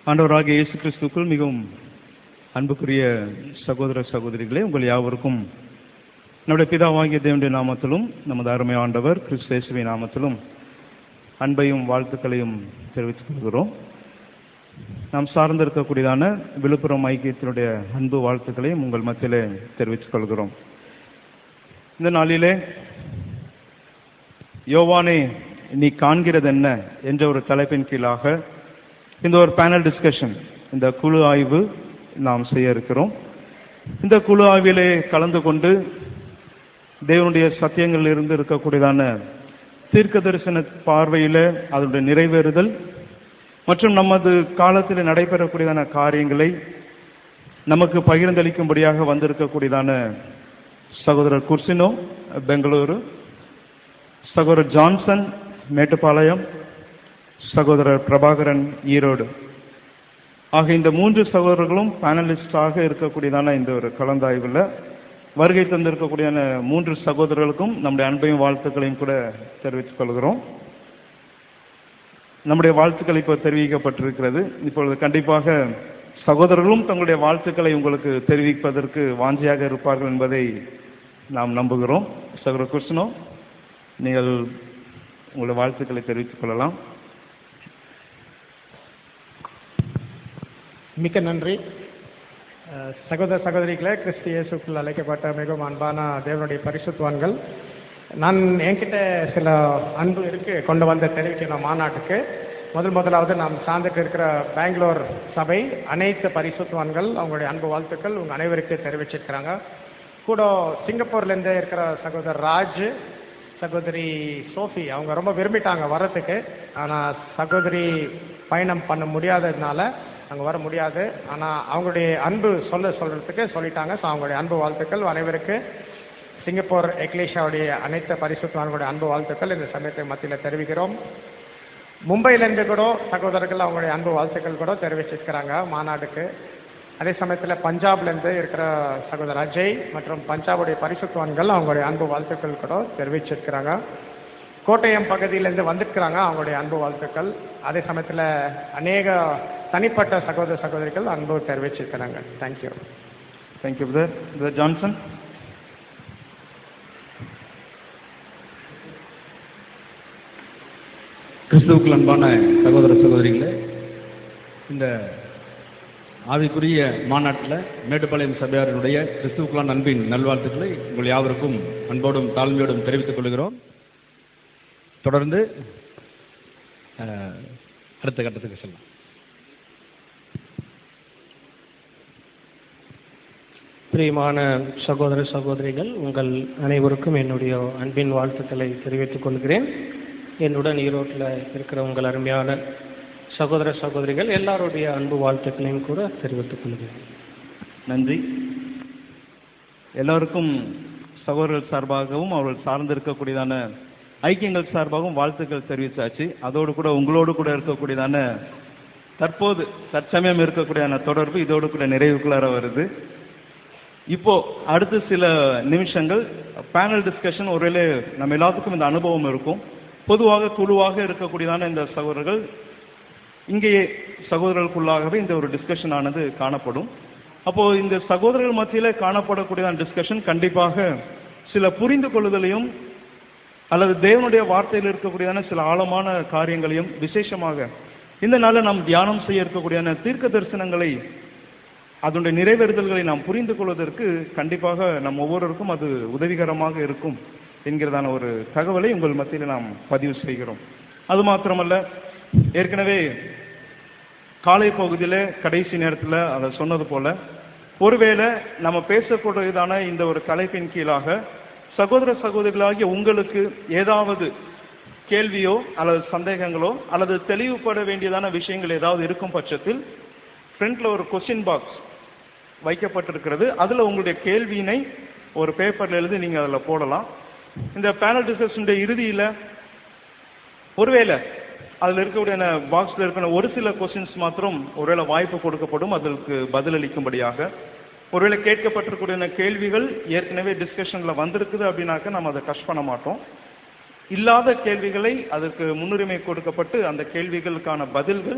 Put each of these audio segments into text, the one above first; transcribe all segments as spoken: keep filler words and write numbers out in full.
ஆண்டவராகிய இயேசு கிறிஸ்துவுக்குள் மிகவும் அன்புக்குரிய சகோதர சகோதரிகளே, உங்கள் யாவருக்கும் நம்முடைய பிதாவாகிய தேவனுடைய நாமத்திலும் நமது அருமை ஆண்டவர் கிறிஸ்து இயேசுவின் நாமத்திலும் அன்பையும் வாழ்த்துக்களையும் தெரிவித்துக் கொள்கிறோம். நாம் சார்ந்திருக்கக்கூடியதான விழுப்புரம் ஐக்கியத்தினுடைய அன்பு வாழ்த்துக்களையும் உங்கள் மத்தியிலே தெரிவித்துக் கொள்கிறோம். இந்த நாளிலே யோவானே நீ காண்கிறது என்ன என்ற ஒரு தலைப்பின் கீழாக இந்த ஒரு பேனல் டிஸ்கஷன், இந்த குழு ஆய்வு நாம் செய்ய இருக்கிறோம். இந்த குழு ஆய்விலே கலந்து கொண்டு தேவனுடைய சத்தியங்களில் இருந்து இருக்கக்கூடியதான தீர்க்க தரிசன பார்வையில் அதனுடைய நிறைவேறுதல் மற்றும் நமது காலத்தில் நடைபெறக்கூடியதான காரியங்களை நமக்கு பகிர்ந்தளிக்கும்படியாக வந்திருக்கக்கூடியதான சகோதரர் குர்சினோ பெங்களூரு, சகோதரர் ஜான்சன் மேட்டுப்பாளையம், சகோதரர் பிரபாகரன் ஈரோடு ஆக இந்த மூன்று சகோதரர்களும் பேனலிஸ்டாக இருக்கக்கூடியதான இந்த ஒரு கலந்தாய்வில் வருகை தந்திருக்கக்கூடியதான மூன்று சகோதரர்களுக்கும் நம்முடைய அன்பையும் வாழ்த்துக்களையும் கூட தெரிவித்துக் கொள்கிறோம். நம்முடைய வாழ்த்துக்கள் இப்போ தெரிவிக்கப்பட்டிருக்கிறது. இப்பொழுது கண்டிப்பாக சகோதரர்களும் தங்களுடைய வாழ்த்துக்களை உங்களுக்கு தெரிவிப்பதற்கு வாஞ்சியாக இருப்பார்கள் என்பதை நாம் நம்புகிறோம். சகோதரர் கிருஷ்ணோ, நீங்கள் உங்களுடைய வாழ்த்துக்களை தெரிவித்துக் கொள்ளலாம். மிக்க நன்றி. சகோதர சகோதரிகளே, கிறிஸ்து இயேசுக்குள் அழைக்கப்பட்ட மிகவும் அன்பான தேவனுடைய பரிசுத்தவான்கள், நான் என்கிட்ட சில அன்பு இருக்கு கொண்டு வந்து தெரிவிக்கணும் மாநாட்டுக்கு. முதல் முதலாவது நாம் சார்ந்துட்டு இருக்கிற பெங்களூர் சபை அனைத்து பரிசுத்தவான்கள் அவங்களுடைய அன்பு வாழ்த்துக்கள் உங்கள் அனைவருக்கு தெரிவிச்சிருக்கிறாங்க. கூட சிங்கப்பூர்லேருந்து இருக்கிற சகோதரர் ராஜ், சகோதரி சோஃபி அவங்க ரொம்ப விரும்பிட்டாங்க வரத்துக்கு. ஆனால் சகோதரி பயணம் பண்ண முடியாததுனால அங்கே வர முடியாது. ஆனால் அவங்களுடைய அன்பு சொல்ல சொல்கிறதுக்கு சொல்லிட்டாங்க. ஸோ அவங்களுடைய அன்பு வாழ்த்துக்கள் அனைவருக்கு, சிங்கப்பூர் எக்லேஷியாவுடைய அனைத்து பரிசுத்தவான்களுடைய அன்பு வாழ்த்துக்கள் இந்த சமயத்தை மத்தியில் தெரிவிக்கிறோம். மும்பையிலேருந்து கூட சகோதரர்கள் அவங்களுடைய அன்பு வாழ்த்துக்கள் கூட தெரிவிச்சிருக்கிறாங்க மாநாடுக்கு. அதே சமயத்தில் பஞ்சாப்லேருந்து இருக்கிற சகோதரர் அஜய் மற்றும் பஞ்சாபுடைய பரிசுத்தவான்கள் அவங்களுடைய அன்பு வாழ்த்துக்கள் கூட தெரிவிச்சிருக்கிறாங்க. கோட்டயம் பகுதியிலேருந்து வந்திருக்கிறாங்க, அவங்களுடைய அன்பு வாழ்த்துக்கள். அதே சமயத்தில் அநேக தனிப்பட்ட சகோதர சகோதரிகள் அன்பு தெரிவிச்சிருக்கிறாங்க. Thank you. Thank you brother. Brother Johnson. கிறிஸ்துவுக்குள் அன்பான சகோதர சகோதரிகளே, இந்த ஆவிக்குரிய மாநாட்டில் மேட்டுப்பாளையம் சபையாரினுடைய கிறிஸ்துவுக்குள்ளான அன்பின் நல்வாழ்த்துக்களை உங்கள் யாவருக்கும் அன்போடும் தாழ்மையோடும் தெரிவித்துக் கொள்கிறோம். தொடர்ந்து அடுத்த கட்டத்துக்கு செல்லலாம். பிரியமான சகோதர சகோதரிகள், உங்கள் அனைவருக்கும் என்னுடைய அன்பின் வாழ்த்துக்களை தெரிவித்துக் கொள்கிறேன். என்னுடன் ஈரோட்டில் இருக்கிற உங்கள் அருமையான சகோதர சகோதரிகள் எல்லாருடைய அன்பு வாழ்த்துக்களையும் கூட தெரிவித்துக் கொள்கிறேன். நன்றி. எல்லோருக்கும் சகோதரர்கள் சார்பாகவும் அவர்கள் சார்ந்திருக்கக்கூடியதான ஐக்கியங்கள் சார்பாகவும் வாழ்த்துக்கள் தெரிவித்தாச்சு. அதோடு கூட உங்களோடு கூட இருக்கக்கூடியதான தற்போது தற்சமயம் இருக்கக்கூடியதான தொடர்பு இதோடு கூட நிறைவுக்குள்ளார வருது. இப்போ அடுத்து சில நிமிஷங்கள் பேனல் டிஸ்கஷன். ஒருவேளை நம்ம எல்லாத்துக்கும் இந்த அனுபவம் இருக்கும். பொதுவாக குழுவாக இருக்கக்கூடியதான இந்த சகோதரர்கள் இங்கேயே சகோதரர்களுக்குள்ளாகவே இந்த ஒரு டிஸ்கஷன் ஆனது காணப்படும். அப்போது இந்த சகோதரர்கள் மத்தியில் காணப்படக்கூடியதான டிஸ்கஷன் கண்டிப்பாக சில புரிந்து கொள்ளுதலையும் அல்லது தேவனுடைய வார்த்தையில் இருக்கக்கூடியதான சில ஆழமான காரியங்களையும் விசேஷமாக இந்த நாளில் நாம் தியானம் செய்ய இருக்கக்கூடியதான தீர்க்க தரிசனங்களை அதனுடைய நிறைவேறுதல்களை நாம் புரிந்து கொள்வதற்கு கண்டிப்பாக நம் ஒவ்வொருவருக்கும் அது உதவிகரமாக இருக்கும் என்கிறதான ஒரு தகவலை உங்கள் மத்தியில் நாம் பதிவு செய்கிறோம். அது மாத்திரமல்ல, ஏற்கனவே காலை பகுதியில் கடைசி நேரத்தில் அதை சொன்னது போல, ஒருவேளை நம்ம பேசக்கூடியதான இந்த ஒரு தலைப்பின் கீழாக சகோதர சகோதரிகளாகிய உங்களுக்கு ஏதாவது கேள்வியோ அல்லது சந்தேகங்களோ அல்லது தெளிவுபட வேண்டியதான விஷயங்கள் ஏதாவது இருக்கும் பட்சத்தில் ஃப்ரண்ட்ல ஒரு கொஸ்டின் பாக்ஸ் வைக்கப்பட்டிருக்கிறது. அதில் உங்களுடைய கேள்வியினை ஒரு பேப்பரில் எழுதி நீங்கள் அதில் போடலாம். இந்த பேனல் டிஸ்கஷனுடைய இறுதியில் ஒருவேளை அதில் இருக்கக்கூடிய பாக்ஸில் இருக்கிற ஒரு சில கொஸ்டின்ஸ் மாத்திரம் ஒருவேளை வாய்ப்பு கொடுக்கப்படும் அதற்கு பதிலளிக்கும்படியாக. ஒருவேளை கேட்கப்பட்டிருக்கூடிய கேள்விகள் ஏற்கனவே டிஸ்கஷனில் வந்திருக்குது அப்படின்னாக்க நம்ம அதை கஷ் பண்ண மாட்டோம். இல்லாத கேள்விகளை அதற்கு முன்னுரிமை கொடுக்கப்பட்டு அந்த கேள்விகளுக்கான பதில்கள்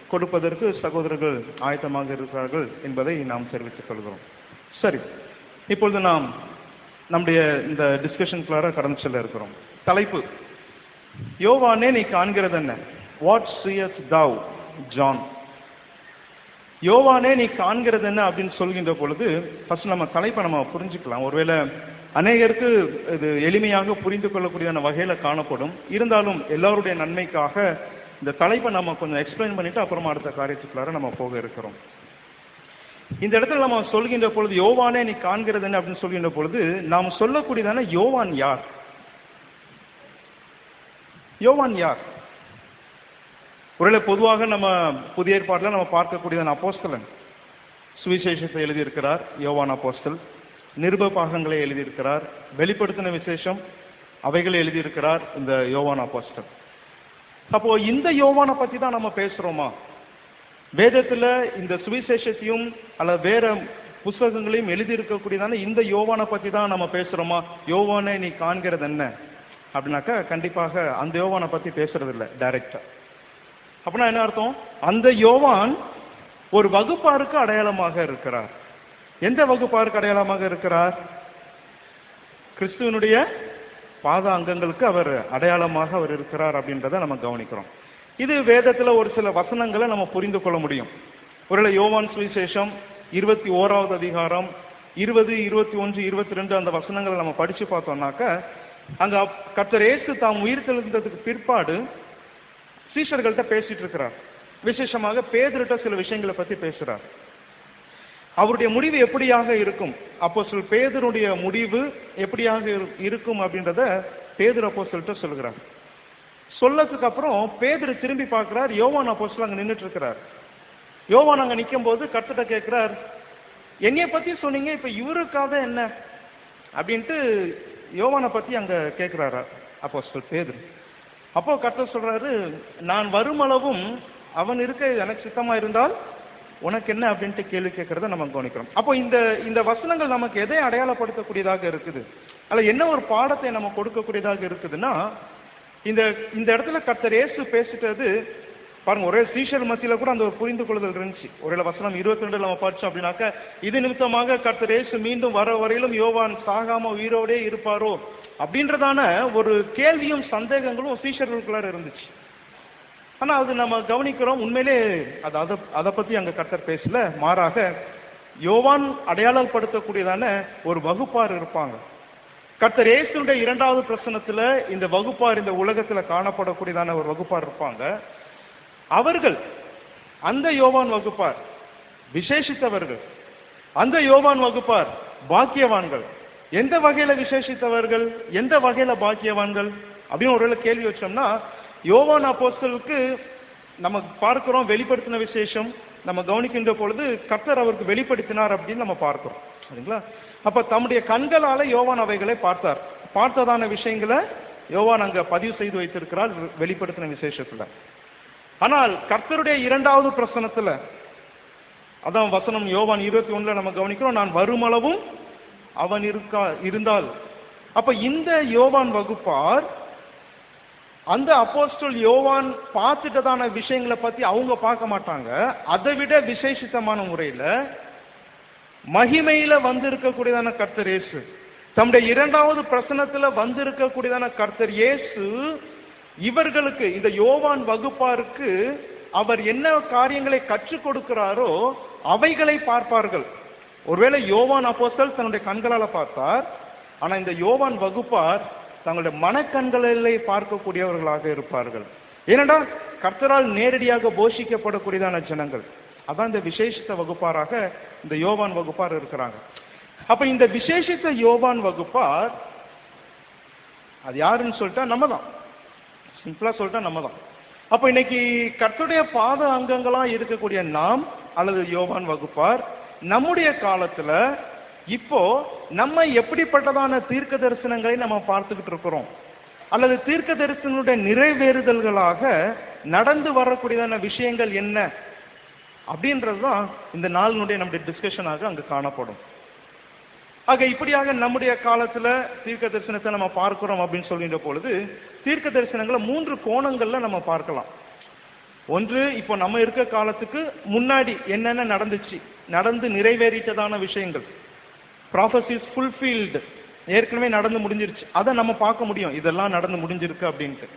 கொடுப்பதற்கு சகோதரர்கள் ஆயத்தமாக இருக்கிறார்கள் என்பதை நாம் தெரிவித்துக் கொள்கிறோம். சரி, இப்பொழுது நாம் நம்முடைய இந்த டிஸ்கஷனுக்குள்ளார கடந்து செல்ல இருக்கிறோம். தலைப்பு, யோவானே நீ காண்கிறது என்ன? What seest thou John? யோவானே நீ காண்கிறது என்ன அப்படின்னு சொல்கின்ற பொழுது ஃபர்ஸ்ட் நம்ம தலைப்பை நம்ம புரிஞ்சுக்கலாம். ஒருவேளை அநேகருக்கு இது எளிமையாக புரிந்து கொள்ளக்கூடியதான வகையில் காணப்படும். இருந்தாலும் எல்லாருடைய நன்மைக்காக இந்த தலைப்பை நம்ம கொஞ்சம் எக்ஸ்பிளைன் பண்ணிட்டு அப்புறமா அடுத்த காரியத்துக்குள்ளார நம்ம போக இருக்கிறோம். இந்த இடத்துல நம்ம சொல்கின்ற பொழுது யோவானே நீ காண்கிறது என்ன அப்படின்னு சொல்கின்ற பொழுது நாம் சொல்லக்கூடியதான யோவான் யார்? யோவான் யார்? ஒருவேளை பொதுவாக நம்ம புதிய ஏற்பாட்டில் நம்ம பார்க்கக்கூடியதான அப்போஸ்தலன், சுவிசேஷத்தை எழுதியிருக்கிறார் யோவான் அப்போஸ்தல், நிருப பாகங்களை எழுதியிருக்கிறார், வெளிப்படுத்தின விசேஷம் அவைகளை எழுதியிருக்கிறார் இந்த யோவான் அப்போஸ்தல். அப்போ இந்த யோவானை பத்தி தான் நம்ம பேசுறோமா? வேதத்துல இந்த சுவிசேஷத்தையும் அல்ல வேற புஸ்தகங்களையும் எழுதியிருக்கக்கூடியதான இந்த யோவானை பத்தி தான் நம்ம பேசுறோமா? யோவானை நீ காண்கிறது என்ன அப்படின்னாக்கா கண்டிப்பாக அந்த யோவானை பத்தி பேசுறது இல்லை டைரக்டா. அப்படின்னா என்ன அர்த்தம்? அந்த யோவான் ஒரு வகுப்பாருக்கு அடையாளமாக இருக்கிறார். எந்த வகுப்பாருக்கு அடையாளமாக இருக்கிறார்? கிறிஸ்துவனுடைய பாத அங்கங்களுக்கு அவர் அடையாளமாக அவர் இருக்கிறார் அப்படின்றத நம்ம கவனிக்கிறோம். இது வேதத்துல ஒரு சில வசனங்களை நம்ம புரிந்து கொள்ள முடியும். ஒருவேளை யோவான் சுவிசேஷம் இருபத்தி ஓராவது அதிகாரம் இருபது இருபத்தி ஒன்று இருபத்தி ரெண்டு அந்த வசனங்களை நம்ம படிச்சு பார்த்தோம்னாக்க அங்க கர்த்தர் இயேசு தாம் உயிர் தெழுந்ததுக்கு பிற்பாடு சீஷர்கள்ட்ட பேசிட்டு இருக்கிறார். விசேஷமாக பேதுருட்ட சில விஷயங்களை பத்தி பேசுறார். அவருடைய முடிவு எப்படியாக இருக்கும், அப்போஸ்தலர் பேதுருடைய முடிவு எப்படியாக இருக்கும் அப்படின்றத பேதுரு அப்போஸ்தலர்ட்ட சொல்கிறார். சொல்லதுக்கு அப்புறம் பேதுரு திரும்பி பார்க்கிறார். யோவான் அப்போஸ்தலர் அங்க நின்றுட்டு இருக்கிறார். யோவான் அங்க நிற்கும் போது கர்த்தர்ட்ட கேட்கிறார், என்னைய பத்தி சொன்னீங்க, இப்ப இவருக்காக என்ன அப்படின்ட்டு யோவானை பத்தி அங்க கேட்கிறாரு அப்போஸ்தலர் பேதுரு. அப்போ கர்த்தர் சொல்றாரு, நான் வருமளவும் அவன் இருக்க எனக்கு சித்தமா இருந்தால் உனக்கு என்ன அப்படின்ட்டு கேள்வி கேட்கறத நம்ம கவனிக்கிறோம். அப்போ இந்த இந்த வசனங்கள் நமக்கு எதை அடையாளப்படுத்தக்கூடியதாக இருக்குது, அல்ல என்ன ஒரு பாடத்தை நம்ம கொடுக்கக்கூடியதாக இருக்குதுன்னா, இந்த இந்த இடத்துல கர்த்தர் இயேசு பேசிட்டது பாருங்க, ஒரே சீஷர் மத்தியில கூட அந்த ஒரு புரிந்து கொள்ளுதல் இருந்துச்சு. ஒரே வசனம் இருபத்தி ரெண்டுல நம்ம படிச்சோம் அப்படின்னாக்க, இது நிமித்தமாக கர்த்தர் இயேசு மீண்டும் வர வரையிலும் யோவான் சாகாம உயிரோடே இருப்பாரோ அப்படின்றதான ஒரு கேள்வியும் சந்தேகங்களும் சீஷர்களுக்குள்ளார இருந்துச்சு. ஆனா அது நம்ம கவனிக்கிறோம், உண்மையிலே அது அதை அதை பத்தி அங்க கர்த்தர் பேசல. மாறாக யோவான் அடையாளப்படுத்தக்கூடியதான ஒரு வகுப்பார் இருப்பாங்க. கர்த்தர் இயேசுடைய இரண்டாவது பிரசனத்துல இந்த வகுப்பார் இந்த உலகத்துல காணப்படக்கூடியதான ஒரு வகுப்பார் இருப்பாங்க. அவர்கள் அந்த யோவான் வகுப்பார் விசேஷித்தவர்கள். அந்த யோவான் வகுப்பார் பாக்கியவான்கள். எந்த வகையில விசேஷித்தவர்கள், எந்த வகையில பாக்கியவான்கள் அப்படின்னு ஒரு கேள்வி வச்சோம்னா, யோவான் அப்போஸ்தலருக்கு நம்ம பார்க்கிறோம் வெளிப்படுத்தின விசேஷம் நம்ம கவனிக்கின்ற பொழுது கர்த்தர் அவருக்கு வெளிப்படுத்தினார் அப்படின்னு நம்ம பார்க்கிறோம், சரிங்களா? அப்ப தம்முடைய கண்களால யோவான் அவைகளை பார்த்தார். பார்த்ததான விஷயங்களை யோவான் அங்க பதிவு செய்து வைத்திருக்கிறார் வெளிப்படுத்தின விசேஷத்துல. ஆனால் கர்த்தருடைய இரண்டாவது பிரசனத்துல, அதான் வசனம் யோவான் இருபத்தி ஒண்ணுல நம்ம கவனிக்கிறோம், நான் வருமளவும் அவன் இருக்கா இருந்தால். அப்ப இந்த யோவான் வகுப்பார் அந்த அப்போஸ்தலர் யோவான் பார்த்துட்டதான விஷயங்களை பத்தி அவங்க பார்க்க மாட்டாங்க. அதை விட விசேஷித்தமான முறையில மகிமையில வந்து இருக்கக்கூடியதான கர்த்தர் இயேசு, தம்முடைய இரண்டாவது பிரசனத்துல வந்து இருக்கக்கூடியதான கர்த்தர் இயேசு இவர்களுக்கு, இந்த யோவான் வகுப்பாருக்கு அவர் என்ன காரியங்களை கற்றுக் கொடுக்கிறாரோ அவைகளை பார்ப்பார்கள். ஒருவேளை யோவான் அப்போஸ்தலர் தன்னுடைய கண்களால பார்த்தார், ஆனா இந்த யோவான் வகுப்பார் தங்களுடைய மனக்கண்களிலே பார்க்கக்கூடியவர்களாக இருப்பார்கள். ஏனென்றால் கர்த்தரால் நேரடியாக போஷிக்கப்படக்கூடியதான ஜனங்கள். அதான் இந்த விசேஷித்த வகுப்பாராக இந்த யோவான் வகுப்பார் இருக்கிறாங்க. அப்ப இந்த விசேஷித்த யோவான் வகுப்பார் அது யாருன்னு சொல்லிட்டா நம்ம தான், சிம்பிளா சொல்லிட்டா நம்ம தான். அப்ப இன்னைக்கு கர்த்தருடைய பாத அங்கங்களா இருக்கக்கூடிய நாம் அல்லது யோவான் வகுப்பார் நம்முடைய காலத்துல இப்போ நம்ம எப்படிப்பட்டதான தீர்க்க தரிசனங்களை நம்ம பார்த்துக்கிட்டு இருக்கிறோம், அல்லது தீர்க்க தரிசனுடைய நிறைவேறுதல்களாக நடந்து வரக்கூடியதான விஷயங்கள் என்ன அப்படின்றதுதான் இந்த நாளினுடைய நம்முடைய டிஸ்கஷனாக அங்கு காணப்படும். ஆக இப்படியாக நம்முடைய காலத்துல தீர்க்க தரிசனத்தை நம்ம பார்க்கிறோம் அப்படின்னு சொல்கின்ற பொழுது தீர்க்க தரிசனங்களை மூன்று கோணங்கள்ல நம்ம பார்க்கலாம். ஒன்று, இப்போ நம்ம இருக்க காலத்துக்கு முன்னாடி என்னென்ன நடந்துச்சு, நடந்து நிறைவேறிட்டதான விஷயங்கள், ப்ராஃபஸிஸ் ஃபுல்ஃபில்டு, ஏற்கனவே நடந்து முடிஞ்சிருச்சு, அதை நம்ம பார்க்க முடியும், இதெல்லாம் நடந்து முடிஞ்சிருக்கு அப்படின்ட்டு.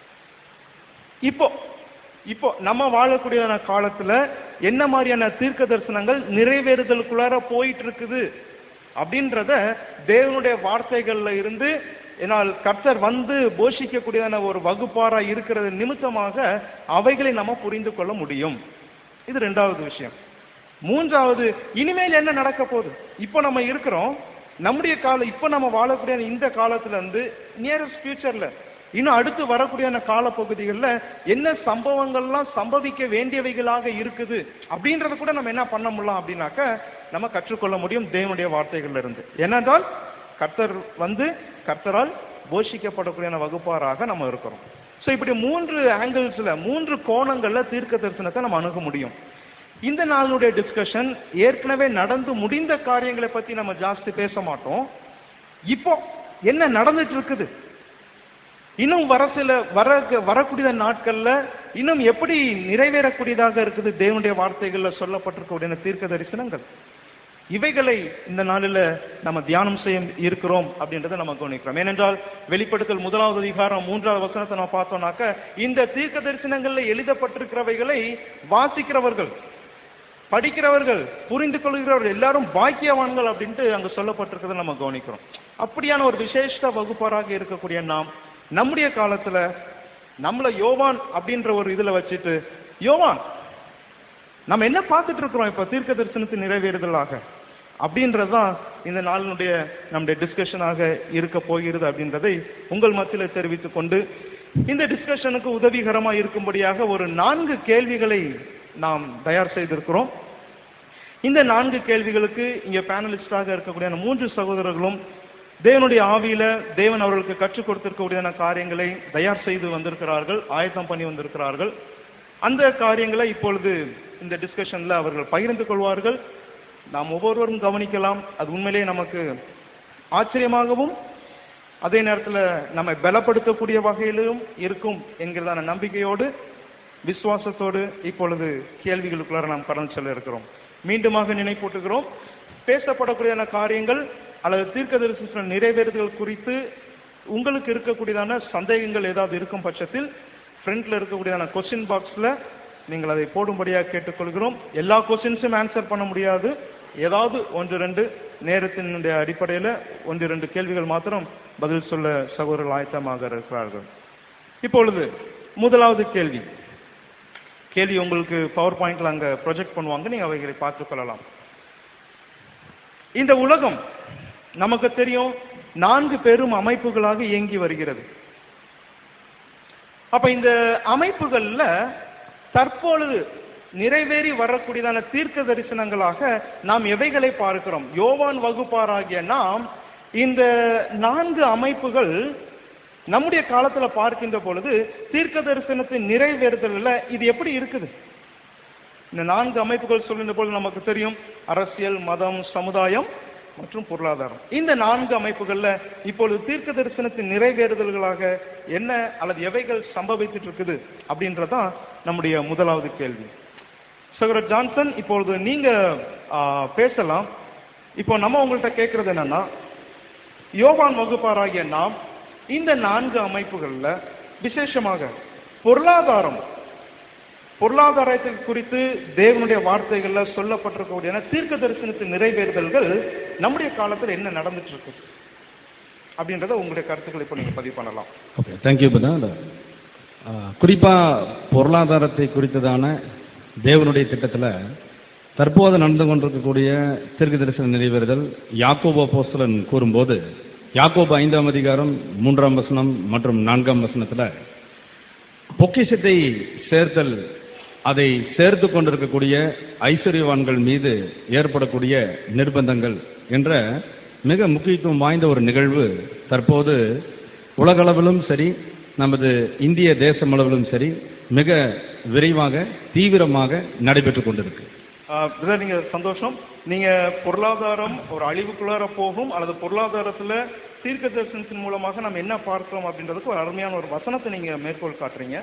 இப்போ இப்போ நம்ம வாழக்கூடிய காலத்துல என்ன மாதிரியான தீர்க்க தரிசனங்கள் நிறைவேறுதலுக்குள்ளார போயிட்டு இருக்குது அப்படின்றத தேவனுடைய வார்த்தைகள்ல இருந்து என்னால் கர்த்தர் வந்து போஷிக்கக்கூடியதான ஒரு வகுப்பாரா இருக்கிறது நிமித்தமாக அவைகளை நம்ம புரிந்து கொள்ள முடியும். இது ரெண்டாவது விஷயம். மூன்றாவது, இனிமேல் என்ன நடக்க போகுது, இப்போ நம்ம இருக்கிறோம், நம்முடைய காலம், இப்போ நம்ம வாழக்கூடிய இந்த காலத்துல இருந்து நியரஸ்ட் ஃபியூச்சர்ல இன்னும் அடுத்து வரக்கூடிய காலப்பகுதிகளில் என்ன சம்பவங்கள்லாம் சம்பவிக்க வேண்டியவைகளாக இருக்குது அப்படின்றத கூட நம்ம என்ன பண்ண முடியலாம் அப்படின்னாக்க நம்ம கற்றுக்கொள்ள முடியும் தேவனுடைய வார்த்தைகள்ல இருந்து. ஏனென்றால் கர்த்தர் வந்து கர்த்தரால் போஷிக்கப்படக்கூடிய வகுப்பாராக நம்ம இருக்கிறோம். ஸோ இப்படி மூன்று ஆங்கிள்ஸ்ல, மூன்று கோணங்கள்ல தீர்க்க தரிசனத்தை நம்ம அணுக முடியும். இந்த நாளுடைய டிஸ்கஷன் ஏற்கனவே நடந்து முடிந்த காரியங்களை பத்தி நம்ம ஜாஸ்தி பேச மாட்டோம். இப்போ என்ன நடந்துட்டு இருக்குது, இன்னும் வர சில வர வரக்கூடிய நாட்கள்ல இன்னும் எப்படி நிறைவேறக்கூடியதாக இருக்குது தேவனுடைய வார்த்தைகள்ல சொல்லப்பட்டிருக்கக்கூடிய தீர்க்க தரிசனங்கள், இவைகளை இந்த நாளில் நம்ம தியானம் செய்ய இருக்கிறோம் அப்படின்றத நம்ம கவனிக்கிறோம். ஏனென்றால் வெளிப்படுத்தல் முதலாவது அதிகாரம் மூன்றாவது வசனத்தை நம்ம பார்த்தோம்னாக்க இந்த தீர்க்க தரிசனங்கள்ல எழுதப்பட்டிருக்கிறவைகளை வாசிக்கிறவர்கள், படிக்கிறவர்கள், புரிந்து கொள்கிறவர்கள் எல்லாரும் பாக்கியவான்கள் அப்படின்ட்டு அங்க சொல்லப்பட்டிருக்கிறத நம்ம கவனிக்கிறோம். அப்படியான ஒரு விசேஷ வகுப்பாராக இருக்கக்கூடிய நாம் நம்முடைய காலத்துல நம்மள யோவான் அப்படின்ற ஒரு இதுல வச்சுட்டு, யோவான் நம்ம என்ன பார்த்துட்டு இருக்கிறோம் இப்ப தீர்க்க தரிசனத்தின் நிறைவேறுதலாக அப்படின்றதுதான் இந்த நாளினுடைய நம்முடைய டிஸ்கஷனாக இருக்க போகிறது அப்படின்றதை உங்கள் மத்தியில் தெரிவித்துக் கொண்டு, இந்த டிஸ்கஷனுக்கு உதவிகரமா இருக்கும்படியாக ஒரு நான்கு கேள்விகளை நாம் தயார் செய்திருக்கிறோம். இந்த நான்கு கேள்விகளுக்கு இங்க பேனலிஸ்டாக இருக்கக்கூடிய மூன்று சகோதரர்களும் தேவனுடைய ஆவியில தேவன் அவர்களுக்கு கற்றுக் கொடுத்திருக்கக்கூடிய காரியங்களை தயார் செய்து வந்திருக்கிறார்கள், ஆயத்தம் பண்ணி வந்திருக்கிறார்கள். அந்த காரியங்களை இப்பொழுது இந்த டிஸ்கஷன்ல அவர்கள் பகிர்ந்து கொள்வார்கள். நாம் ஒவ்வொருவரும் கவனிக்கலாம். அது உண்மையிலேயே நமக்கு ஆச்சரியமாகவும் அதே நேரத்தில் நம்மை பலப்படுத்தக்கூடிய வகையிலும் இருக்கும் என்கிறதான நம்பிக்கையோடு விசுவாசத்தோடு இப்பொழுது கேள்விகளுக்குள்ளார நாம் கடந்து செல்ல இருக்கிறோம். மீண்டுமாக நினைப்பூட்டுகிறோம், பேசப்படக்கூடிய காரியங்கள் அல்லது தீர்க்கதரிசன நிறைவேறுதல் குறித்து உங்களுக்கு இருக்கக்கூடியதான சந்தேகங்கள் ஏதாவது இருக்கும் பட்சத்தில் ஃப்ரண்ட்ல இருக்கக்கூடியதான கொஸ்டின் பாக்ஸ்ல நீங்கள் அதை போடும்படியாக கேட்டுக்கொள்கிறோம். எல்லா கொஸ்டின்ஸும் ஆன்சர் பண்ண முடியாது, ஏதாவது ஒன்று ரெண்டு நேரத்தினுடைய அடிப்படையில் ஒன்று ரெண்டு கேள்விகள் மாத்திரம் பதில் சொல்ல சகோதரர்கள் ஆயத்தமாக இருக்கிறார்கள். இப்பொழுது முதலாவது கேள்வி கேள்வி உங்களுக்கு பவர் பாயிண்ட்ல அங்க ப்ரொஜெக்ட் பண்ணுவாங்க, நீங்க அவைகளை பார்த்துக் கொள்ளலாம். இந்த உலகம் நமக்கு தெரியும் நான்கு பெரும் அமைப்புகளாக இயங்கி வருகிறது. அப்ப இந்த அமைப்புகள்ல தற்பொழுது நிறைவேறி வரக்கூடியதான தீர்க்க தரிசனங்களாக நாம் எவைகளை பார்க்கிறோம்? யோவான் வகுப்பாராகிய நாம் இந்த நான்கு அமைப்புகள் நம்முடைய காலத்துல பார்க்கின்ற பொழுது தீர்க்க தரிசனத்தின் நிறைவேறுதல்ல இது எப்படி இருக்குது? இந்த நான்கு அமைப்புகள் சொல்லுகின்ற பொழுது நமக்கு தெரியும் அரசியல், மதம், சமுதாயம் மற்றும் பொருளாதாரம். இந்த நான்கு அமைப்புகள்ல இப்பொழுது தீர்க்க தரிசனத்தின் நிறைவேறுதல்களாக என்ன அல்லது எவைகள் சம்பவித்துட்டு இருக்குது அப்படின்றதான் நம்முடைய முதலாவது கேள்வி. சகோதரர் ஜான்சன், இப்பொழுது நீங்க பேசலாம். இப்போ நம்ம உங்கள்கிட்ட கேட்கறது என்னன்னா, யோவான் வகுப்பாராகிய நாம் இந்த நான்கு அமைப்புகள்ல விசேஷமாக பொருளாதாரம் பொருளாதாரத்தை குறித்து தேவனுடைய வார்த்தைகள்ல சொல்லப்பட்டிருக்கக்கூடிய தீர்க்க தரிசனத்தின் நிறைவேறுதல்கள் நம்முடைய காலத்தில் என்ன நடந்துட்டு இருக்கு அப்படின்றத உங்களுடைய கருத்துக்களை இப்போ நீங்க பதிவு பண்ணலாம். Okay, thank you brother. குறிப்பா பொருளாதாரத்தை குறித்ததான தேவனுடைய திட்டத்தில் தற்போது நடந்து கொண்டிருக்கக்கூடிய தீர்க்க தரிசன நிறைவேறுதல் யாக்கோபு அப்போஸ்தலன் கூறும்போது யாக்கோபு ஐந்தாம் அதிகாரம் மூன்றாம் வசனம் மற்றும் நான்காம் வசனத்துல பொக்கிஷத்தை சேர்த்தல், அதை சேர்த்து கொண்டிருக்கக்கூடிய ஐஸ்வர்யவான்கள் மீது ஏற்படக்கூடிய நிர்பந்தங்கள் என்ற மிக முக்கியத்துவம் வாய்ந்த ஒரு நிகழ்வு தற்போது உலகளவிலும் சரி, நமது இந்திய தேசம் அளவிலும் சரி மிக விரைவாக தீவிரமாக நடைபெற்றுக் கொண்டிருக்கு. நீங்க சந்தோஷம். நீங்க பொருளாதாரம் ஒரு அழிவுக்குள்ளார போகும் அல்லது பொருளாதாரத்துல தீர்க்க தரிசனத்தின் மூலமாக நம்ம என்ன பார்க்கிறோம் அப்படின்றதுக்கு ஒரு அருமையான ஒரு வசனத்தை நீங்க மேற்கோள் காட்டுறீங்க.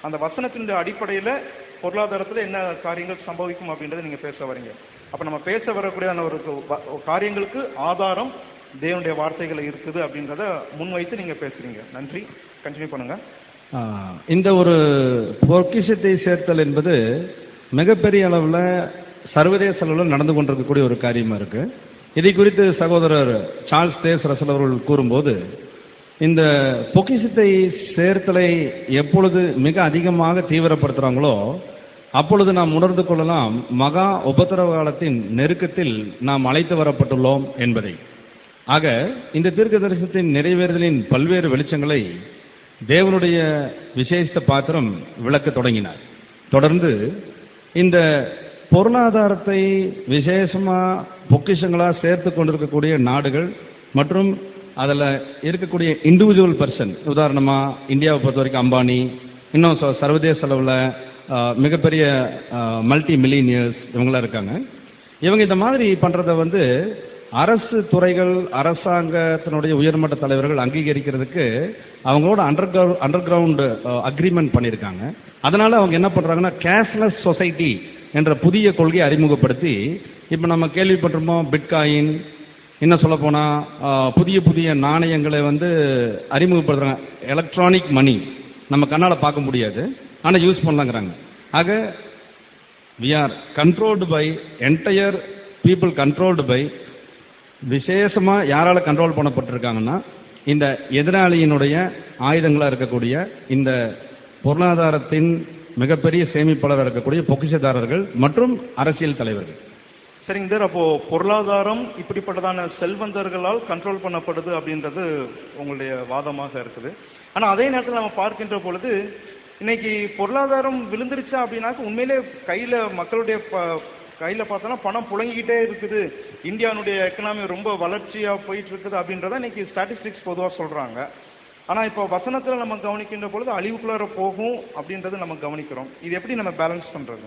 அந்த வசனத்தினுடைய அடிப்படையில் பொருளாதாரத்தில் என்ன காரியங்கள் சம்பவிக்கும் அப்படின்றத நீங்கள் பேச வரீங்க. அப்போ நம்ம பேச வரக்கூடியதான ஒரு காரியங்களுக்கு ஆதாரம் தேவனுடைய வார்த்தைகள் இருக்குது அப்படின்றத முன்வைத்து நீங்கள் பேசுகிறீங்க. நன்றி, கண்டினியூ பண்ணுங்கள். இந்த ஒரு பொக்கிஷத்தை சேர்த்தல் என்பது மிகப்பெரிய அளவில் சர்வதேச அளவில் நடந்து கொண்டிருக்கக்கூடிய ஒரு காரியமாக இருக்குது. இதை குறித்து சகோதரர் சார்ல்ஸ் தேஸ் ரசல் அவர்கள் கூறும்போது, இந்த பொக்கிஷத்தை சேர்த்தலை எப்பொழுது மிக அதிகமாக தீவிரப்படுத்துகிறாங்களோ அப்பொழுது நாம் உணர்ந்து கொள்ளலாம் மகா உபத்திரவ காலத்தின் நெருக்கத்தில் நாம் அழைத்து வரப்பட்டுள்ளோம் என்பதை. ஆக இந்த தீர்க்க தரிசனத்தின் நிறைவேறுதலின் பல்வேறு வெளிச்சங்களை தேவனுடைய விசேஷ பாத்திரம் விளக்க தொடங்கினார். தொடர்ந்து இந்த பொருளாதாரத்தை விசேஷமாக பொக்கிஷங்களாக சேர்த்து கொண்டிருக்கக்கூடிய நாடுகள் மற்றும் அதில் இருக்கக்கூடிய இண்டிவிஜுவல் பர்சன், உதாரணமாக இந்தியாவை பொறுத்த வரைக்கும் அம்பானி, இன்னும் சர்வதேச அளவில் மிகப்பெரிய மல்டி மில்லியனியர்ஸ் இவங்களாம் இருக்காங்க. இவங்க இந்த மாதிரி பண்ணுறத வந்து அரசு துறைகள், அரசாங்கத்தினுடைய உயர்மட்ட தலைவர்கள் அங்கீகரிக்கிறதுக்கு அவங்களோட underground underground agreement பண்ணியிருக்காங்க. அதனால் அவங்க என்ன பண்ணுறாங்கன்னா கேஷ்லெஸ் சொசைட்டி என்ற புதிய கொள்கையை அறிமுகப்படுத்தி இப்போ நம்ம கேள்விப்பட்டிருப்போம் பிட்காயின், இன்னும் சொல்லப்போனால் புதிய புதிய நாணயங்களை வந்து அறிமுகப்படுத்துகிறாங்க. எலக்ட்ரானிக் மணி நம்ம கண்ணால் பார்க்க முடியாது, ஆனால் யூஸ் பண்ணலாங்கிறாங்க. ஆக we are controlled by entire people, controlled by விசேஷமாக யாரால் கண்ட்ரோல் பண்ணப்பட்டிருக்காங்கன்னா இந்த எதிராளியினுடைய ஆயுதங்களாக இருக்கக்கூடிய இந்த பொருளாதாரத்தின் மிகப்பெரிய சேமிப்பாளராக இருக்கக்கூடிய பொக்கிஷதாரர்கள் மற்றும் அரசியல் தலைவர்கள். சரிங்க சார், அப்போ பொருளாதாரம் இப்படிப்பட்டதான செல்வந்தர்களால் கண்ட்ரோல் பண்ணப்படுது அப்படின்றது உங்களுடைய வாதமாக இருக்குது. ஆனால் அதே நேரத்தில் நம்ம பார்க்கின்ற பொழுது இன்னைக்கு பொருளாதாரம் விழுந்துருச்சா அப்படின்னாக்க உண்மையிலே கையில் மக்களுடைய ப கையில் பார்த்தோன்னா பணம் புழங்கிக்கிட்டே இருக்குது, இந்தியாவுடைய எக்கனாமி ரொம்ப வளர்ச்சியாக போயிட்டு இருக்குது அப்படின்றத இன்னைக்கு ஸ்டாட்டிஸ்டிக்ஸ் பொதுவாக சொல்கிறாங்க. ஆனால் இப்போ வசனத்தில் நம்ம கவனிக்கின்ற பொழுது அழிவுக்குள்ளார போகும் அப்படின்றத நம்ம கவனிக்கிறோம். இது எப்படி நம்ம பேலன்ஸ் பண்ணுறது?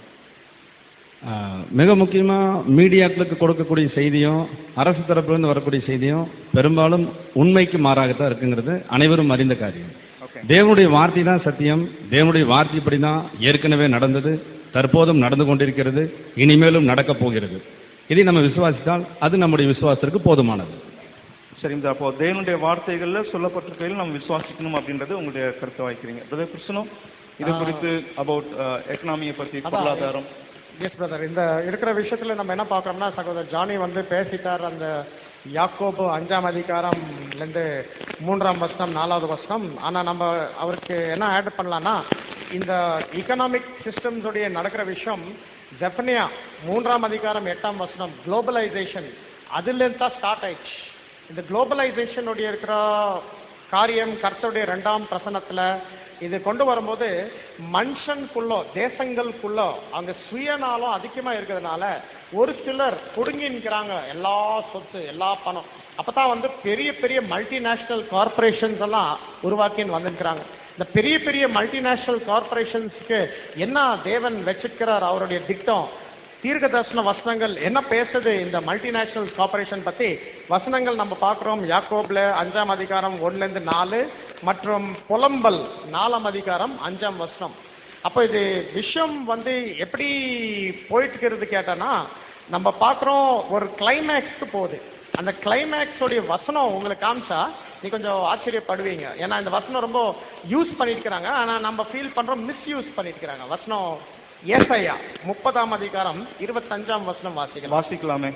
மிக முக்கியமாக மீடியாக்களுக்கு கொடுக்கக்கூடிய செய்தியும் அரசு தரப்பிலிருந்து வரக்கூடிய செய்தியும் பெரும்பாலும் உண்மைக்கு மாறாகத்தான் இருக்குங்கிறது அனைவரும் அறிந்த காரியம். தேவனுடைய வார்த்தை தான் சத்தியம். தேவனுடைய வார்த்தைப்படி தான் ஏற்கனவே நடந்தது, தற்போதும் நடந்து கொண்டிருக்கிறது, இனிமேலும் நடக்கப் போகிறது. இதை நம்ம விசுவாசித்தால் அது நம்முடைய விசுவாசத்திற்கு போதுமானது. சரிங்க, அப்போ தேவனுடைய வார்த்தைகளில் சொல்லப்பட்டிருக்கையில் நம்ம விசுவாசிக்கணும் அப்படின்றது உங்களுடைய கருத்தை வாய்க்கிறீங்க. பிரதர் கிருஷ்ணனும் இது குறித்து அபவுட் எக்கனாமியை பற்றி, பொருளாதாரம். எஸ் பிரதர், இந்த இருக்கிற விஷயத்தில் நம்ம என்ன பார்க்குறோம்னா, சகோதரர் ஜானி வந்து பேசிட்டார் அந்த யாக்கோபு அஞ்சாம் அதிகாரம்லேருந்து மூன்றாம் வசனம் நாலாவது வசனம். ஆனால் நம்ம அவருக்கு என்ன ஆட் பண்ணலான்னா, இந்த எக்கனாமிக் சிஸ்டம்ஸுடைய நடக்கிற விஷயம் ஜெஃபனியா மூன்றாம் அதிகாரம் எட்டாம் வசனம் குளோபலைசேஷன் அதுலேருந்து தான் ஸ்டார்ட் ஆயிடுச்சு. இந்த குளோபலைசேஷனுடைய இருக்கிற காரியம் கர்த்தருடைய ரெண்டாம் பிரசனத்தில் இது கொண்டு வரும்போது மனுஷனுக்குள்ளோ தேசங்களுக்குள்ளோ அங்கே சுயநாளம் அதிகமாக இருக்கிறதுனால ஒரு சிலர் கொடுங்கி நிற்கிறாங்க எல்லா சொத்து எல்லா பணம். அப்போ தான் வந்து பெரிய பெரிய மல்டிநேஷ்னல் கார்பரேஷன்ஸ் எல்லாம் உருவாக்கின்னு வந்துருக்கிறாங்க. இந்த பெரிய பெரிய மல்டிநேஷ்னல் கார்பரேஷன்ஸ்க்கு என்ன தேவன் வச்சிருக்கிறார் அவருடைய திட்டம், தீர்க்க தரிசன வசனங்கள் என்ன பேசுது இந்த மல்டிநேஷ்னல் கார்பரேஷன் பற்றி வசனங்கள் நம்ம பார்க்குறோம். யாக்கோபில் அஞ்சாம் அதிகாரம் ஒன்றுலேருந்து நாலு மற்றும் புலம்பல் நாலாம் அதிகாரம் அஞ்சாம் வசனம். அப்போ இது விஷயம் வந்து எப்படி போயிட்டு இருக்கிறது கேட்டோன்னா, நம்ம பார்க்குறோம் ஒரு கிளைமேக்ஸ்க்கு போகுது. அந்த கிளைமேக்ஸோடைய வசனம் உங்களுக்கு காமிச்சா நீ கொஞ்சம் ஆச்சரியப்படுவீங்க. ஏன்னா இந்த வசனம் ரொம்ப யூஸ் பண்ணியிருக்கிறாங்க, ஆனால் நம்ம ஃபீல் பண்ணுறோம் மிஸ்யூஸ் பண்ணியிருக்கிறாங்க. வசனம் ஏசாயா முப்பதாம் அதிகாரம் இருபத்தஞ்சாம் வசனம் வாசிக்கலாம். வாசிக்கலாமே.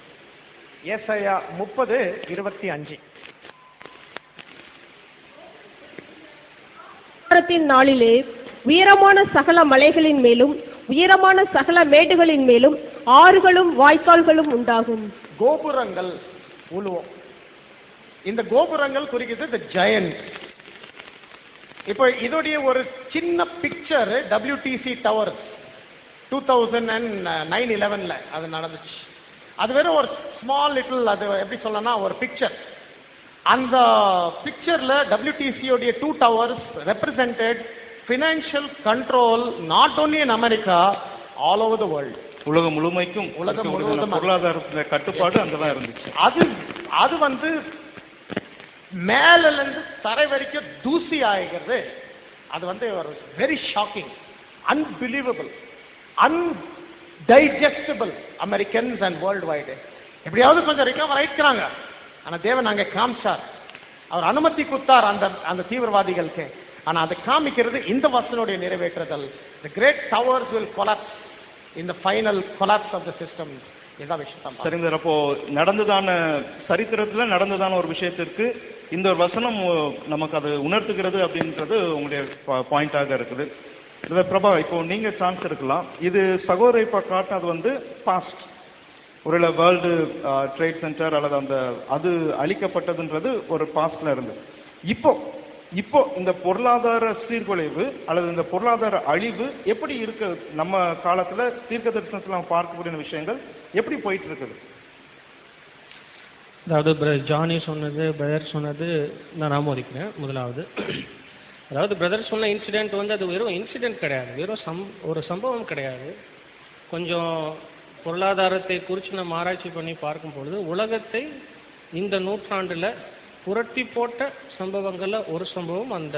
ஏசாயா முப்பது இருபத்தி அஞ்சு. நாளிலே உயரமான சகல மலைகளின் மேலும் உயரமான சகல மேடுகளின் மேலும் ஆறுகளும் வாய்க்கால்களும் உண்டாகும். கோபுரங்கள் உழுவோம். இந்த கோபுரங்கள் குறிக்கிறது the giant. இப்போ இதோடைய ஒரு சின்ன picture WTC tower two thousand and nine இலெவனில் அது நடந்துச்சு. அது வெறும் ஒரு ஸ்மால் லிட்டில், அது எப்படி சொல்லனா ஒரு பிக்சர். அந்த பிக்சரில் டபிள்யூடிசியோடைய two towers represented financial control not only in America, all over the world. உலகம் முழுமைக்கும் உலகம் முழுவதும் பொருளாதாரத்தில் கட்டுப்பாடு அங்கதான் இருந்துச்சு. அது அது வந்து மேலிருந்து தரை வரைக்கும் தூசி ஆகிறது. அது வந்து ஒரு very shocking, unbelievable, undigestable Americans and worldwide. எப்படியாவது கொஞ்சம் ரிகவர் ஆயிடுக்கிறாங்க. ஆனா தேவன் அங்கே காமிச்சார், அவர் அனுமதி கொடுத்தார் அந்த அந்த தீவிரவாதிகளுக்கு. ஆனா அதை காமிக்கிறது இந்த வசனுடைய நிறைவேற்றுதல். The great towers will collapse in the final collapse of the system. இதான் விஷயம். சரிங்க சார். அப்போ நடந்ததான சரித்திரத்துல நடந்ததான ஒரு விஷயத்திற்கு இந்த ஒரு வசனம் நமக்கு அது உணர்த்துகிறது அப்படின்றது உங்களுடைய பாயிண்டாக இருக்குது. பிரபா, இப்போ நீங்க சான்ஸ் இருக்கலாம், இது சகோதர இப்ப காட்டினது வந்து பாஸ்ட், ஒரு வேர்ல்டு ட்ரேட் சென்டர் அல்லது அந்த அது அழிக்கப்பட்டதுன்றது ஒரு பாஸ்ட்ல இருந்து. இப்போ இப்போ இந்த பொருளாதார சீர்குலைவு அல்லது இந்த பொருளாதார அழிவு எப்படி இருக்கு நம்ம காலத்துல தீர்க்க தரிசனத்தில் நம்ம பார்க்கக்கூடிய விஷயங்கள் எப்படி போயிட்டு இருக்குது? அதாவது ஜானி சொன்னது, பிரதர் சொன்னது நான் ஆமோதிக்கிறேன். முதலாவது, அதாவது பிரதர் சொன்ன இன்சிடென்ட் வந்து அது வெறும் இன்சிடென்ட் கிடையாது, வெறும் சம் ஒரு சம்பவம் கிடையாது. கொஞ்சம் பொருளாதாரத்தை குறித்து நம்ம ஆராய்ச்சி பண்ணி பார்க்கும் பொழுது உலகத்தை இந்த நூற்றாண்டில் புரட்டி போட்ட சம்பவங்களில் ஒரு சம்பவம் அந்த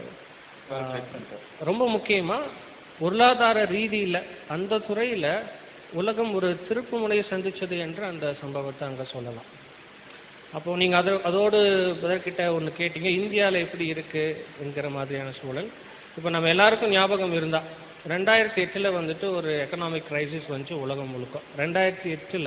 ரொம்ப முக்கியமாக பொருளாதார ரீதியில் அந்த துறையில் உலகம் ஒரு திருப்பு முனையை சந்தித்தது என்று அந்த சம்பவத்தை அங்கே சொல்லலாம். அப்போது நீங்கள் அதோ அதோடு பிரதர்கிட்ட ஒன்று கேட்டீங்க, இந்தியாவில் எப்படி இருக்குது என்கிற மாதிரியான சூழல். இப்போ நம்ம எல்லாருக்கும் ஞாபகம் இருந்தால் ரெண்டாயிரத்தி எட்டில் வந்துட்டு ஒரு எக்கனாமிக் கிரைசிஸ் வந்துச்சு உலகம் முழுக்க. ரெண்டாயிரத்தி எட்டில்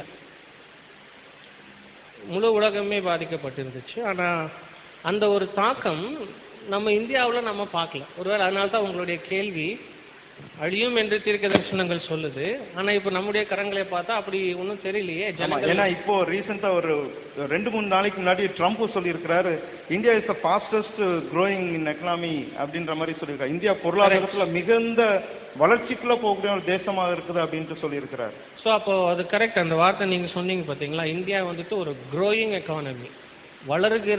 முழு உலகமே பாதிக்கப்பட்டிருந்துச்சு. ஆனால் அந்த ஒரு தாக்கம் நம்ம இந்தியாவில் நம்ம பார்க்கல. ஒருவேளை அதனால தான் உங்களுடைய கேள்வி அழியும் என்று தீர்க்க தரிசனங்கள் சொல்லுது. ஆனால் இப்போ நம்முடைய கரங்களை பார்த்தா அப்படி ஒன்றும் தெரியலையே. ஏன்னா இப்போ ரீசெண்டா ஒரு ரெண்டு மூணு நாளைக்கு முன்னாடி ட்ரம்ப் சொல்லியிருக்கிறாரு, India is the fastest growing in economy அப்படின்ற மாதிரி சொல்லியிருக்காரு. இந்தியா பொருளாதாரத்தில் மிகுந்த வளர்ச்சிக்குள்ள போகக்கூடிய ஒரு தேசமாக இருக்குது அப்படின்ட்டு சொல்லியிருக்கிறார். ஸோ அப்போ அது கரெக்ட், அந்த வார்த்தை நீங்கள் சொன்னீங்க பார்த்தீங்களா. இந்தியா வந்துட்டு ஒரு க்ரோயிங் எக்கானமி, வளர்கிற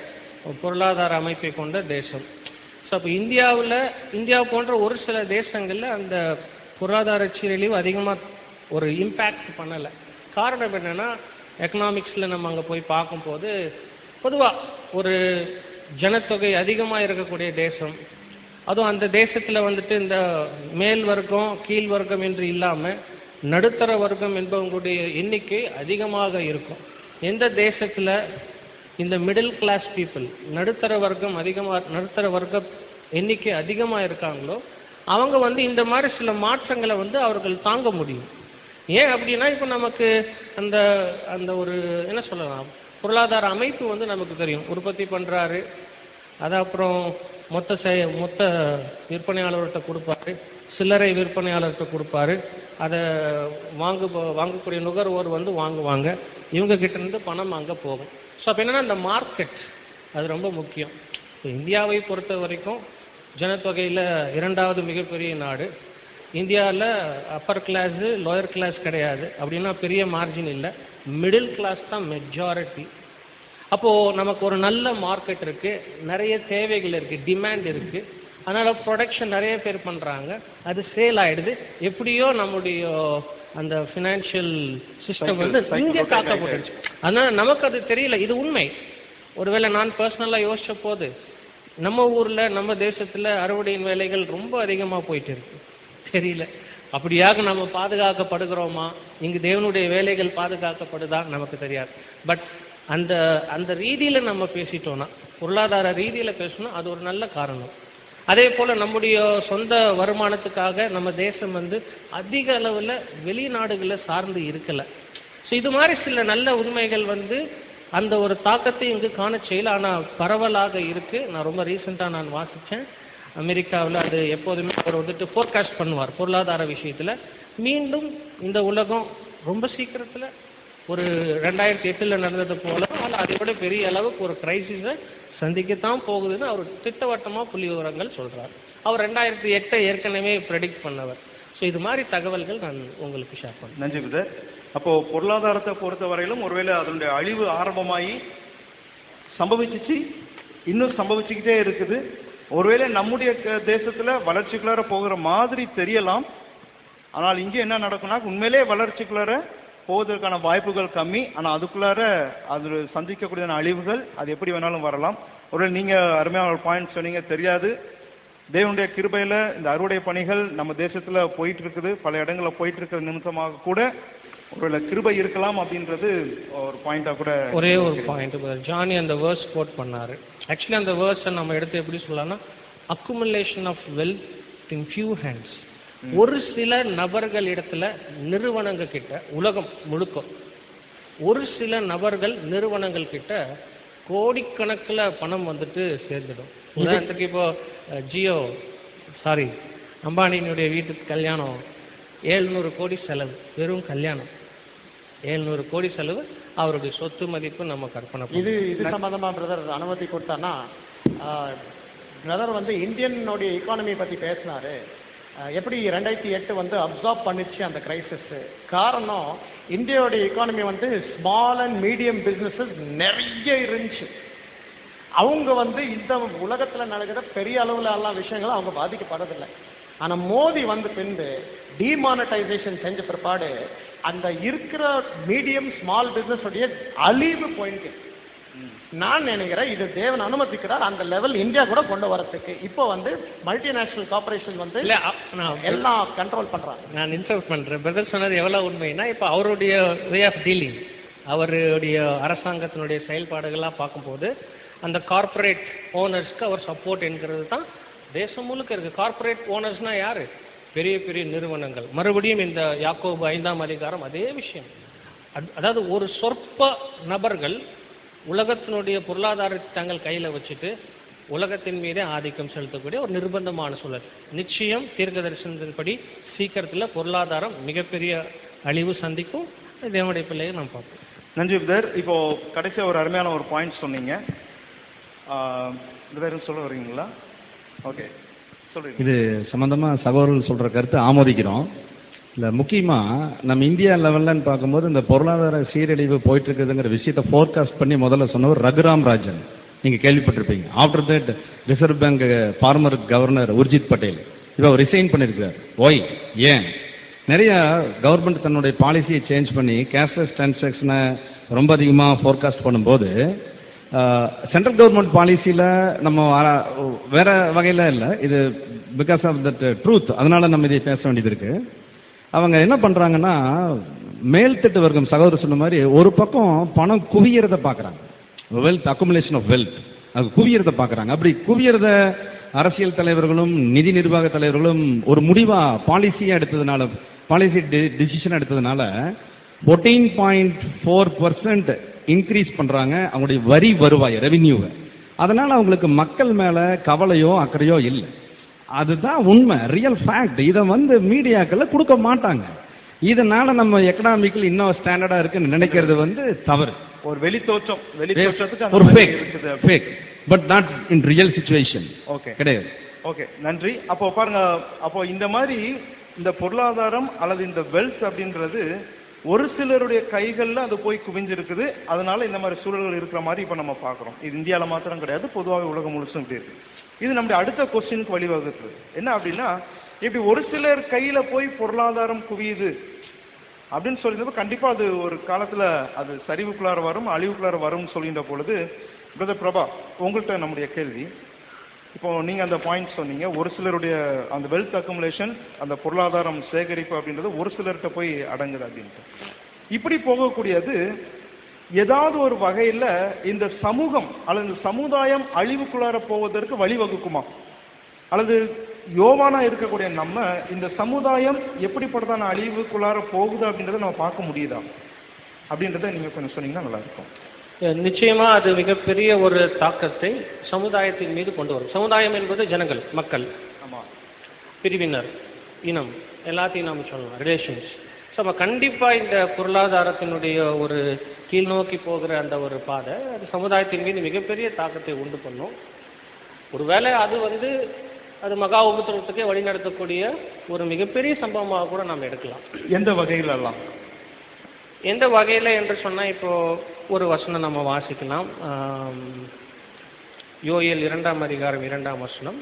பொருளாதார அமைப்பை கொண்ட தேசம். ஸோ அப்போ இந்தியாவில் இந்தியா போன்ற ஒரு சில தேசங்களில் அந்த பொருளாதார சீரழிவு அதிகமாக ஒரு இம்பேக்ட் பண்ணலை. காரணம் என்னென்னா, எக்கனாமிக்ஸில் நம்ம அங்கே போய் பார்க்கும்போது பொதுவாக ஒரு ஜனத்தொகை அதிகமாக இருக்கக்கூடிய தேசம், அதுவும் அந்த தேசத்தில் வந்துட்டு இந்த மேல் வர்க்கம் கீழ் வர்க்கம் என்று இல்லாமல் நடுத்தர வர்க்கம் என்பவங்களுடைய எண்ணிக்கை அதிகமாக இருக்கும். எந்த தேசத்தில் இந்த மிடில் கிளாஸ் பீப்புள், நடுத்தர வர்க்கம் அதிகமாக நடுத்தர வர்க்க எண்ணிக்கை அதிகமாக இருக்காங்களோ அவங்க வந்து இந்த மாதிரி சில மாற்றங்களை வந்து அவர்கள் தாங்க முடியும். ஏன் அப்படின்னா, இப்போ நமக்கு அந்த அந்த ஒரு என்ன சொல்லலாம், பொருளாதார அமைப்பு வந்து நமக்கு தெரியும். உற்பத்தி பண்ணுறாரு, அதை அப்புறம் மொத்த செய் மொத்த விற்பனையாளர்கிட்ட கொடுப்பாரு, சில்லறை விற்பனையாளர்கிட்ட கொடுப்பாரு, அதை வாங்கு வாங்கக்கூடிய நுகர்வோர் வந்து வாங்குவாங்க, இவங்க கிட்டேருந்து பணம் அங்கே போகும். ஸோ அப்போ என்னென்னா இந்த மார்க்கெட் அது ரொம்ப முக்கியம். இப்போ இந்தியாவை பொறுத்த வரைக்கும் ஜனத்தொகையில் இரண்டாவது மிகப்பெரிய நாடு. இந்தியாவில் அப்பர் கிளாஸு லோயர் கிளாஸ் கிடையாது, அப்படின்னா பெரிய மார்ஜின் இல்லை, மிடில் கிளாஸ் தான் மெஜாரிட்டி. அப்போது நமக்கு ஒரு நல்ல மார்க்கெட் இருக்குது, நிறைய தேவைகள் இருக்குது, டிமாண்ட் இருக்குது, அதனால் ப்ரொடக்ஷன் நிறைய பேர் பண்ணுறாங்க, அது சேல் ஆகிடுது. எப்படியோ நம்முடைய அந்த ஃபினான்ஷியல் சிஸ்டம் வந்து இங்கே காக்கப்பட்டுருச்சு. அதனால் நமக்கு அது தெரியல, இது உண்மை. ஒருவேளை நான் பர்சனலாக யோசித்த போது நம்ம ஊரில் நம்ம தேசத்தில் அறுவடையின் வேலைகள் ரொம்ப அதிகமாக போயிட்டு இருக்கு, தெரியல. அப்படியாக நம்ம பாதுகாக்கப்படுகிறோமா, இங்கு தேவனுடைய வேலைகள் பாதுகாக்கப்படுதா நமக்கு தெரியாது. பட் அந்த அந்த ரீதியில் நம்ம பேசிட்டோன்னா, பொருளாதார ரீதியில் பேசணும், அது ஒரு நல்ல காரணம். அதே போல் நம்முடைய சொந்த வருமானத்துக்காக நம்ம தேசம் வந்து அதிக அளவில் வெளிநாடுகளில் சார்ந்து இருக்கலை. ஸோ இது மாதிரி சில நல்ல உண்மைகள் வந்து அந்த ஒரு தாக்கத்தை இங்கு காண செய்யல, ஆனால் பரவலாக இருக்குது. நான் ரொம்ப ரீசெண்டாக நான் வாசித்தேன், அமெரிக்காவில் அது எப்போதுமே அவர் வந்துட்டு ஃபோர்காஸ்ட் பண்ணுவார் பொருளாதார விஷயத்தில். மீண்டும் இந்த உலகம் ரொம்ப சீக்கிரத்தில் ஒரு ரெண்டாயிரத்தி எட்டில் நடந்தது போல, ஆனால் அதை விட பெரிய அளவுக்கு ஒரு கிரைசிஸை சந்திக்கத்தான் போகுதுன்னு அவர் திட்டவட்டமாக புள்ளி விவரங்கள் சொல்கிறார். அவர் ரெண்டாயிரத்தி எட்டை ஏற்கனவே ப்ரெடிக்ட் பண்ணவர். ஸோ இது மாதிரி தகவல்கள் நான் உங்களுக்கு ஷேர் பண்ணேன். நன்றி சார். அப்போது பொருளாதாரத்தை பொறுத்த வரையிலும் ஒருவேளை அதனுடைய அழிவு ஆரம்பமாகி சம்பவிச்சிச்சு, இன்னும் சம்பவிச்சுக்கிட்டே இருக்குது. ஒருவேளை நம்முடைய தேசத்தில் வளர்ச்சிக்குள்ளார போகிற மாதிரி தெரியலாம், ஆனால் இங்கே என்ன நடக்கும்னா உண்மையிலே வளர்ச்சிக்குள்ளார போவதற்கான வாய்ப்புகள் கம்மி. ஆனால் அதுக்குள்ளார அது சந்திக்கக்கூடிய அழிவுகள் அது எப்படி வேணாலும் வரலாம். ஒருவேளை நீங்கள் அருமையான ஒரு பாயிண்ட் சொன்னீங்க, தெரியாது தேவனுடைய கிருபையில இந்த அறுவடை பணிகள் நம்ம தேசத்துல போயிட்டு இருக்குது, பல இடங்களில் போயிட்டு இருக்கிற நிமித்தமாக கூட ஒருவேளை கிருபை இருக்கலாம் அப்படின்றது ஒரு பாயிண்டா கூட. ஒரே ஒரு பாயிண்ட் ஜானி அந்த வேர்ஸ் கோட் பண்ணாரு. ஆக்சுவலி அந்த வேர்ஸை நம்ம எடுத்து எப்படி சொல்லலாம்னா, accumulation of wealth in few hands. ஒரு சில நபர்கள் இடத்துல நிறுவனங்கள் கிட்ட, உலகம் முழுக்க ஒரு சில நபர்கள் நிறுவனங்கள் கிட்ட கோடிக்கணக்கில் பணம் வந்துட்டு சேர்ந்துடும். உதாரணத்துக்கு இப்போ ஜியோ சாரி அம்பானியினுடைய வீட்டுக்கு கல்யாணம், ஏழ்நூறு கோடி செலவு, வெறும் கல்யாணம் ஏழ்நூறு கோடி செலவு. அவருடைய சொத்து மதிப்பு நம்ம கற்பனை இது இது சம்பந்தமா பிரதர் அனுமதி கொடுத்தானா, பிரதர் வந்து இந்தியனுடைய எக்கானமி பற்றி பேசினாரு. எப்படி ரெண்டாயிரத்தி எட்டு வந்து அப்சார்ப் பண்ணிச்சு அந்த கிரைசிஸ். காரணம் இந்தியாவுடைய எக்கானமி வந்து ஸ்மால் அண்ட் மீடியம் பிஸ்னஸஸ் நிறைய இருந்துச்சு. அவங்க வந்து இந்த உலகத்தில் நடக்கிற பெரிய அளவில் எல்லாம் விஷயங்களும் அவங்க பாதிக்கப்படுறதில்லை. ஆனால் மோடி வந்து பின்பு டிமானடைசேஷன் செஞ்ச பிற்பாடு அந்த இருக்கிற மீடியம் ஸ்மால் பிஸ்னஸ் உடைய அழிவு போயிருக்கு. நான் நினைக்கிறேன் இது தேவன் அனுமதிக்கிறார் அந்த லெவல் இந்தியா கூட கொண்டு வரதுக்கு. இப்போ வந்து மல்டிநேஷனல் கார்பரேஷன் வந்து எல்லாம் கண்ட்ரோல் பண்றாங்க. நான் இன்சல்ட் பண்றேன். பிரதர் சொன்னது எவ்வளவு உண்மைன்னா, இப்போ அவருடைய வே ஆஃப் டீலிங், அவருடைய அரசாங்கத்தினுடைய செயல்பாடுகள்லாம் பார்க்கும்போது அந்த கார்பரேட் ஓனர்ஸ்க்கு அவர் சப்போர்ட் என்கிறது தான் தேசம் முழுக்க இருக்கு. கார்பரேட் ஓனர்ஸ்னா யாரு? பெரிய பெரிய நிறுவனங்கள். மறுபடியும் இந்த யாக்கோபு ஐந்தாம் அதிகாரம் அதே விஷயம். அதாவது ஒரு சொற்ப நபர்கள் உலகத்தினுடைய பொருளாதாரத்தை தங்கள் கையில் வச்சுட்டு உலகத்தின் மீதே ஆதிக்கம் செலுத்தக்கூடிய ஒரு நிர்பந்தமான சூழல். நிச்சயம் தீர்க்க தரிசனத்தின்படி சீக்கிரத்தில் பொருளாதாரம் மிகப்பெரிய அழிவு சந்திக்கும். தேவனுடைய பிள்ளையை நாம் பார்ப்போம். நன்றி பிரதர். இப்போ கடைசியாக ஒரு அருமையான ஒரு பாயிண்ட் சொன்னீங்க. பிரதர் சொல்ல வரீங்களா? ஓகே சொல்றீங்க. இது சம்பந்தமாக சகோதரர்கள் சொல்கிற கருத்தை ஆமோதிக்கிறோம். இல்லை முக்கியமாக நம்ம இந்தியா லெவல்லன்னு பார்க்கும்போது இந்த பொருளாதார சீரழிவு போயிட்டு இருக்குதுங்கிற விஷயத்தை ஃபோர்காஸ்ட் பண்ணி முதல்ல சொன்னவர் ரகுராம் ராஜன், நீங்கள் கேள்விப்பட்டிருப்பீங்க. After that Reserve Bank former governor Urjit Patel இப்போ அவர் ரிசைன் பண்ணியிருக்கார். ஒய் ஏன்? நிறைய கவர்மெண்ட் தன்னுடைய பாலிசியை சேஞ்ச் பண்ணி கேஷ்லெஸ் டிரான்சாக்ஷனை ரொம்ப அதிகமாக ஃபோர்காஸ்ட் பண்ணும்போது சென்ட்ரல் கவர்மெண்ட் பாலிசியில் நம்ம வேற வகையில் இல்லை, இது பிகாஸ் ஆஃப் தட் ட்ரூத், அதனால நம்ம இதை பேச வேண்டியது இருக்கு. அவங்க என்ன பண்ணுறாங்கன்னா, மேல்தட்டு வர்க்கம் சகோதரர் சொன்ன மாதிரி ஒரு பக்கம் பணம் குவியறத பார்க்குறாங்க, வெல்த் அக்குமுலேஷன் ஆஃப் வெல்த், அது குவியறத பார்க்குறாங்க. அப்படி குவியறத அரசியல் தலைவர்களும் நிதி நிர்வாக தலைவர்களும் ஒரு முடிவாக பாலிசியாக எடுத்ததுனால, பாலிசி டிசிஷன் எடுத்ததுனால fourteen point four percent increase பண்ணுறாங்க அவங்களுடைய வரி வருவாய் ரெவின்யூவை. அதனால் அவங்களுக்கு மக்கள் மேலே கவலையோ அக்கறையோ இல்லை. அதுதான் உண்மை, ரியல் ஃபேக்ட். இதை வந்து மீடியாக்களை கொடுக்க மாட்டாங்க. இதனால நம்ம எக்கனாமிக்கல் இன்னும் ஸ்டாண்டர்டாக இருக்குன்னு நினைக்கிறது வந்து தவறு. ஒரு வெளி தோற்றம், வெளி தோற்றத்துக்கு ஒரு fake fake but not in real situation. Okay கிடையாது. ஓகே நன்றி. அப்போ பாருங்க, அப்போ இந்த மாதிரி இந்த பொருளாதாரம் அல்லது இந்த வெல்த் அப்படின்றது ஒரு சிலருடைய கைகளில் அது போய் குவிஞ்சிருக்குது. அதனால இந்த மாதிரி சூழல்கள் இருக்கிற மாதிரி இப்போ நம்ம பார்க்குறோம். இது இந்தியாவில் மாத்திரம் கிடையாது, பொதுவாக உலகம் முழுசும் இப்படி இருக்கு. இது நம்முடைய அடுத்த கொஸ்டினுக்கு வழிவகுக்குது. என்ன அப்படின்னா, இப்படி ஒரு சிலர் கையில் போய் பொருளாதாரம் குவியுது அப்படின்னு சொல்லியிருந்தப்போ கண்டிப்பாக அது ஒரு காலத்தில் அது சரிவுக்குள்ளார வரும், அழிவுக்குள்ளார வரும்னு சொல்லின்ற பொழுது, பிரதர் பிரபா உங்கள்கிட்ட நம்முடைய கேள்வி, இப்போ நீங்கள் அந்த பாயிண்ட் சொன்னீங்க, ஒரு சிலருடைய அந்த வெல்த் அக்குமுலேஷன், அந்த பொருளாதாரம் சேகரிப்பு அப்படின்றது ஒரு சிலர்கிட்ட போய் அடங்குது அப்படின்ட்டு. இப்படி போகக்கூடியது ஏதாவது ஒரு வகையில் இந்த சமூகம் அல்லது இந்த சமுதாயம் அழிவுக்குள்ளார போவதற்கு வழிவகுக்குமா? அல்லது யோவானா இருக்கக்கூடிய நம்ம இந்த சமுதாயம் எப்படிப்பட்டதான அழிவுக்குள்ளார போகுது அப்படின்றத நம்ம பார்க்க முடியுதா அப்படின்றத நீங்கள் கொஞ்சம் சொன்னீங்கன்னா நல்லா இருக்கும். நிச்சயமா அது மிகப்பெரிய ஒரு தாக்கத்தை சமுதாயத்தின் மீது கொண்டு வரும். சமுதாயம் என்பது ஜனங்கள், மக்கள், ஆமாம், பிரிவினர், இனம், எல்லாத்தையும் நாம் சொல்லலாம், ரிலேஷன்ஸ். ஸோ நம்ம கண்டிப்பாக இந்த பொருளாதாரத்தினுடைய ஒரு கீழ்நோக்கி போகிற அந்த ஒரு பாதை அது சமுதாயத்தின் மீது மிகப்பெரிய தாக்கத்தை உண்டு பண்ணும். ஒருவேளை அது வந்து அது மகா உபத்திரவத்துக்கே வழிநடத்தக்கூடிய ஒரு மிகப்பெரிய சம்பவமாக கூட நாம் எடுக்கலாம். எந்த வகையில் எல்லாம்? எந்த வகையில் என்று சொன்னால், இப்போ ஒரு வசனம் நம்ம வாசிக்கலாம். யோயேல் இரண்டாம் அதிகாரம் இரண்டாம் வசனம்.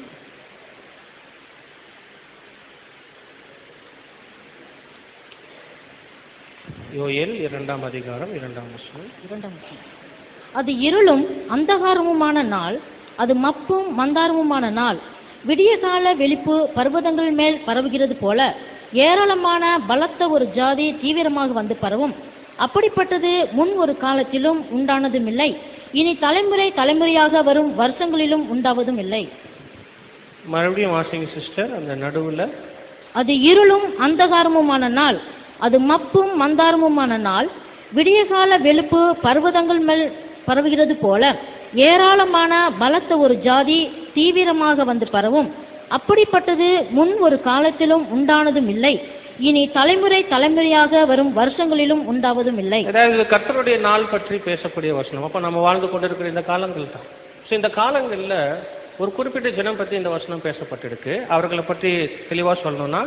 யோயேல் இரண்டாம் அதிகாரம் இரண்டாம் வசனம். இரண்டாம் வசனம். அது இருளும் அந்தகாரமுமான நாள், அது மப்பும் மந்தாரமுமான நாள். விடிய கால வெளிப்பு பர்வதங்கள் மேல் பரவுகிறது போல ஏராளமான பலத்த ஒரு ஜாதி தீவிரமாக வந்து பரவும். அப்படிப்பட்டது முன் ஒரு காலத்திலும் உண்டானதுமில்லை, இனி தலைமுறை தலைமுறையாக வரும் வருஷங்களிலும் உண்டாவதும் இல்லை. மறுபடியும் வாசிங்க சிஸ்டர், அந்த நடுவில். அது இருளும் அந்தகாரமுமான நாள், அது மப்பும் மந்தாரமுமான நாள். விடியகால வெளுப்பு பர்வதங்கள் மேல் பரவுகிறது போல ஏராளமான பலத்த ஒரு ஜாதி தீவிரமாக வந்து பரவும். அப்படிப்பட்டது முன் ஒரு காலத்திலும் உண்டானதும் இல்லை, இனி தலைமுறை தலைமுறையாக வரும் வருஷங்களிலும் உண்டாவதும் இல்லை. அதாவது கர்த்தருடைய நாள் பற்றி பேசக்கூடிய வசனம். அப்போ நம்ம வாழ்ந்து கொண்டிருக்கிற இந்த காலங்கள் தான். ஸோ இந்த காலங்களில் ஒரு குறிப்பிட்ட ஜனம் பற்றி இந்த வசனம் பேசப்பட்டிருக்கு. அவர்களை பற்றி தெளிவாக சொல்லணும்னா,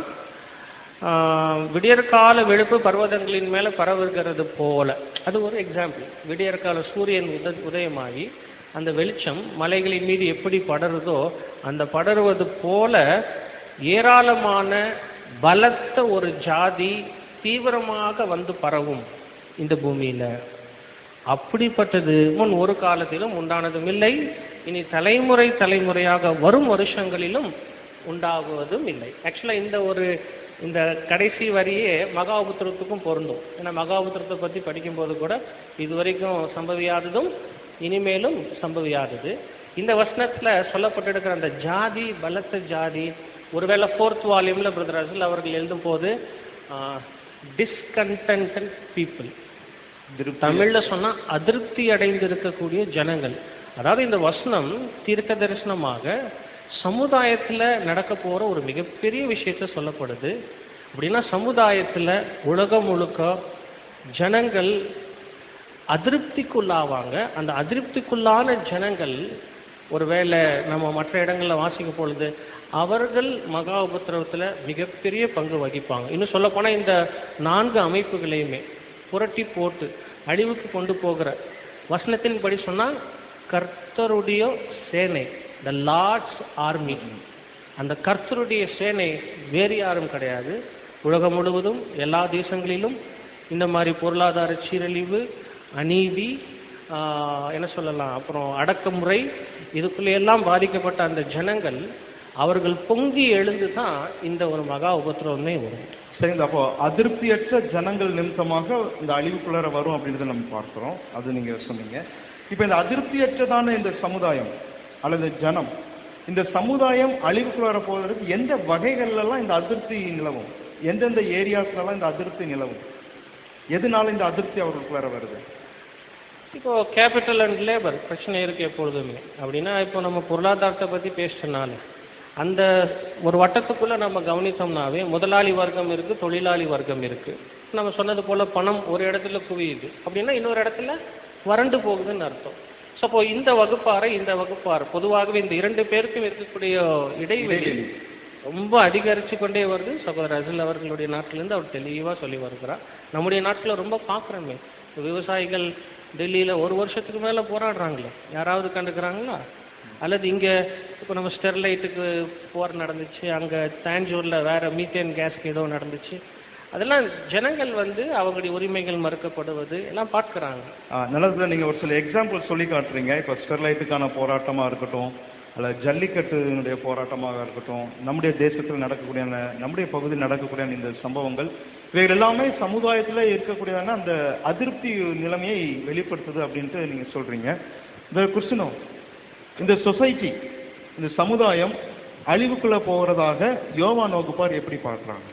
விடியற்கால வெளுப்பு பர்வதங்களின் மேலே பரவுகிறது போல, அது ஒரு எக்ஸாம்பிள். விடியற்கால சூரியன் உத உதயமாகி அந்த வெளிச்சம் மலைகளின் மீது எப்படி படருதோ அந்த படருவது போல ஏராளமான பலத்த ஒரு ஜாதி தீவிரமாக வந்து பரவும் இந்த பூமியில். அப்படிப்பட்டது முன் ஒரு காலத்திலும் உண்டானதும் இல்லை, இனி தலைமுறை தலைமுறையாக வரும் வருஷங்களிலும் உண்டாகுவதும் இல்லை. ஆக்சுவலாக இந்த ஒரு இந்த கடைசி வரியே மகாபுத்திரத்துக்கும் பொருந்தும். ஏன்னா மகாபுத்திரத்தை பற்றி படிக்கும்போது கூட இதுவரைக்கும் சம்பவியாததும் இனிமேலும் சம்பவியாதது. இந்த வசனத்தில் சொல்லப்பட்டிருக்கிற அந்த ஜாதி பலத்த ஜாதி, ஒருவேளை ஃபோர்த் வால்யூமில் பிரதர் அசல் அவர்கள் எழுதும் போது டிஸ்கண்டன்ட் பீப்புள், தமிழில் சொன்னால் அதிருப்தி அடைந்து இருக்கக்கூடிய ஜனங்கள். அதாவது இந்த வசனம் தீர்க்க தரிசனமாக சமுதாயத்தில் நடக்க போகிற ஒரு மிகப்பெரிய விஷயத்த சொல்லப்படுது. அப்படின்னா சமுதாயத்தில் உலகம் முழுக்க ஜனங்கள் அதிருப்திக்குள்ளாவாங்க. அந்த அதிருப்திக்குள்ளான ஜனங்கள் ஒருவேளை நம்ம மற்ற இடங்களில் வாசிக்கும் பொழுது அவர்கள் மகா உபத்திரவத்தில் மிகப்பெரிய பங்கு வகிப்பாங்க. இன்னும் சொல்லப்போனால் இந்த நான்கு அமைப்புகளையுமே புரட்டி போட்டு அழிவுக்கு கொண்டு போகிற வசனத்தின் படி சொன்னால் கர்த்தருடைய சேனை, த லார்ட்ஸ் ஆர்மி. அந்த கர்த்தருடைய சேனை வேறு யாரும் கிடையாது. உலகம் முழுவதும் எல்லா தேசங்களிலும் இந்த மாதிரி பொருளாதார சீரழிவு, அநீதி, என்ன சொல்லலாம், அப்புறம் அடக்குமுறை, இதுக்குள்ளேயெல்லாம் பாதிக்கப்பட்ட அந்த ஜனங்கள் அவர்கள் பொங்கி எழுந்து தான் இந்த ஒரு மகா உபத்திரவமே வரும். சரிங்க. அப்போ அதிருப்தியற்ற ஜனங்கள் நிமித்தமாக இந்த அழிவுக்குள்ளார வரும் அப்படின்றத நம்ம பார்க்குறோம். அது நீங்கள் சொன்னீங்க. இப்போ இந்த அதிருப்தியற்றதான இந்த சமுதாயம் அல்லது ஜனம், இந்த சமுதாயம் அழிவுக்குள்ளார போவதற்கு எந்த வகைகள்லாம் இந்த அதிருப்தி நிலவும், எந்தெந்த ஏரியாஸ்லாம் இந்த அதிருப்தி நிலவும், எதனால இந்த அதிருப்தி அவர்களுக்குள்ளார வருது? இப்போ கேபிட்டல் அண்ட் லேபர் பிரச்சனை இருக்குது எப்பொழுதுமே. அப்படின்னா இப்போ நம்ம பொருளாதாரத்தை பற்றி பேசினால அந்த ஒரு வட்டத்துக்குள்ளே நம்ம கவனித்தோம்னாவே முதலாளி வர்க்கம் இருக்குது, தொழிலாளி வர்க்கம் இருக்குது. நம்ம சொன்னது போல் பணம் ஒரு இடத்துல குவியுது அப்படின்னா இன்னொரு இடத்துல வறண்டு போகுதுன்னு அர்த்தம். ஸோ அப்போ இந்த வகுப்பாரை இந்த வகுப்பார் பொதுவாகவே இந்த இரண்டு பேருக்கும் இருக்கக்கூடிய இடைவெளி ரொம்ப அதிகரித்து கொண்டே வருது. சகோதரர் அசல் அவர்களுடைய நாட்டிலேருந்து அவர் தெளிவாக சொல்லி வருகிறார். நம்முடைய நாட்டில் ரொம்ப பார்க்குறோமே, விவசாயிகள் டெல்லியில் ஒரு வருஷத்துக்கு மேலே போராடுறாங்களே, யாராவது கண்டுக்கிறாங்களா? அல்லது இங்கே இப்போ நம்ம ஸ்டெர்லைட்டுக்கு போர் நடந்துச்சு, அங்கே தாஞ்சூரில் வேறு மீத்தேன் கேஸ்க்கு ஏதோ நடந்துச்சு, அதெல்லாம் ஜனங்கள் வந்து அவங்களுடைய உரிமைகள் மறுக்கப்படுவது எல்லாம் பார்க்குறாங்க. நல்லது. நீங்கள் ஒரு சில எக்ஸாம்பிள் சொல்லி காட்டுறீங்க. இப்போ ஸ்டெர்லைட்டுக்கான போராட்டமாக இருக்கட்டும், அல்லது ஜல்லிக்கட்டுனுடைய போராட்டமாக இருக்கட்டும், நம்முடைய தேசத்தில் நடக்கக்கூடிய நம்முடைய பகுதியில் நடக்கக்கூடிய இந்த சம்பவங்கள், இவைகள் எல்லாமே சமுதாயத்தில் இருக்கக்கூடியதான அந்த அதிருப்தி நிலைமையை வெளிப்படுத்துது அப்படின்ட்டு நீங்கள் சொல்கிறீங்க. இந்த கிறிஸ்டினோ, இந்த சொசைட்டி, இந்த சமுதாயம் அழிவுக்குள்ளே போகிறதாக யோவான் வகுப்பார் எப்படி பார்க்குறாங்க?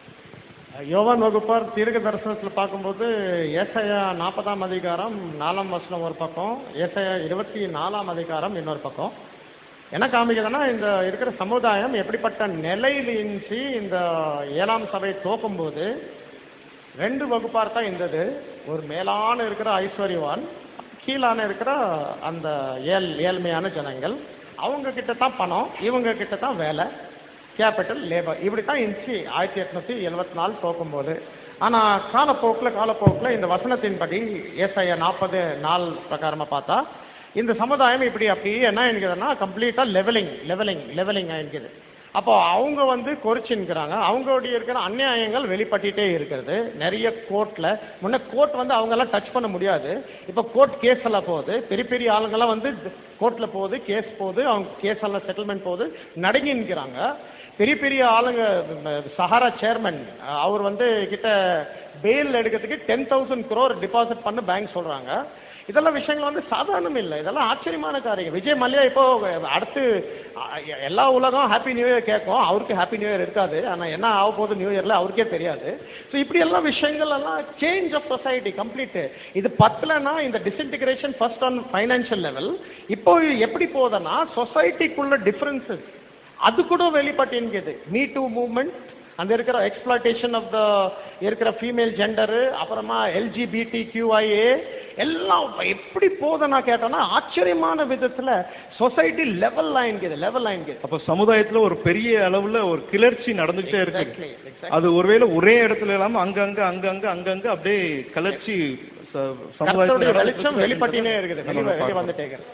யோவான் வகுப்பார் தீர்க்க தரிசனத்தில் பார்க்கும்போது ஏசாயா நாற்பதாம் அதிகாரம் நாலாம் வசனம் ஒரு பக்கம், ஏசாயா இருபத்தி நாலாம் அதிகாரம் இன்னொரு பக்கம். என்ன காமிக்குதுன்னா, இந்த இருக்கிற சமுதாயம் எப்படிப்பட்ட நிலையில் இருந்துச்சு. இந்த ஏழாம் சபை தோக்கும்போது ரெண்டு வகுப்பார் தான் இருந்தது. ஒரு மேலான இருக்கிற ஐஸ்வர்யவான், கீழான இருக்கிற அந்த ஏழ் ஏழ்மையான ஜனங்கள். அவங்க கிட்ட தான் பணம், இவங்க கிட்ட தான் வேலை, கேபிட்டல் லேபர். இப்படி தான் இருந்துச்சு ஆயிரத்தி எட்நூற்றி எழுபத்தி நாலு தோக்கும்போது. ஆனால் காலப்போக்கில் காலப்போக்கில் இந்த வசனத்தின்படி ஏசாயா நாற்பது நாள் பிரகாரமாக பார்த்தா இந்த சமுதாயம் இப்படி அப்படி என்ன இருக்குதுன்னா கம்ப்ளீட்டாக லெவலிங் லெவலிங் லெவலிங் ஆகிருக்குது. அப்போ அவங்க வந்து கொறிச்சுன்னுக்கிறாங்க. அவங்களுடைய இருக்கிற அநியாயங்கள் வெளிப்பட்டுட்டே இருக்கிறது நிறைய கோர்ட்ல. முன்ன கோர்ட் வந்து அவங்கெல்லாம் டச் பண்ண முடியாது. இப்போ கோர்ட் கேஸ் எல்லாம் போகுது, பெரிய பெரிய ஆளுங்கெல்லாம் வந்து கோர்ட்ல போகுது, கேஸ் போகுது, அவங்க கேஸ் எல்லாம் செட்டில்மெண்ட் போகுது, நடுங்கி நிற்கிறாங்க. பெரிய பெரிய ஆளுங்க, சஹாரா சேர்மன் அவர் வந்து கிட்ட பெயில் எடுக்கிறதுக்கு டென் தௌசண்ட் குரோர் டிபாசிட் பண்ண பேங்க் சொல்றாங்க. இதெல்லாம் விஷயங்கள் வந்து சாதாரணம் இல்லை, இதெல்லாம் ஆச்சரியமான காரியம். விஜய் மல்லையா இப்போ அடுத்து எல்லா உலகம் ஹாப்பி நியூ இயர் கேட்கும், அவருக்கு ஹாப்பி நியூ இயர் இருக்காது. ஆனால் என்ன ஆக போகுது நியூ இயர்ல அவருக்கே தெரியாது. ஸோ இப்படி எல்லாம் விஷயங்கள் எல்லாம் சேஞ்ச் ஆஃப் சொசைட்டி கம்ப்ளீட். இது பத்தலைன்னா இந்த disintegration first on financial level. இப்போ எப்படி போகுதுன்னா சொசைட்டிக்குள்ள டிஃபரன்சஸ் அது கூட வெளிப்பட்டிருக்குது. மீ டூ மூவ்மெண்ட், அந்த இருக்கிற எக்ஸ்பிளாய்டேஷன் ஆஃப் த இருக்கிற ஃபீமேல் ஜெண்டரு, அப்புறமா எல்ஜிபிடி கியூஐஏ எல்லாம் எப்படி போதுன்னா கேட்டோன்னா ஆச்சரியமான விதத்துல சொசைட்டி லெவல் ஆயின்குது லெவல் ஆயின்குது. அப்போ சமுதாயத்துல ஒரு பெரிய அளவுல ஒரு கிளர்ச்சி நடந்துகிட்டே இருக்கு. அது ஒருவேளை ஒரே இடத்துல இல்லாம அங்கங்க அங்கங்க அங்கங்க அப்படியே கிளர்ச்சி சமுதாயத்துல வெளிச்சம் வெளிப்பட்டினே இருக்குது, வெளியே வந்துட்டே இருக்கு.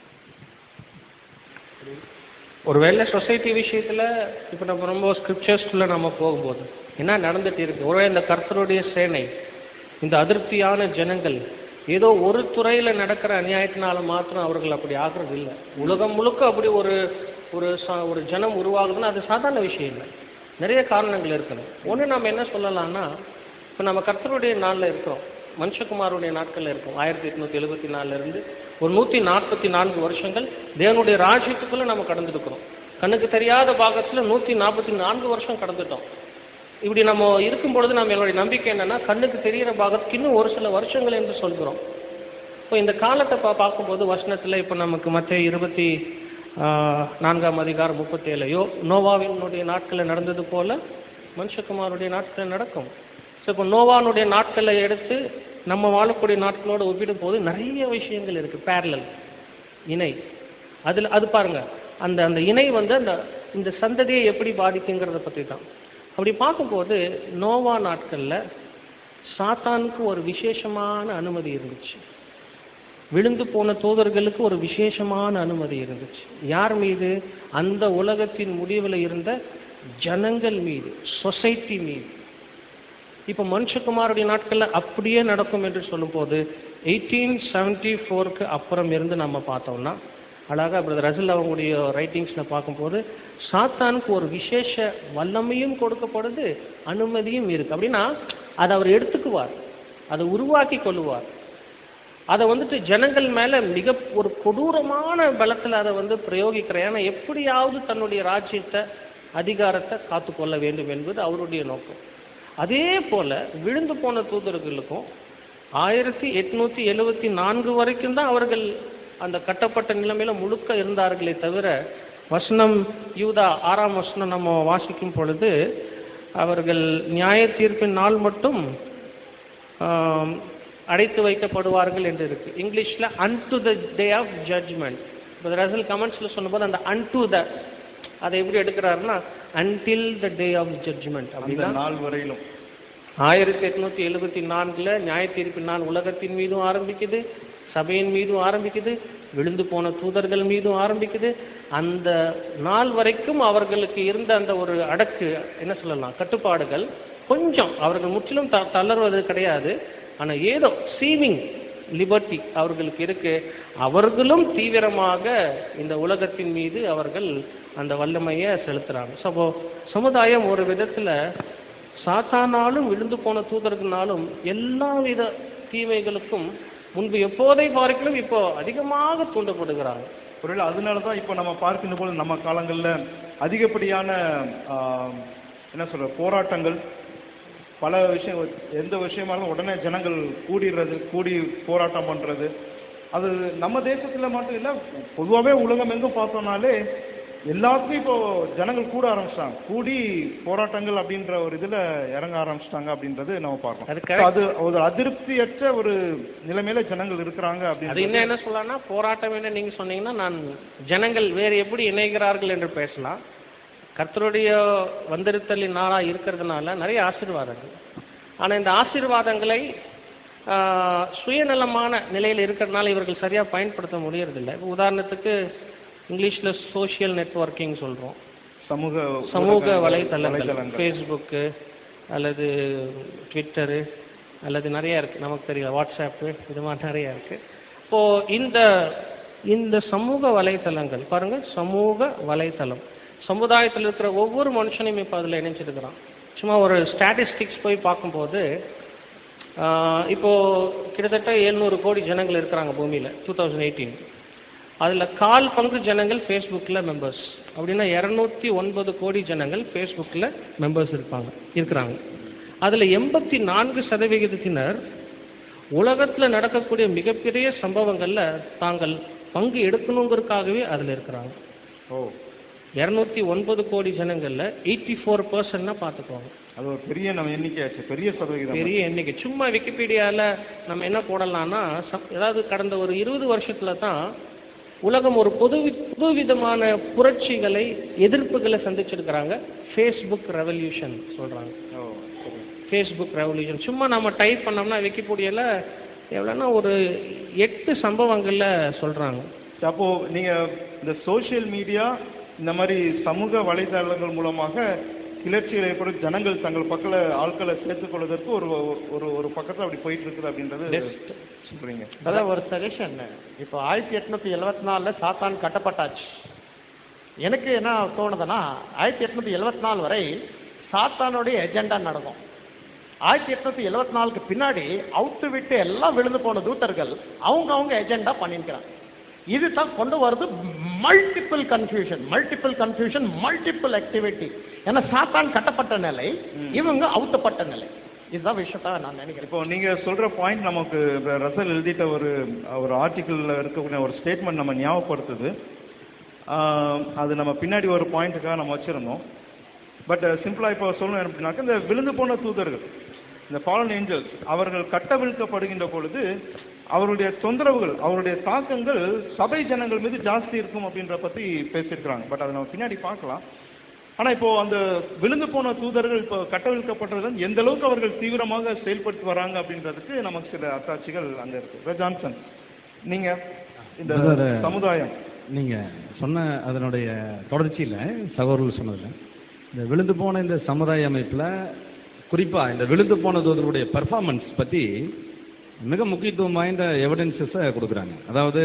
ஒருவேளை சொசைட்டி விஷயத்துல இப்போ நம்ம ரொம்ப ஸ்கிரிப்சர்ஸ்குள்ள நம்ம போகும்போது என்ன நடந்துட்டு இருக்கு, ஒருவேளை இந்த கர்த்தருடைய சேனை, இந்த அதிருப்தியான ஜனங்கள் ஏதோ ஒரு துறையில நடக்கிற அநியாயத்தினால மாத்திரம் அவர்கள் அப்படி ஆகிறது இல்லை. உலகம் முழுக்க அப்படி ஒரு ஒரு ஒரு ஜனம் உருவாகுதுன்னா அது சாதாரண விஷயம் இல்லை, நிறைய காரணங்கள் இருக்கணும். ஒன்று நம்ம என்ன சொல்லலாம்னா, இப்போ நம்ம கர்த்தருடைய நாளில் இருக்கிறோம், மனுஷகுமாருடைய நாட்களில் இருக்கும். ஆயிரத்தி எட்நூத்தி எழுபத்தி நாலுல இருந்து ஒரு நூற்றி நாற்பத்தி நான்கு வருஷங்கள் தேவனுடைய ராஜ்யத்துக்குள்ள நம்ம கடந்துருக்கிறோம். கண்ணுக்கு தெரியாத பாகத்தில் நூற்றி நாற்பத்தி நான்கு வருஷம் கடந்துட்டோம். இப்படி நம்ம இருக்கும் பொழுது நம்ம என்னுடைய நம்பிக்கை என்னன்னா, கண்ணுக்கு தெரிகிற பாகத்துக்கு இன்னும் ஒரு சில வருஷங்கள் என்று சொல்கிறோம். இப்போ இந்த காலத்தை பா பார்க்கும்போது வசனத்தில் இப்போ நமக்கு மற்ற இருபத்தி நான்காம் அதிகாரம் முப்பத்தேழையோ நோவாவினுடைய நாட்களில் நடந்தது போல மனுஷகுமாருடைய நாட்களில் நடக்கும். ஸோ இப்போ நோவானுடைய நாட்களை எடுத்து நம்ம வாழக்கூடிய நாட்களோடு ஒப்பிடும் போது நிறைய விஷயங்கள் இருக்குது. பேரலல் இணை, அதில் அது பாருங்க, அந்த அந்த இணை வந்து அந்த இந்த சந்ததியை எப்படி பாதிக்குங்கிறத பற்றி தான். அப்படி பார்க்கும்போது நோவா நாட்களில் சாத்தானுக்கு ஒரு விசேஷமான அனுமதி இருந்துச்சு, விழுந்து போன தூதர்களுக்கு ஒரு விசேஷமான அனுமதி இருந்துச்சு. யார் மீது? அந்த உலகத்தின் முடிவில் இருந்த ஜனங்கள் மீது, சொசைட்டி மீது. இப்போ மனுஷகுமாருடைய நாட்களில் அப்படியே நடக்கும் என்று சொல்லும்போது எயிட்டீன் செவன்டி ஃபோருக்கு அப்புறம் இருந்து நம்ம பார்த்தோம்னா அழகாக பிரதர் ரசில் அவங்களுடைய ரைட்டிங்ஸில் பார்க்கும்போது சாத்தானுக்கு ஒரு விசேஷ வல்லமையும் கொடுக்கப்படுது, அனுமதியும் இருக்குது. அப்படின்னா அதை அவர் எடுத்துக்குவார், அதை உருவாக்கி கொள்ளுவார், அதை வந்துட்டு ஜனங்கள் மேலே மிக ஒரு கொடூரமான பலத்தில் அதை வந்து பிரயோகிக்கிறார். ஏன்னா எப்படியாவது தன்னுடைய ராஜ்யத்தை அதிகாரத்தை காத்துக்கொள்ள வேண்டும் என்பது அவருடைய நோக்கம். அதே போல விழுந்து போன தூதர்களுக்கும் ஆயிரத்தி எட்நூத்தி எழுபத்தி நான்கு வரைக்கும் தான் அவர்கள் அந்த கட்டப்பட்ட நிலைமையில முழுக்க இருந்தார்களே தவிர, வசனம் யூதா ஆறாம் வசனம் நம்ம வாசிக்கும் பொழுது அவர்கள் நியாய தீர்ப்பின் நாள் மட்டும் அடைத்து வைக்கப்படுவார்கள் என்று இருக்கு. இங்கிலீஷ்ல until the day of judgement. இப்போ ரசல் கமெண்ட்ஸ்ல சொன்னபோது அந்த அன்டு த அதை எப்படி எடுக்கிறாருன்னா until the day of judgement அப்படின்னா நாள் வரையிலும். ஆயிரத்தி எட்நூத்தி எழுபத்தி நான்குல நியாய தீர்ப்பின் நாள் உலகத்தின் மீதும் ஆரம்பிக்குது, சபையின் மீதும் ஆரம்பிக்குது, விழுந்து போன தூதர்கள் மீதும் ஆரம்பிக்குது. அந்த நாள் வரைக்கும் அவர்களுக்கு இருந்த அந்த ஒரு அடக்கு, என்ன சொல்லலாம், கட்டுப்பாடுகள் கொஞ்சம் அவர்கள் முற்றிலும் த தளர்வது கிடையாது. ஆனால் ஏதோ சீவிங் லிபர்ட்டி அவர்களுக்கு இருக்கு. அவர்களும் தீவிரமாக இந்த உலகத்தின் மீது அவர்கள் அந்த வல்லமையை செலுத்துறாங்க. ஸோ சமுதாயம் ஒரு விதத்துல சாத்தானாலும் விழுந்து போன தூதர்களாலும் எல்லா வித தீமைகளுக்கும் முன்பு எப்போதை பார்க்கலும் இப்போ அதிகமாக தூண்டப்படுகிறாங்க. ஒருவேளை அதனால தான் இப்போ நம்ம பார்க்கின்ற போது நம்ம காலங்களில் அதிகப்படியான என்ன சொல்ற போராட்டங்கள், பல விஷயம், எந்த விஷயமாலும் உடனே ஜனங்கள் கூடிடுறது, கூடி போராட்டம் பண்ணுறது. அது நம்ம தேசத்தில் மட்டும் இல்லை, பொதுவாகவே உலகம் எங்கும் பார்த்தோம்னாலே எல்லாத்துக்கும் இப்போ ஜனங்கள் கூட ஆரம்பிச்சிட்டாங்க, கூடி போராட்டங்கள் அப்படின்ற ஒரு இதில் இறங்க ஆரம்பிச்சிட்டாங்க அப்படின்றது நம்ம பார்க்கணும். அது ஒரு அதிருப்தியற்ற ஒரு நிலைமையில ஜனங்கள் இருக்கிறாங்க அப்படின்னு. அது இன்னும் என்ன சொல்லலாம்னா, போராட்டம் என்ன நீங்க சொன்னீங்கன்னா நான் ஜனங்கள் வேறு எப்படி இணைகிறார்கள் என்று பேசலாம். கர்த்தருடைய வந்திருத்தலின் நாளாக இருக்கிறதுனால நிறைய ஆசீர்வாதங்கள், ஆனால் இந்த ஆசீர்வாதங்களை சுயநலமான நிலையில் இருக்கிறதுனால இவர்கள் சரியாக பயன்படுத்த முடியறதில்லை. உதாரணத்துக்கு இங்கிலீஷில் சோஷியல் நெட்வொர்க்கிங் சொல்கிறோம். சமூக சமூக ஊடகங்கள், வலைத்தளங்கள், வலைத்தளங்கள். ஃபேஸ்புக்கு அல்லது ட்விட்டரு அல்லது நிறைய இருக்குது, நமக்கு தெரியல, வாட்ஸ்அப்பு, இது மாதிரி நிறைய இருக்குது. இப்போது இந்த இந்த சமூக வலைத்தளங்கள் பாருங்கள், சமூக வலைத்தளம் சமுதாயத்தில் இருக்கிற ஒவ்வொரு மனுஷனையும் இப்போ அதில் இணைஞ்சிருக்கிறான். சும்மா ஒரு ஸ்டாட்டிஸ்டிக்ஸ் போய் பார்க்கும்போது ஆஹ், இப்போது கிட்டத்தட்ட எழுநூறு கோடி ஜனங்கள் இருக்கிறாங்க பூமியில் டூ தௌசண்ட் எயிட்டீன். அதில் கால் பங்கு ஜனங்கள் ஃபேஸ்புக்கில் மெம்பர்ஸ். அப்படின்னா இரநூத்தி ஒன்பது கோடி ஜனங்கள் ஃபேஸ்புக்கில் மெம்பர்ஸ் இருப்பாங்க இருக்கிறாங்க. அதில் எண்பத்தி நான்கு சதவிகிதத்தினர் உலகத்தில் நடக்கக்கூடிய மிகப்பெரிய சம்பவங்களில் தாங்கள் பங்கு எடுக்கணுங்கிறதுக்காகவே அதில் இருக்கிறாங்க. ஓ, இரநூத்தி ஒன்பது கோடி ஜனங்களில் எயிட்டி ஃபோர் பர்சன்ட்னா பார்த்துக்குவாங்க. அது ஒரு பெரிய நம்ம எண்ணிக்கையாச்சு, பெரிய சதவீதம். பெரிய எண்ணிக்கை. சும்மா விக்கிபீடியாவில் நம்ம என்ன போடலாம்னா, சம் ஏதாவது கடந்த ஒரு இருபது வருஷத்தில் தான் உலகம் ஒரு பொது புதுவிதமான புரட்சிகளை, எதிர்ப்புகளை சந்திச்சிருக்கிறாங்க. ஃபேஸ்புக் ரெவல்யூஷன் சொல்கிறாங்க. ஓ, சரி. ஃபேஸ்புக் ரெவல்யூஷன் சும்மா நம்ம டைப் பண்ணோம்னா விக்கிபீடியாவில் எவ்வளோன்னா ஒரு எட்டு சம்பவங்களில் சொல்கிறாங்க. அப்போ நீங்க இந்த சோஷியல் மீடியா, இந்த மாதிரி சமூக வலைதளங்கள் மூலமாக கிளர்ச்சிகள் ஏற்படும், ஜனங்கள் தங்கள் பக்கத்துல ஆட்களை சேர்த்துக் கொள்வதற்கு ஒரு ஒரு ஒரு பக்கத்துல அப்படி போயிட்டு இருக்குது அப்படின்றது சொல்றீங்க. அதான் ஒரு சஜஷன். இப்போ ஆயிரத்தி எட்நூத்தி எழுபத்தி நாலுல சாத்தான் கட்டப்பட்டாச்சு. எனக்கு என்ன தோணுதுன்னா, ஆயிரத்தி எட்நூத்தி எழுபத்தி நாலு வரை சாத்தானுடைய எஜெண்டா நடக்கும். ஆயிரத்தி எட்நூத்தி எழுபத்தி நாலுக்கு பின்னாடி அவுத்து விட்டு எல்லாம் விழுந்து போன தூதர்கள் அவங்க அவங்க எஜெண்டா பண்ணிருக்கிறாங்க. இதுதான் கொண்டு வருது multiple confusion, multiple confusion, multiple activity. ஏன்னா சாத்தான் கட்டப்பட்ட நிலை, இவங்க அவுத்தப்பட்ட நிலை. இதுதான் விஷயத்தா நான் நினைக்கிறேன். இப்போ நீங்க சொல்ற பாயிண்ட் நமக்கு ரசல் எழுதிட்ட ஒரு ஒரு ஆர்டிக்கிள்ல இருக்கக்கூடிய ஒரு ஸ்டேட்மெண்ட் நம்ம ஞாபகப்படுத்துது. அது நம்ம பின்னாடி ஒரு பாயிண்ட்டுக்காக நம்ம வச்சிருந்தோம். பட் சிம்பிளா இப்போ சொல்லணும் அப்படின்னாக்க, இந்த விழுந்து போன தூதர்கள், இந்த ஃபாலன் ஏஞ்சல்ஸ், அவர்கள் கட்டவிழ்க்கப்படுகின்ற பொழுது அவருடைய தொந்தரவுகள், அவருடைய தாக்கங்கள் சபை ஜனங்கள் மீது ஜாஸ்தி இருக்கும் அப்படின்ற பற்றி பேசியிருக்கிறாங்க. பட் அதை நம்ம பின்னாடி பார்க்கலாம். ஆனால் இப்போ அந்த விழுந்து போன தூதர்கள் இப்போ கட்டவிழ்க்கப்பட்டது எந்த அளவுக்கு அவர்கள் தீவிரமாக செயல்பட்டு வராங்க அப்படின்றதுக்கு நமக்கு சில அத்தாட்சிகள் அங்கே இருக்கு. ஜான்சன், நீங்க இந்த சமுதாயம், நீங்க சொன்ன அதனுடைய தொடர்ச்சியில் சகோதரர்கள் சொன்னதில் இந்த விழுந்து போன இந்த சமுதாய அமைப்பில் குறிப்பாக இந்த விழுந்து போன தூதருடைய பெர்ஃபார்மன்ஸ் பற்றி மிக முக்கியத்துவம் வாய்ந்த எவிடன்சஸை கொடுக்குறாங்க. அதாவது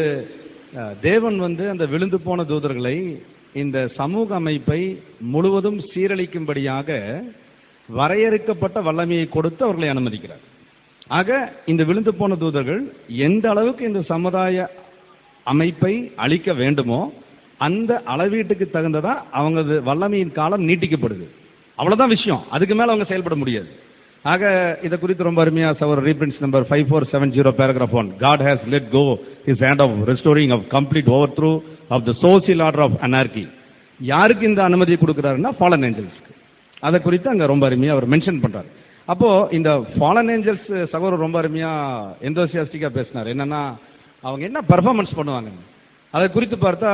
தேவன் வந்து அந்த விழுந்து போன தூதர்களை இந்த சமூக அமைப்பை முழுவதும் சீரழிக்கும்படியாக வரையறுக்கப்பட்ட வல்லமையை கொடுத்து அவர்களை அனுமதிக்கிறார். ஆக இந்த விழுந்து போன தூதர்கள் எந்த அளவுக்கு இந்த சமுதாய அமைப்பை அழிக்க வேண்டுமோ அந்த அளவீட்டுக்கு தகுந்ததா அவங்க வல்லமையின் காலம் நீட்டிக்கப்படுது. அவ்வளோதான் விஷயம். அதுக்கு மேலே அவங்க செயல்பட முடியாது. ஆக இதை குறித்து ரொம்ப அருமையாக சவர் reference number five four seven zero paragraph one, God has let go his hand of restoring of complete overthrow of the social order of anarchy. யாருக்கு இந்த அனுமதி கொடுக்குறாருன்னா ஃபாலன் ஏஞ்சல்ஸ்க்கு. அதை குறித்து அங்கே ரொம்ப அருமையாக அவர் மென்ஷன் பண்ணுறாரு. அப்போது இந்த ஃபாலன் ஏஞ்சல்ஸ் சகோதரர் ரொம்ப அருமையாக எந்தோசியாஸ்டிக்காக பேசினார். என்னென்னா அவங்க என்ன பர்ஃபார்மன்ஸ் பண்ணுவாங்க அதை குறித்து பார்த்தா,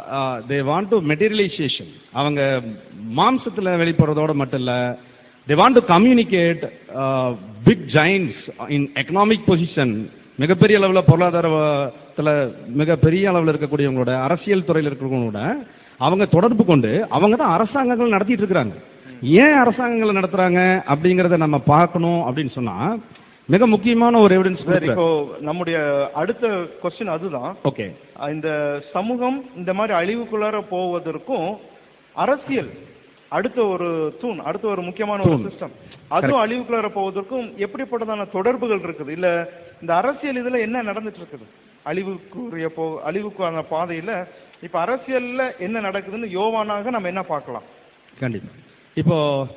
தே வாண்ட் டு மெட்டீரியலைசேஷன். அவங்க மாம்சத்தில் வெளிப்படுறதோடு மட்டும் இல்லை, they want to communicate uh, big giants in economic position. மிகப்பெரிய அளவில் பொருளாதாரத்தில் மிகப்பெரிய அளவில் இருக்கக்கூடியவங்களோட, அரசியல் துறையில் இருக்கிறவங்களோட அவங்க தொடர்பு கொண்டு அவங்க தான் அரசாங்கங்கள் நடத்திட்டு இருக்கிறாங்க. ஏன் அரசாங்கங்களை நடத்துறாங்க அப்படிங்கிறத நம்ம பார்க்கணும் அப்படின்னு சொன்னா மிக முக்கியமான ஒரு எவிடன்ஸ். இப்போ நம்முடைய அடுத்த கொஸ்டின் அதுதான். ஓகே, இந்த சமூகம் இந்த மாதிரி அழிவுக்குள்ளார போவதற்கும் அரசியல் அடுத்த ஒரு தூண், அடுத்த ஒரு முக்கியமான ஒரு சிஸ்டம், அதுவும் அழிவுக்குள்ளார போவதற்கும் எப்படிப்பட்டதான தொடர்புகள் இருக்குது? இல்ல இந்த அரசியல் இதுல என்ன நடந்துட்டு இருக்குது அழிவுக்குரிய போ அழிவுக்கான பாதையில? இப்ப அரசியல்ல என்ன நடக்குதுன்னு யோவானாக நம்ம என்ன பார்க்கலாம்? கண்டிப்பா. இப்போ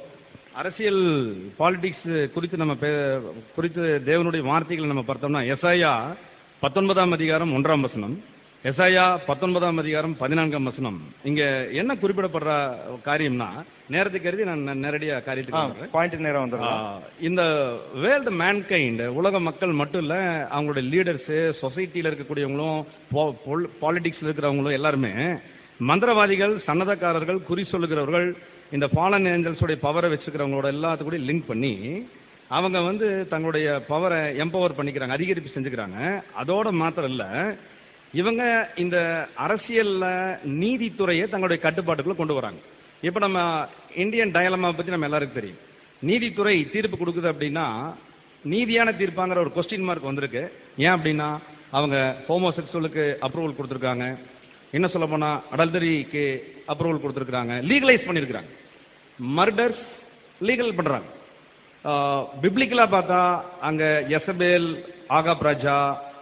அரசியல் பாலிடிக்ஸ் குறித்து நம்ம குறித்து தேவனுடைய வார்த்தைகளை நம்ம பார்த்தோம்னா, எசாயா பத்தொன்பதாம் அதிகாரம் ஒன்றாம் வசனம், எசாயா பத்தொன்பதாம் அதிகாரம் பதினான்காம் வசனம். இங்க என்ன குறிப்பிடப்படுற காரியம்னா, நேரத்துக்கு கருதி நான் நேரடியாக காரியத்துக்கு பாயிண்ட் நேரம் வந்துடுறேன். இந்த வேர்ல்டு மேன்கைண்ட், உலக மக்கள் மட்டும் இல்லை, அவங்களுடைய லீடர்ஸு, சொசைட்டியில் இருக்கக்கூடியவங்களும், பாலிடிக்ஸில் இருக்கிறவங்களும் எல்லாருமே மந்திரவாதிகள், சன்னதக்காரர்கள், குறி சொல்லுகிறவர்கள், இந்த ஃபாலன் ஏஞ்சல்ஸுடைய பவரை வச்சுக்கிறவங்களோட எல்லாத்துக்கூட லிங்க் பண்ணி அவங்க வந்து தங்களுடைய பவரை எம்பவர் பண்ணிக்கிறாங்க, அதிகரிப்பு செஞ்சுக்கிறாங்க. அதோட மாத்திரம் இல்லை, இவங்க இந்த அரசியலில் நீதித்துறையை தங்களுடைய கட்டுப்பாட்டுக்குள்ளே கொண்டு வராங்க. இப்போ நம்ம இந்தியன் டயலமா பற்றி நம்ம எல்லாருக்கும் தெரியும். நீதித்துறை தீர்ப்பு கொடுக்குது அப்படின்னா நீதியான தீர்ப்பாங்கிற ஒரு கொஸ்டின் மார்க் வந்திருக்கு. ஏன் அப்படின்னா அவங்க ஹோமோசெக்சுவலுக்கு அப்ரூவல் கொடுத்துருக்காங்க, என்ன சொல்ல போனால் அடல்டரிக்கு அப்ரூவல் கொடுத்துருக்குறாங்க, லீகலைஸ் பண்ணியிருக்கிறாங்க, மர்டர்ஸ் லீகல் பண்ணுறாங்க. பிப்ளிக்கலாக பார்த்தா அங்கே எசபேல் ஆகாப் ராஜா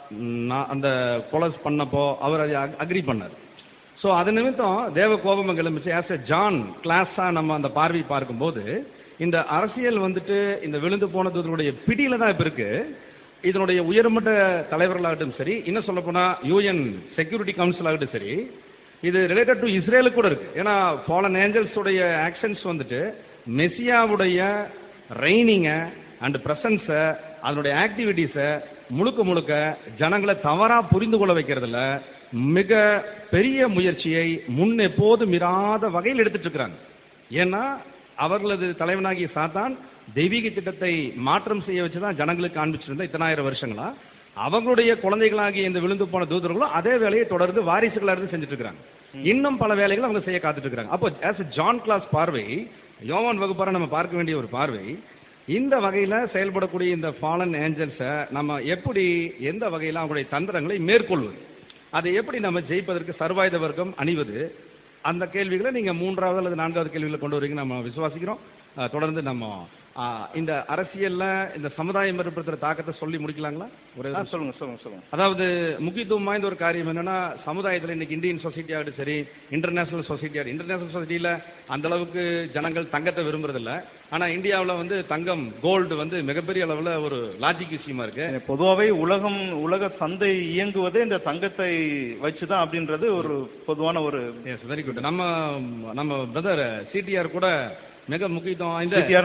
அந்த கொலை பண்ணப்போ அவர் அதை அக்ரி பண்ணார். ஸோ அது நிமித்தம் தேவ கோபம் கிளம்பிச்சு. ஆஸ் எ ஜான் கிளாஸாக நம்ம அந்த பார்வை பார்க்கும்போது இந்த அரசியல் வந்துட்டு இந்த விழுந்து போனதுடைய பிடியில தான் இப்போ இருக்கு. இதனுடைய உயர்மட்ட தலைவர்களாகட்டும் சரி, இன்னும் சொல்ல போனால் யூஎன் செக்யூரிட்டி கவுன்சில் ஆகட்டும் சரி, இது ரிலேட்டட் டு இஸ்ரேலுக்கு கூட இருக்கு. ஏன்னா ஃபாலன் ஏஞ்சல்ஸுடைய ஆக்ஷன்ஸ் வந்துட்டு மெசியாவுடைய ரெய்னிங்கை அண்ட் ப்ரெசன்ஸை அதனுடைய ஆக்டிவிட்டீஸை முழுக்க முழுக்க ஜனங்களை தவறாக புரிந்து கொள்ள வைக்கிறதுல மிக பெரிய முயற்சியை முன் எப்போதும் இராத வகையில் எடுத்துட்டு இருக்கிறாங்க. ஏன்னா அவர்களது தலைவனாகிய சாத்தான் தெய்வீக திட்டத்தை மாற்றம் செய்ய வச்சுதான் ஜனங்களுக்கு காண்பிச்சிருந்த இத்தனாயிரம் வருஷங்களா அவங்களுடைய குழந்தைகளாகிய இந்த விழுந்து போன தூதர்களும் அதே வேலையை தொடர்ந்து வாரிசுகளா இருந்து செஞ்சுட்டு இருக்காங்க. இன்னும் பல வேலைகளை அவங்க செய்ய காத்துட்டு இருக்காங்க. அப்போ ஆஸ் எ ஜான் கிளாஸ் பார்வை, யோவான் வகுப்பார நம்ம பார்க்க வேண்டிய ஒரு பார்வை, இந்த வகையில் செயல்படக்கூடிய இந்த ஃபாலன் ஏஞ்சல்ஸை நம்ம எப்படி எந்த வகையில் அவங்களுடைய தந்திரங்களை மேற்கொள்வது, அதை எப்படி நம்ம ஜெயிப்பதற்கு சர்வாயுத வர்க்கம் அணிவது, அந்த கேள்விகளை நீங்கள் மூன்றாவது அல்லது நான்காவது கேள்விகளை கொண்டு வரீங்க நம்ம விசுவாசிக்கிறோம். தொடர்ந்து நம்ம இந்த அரசியல்ல இந்த சமுதாயம் ஏற்படுத்துகிற தாக்கத்தை சொல்லி முடிக்கலாங்களா? ஒரு சொல்லுங்க சொல்லுங்க சொல்லுங்க. அதாவது முக்கியத்துவம் வாய்ந்த ஒரு காரியம் என்னன்னா, சமுதாயத்தில் இன்னைக்கு இந்தியன் சொசைட்டி ஆகட்டும் சரி, இன்டர்நேஷனல் சொசைட்டி ஆகட்டும், இன்டர்நேஷனல் சொசைட்டியில் அந்த அளவுக்கு ஜனங்கள் தங்கத்தை விரும்புறதில்ல. ஆனால் இந்தியாவில் வந்து தங்கம் கோல்டு வந்து மிகப்பெரிய அளவில் ஒரு லாஜிக் விஷயமா இருக்கு. பொதுவாகவே உலகம் உலக சந்தை இயங்குவதே இந்த தங்கத்தை வச்சுதான் அப்படின்றது ஒரு பொதுவான ஒரு எஸ் வெரி குட். நம்ம நம்ம பிரதர் சிடிஆர் கூட மிக முக்கியத்துவம்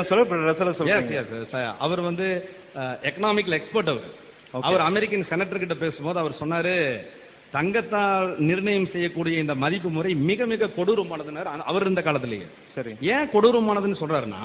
அவர் வந்து எக்கனாமிக்ல எக்ஸ்பர்ட். அவர் அவர் அமெரிக்கன் செனட்டர் கிட்ட பேசும்போது அவர் சொன்னாரு, தங்கத்தால் நிர்ணயம் செய்யக்கூடிய இந்த மதிப்பு முறை மிக மிக கொடூரமானதுன்னு அவர் இருந்த காலத்திலேயே. சரி, ஏன் கொடூரமானதுன்னு சொல்றாருன்னா,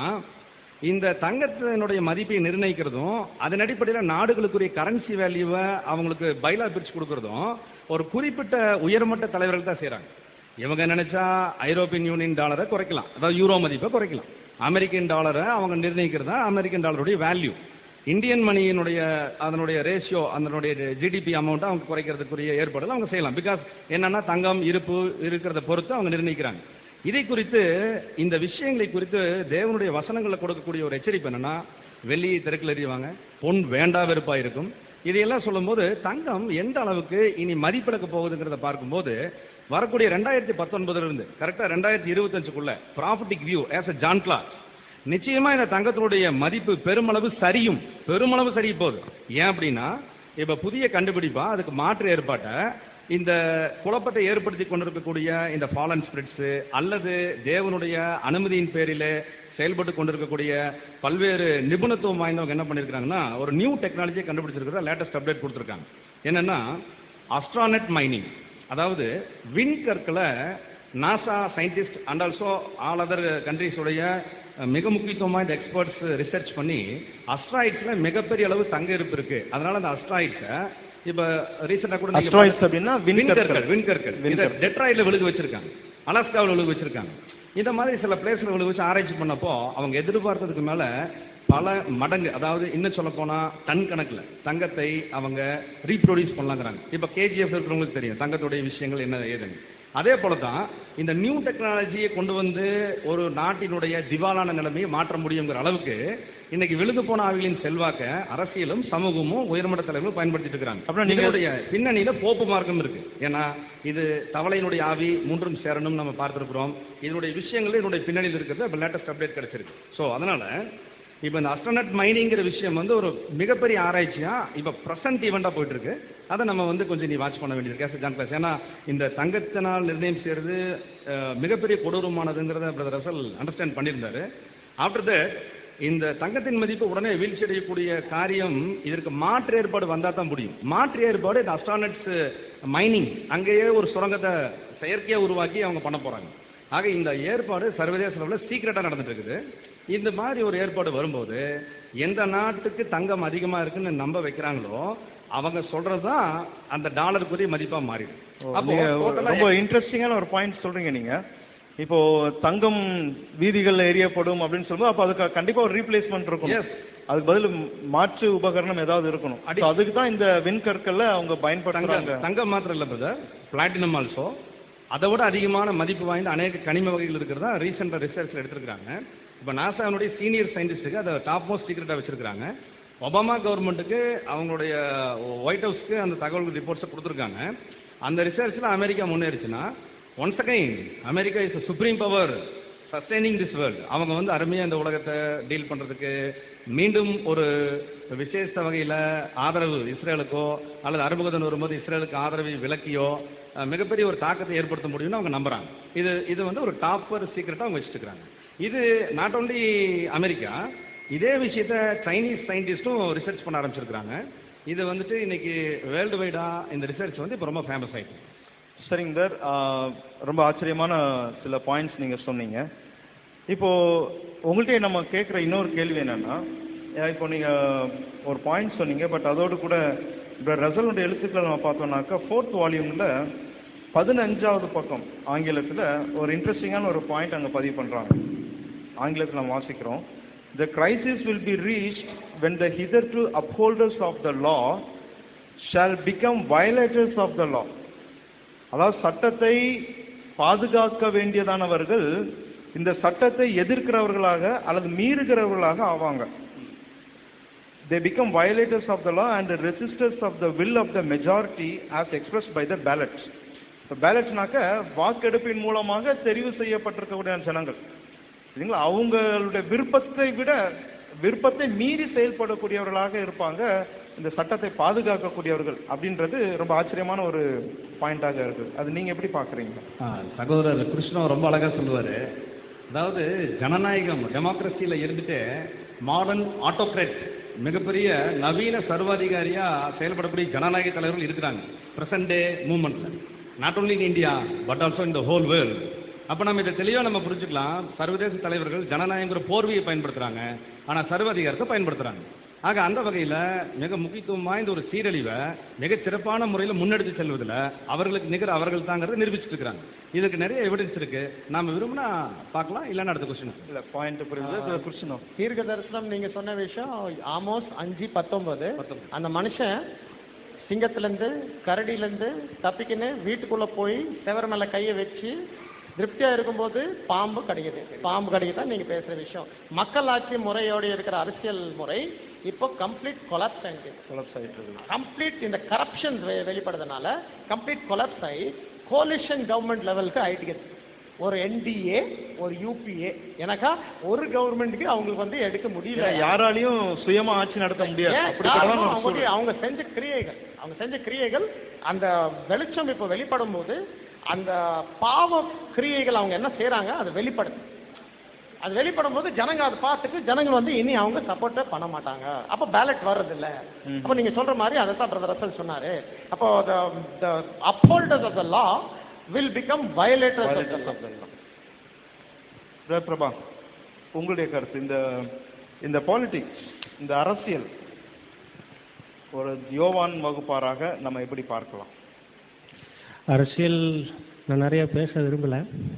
இந்த தங்கத்தினுடைய மதிப்பை நிர்ணயிக்கிறதும் அதன் அடிப்படையில் நாடுகளுக்குரிய கரன்சி வேல்யூவை அவங்களுக்கு பைலா பிரிச்சு கொடுக்கறதும் ஒரு குறிப்பிட்ட உயர்மட்ட தலைவர்கள் தான் செய்யறாங்க. இவங்க நினைச்சா ஐரோப்பியன் யூனியன் டாலரை குறைக்கலாம், அதாவது யூரோ மதிப்பை குறைக்கலாம். அமெரிக்கன் டாலரை அவங்க நிர்ணயிக்கிறதா அமெரிக்கன் டாலருடைய வேல்யூ. இந்தியன் மணியினுடைய அதனுடைய ரேஷியோ, அதனுடைய ஜிடிபி அமௌண்ட்டை அவங்க குறைக்கிறதுக்குரிய ஏற்பாடுகள் அவங்க செய்யலாம். பிகாஸ் என்னன்னா தங்கம் இருப்பு இருக்கிறத பொறுத்து அவங்க நிர்ணயிக்கிறாங்க. இதை குறித்து இந்த விஷயங்களை குறித்து தேவனுடைய வசனங்களை கொடுக்கக்கூடிய ஒரு எச்சரிப்பு என்னன்னா, வெள்ளியை தெருக்கில் எறிவாங்க, பொன் வேண்டா வெறுப்பா இருக்கும். இதையெல்லாம் சொல்லும்போது தங்கம் எந்த அளவுக்கு இனி மதிப்பிழக்க போகுதுங்கிறத பார்க்கும்போது வரக்கூடிய ரெண்டாயிரத்தி பத்தொன்பதுல இருந்து கரெக்டா ரெண்டாயிரத்தி இருபத்தஞ்சுக்குள்ள prophetic view as a John class, நிச்சயமா இந்த தங்கத்தினுடைய மதிப்பு பெருமளவு சரியும் பெருமளவு சரிய போகுது. ஏன் அப்படின்னா, இப்ப புதிய கண்டுபிடிப்பா அதுக்கு மாற்று ஏற்பாட்டை இந்த குழப்பத்தை ஏற்படுத்தி கொண்டிருக்கக்கூடிய இந்த ஃபாலன் ஸ்பிரிட்ஸ் அல்லது தேவனுடைய அனுமதியின் பேரில் செயல்பட்டு கொண்டிருக்கக்கூடிய பல்வேறு நிபுணத்துவம் வாய்ந்தவங்க என்ன பண்ணியிருக்காங்கன்னா, ஒரு நியூ டெக்னாலஜியை கண்டுபிடிச்சிருக்கிறத லேட்டஸ்ட் அப்டேட் கொடுத்துருக்காங்க. என்னன்னா அஸ்ட்ரானட் மைனிங். அதாவது விண்கற்களை NASA scientist and also all other கண்ட்ரிஸுடைய மிக முக்கியத்துவம் வாய்ந்த எக்ஸ்பர்ட்ஸ் ரிசர்ச் பண்ணி அஸ்ட்ராய்ட்ஸில் மிகப்பெரிய அளவு தங்க இருப்பு இருக்கு. அதனால அந்த அஸ்ட்ராய்ட்ஸை இப்போ ரீசெண்டாக கூட அப்படின்னா விண்கற்கள் விண்கற்கள் டெட்ராய்டில் விழுக வச்சிருக்காங்க, அலாஸ்காவில் விழுக வச்சிருக்காங்க. இந்த மாதிரி சில பிளேஸ்ல விழுக வச்சு ஆராய்ச்சி பண்ணப்போ அவங்க எதிர்பார்த்ததுக்கு மேல பல மடங்கு, அதாவது இன்னும் சொல்ல போனா டன் கணக்கில் தங்கத்தை அவங்க ரீப்ரொடியூஸ் பண்ணலாங்கிறாங்க. இப்போ கேஜிஎஃப் இருக்கிறவங்களுக்கு தெரியும் தங்கத்துடைய விஷயங்கள் என்ன ஏதுன்னு. அதே போல தான் இந்த நியூ டெக்னாலஜியை கொண்டு வந்து ஒரு நாட்டினுடைய திவாலான நிலைமையை மாற்ற முடியுங்கிற அளவுக்கு இன்னைக்கு விழுந்து போன ஆவிகளின் செல்வாக்க அரசியலும் சமூகமும் உயர்மட்ட தலைவர்களும் பயன்படுத்திட்டு இருக்கிறாங்க. அப்புறம் நீங்களுடைய பின்னணியில போப்பு மார்க்கம் இருக்கு. ஏன்னா இது தவளையினுடைய ஆவி மூன்றும் சேரணும் நம்ம பார்த்திருக்கிறோம். இதனுடைய விஷயங்கள் இதனுடைய பின்னணியில் இருக்கிறது. இப்போ லேட்டஸ்ட் அப்டேட் கிடைச்சிருக்கு. ஸோ அதனால இப்போ இந்த அஸ்ட்ரானட் மைனிங்கிற விஷயம் வந்து ஒரு மிகப்பெரிய ஆராய்ச்சியா இப்போ ப்ரெசன்ட் ஈவெண்டா போயிட்டு இருக்கு. அதை நம்ம வந்து கொஞ்சம் நீ வாட்ச் பண்ண வேண்டியிருக்கு ஆஸ் ஜான் கிளாஸ். ஏன்னா இந்த தங்கத்தினால் நிர்ணயம் செய்யறது மிகப்பெரிய கொடூரமானதுங்கிறத பிரதர் ரசல் அண்டர்ஸ்டாண்ட் பண்ணியிருந்தாரு. ஆஃப்டர் தட் இந்த தங்கத்தின் மதிப்பு உடனே வீழ்ச்சி அடையக்கூடிய காரியம் இதற்கு மாற்று ஏற்பாடு வந்தால் தான் முடியும். மாற்று ஏற்பாடு இந்த அஸ்ட்ரானட்ஸ் மைனிங், அங்கேயே ஒரு சுரங்கத்தை செயற்கையாக உருவாக்கி அவங்க பண்ண போறாங்க. ஆக இந்த ஏற்பாடு சர்வதேச அளவில் சீக்கிரட்டாக நடந்துட்டு இருக்குது. இந்த மாதிரி ஒரு ஏற்பாடு வரும்போது எந்த நாட்டுக்கு தங்கம் அதிகமாக இருக்குன்னு நம்ப வைக்கிறாங்களோ அவங்க சொல்றதுதான் அந்த டாலருக்குரிய மதிப்பாக மாறிடும். ரொம்ப இன்ட்ரெஸ்டிங்கான ஒரு பாயிண்ட் சொல்றீங்க நீங்க. இப்போ தங்கம் வீதிகளில் எரியப்படும் அப்படின்னு சொல்லும்போது அப்போ அதுக்கு கண்டிப்பாக ஒரு ரீப்ளேஸ்மெண்ட் இருக்கும். அதுக்கு பதில் மாற்று உபகரணம் ஏதாவது இருக்கணும். So அதுக்கு தான் இந்த விண்கற்கள்ல அவங்க பயன்படுத்துறாங்க. தங்கம் மாத்திரம் இல்லை பிரதர், பிளாட்டினம் ஆல்சோ. அதை விட அதிகமான மதிப்பு வாய்ந்த அநேக கனிம வகைகள் இருக்கிறதா ரீசெண்டாக ரிசர்ச்சில் எடுத்திருக்கிறாங்க. இப்போ நாசாவினுடைய சீனியர் சயின்டிஸ்ட்டுக்கு அதை டாப் மோஸ்ட் சீக்ரெட்டாக வச்சிருக்காங்க. ஒபாமா கவர்மெண்ட்டுக்கு அவங்களுடைய ஒயிட் ஹவுஸ்க்கு அந்த தகவல் ரிப்போர்ட்ஸை கொடுத்துருக்காங்க. அந்த ரிசர்ச்சில் அமெரிக்கா முன்னேறிச்சுன்னா once again America is supreme power sustaining this world. அவங்க வந்து அருமையாக இந்த உலகத்தை டீல் பண்ணுறதுக்கு மீண்டும் ஒரு விசேஷ வகையில் ஆதரவு இஸ்ரேலுக்கோ அல்லது அறுமுகதன் வரும்போது இஸ்ரேலுக்கு ஆதரவை விலக்கியோ மிகப்பெரிய ஒரு தாக்கத்தை ஏற்படுத்த முடியும்னு அவங்க நம்புகிறாங்க. இது இது வந்து ஒரு டாப்பர் சீக்ரெட்டாக அவங்க வச்சுட்டுருக்காங்க. இது நாட் ஓன்லி அமெரிக்கா, இதே விஷயத்த சைனீஸ் சயின்டிஸ்ட்டும் ரிசர்ச் பண்ண ஆரம்பிச்சிருக்கிறாங்க. இது வந்துட்டு இன்னைக்கு வேர்ல்டு வைடாக இந்த ரிசர்ச் வந்து இப்போ ரொம்ப ஃபேமஸ் ஆகிட்டு. சரிங்க சார், ரொம்ப ஆச்சரியமான சில பாயிண்ட்ஸ் நீங்கள் சொன்னீங்க. இப்போது உங்கள்கிட்ட நம்ம கேட்குற இன்னொரு கேள்வி என்னென்னா, இப்போ நீங்கள் ஒரு பாயிண்ட் சொன்னீங்க, பட் அதோடு கூட இப்போ ரசலுடைய எழுத்துக்களை நம்ம பார்த்தோம்னாக்கா ஃபோர்த் வால்யூமில் பதினஞ்சாவது பக்கம் ஆங்கிலத்தில் ஒரு இன்ட்ரெஸ்டிங்கான ஒரு பாயிண்ட் அங்கே பதிவு பண்ணுறாங்க. ஆங்கிலத்தில் நம்ம வாசிக்கிறோம், The crisis will be reached when the hitherto upholders of the law shall become violators of the law. அதாவது சட்டத்தை பாதுகாக்க வேண்டியதானவர்கள் இந்த சட்டத்தை எதிர்க்கிறவர்களாக அல்லது மீறுகிறவர்களாக ஆவாங்க. They become violators of the law and the resistors of the will of the majority as expressed by the ballot. இப்போ பேலட்னாக்க வாக்கெடுப்பின் மூலமாக தெரிவு செய்யப்பட்டிருக்கக்கூடிய ஜனங்கள் சரிங்களா, அவங்களுடைய விருப்பத்தை விட விருப்பத்தை மீறி செயல்படக்கூடியவர்களாக இருப்பாங்க இந்த சட்டத்தை பாதுகாக்கக்கூடியவர்கள் அப்படின்றது ரொம்ப ஆச்சரியமான ஒரு பாயிண்டாக இருக்குது. அது நீங்கள் எப்படி பார்க்குறீங்க? சகோதரர் கிருஷ்ணா ரொம்ப அழகாக சொல்லுவார். அதாவது ஜனநாயகம் டெமோக்ரஸியில் இருந்துட்டு மாடர்ன் ஆட்டோக்ராட் மிகப்பெரிய நவீன சர்வாதிகாரியாக செயல்படக்கூடிய ஜனநாயக தலைவர்கள் இருக்கிறாங்க ப்ரெசன்ட் டே மூமெண்ட்டில், not only in India but also in the whole world. அப்போ நம்ம இதை தெளிவாக நம்ம புரிஞ்சுக்கலாம், சர்வதேச தலைவர்கள் ஜனநாயகங்கிற போர்வையை பயன்படுத்துகிறாங்க, ஆனால் சர்வாதிகாரத்தை பயன்படுத்துகிறாங்க. ஆக அந்த வகையில் மிக முக்கியத்துவம் வாய்ந்த ஒரு சீரழிவை மிகச் சிறப்பான முறையில் முன்னெடுத்து செல்வதில் அவர்களுக்கு நிகர் அவர்கள் தாங்கிறத நிரூபிச்சுட்டு இருக்கிறாங்க. இதுக்கு நிறைய எவிடன்ஸ் இருக்குது, நாம் விரும்பினா பார்க்கலாம், இல்லைன்னா அடுத்த கொஸ்டின். இல்லை பாயிண்ட் புரியுது. கொஸ்டின் தீர்க்க தரிசனம் நீங்கள் சொன்ன விஷயம் ஆமோஸ் அஞ்சு பத்தொன்பது அந்த மனுஷன் சிங்கத்துலேருந்து கரடியிலேருந்து தப்பிக்கின்னு வீட்டுக்குள்ளே போய் செவர மேலே கையை வச்சு திருப்தியாக இருக்கும்போது பாம்பு கிடைக்குது. பாம்பு கிடைக்குதான் நீங்கள் பேசுகிற விஷயம். மக்களாட்சி முறையோடு இருக்கிற அரசியல் முறை இப்போ கம்ப்ளீட் கொலாப்ஸ் ஆகிட்டு கொலாப்ஸ் ஆகிட்டு இருக்கு. கம்ப்ளீட் இந்த கரப்ஷன் வெளிப்படுறதுனால கம்ப்ளீட் கொலாப்ஸ் ஆகி கோலிஷன் கவர்மெண்ட் லெவலுக்கு ஆகிட்டு. ஒரு என்டிஏ ஒரு யூபிஏ எனக்கா ஒரு கவர்மெண்ட்டுக்கு அவங்களுக்கு வந்து எடுக்க முடியல, யாராலையும் சுயமா ஆட்சி நடத்த முடியாது. அவங்க செஞ்ச கிரியைகள் அவங்க செஞ்ச கிரியைகள் அந்த வெளிச்சம் இப்போ வெளிப்படும் போது அந்த பாவ கிரியைகள் அவங்க என்ன செய்யறாங்க அது வெளிப்படுது. அது வெளிப்படும் போது ஜனங்க அதை பார்த்துட்டு ஜனங்கள் வந்து இனி அவங்க சப்போர்ட்டே பண்ண மாட்டாங்க. அப்போ பேலட் வர்றது இல்லை. அப்போ நீங்க சொல்ற மாதிரி அதை தான் பிரதர் ரசல் சொன்னாரு. அப்போ the upholders of the law will become violators of the law. Prabha, உங்களுடைய கருத்து இந்த இந்த பாலிடிக்ஸ் இந்த அரசியல் ஒரு யோவான் வகுப்பாராக நம்ம எப்படி பார்க்கலாம்? அரசியல் நான் நிறைய பேச விரும்பல.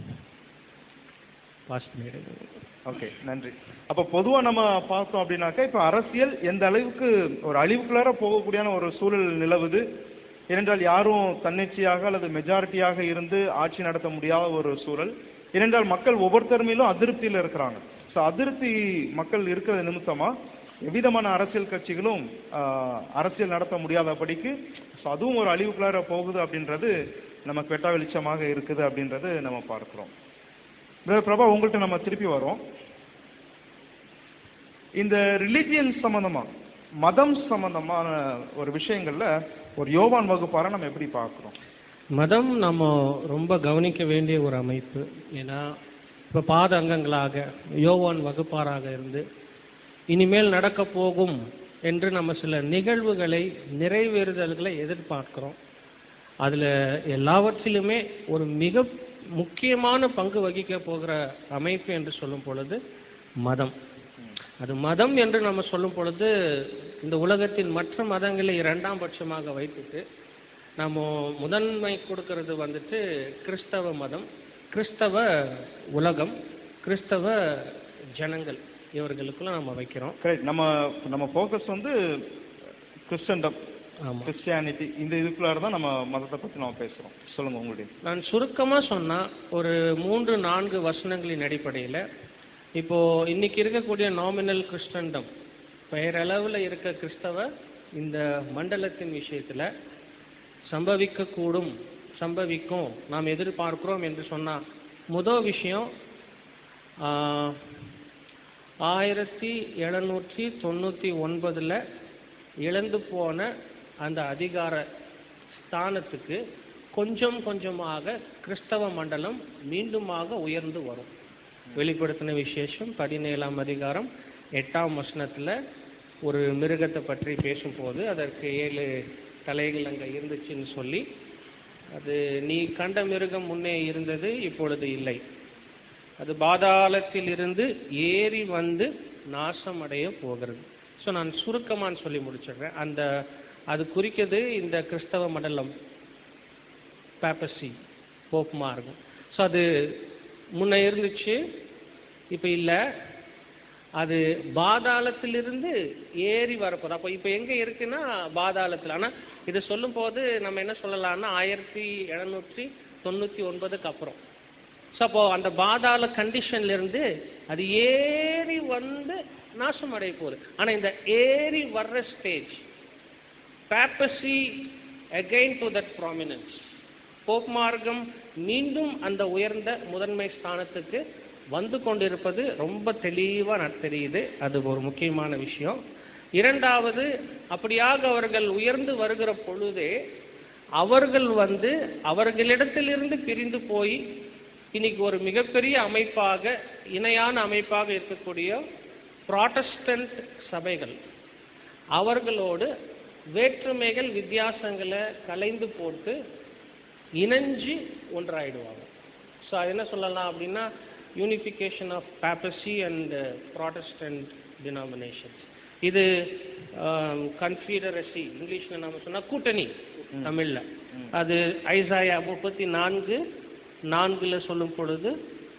ஓகே, நன்றி. அப்போ பொதுவாக நம்ம பார்த்தோம் அப்படின்னாக்கா இப்போ அரசியல் எந்த அளவுக்கு ஒரு அழிவுக்குள்ளார போகக்கூடியான ஒரு சூழல் நிலவுது. ஏனென்றால் யாரும் தன்னிச்சையாக அல்லது மெஜாரிட்டியாக இருந்து ஆட்சி நடத்த முடியாத ஒரு சூழல். ஏனென்றால் மக்கள் ஒவ்வொருத்தர் மேலும் அதிருப்தியில் இருக்கிறாங்க. ஸோ அதிருப்தி மக்கள் இருக்கிற நிமித்தமாக எவ்விதமான அரசியல் கட்சிகளும் அரசியல் நடத்த முடியாதபடிக்கு ஸோ அதுவும் ஒரு அழிவுக்குள்ளார போகுது அப்படின்றது நமக்கு வெட்ட வெளிச்சமாக இருக்குது அப்படின்றது நம்ம பார்க்குறோம். பிரபா, உங்கள்கிட்ட நம்ம திருப்பி வரோம். இந்த ரிலிஜியன் சம்பந்தமாக மதம் சம்பந்தமான ஒரு விஷயங்கள்ல ஒரு யோவான் வகுப்பாரை நம்ம எப்படி பார்க்குறோம்? மதம் நம்ம ரொம்ப கவனிக்க வேண்டிய ஒரு அமைப்பு. ஏன்னா இப்போ பாத அங்கங்களாக யோவான் வகுப்பாராக இருந்து இனிமேல் நடக்க போகும் என்று நம்ம சில நிகழ்வுகளை நிறைவேறுதல்களை எதிர்பார்க்கிறோம். அதில் எல்லாவற்றிலுமே ஒரு மிக முக்கியமான பங்கு வகிக்க போகிற அமைப்பு என்று சொல்லும் பொழுது மதம். அது மதம் என்று நம்ம சொல்லும் பொழுது இந்த உலகத்தின் மற்ற மதங்களை இரண்டாம் பட்சமாக வைத்துட்டு நம்ம முதன்மை கொடுக்கறது வந்துட்டு கிறிஸ்தவ மதம், கிறிஸ்தவ உலகம், கிறிஸ்தவ ஜனங்கள் இவர்களுக்குள்ள நம்ம வைக்கிறோம். கரெக்ட். நம்ம நம்ம ஃபோக்கஸ் வந்து கிறிஸ்டன்டம், ஆமாம், கிறிஸ்டியானிட்டி, இந்த இதுக்குள்ளார தான் நம்ம மதத்தை பற்றி நம்ம பேசுகிறோம். சொல்லுங்கள் உங்களுடைய. நான் சுருக்கமாக சொன்னால் ஒரு மூன்று நான்கு வசனங்களின் அடிப்படையில் இப்போது இன்னைக்கு இருக்கக்கூடிய நாமினல் கிறிஸ்டன்டம், பெயரளவில் இருக்க கிறிஸ்தவ இந்த மண்டலத்தின் விஷயத்தில் சம்பவிக்கக்கூடும், சம்பவிக்கும், நாம் எதிர்பார்க்கிறோம் என்று சொன்னால் முதல் விஷயம் ஆயிரத்தி எழுநூற்றி தொண்ணூற்றி ஒன்பதில் இழந்து போன அந்த அதிகார ஸ்தானத்துக்கு கொஞ்சம் கொஞ்சமாக கிறிஸ்தவ மண்டலம் மீண்டுமாக உயர்ந்து வரும். வெளிப்படுத்தின விசேஷம் பதினேழாம் அதிகாரம் எட்டாம் வசனத்தில் ஒரு மிருகத்தை பற்றி பேசும்போது அதற்கு ஏழு தலைகள் அங்கே இருந்துச்சுன்னு சொல்லி, அது நீ கண்ட மிருகம் முன்னே இருந்தது, இப்பொழுது இல்லை, அது பாதாளத்தில் இருந்து ஏறி வந்து நாசமடைய போகிறது. ஸோ நான் சுருக்கமானு சொல்லி முடிச்சிடுறேன். அந்த அது குறிக்கிறது இந்த கிறிஸ்தவ மண்டலம், பேப்பசி, போப் மார்க்கம். ஸோ அது முன்ன இருந்துச்சு, இப்போ இல்லை, அது பாதாளத்திலிருந்து ஏறி வரப்போகுது. அப்போ இப்போ எங்கே இருக்குன்னா பாதாளத்தில். ஆனால் இதை சொல்லும் போது நம்ம என்ன சொல்லலாம்னா ஆயிரத்தி எழுநூற்றி தொண்ணூற்றி ஒன்பதுக்கு அப்புறம். ஸோ அப்போது அந்த பாதாள கண்டிஷன்லேருந்து அது ஏறி வந்து நாசம் அடைய போகுது. ஆனால் இந்த ஏறி வர்ற stage papacy again to that prominence, pope மார்க்கம் மீண்டும் அந்த உயர்ந்த முதன்மை ஸ்தானத்துக்கு வந்து கொண்டிருப்பது ரொம்ப தெளிவாக தெரியுது. அது ஒரு முக்கியமான விஷயம். இரண்டாவது, அப்படியாக அவர்கள் உயர்ந்து வருகிற பொழுதே அவர்கள் வந்து அவர்களிடத்திலிருந்து பிரிந்து போய் இன்னைக்கு ஒரு மிகப்பெரிய அமைப்பாக, இணையான அமைப்பாக இருக்கக்கூடிய புராட்டஸ்டன்ட் சபைகள், அவர்களோடு வேற்றுமைகள் வித்தியாசங்களை கலைந்து போட்டு இணைஞ்சு ஒன்றாயிடுவாங்க. ஸோ அது என்ன சொல்லலாம் அப்படின்னா unification of papacy and Protestant denominations. இது கன்ஃபீடரசி இங்கிலீஷில் நம்ம சொன்னால் கூட்டணி தமிழில். அது ஐசாயா முப்பத்தி நான்கு நான்குல சொல்லும் பொழுது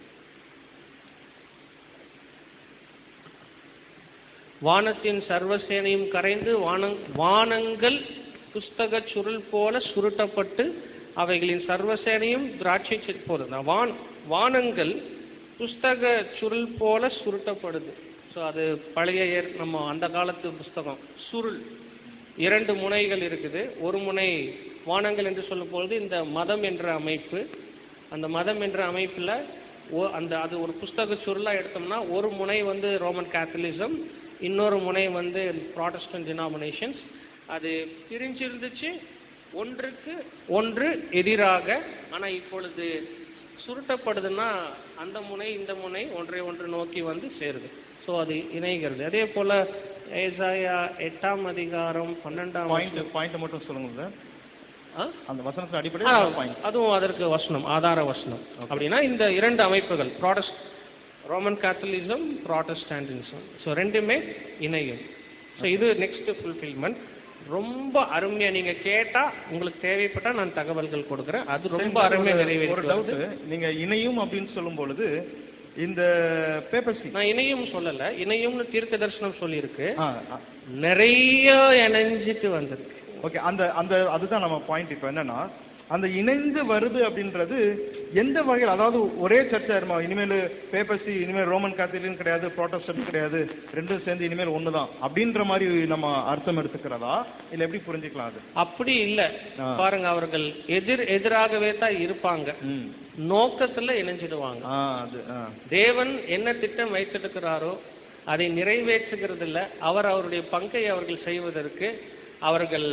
வானத்தின் சர்வசேனையும் கரைந்து வானங் வானங்கள் புஸ்தக சுருள் போல சுருட்டப்பட்டு அவைகளின் சர்வசேனையும் திராட்சை போது வான் வானங்கள் புஸ்தக சுருள் போல சுருட்டப்படுது. ஸோ அது பழைய ஏர் நம்ம அந்த காலத்து புஸ்தகம். சுருள் இரண்டு முனைகள் இருக்குது. ஒரு முனை வானங்கள் என்று சொல்லும் பொழுது இந்த மதம் என்ற அமைப்பு, அந்த மதம் என்ற அமைப்பில் ஓ அந்த அது ஒரு புஸ்தக சுருளாக எடுத்தோம்னா ஒரு முனை வந்து ரோமன் கேத்தலிசம், இன்னொரு முனை வந்து ப்ராட்டஸ்டன்ட் டினாமினேஷன்ஸ். அது பிரிஞ்சிருந்துச்சு, ஒன்றுக்கு ஒன்று எதிராக. ஆனால் இப்பொழுது சுருட்டப்படுதுன்னா அந்த முனை இந்த முனை ஒன்றை ஒன்று நோக்கி வந்து சேருது. ஸோ அது இணைகிறது. அதே போல் ஏசாயா எட்டாம் அதிகாரம் பன்னெண்டாம் பாயிண்ட் பாயிண்ட் மட்டும் சொல்லுங்க சார். அந்த வசனத்தின் அடிப்படை அதுவும் அதற்கு வசனம், ஆதார வசனம். அப்படின்னா இந்த இரண்டு அமைப்புகள் protest Roman Catholicism, Protestantism, so ரெண்டுமே இணையும். ஸோ இது நெக்ஸ்ட் ஃபுல்ஃபில்மெண்ட். ரொம்ப அருமையாக நீங்கள் கேட்டால் உங்களுக்கு தேவைப்பட்டால் நான் தகவல்கள் கொடுக்குறேன். அது ரொம்ப அருமையாக நிறைவேறும். ஒரு டவுட்டு, நீங்கள் இணையும் அப்படின்னு சொல்லும் பொழுது இந்த பேப்பர்ஸ் நான் இணையும் சொல்லலை, இணையும்னு தீர்க்க தரிசனம் சொல்லியிருக்கு, நிறைய இணைஞ்சிட்டு வந்திருக்கு. ஓகே, அந்த அந்த அதுதான் நம்ம பாயிண்ட். இப்போ என்னன்னா அந்த இணைந்து வருது அப்படின்றது எந்த வகையில், அதாவது ஒரே சர்ச்சா இருமா இனிமேல் பேப்பர்சி, இனிமேல் ரோமன் கேத்தலிக் கிடையாது, ப்ராட்டஸ்டன்ட் கிடையாது, ரெண்டும் சேர்ந்து இனிமேல் ஒன்று தான் அப்படின்ற மாதிரி நம்ம அர்த்தம் எடுத்துக்கிறதா இல்லை எப்படி புரிஞ்சுக்கலாம்? அது அப்படி இல்லை. பாருங்க, அவர்கள் எதிர் எதிராகவே தான் இருப்பாங்க, நோக்கத்தில் இணைஞ்சிடுவாங்க. அது தேவன் என்ன திட்டம் வைத்திருக்கிறாரோ அதை நிறைவேற்றுகிறதில்ல. அவர் அவருடைய பங்கை அவர்கள் செய்வதற்கு அவர்கள்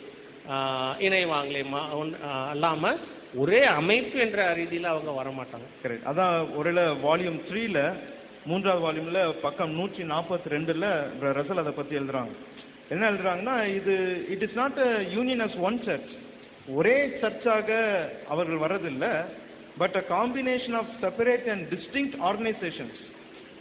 இணைவாங்களே அல்லாமல் ஒரே அமைப்பு என்ற ரீதியில் அவங்க வரமாட்டாங்க. கரெக்ட். அதான் ஒரு வால்யூம் த்ரீல மூன்றாவது வால்யூமில் பக்கம் நூற்றி நாற்பத்தி ரெண்டில் ரசல் அதை பற்றி எழுதுறாங்க. என்ன எழுதுறாங்கன்னா, இது it is not a union as one church, ஒரே சர்ச்சாக அவர்கள் வர்றதில்லை, but a combination of separate and distinct organizations.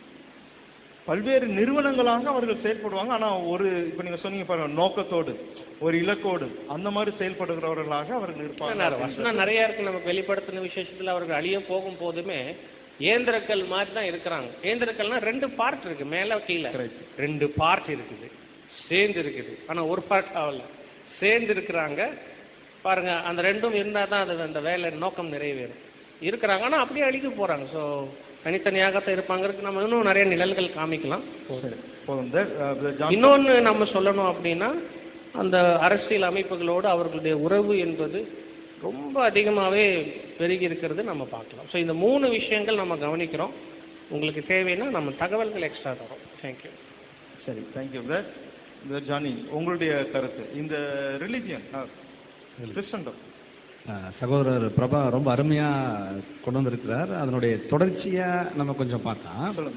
பல்வேறு நிறுவனங்களாக அவர்கள் செயல்படுவாங்க. ஆனால் ஒரு இப்போ நீங்கள் சொன்னீங்க பாருங்க, நோக்கத்தோடு ஒரு இலக்கோடு அந்த மாதிரி செயல்படுகிறவர்களாக அவர்கள் இருப்பாங்க. வசனம் நிறைய இருக்கு. நமக்கு வெளிப்படுத்தின விசேஷத்துல அவர்கள் அழிய போகும் போதுமே ஏந்திரக்கல் மாதிரி தான் இருக்கிறாங்க. ஏந்திரக்கல்னா ரெண்டு பார்ட் இருக்கு, மேல கீழே ரெண்டு பார்ட் இருக்குது, சேர்ந்து இருக்குது. ஆனா ஒரு பார்ட் ஆகல, சேர்ந்து இருக்கிறாங்க பாருங்க. அந்த ரெண்டும் இருந்தா தான் அது அந்த வேலை நோக்கம் நிறைவேறும். இருக்கிறாங்க ஆனா அப்படியே அழிக்க போறாங்க. ஸோ தனித்தனியாகத்தான் இருப்பாங்கிறதுக்கு நம்ம இன்னும் நிறைய நிழல்கள் காமிக்கலாம். இன்னொன்னு நம்ம சொல்லணும் அப்படின்னா, அந்த அரசியல் அமைப்புகளோடு அவர்களுடைய உறவு என்பது ரொம்ப அதிகமாகவே பெருகி இருக்கிறது நம்ம பார்க்கலாம். ஸோ இந்த மூணு விஷயங்கள் நம்ம கவனிக்கிறோம். உங்களுக்கு தேவைன்னா நம்ம தகவல்கள் எக்ஸ்ட்ரா தரோம். தேங்க்யூ. சரி, தேங்க்யூ பிரதர். ஜானி, உங்களுடைய கருத்து இந்த ரிலிஜியன் கிறிஸ்டன்டம்? சகோதரர் பிரபா ரொம்ப அருமையாக கொண்டு வந்திருக்கிறார். அதனுடைய தொடர்ச்சியாக நம்ம கொஞ்சம் பார்த்தா,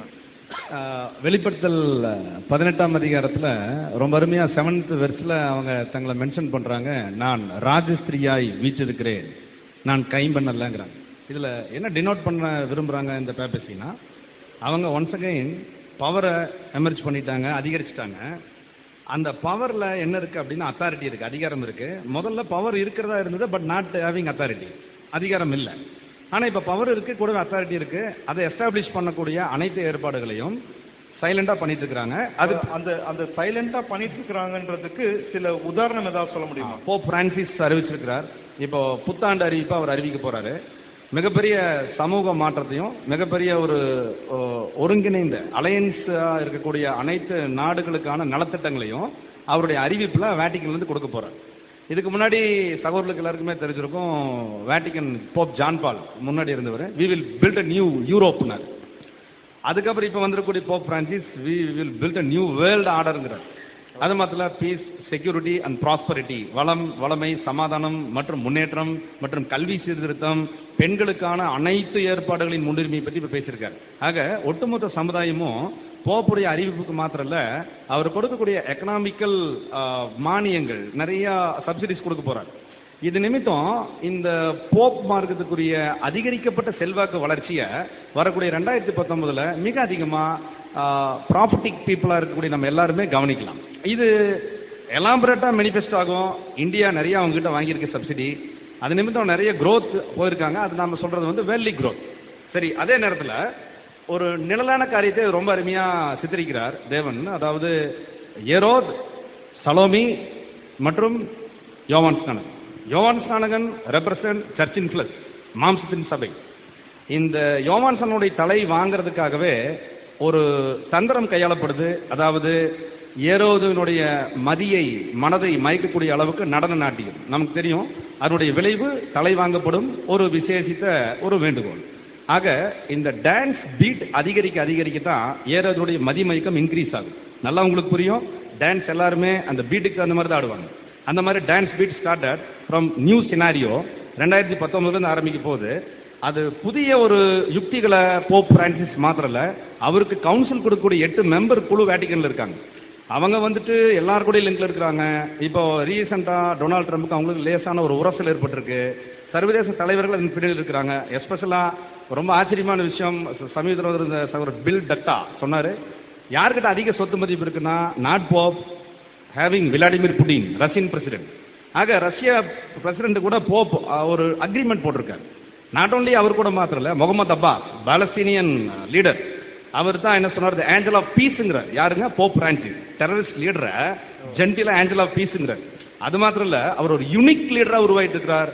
வெளிப்படுத்தல் பதினெட்டாம் அதிகாரத்தில் ரொம்ப அருமையாக செவன்த் வெர்ஸில் அவங்க தங்களை மென்ஷன் பண்ணுறாங்க. நான் ராஜஸ்திரியாய் வீச்சிருக்கிறேன், நான் கைம்பண்ணலங்கிறாங்க. இதில் என்ன டினோட் பண்ண விரும்புகிறாங்க இந்த பேப்பர்ஸினா, அவங்க ஒன்ஸ் அகைன் பவரை எமர்ஜ் பண்ணிட்டாங்க, அதிகரிச்சிட்டாங்க. அந்த பவரில் என்ன இருக்குது அப்படின்னா அத்தாரிட்டி இருக்குது, அதிகாரம் இருக்குது. முதல்ல பவர் இருக்கிறதா இருந்தது, பட் நாட் ஹேவிங் அத்தாரிட்டி, அதிகாரம் இல்லை. ஆனால் இப்போ பவர் இருக்குது, கூடவே அத்தாரிட்டி இருக்குது. அதை எஸ்டாப்ளிஷ் பண்ணக்கூடிய அனைத்து ஏற்பாடுகளையும் சைலண்டாக பண்ணிட்டு இருக்கிறாங்க. அது அந்த அந்த சைலண்டாக பண்ணிட்டு இருக்கிறாங்கன்றதுக்கு சில உதாரணம் ஏதாவது சொல்ல முடியுமா? போப் பிரான்சிஸ் அறிவிச்சிருக்கிறார். இப்போ புத்தாண்டு அறிவிப்பை அவர் அறிவிக்க போகிறாரு. மிகப்பெரிய சமூக மாற்றத்தையும் மிகப்பெரிய ஒரு ஒருங்கிணைந்த அலையன்ஸாக இருக்கக்கூடிய அனைத்து நாடுகளுக்கான நலத்திட்டங்களையும் அவருடைய அறிவிப்பில் வேட்டிக்கன்லேருந்து கொடுக்க போகிறார். இதுக்கு முன்னாடி சகோதரர்களுக்கு எல்லாருக்குமே தெரிஞ்சிருக்கும், வேட்டிக்கன் போப் ஜான் பால் முன்னாடி இருந்தவர் we will build a new யூரோப்னார். அதுக்கப்புறம் இப்போ வந்திருக்கக்கூடிய Pope Francis we will build a new world ஆர்டருங்கிறார். அது மாத்திரம் பீஸ், செக்யூரிட்டி அண்ட் ப்ராஸ்பரிட்டி, வளம், வளமை, சமாதானம் மற்றும் முன்னேற்றம் மற்றும் கல்வி சீர்திருத்தம், பெண்களுக்கான அனைத்து ஏற்பாடுகளின் முன்னுரிமை பற்றி இப்போ பேசியிருக்காரு. ஆக ஒட்டுமொத்த சமுதாயமும் போப்புடைய அறிவிப்புக்கு மாத்திரம் இல்லை, அவர் கொடுக்கக்கூடிய எக்கனாமிக்கல் மானியங்கள் நிறைய சப்சிடிஸ் கொடுக்க போறார். இது நிமித்தம் இந்த போப் மார்க்கத்துக்குரிய அதிகரிக்கப்பட்ட செல்வாக்கு வளர்ச்சியை வரக்கூடிய ரெண்டாயிரத்தி பத்தொன்பதுல மிக அதிகமாக ப்ராப்பர்ட்டிக் பீப்புளாக இருக்கக்கூடிய நம்ம எல்லாருமே கவனிக்கலாம். இது எலாபரேட்டாக மேனிஃபெஸ்ட் ஆகும். இந்தியா நிறைய அவங்ககிட்ட வாங்கியிருக்கு சப்சிடி, அது நிமித்தம் நிறைய க்ரோத் போயிருக்காங்க. அது நம்ம சொல்றது வந்து வேர்ல்ட்லி க்ரோத். சரி, அதே நேரத்தில் ஒரு நிழலான காரியத்தை ரொம்ப அருமையாக சித்தரிக்கிறார் தேவன். அதாவது ஏரோத், சலோமி மற்றும் யோவான் ஸ்நானகன். யோவான் ஸ்நானகன் ரெப்ரசன்ட் சர்ச்சின் பிளஸ், மாம்சத்தின் சபை. இந்த யோவான் ஸ்நானனுடைய தலை வாங்கிறதுக்காகவே ஒரு தந்திரம் கையாளப்படுது. அதாவது ஏரோதுனுடைய மதியை, மனதை மயக்கக்கூடிய அளவுக்கு நடன நாட்டியம் நமக்கு தெரியும். அதனுடைய விளைவு தலை வாங்கப்படும் ஒரு விசேஷித்த ஒரு வேண்டுகோள். ஆக இந்த டான்ஸ் பீட் அதிகரிக்க அதிகரிக்கத்தான் ஏரோதுடைய மதிமயக்கம் இன்க்ரீஸ் ஆகும். நல்லா உங்களுக்கு புரியும். டான்ஸ் எல்லாருமே அந்த பீட்டுக்கு அந்த மாதிரி தான் ஆடுவாங்க. அந்த மாதிரி dance beat started from new scenario ரெண்டாயிரத்தி பத்தொன்பதுலேருந்து ஆரம்பிக்க போது அது புதிய ஒரு யுக்திகளை போப் பிரான்சிஸ் மாத்திரல, அவருக்கு கவுன்சில் கொடுக்கக்கூடிய எட்டு மெம்பர் குழு வேட்டிக்கன்ல இருக்காங்க. அவங்க வந்துட்டு எல்லாரு கூட லிங்க்ல இருக்கிறாங்க. இப்போ ரீசெண்டாக டொனால்ட் ட்ரம்ப்புக்கு அவங்களுக்கு லேசான ஒரு உரசல் ஏற்பட்டிருக்கு. சர்வதேச தலைவர்கள் அதன் பின்னாடி இருக்கிறாங்க. எஸ்பெஷலாக ரொம்ப ஆச்சரியமான விஷயம், சமீபத்தில் இருந்த சகோதரர் பில் டக்டா சொன்னார், யார்கிட்ட அதிக சொத்து மதிப்பு இருக்குன்னா not Pope having Vladimir Putin, Russian president. ஆக ரஷ்ய பிரசிடென்ட் கூட போப் ஒரு அக்ரிமெண்ட் போட்டிருக்காரு. நாட் ஓன்லி அவர் கூட மாத்திரம் இல்லை, முகமது அப்பாஸ் பாலஸ்தீனியன் லீடர், அவர் தான் என்ன சொன்னார், ஏஞ்சல் ஆஃப் பீஸுங்கிறார். யாருங்க? Pope Francis. டெரரிஸ்ட் லீடரை ஜென்டிலா ஏஞ்சல் ஆஃப் பீஸுங்கிறார். அது மாத்திரம் இல்லை, அவர் ஒரு யூனிக் லீடராக உருவாயிட்டு இருக்கிறார்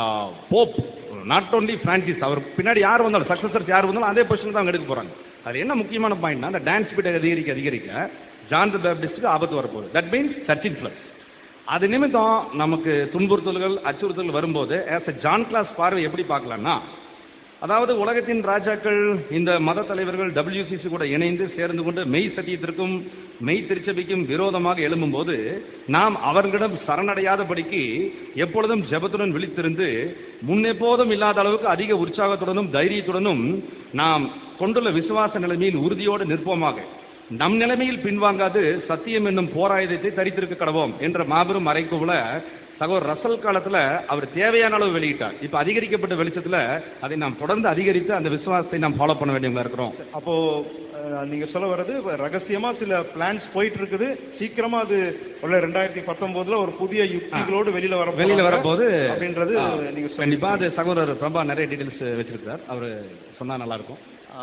போப். நாட் ஓன்லி பிரான்சிஸ், அவர் பின்னாடி யார் வந்தாலும் சக்சஸர்ஸ் யார் வந்தாலும் அதே பொசிஷன் தான் அவங்க எடுக்க போறாங்க. அது என்ன முக்கியமான பாயிண்ட்னா, அந்த டான்ஸ் பீட்டை அதிகரிக்க அதிகரிக்க ஜான் தி பேப்டிஸ்டுக்கு ஆபத்து வரப்போகுது. தட் மீன்ஸ் சர்ச்சின் பிளஸ். அது நிமித்தம் நமக்கு துன்புறுத்தல்கள், அச்சுறுத்தல் வரும்போது ஆஸ் எ ஜான் கிளாஸ் பார்வை எப்படி பார்க்கலாம்னா, அதாவது உலகத்தின் ராஜாக்கள் இந்த மத தலைவர்கள் டபிள்யூசிசி கூட இணைந்து சேர்ந்து கொண்டு மெய் சத்தியத்திற்கும் மெய் திருச்சபைக்கும் விரோதமாக எழும்பும் போது நாம் அவர்களிடம் சரணடையாதபடிக்கு எப்பொழுதும் ஜெபத்துடன் விழித்திருந்து முன்னெப்போதும் இல்லாத அளவுக்கு அதிக உற்சாகத்துடனும் தைரியத்துடனும் நாம் கொண்டுள்ள விசுவாச நிலைமையில் உறுதியோடு நிற்போமாக. நம் நிலைமையில் பின்வாங்காது சத்தியம் என்னும் போராயுதத்தை தரித்திருக்க கடவோம் என்ற மாபெரும் அறைகூவல சகோதரர் ரசல் காலத்தில் அவர் தேவையான அளவு வெளியிட்டார். இப்போ அதிகரிக்கப்பட்ட வெளிச்சத்தில் அதை நாம் தொடர்ந்து அதிகரித்து அந்த விசுவாசத்தை நாம் ஃபாலோ பண்ண வேண்டியவங்களா இருக்கிறோம். அப்போ அஹ், நீங்க சொல்ல வர்றது ரகசியமா சில பிளான்ஸ் போயிட்டு இருக்குது. சீக்கிரமா அது உள்ள ரெண்டாயிரத்தி பத்தொன்பதுல ஒரு புதிய யுக்திகளோடு வெளியில வர வெளியில வரப்போது அப்படின்றது ஆ, நீங்க கண்டிப்பா அது சகோதரர் பிரபா நிறைய டீடைல்ஸ் வச்சிருக்கார். அவர் சொன்னா நல்லா இருக்கும்.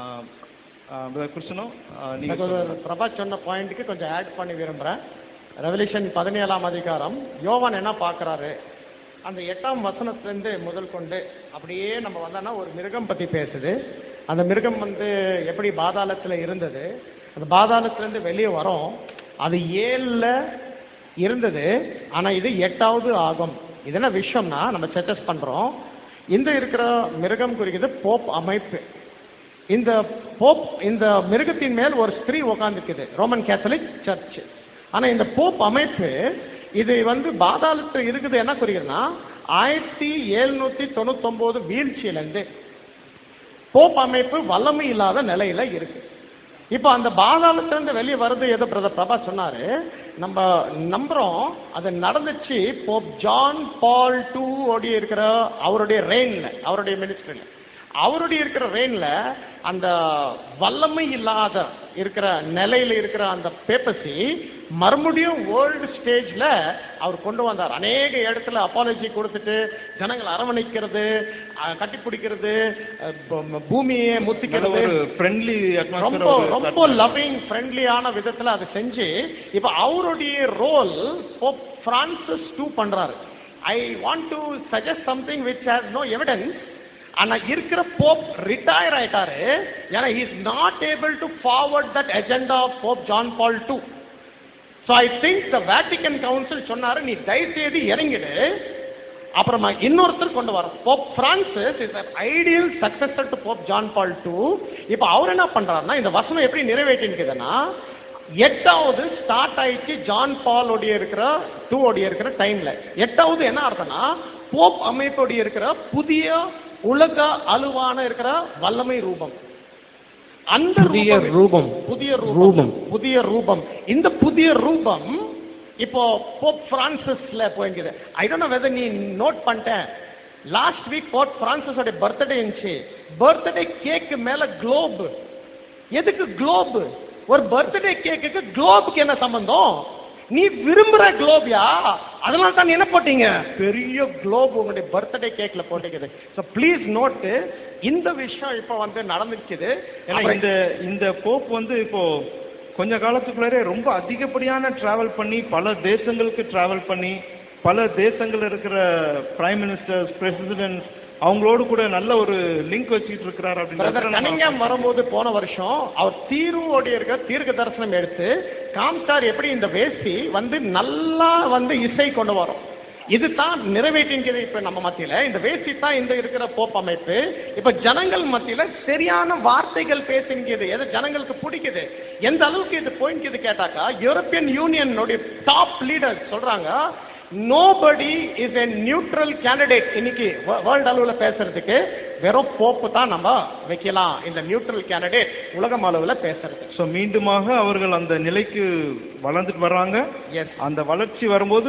கிருஷ்ணனும் நீங்க சகோதரர் பிரபா சொன்ன பாயிண்ட்டுக்கு கொஞ்சம் ஆட் பண்ணி விரும்புகிறேன். ரெவல்யூஷன் பதினேழாம் அதிகாரம் யோவான் என்ன பார்க்குறாரு, அந்த எட்டாம் வசனத்துலேருந்து முதல் கொண்டு அப்படியே நம்ம வந்தோன்னா ஒரு மிருகம் பற்றி பேசுது. அந்த மிருகம் வந்து எப்படி பாதாளத்தில் இருந்தது, அந்த பாதாளத்துலேருந்து வெளியே வரும். அது ஏழில் இருந்தது, ஆனால் இது எட்டாவது ஆகும். இது என்ன விஷயம்னா, நம்ம சர்ச்சஸ் பண்ணுறோம். இந்த இருக்கிற மிருகம் குறிக்கிறது போப் அமைப்பு. இந்த போப் இந்த மிருகத்தின் மேல் ஒரு ஸ்திரீ உட்காந்துருக்குது, ரோமன் கேத்தலிக் சர்ச். ஆனால் இந்த போப் அமைப்பு இது வந்து பாதாளத்தில் இருக்குது. என்ன குறிக்கிறதுனா ஆயிரத்தி எழுநூத்தி தொண்ணூத்தி ஒன்பது வீழ்ச்சியிலேருந்து போப் அமைப்பு வல்லமை இல்லாத நிலையில இருக்கு. இப்போ அந்த பாதாளத்திலிருந்து வெளியே வருது. எதோ பிரதர் பிரபா சொன்னாரு, நம்ம நம்புறோம் அது நடந்துச்சு. போப் ஜான் பால் டூ ஓடி இருக்கிற அவருடைய ரெயின்ல, அவருடைய மினிஸ்ட்ரியில், அவருடைய இருக்கிற ரெயின்ல அந்த வல்லமை இல்லாத இருக்கிற நிலையில இருக்கிற அந்த பேப்பசி மறுபடியும் வேர்ல்டு ஸ்டேஜ்ல அவர் கொண்டு வந்தார். அநேக இடத்துல அப்பாலஜி கொடுத்துட்டு ஜனங்கள் அரவணைக்கிறது, கட்டி பிடிக்கிறது, பூமியை முத்திக்கிறது, ஃப்ரெண்ட்லி ரொம்ப ரொம்ப லவ்விங் ஃப்ரெண்ட்லியான விதத்துல அதை செஞ்சு இப்ப அவருடைய ரோல் போப் பிரான்சிஸ் டூ பண்றாரு. I want to suggest something which has no evidence. ஆனா இருக்கிற போப் ரிட்டையர் ஆயிட்டாரு. ஏன்னா he is not able to forward that agenda of Pope John Paul two. So I think the Vatican Council சொன்னாரு, நீ தயவுசெய்து இறங்கிடு, அப்புறமா இன்னொருத்தர் கொண்டு வர. Pope Francis is an ideal successor to Pope John Paul two. இப்போ அவர் என்ன பண்றாருன்னா, இந்த வசனம் எப்படி நிறைவேற்றிருக்குதுன்னா, எட்டாவது ஸ்டார்ட் ஆயிடுச்சு ஜான் பால் உடைய இருக்கிற டூ உடைய இருக்கிற டைம்ல. எட்டாவது என்ன அர்த்தம்னா, போப் அமைப்புடைய இருக்கிற புதிய உலக அலுவான இருக்கிற வல்லமை ரூபம். அந்த புதிய ரூபம் புதிய ரூபம் புதிய ரூபம் இந்த புதிய ரூபம் இப்போ போப் பிரான்சிஸ்ல போயிருக்குது. ஐ டோன்ட் நோ வெதர் நீ நோட் பண்ணிட்டேன், லாஸ்ட் வீக் போப் பிரான்சிஸ் உடைய பர்த்டே இருந்துச்சு. பர்த்டே கேக்கு மேல குளோப். எதுக்கு குளோப்? ஒரு பர்த்டே கேக்குக்கு குளோபுக்கு என்ன சம்பந்தம்? நீ விரும்புற குளோபியா, அதனால தான் என்ன போட்டீங்க, பெரிய குளோப் உங்களுடைய பர்த்டே கேக்ல போட்டுக்குது. ஸோ ப்ளீஸ் நோட்டு, இந்த விஷயம் இப்போ வந்து நடந்துருக்குது. ஏன்னா இந்த இந்த போப் வந்து இப்போ கொஞ்ச காலத்துக்குள்ளே ரொம்ப அதிகப்படியான டிராவல் பண்ணி பல தேசங்களுக்கு டிராவல் பண்ணி பல தேசங்கள் இருக்கிற பிரைம் மினிஸ்டர்ஸ், பிரசிடென்ட்ஸ் அவங்களோடு கூட நல்ல ஒரு லிங்க் வச்சுட்டு இருக்கிறார். கனிங்காம் வரும்போது போன வருஷம் அவர் தீர்வோடைய இருக்க தீர்க்க தரிசனம் எடுத்து காமிச்சார், எப்படி இந்த வேசி வந்து நல்லா வந்து இசை கொண்டு வரும். இதுதான் நிறைவேற்றிங்கிறது. இப்ப நம்ம மத்தியில இந்த வேசி தான் இந்த இருக்கிற போப் அமைப்பு. இப்ப ஜனங்கள் மத்தியில சரியான வார்த்தைகள் பேசுங்கிறது, எது ஜனங்களுக்கு பிடிக்குது, எந்த அளவுக்கு இது போயிங்கிறது கேட்டாக்கா, யூரோப்பியன் யூனியன் டாப் லீடர்ஸ் சொல்றாங்க, nobody is a neutral candidate. இன்னைக்கு வேர்ல்டு அளவில் பேசுறதுக்கு வெறும் போப்பு தான் நம்ம வைக்கலாம், இந்த நியூட்ரல் கேண்டிடேட் உலகம் அளவில் பேசுறது. ஸோ மீண்டுமாக அவர்கள் அந்த நிலைக்கு வளர்ந்துட்டு வர்றாங்க. எஸ், அந்த வளர்ச்சி வரும்போது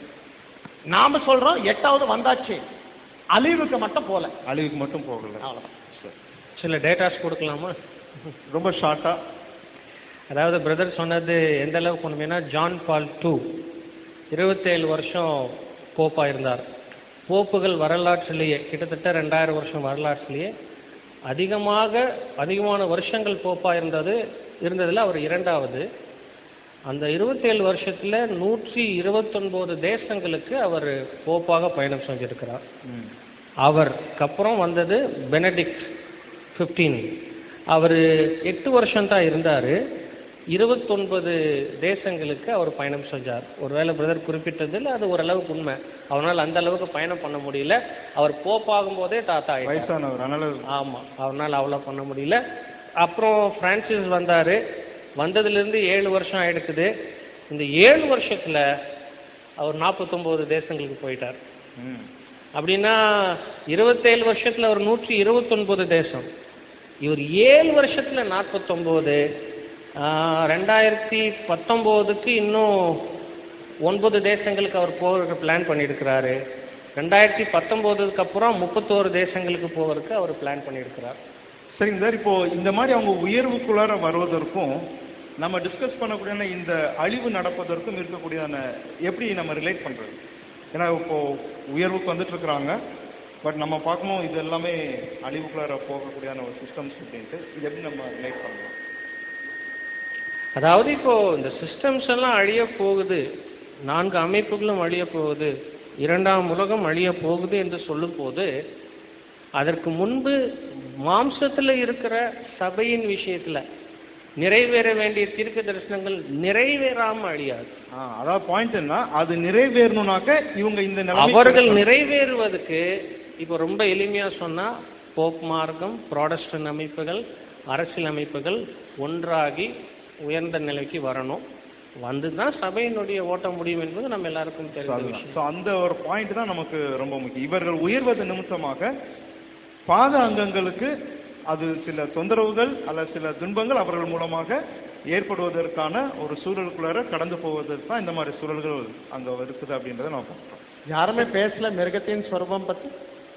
நாம சொல்றோம் எட்டாவது வந்தாச்சு, அழிவுக்கு மட்டும் போல, அழிவுக்கு மட்டும் போகல. அவ்வளவுதான். சில டேட்டாஸ் கொடுக்கலாமா? ரொம்ப ஷார்ட்டா. அதாவது பிரதர் சொன்னது எந்த அளவுக்கு உண்மைன்னா, ஜான் பால் டூ இருபத்தேழு வருஷம் போப்பாக இருந்தார். போப்புகள் வரலாற்றிலேயே கிட்டத்தட்ட ரெண்டாயிரம் வருஷம் வரலாற்றிலேயே அதிகமாக அதிகமான வருஷங்கள் போப்பாக இருந்தது இருந்ததில் அவர் இரண்டாவது. அந்த இருபத்தேழு வருஷத்தில் நூற்றி இருபத்தொன்பது தேசங்களுக்கு அவர் போப்பாக பயணம் செஞ்சிருக்கிறார். அவருக்கப்புறம் வந்தது பெனடிக்ட் ஃபிஃப்டீன். அவர் எட்டு வருஷம்தான் இருந்தார், இருபத்தொன்பது தேசங்களுக்கு அவர் பயணம் செஞ்சார். ஒருவேளை பிரதர் குறிப்பிட்டதில் அது ஓரளவுக்கு உண்மை. அவனால் அந்த அளவுக்கு பயணம் பண்ண முடியல. அவர் போப்பாகும் போதே தாத்தா வயசானவர். ஆமாம், அவனால் அவ்வளோ பண்ண முடியல. அப்புறம் பிரான்சிஸ் வந்தார். வந்ததுலேருந்து ஏழு வருஷம் ஆயிடுக்குது. இந்த ஏழு வருஷத்தில் அவர் நாற்பத்தொம்போது தேசங்களுக்கு போயிட்டார். அப்படின்னா இருபத்தேழு வருஷத்தில் அவர் நூற்றி இருபத்தொன்பது தேசம், இவர் ஏழு வருஷத்தில் நாற்பத்தொம்போது. ரெண்டாயிரத்தி பத்தொம்போதுக்கு இன்னும் ஒன்பது தேசங்களுக்கு அவர் போகிறதுக்கு பிளான் பண்ணியிருக்கிறாரு. ரெண்டாயிரத்தி பத்தொம்போதுக்கு அப்புறம் முப்பத்தோரு தேசங்களுக்கு போகிறதுக்கு அவர் பிளான் பண்ணியிருக்கிறார். சரிங்க சார். இப்போ இந்த மாதிரி அவங்க உயர்வுக்குள்ளார வருவதற்கும் நம்ம டிஸ்கஸ் பண்ணக்கூடிய இந்த அழிவு நடப்பதற்கும் இருக்கக்கூடியதான எப்படி நம்ம ரிலேட் பண்றது? ஏன்னா இப்போ உயர்வுக்கு வந்துட்டு இருக்கிறாங்க, பட் நம்ம பார்க்கணும் இது எல்லாமே அழிவுக்குள்ளார போகக்கூடியதான ஒரு சிஸ்டம்ஸ் அப்படின்ட்டு இது எப்படி நம்ம ரிலேட் பண்ணலாம்? அதாவது இப்போ இந்த சிஸ்டம்ஸ் எல்லாம் அழிய போகுது, நான்கு அமைப்புகளும் அழிய போகுது, இரண்டாம் உலகம் அழிய போகுது என்று சொல்லும் போது அதற்கு முன்பு மாம்சத்தில் இருக்கிற சபையின் விஷயத்துல நிறைவேற வேண்டிய தீர்க்க தரிசனங்கள் நிறைவேறாம அழியாது. அதாவது பாயிண்ட் என்ன, அது நிறைவேறணும்னாக்க இவங்க இந்த அவர்கள் நிறைவேறுவதற்கு இப்போ ரொம்ப எளிமையா சொன்னா போப் மார்க்கம், புராட்டஸ்டன்ட் அமைப்புகள், அரசியல் அமைப்புகள் ஒன்றாகி உயர்ந்த நிலைக்கு வரணும். வந்துதான் சபையினுடைய ஓட்ட முடியும் என்பது நம்ம எல்லாருக்கும் தெரியும். அந்த ஒரு பாயிண்ட் தான் நமக்கு ரொம்ப முக்கியம். இவர்கள் உயர்வது நிமித்தமாக பாத அங்கங்களுக்கு அது சில தொந்தரவுகள் அல்ல சில துன்பங்கள் அவர்கள் மூலமாக ஏற்படுவதற்கான ஒரு சூழலுக்குள்ளார கடந்து போவதற்கு தான் இந்த மாதிரி சூழல்கள் அங்க இருக்குது அப்படின்றத நம்ம பார்க்கிறோம். யாருமே பேசல மிருகத்தின் ஸ்வரூபம் பத்தி,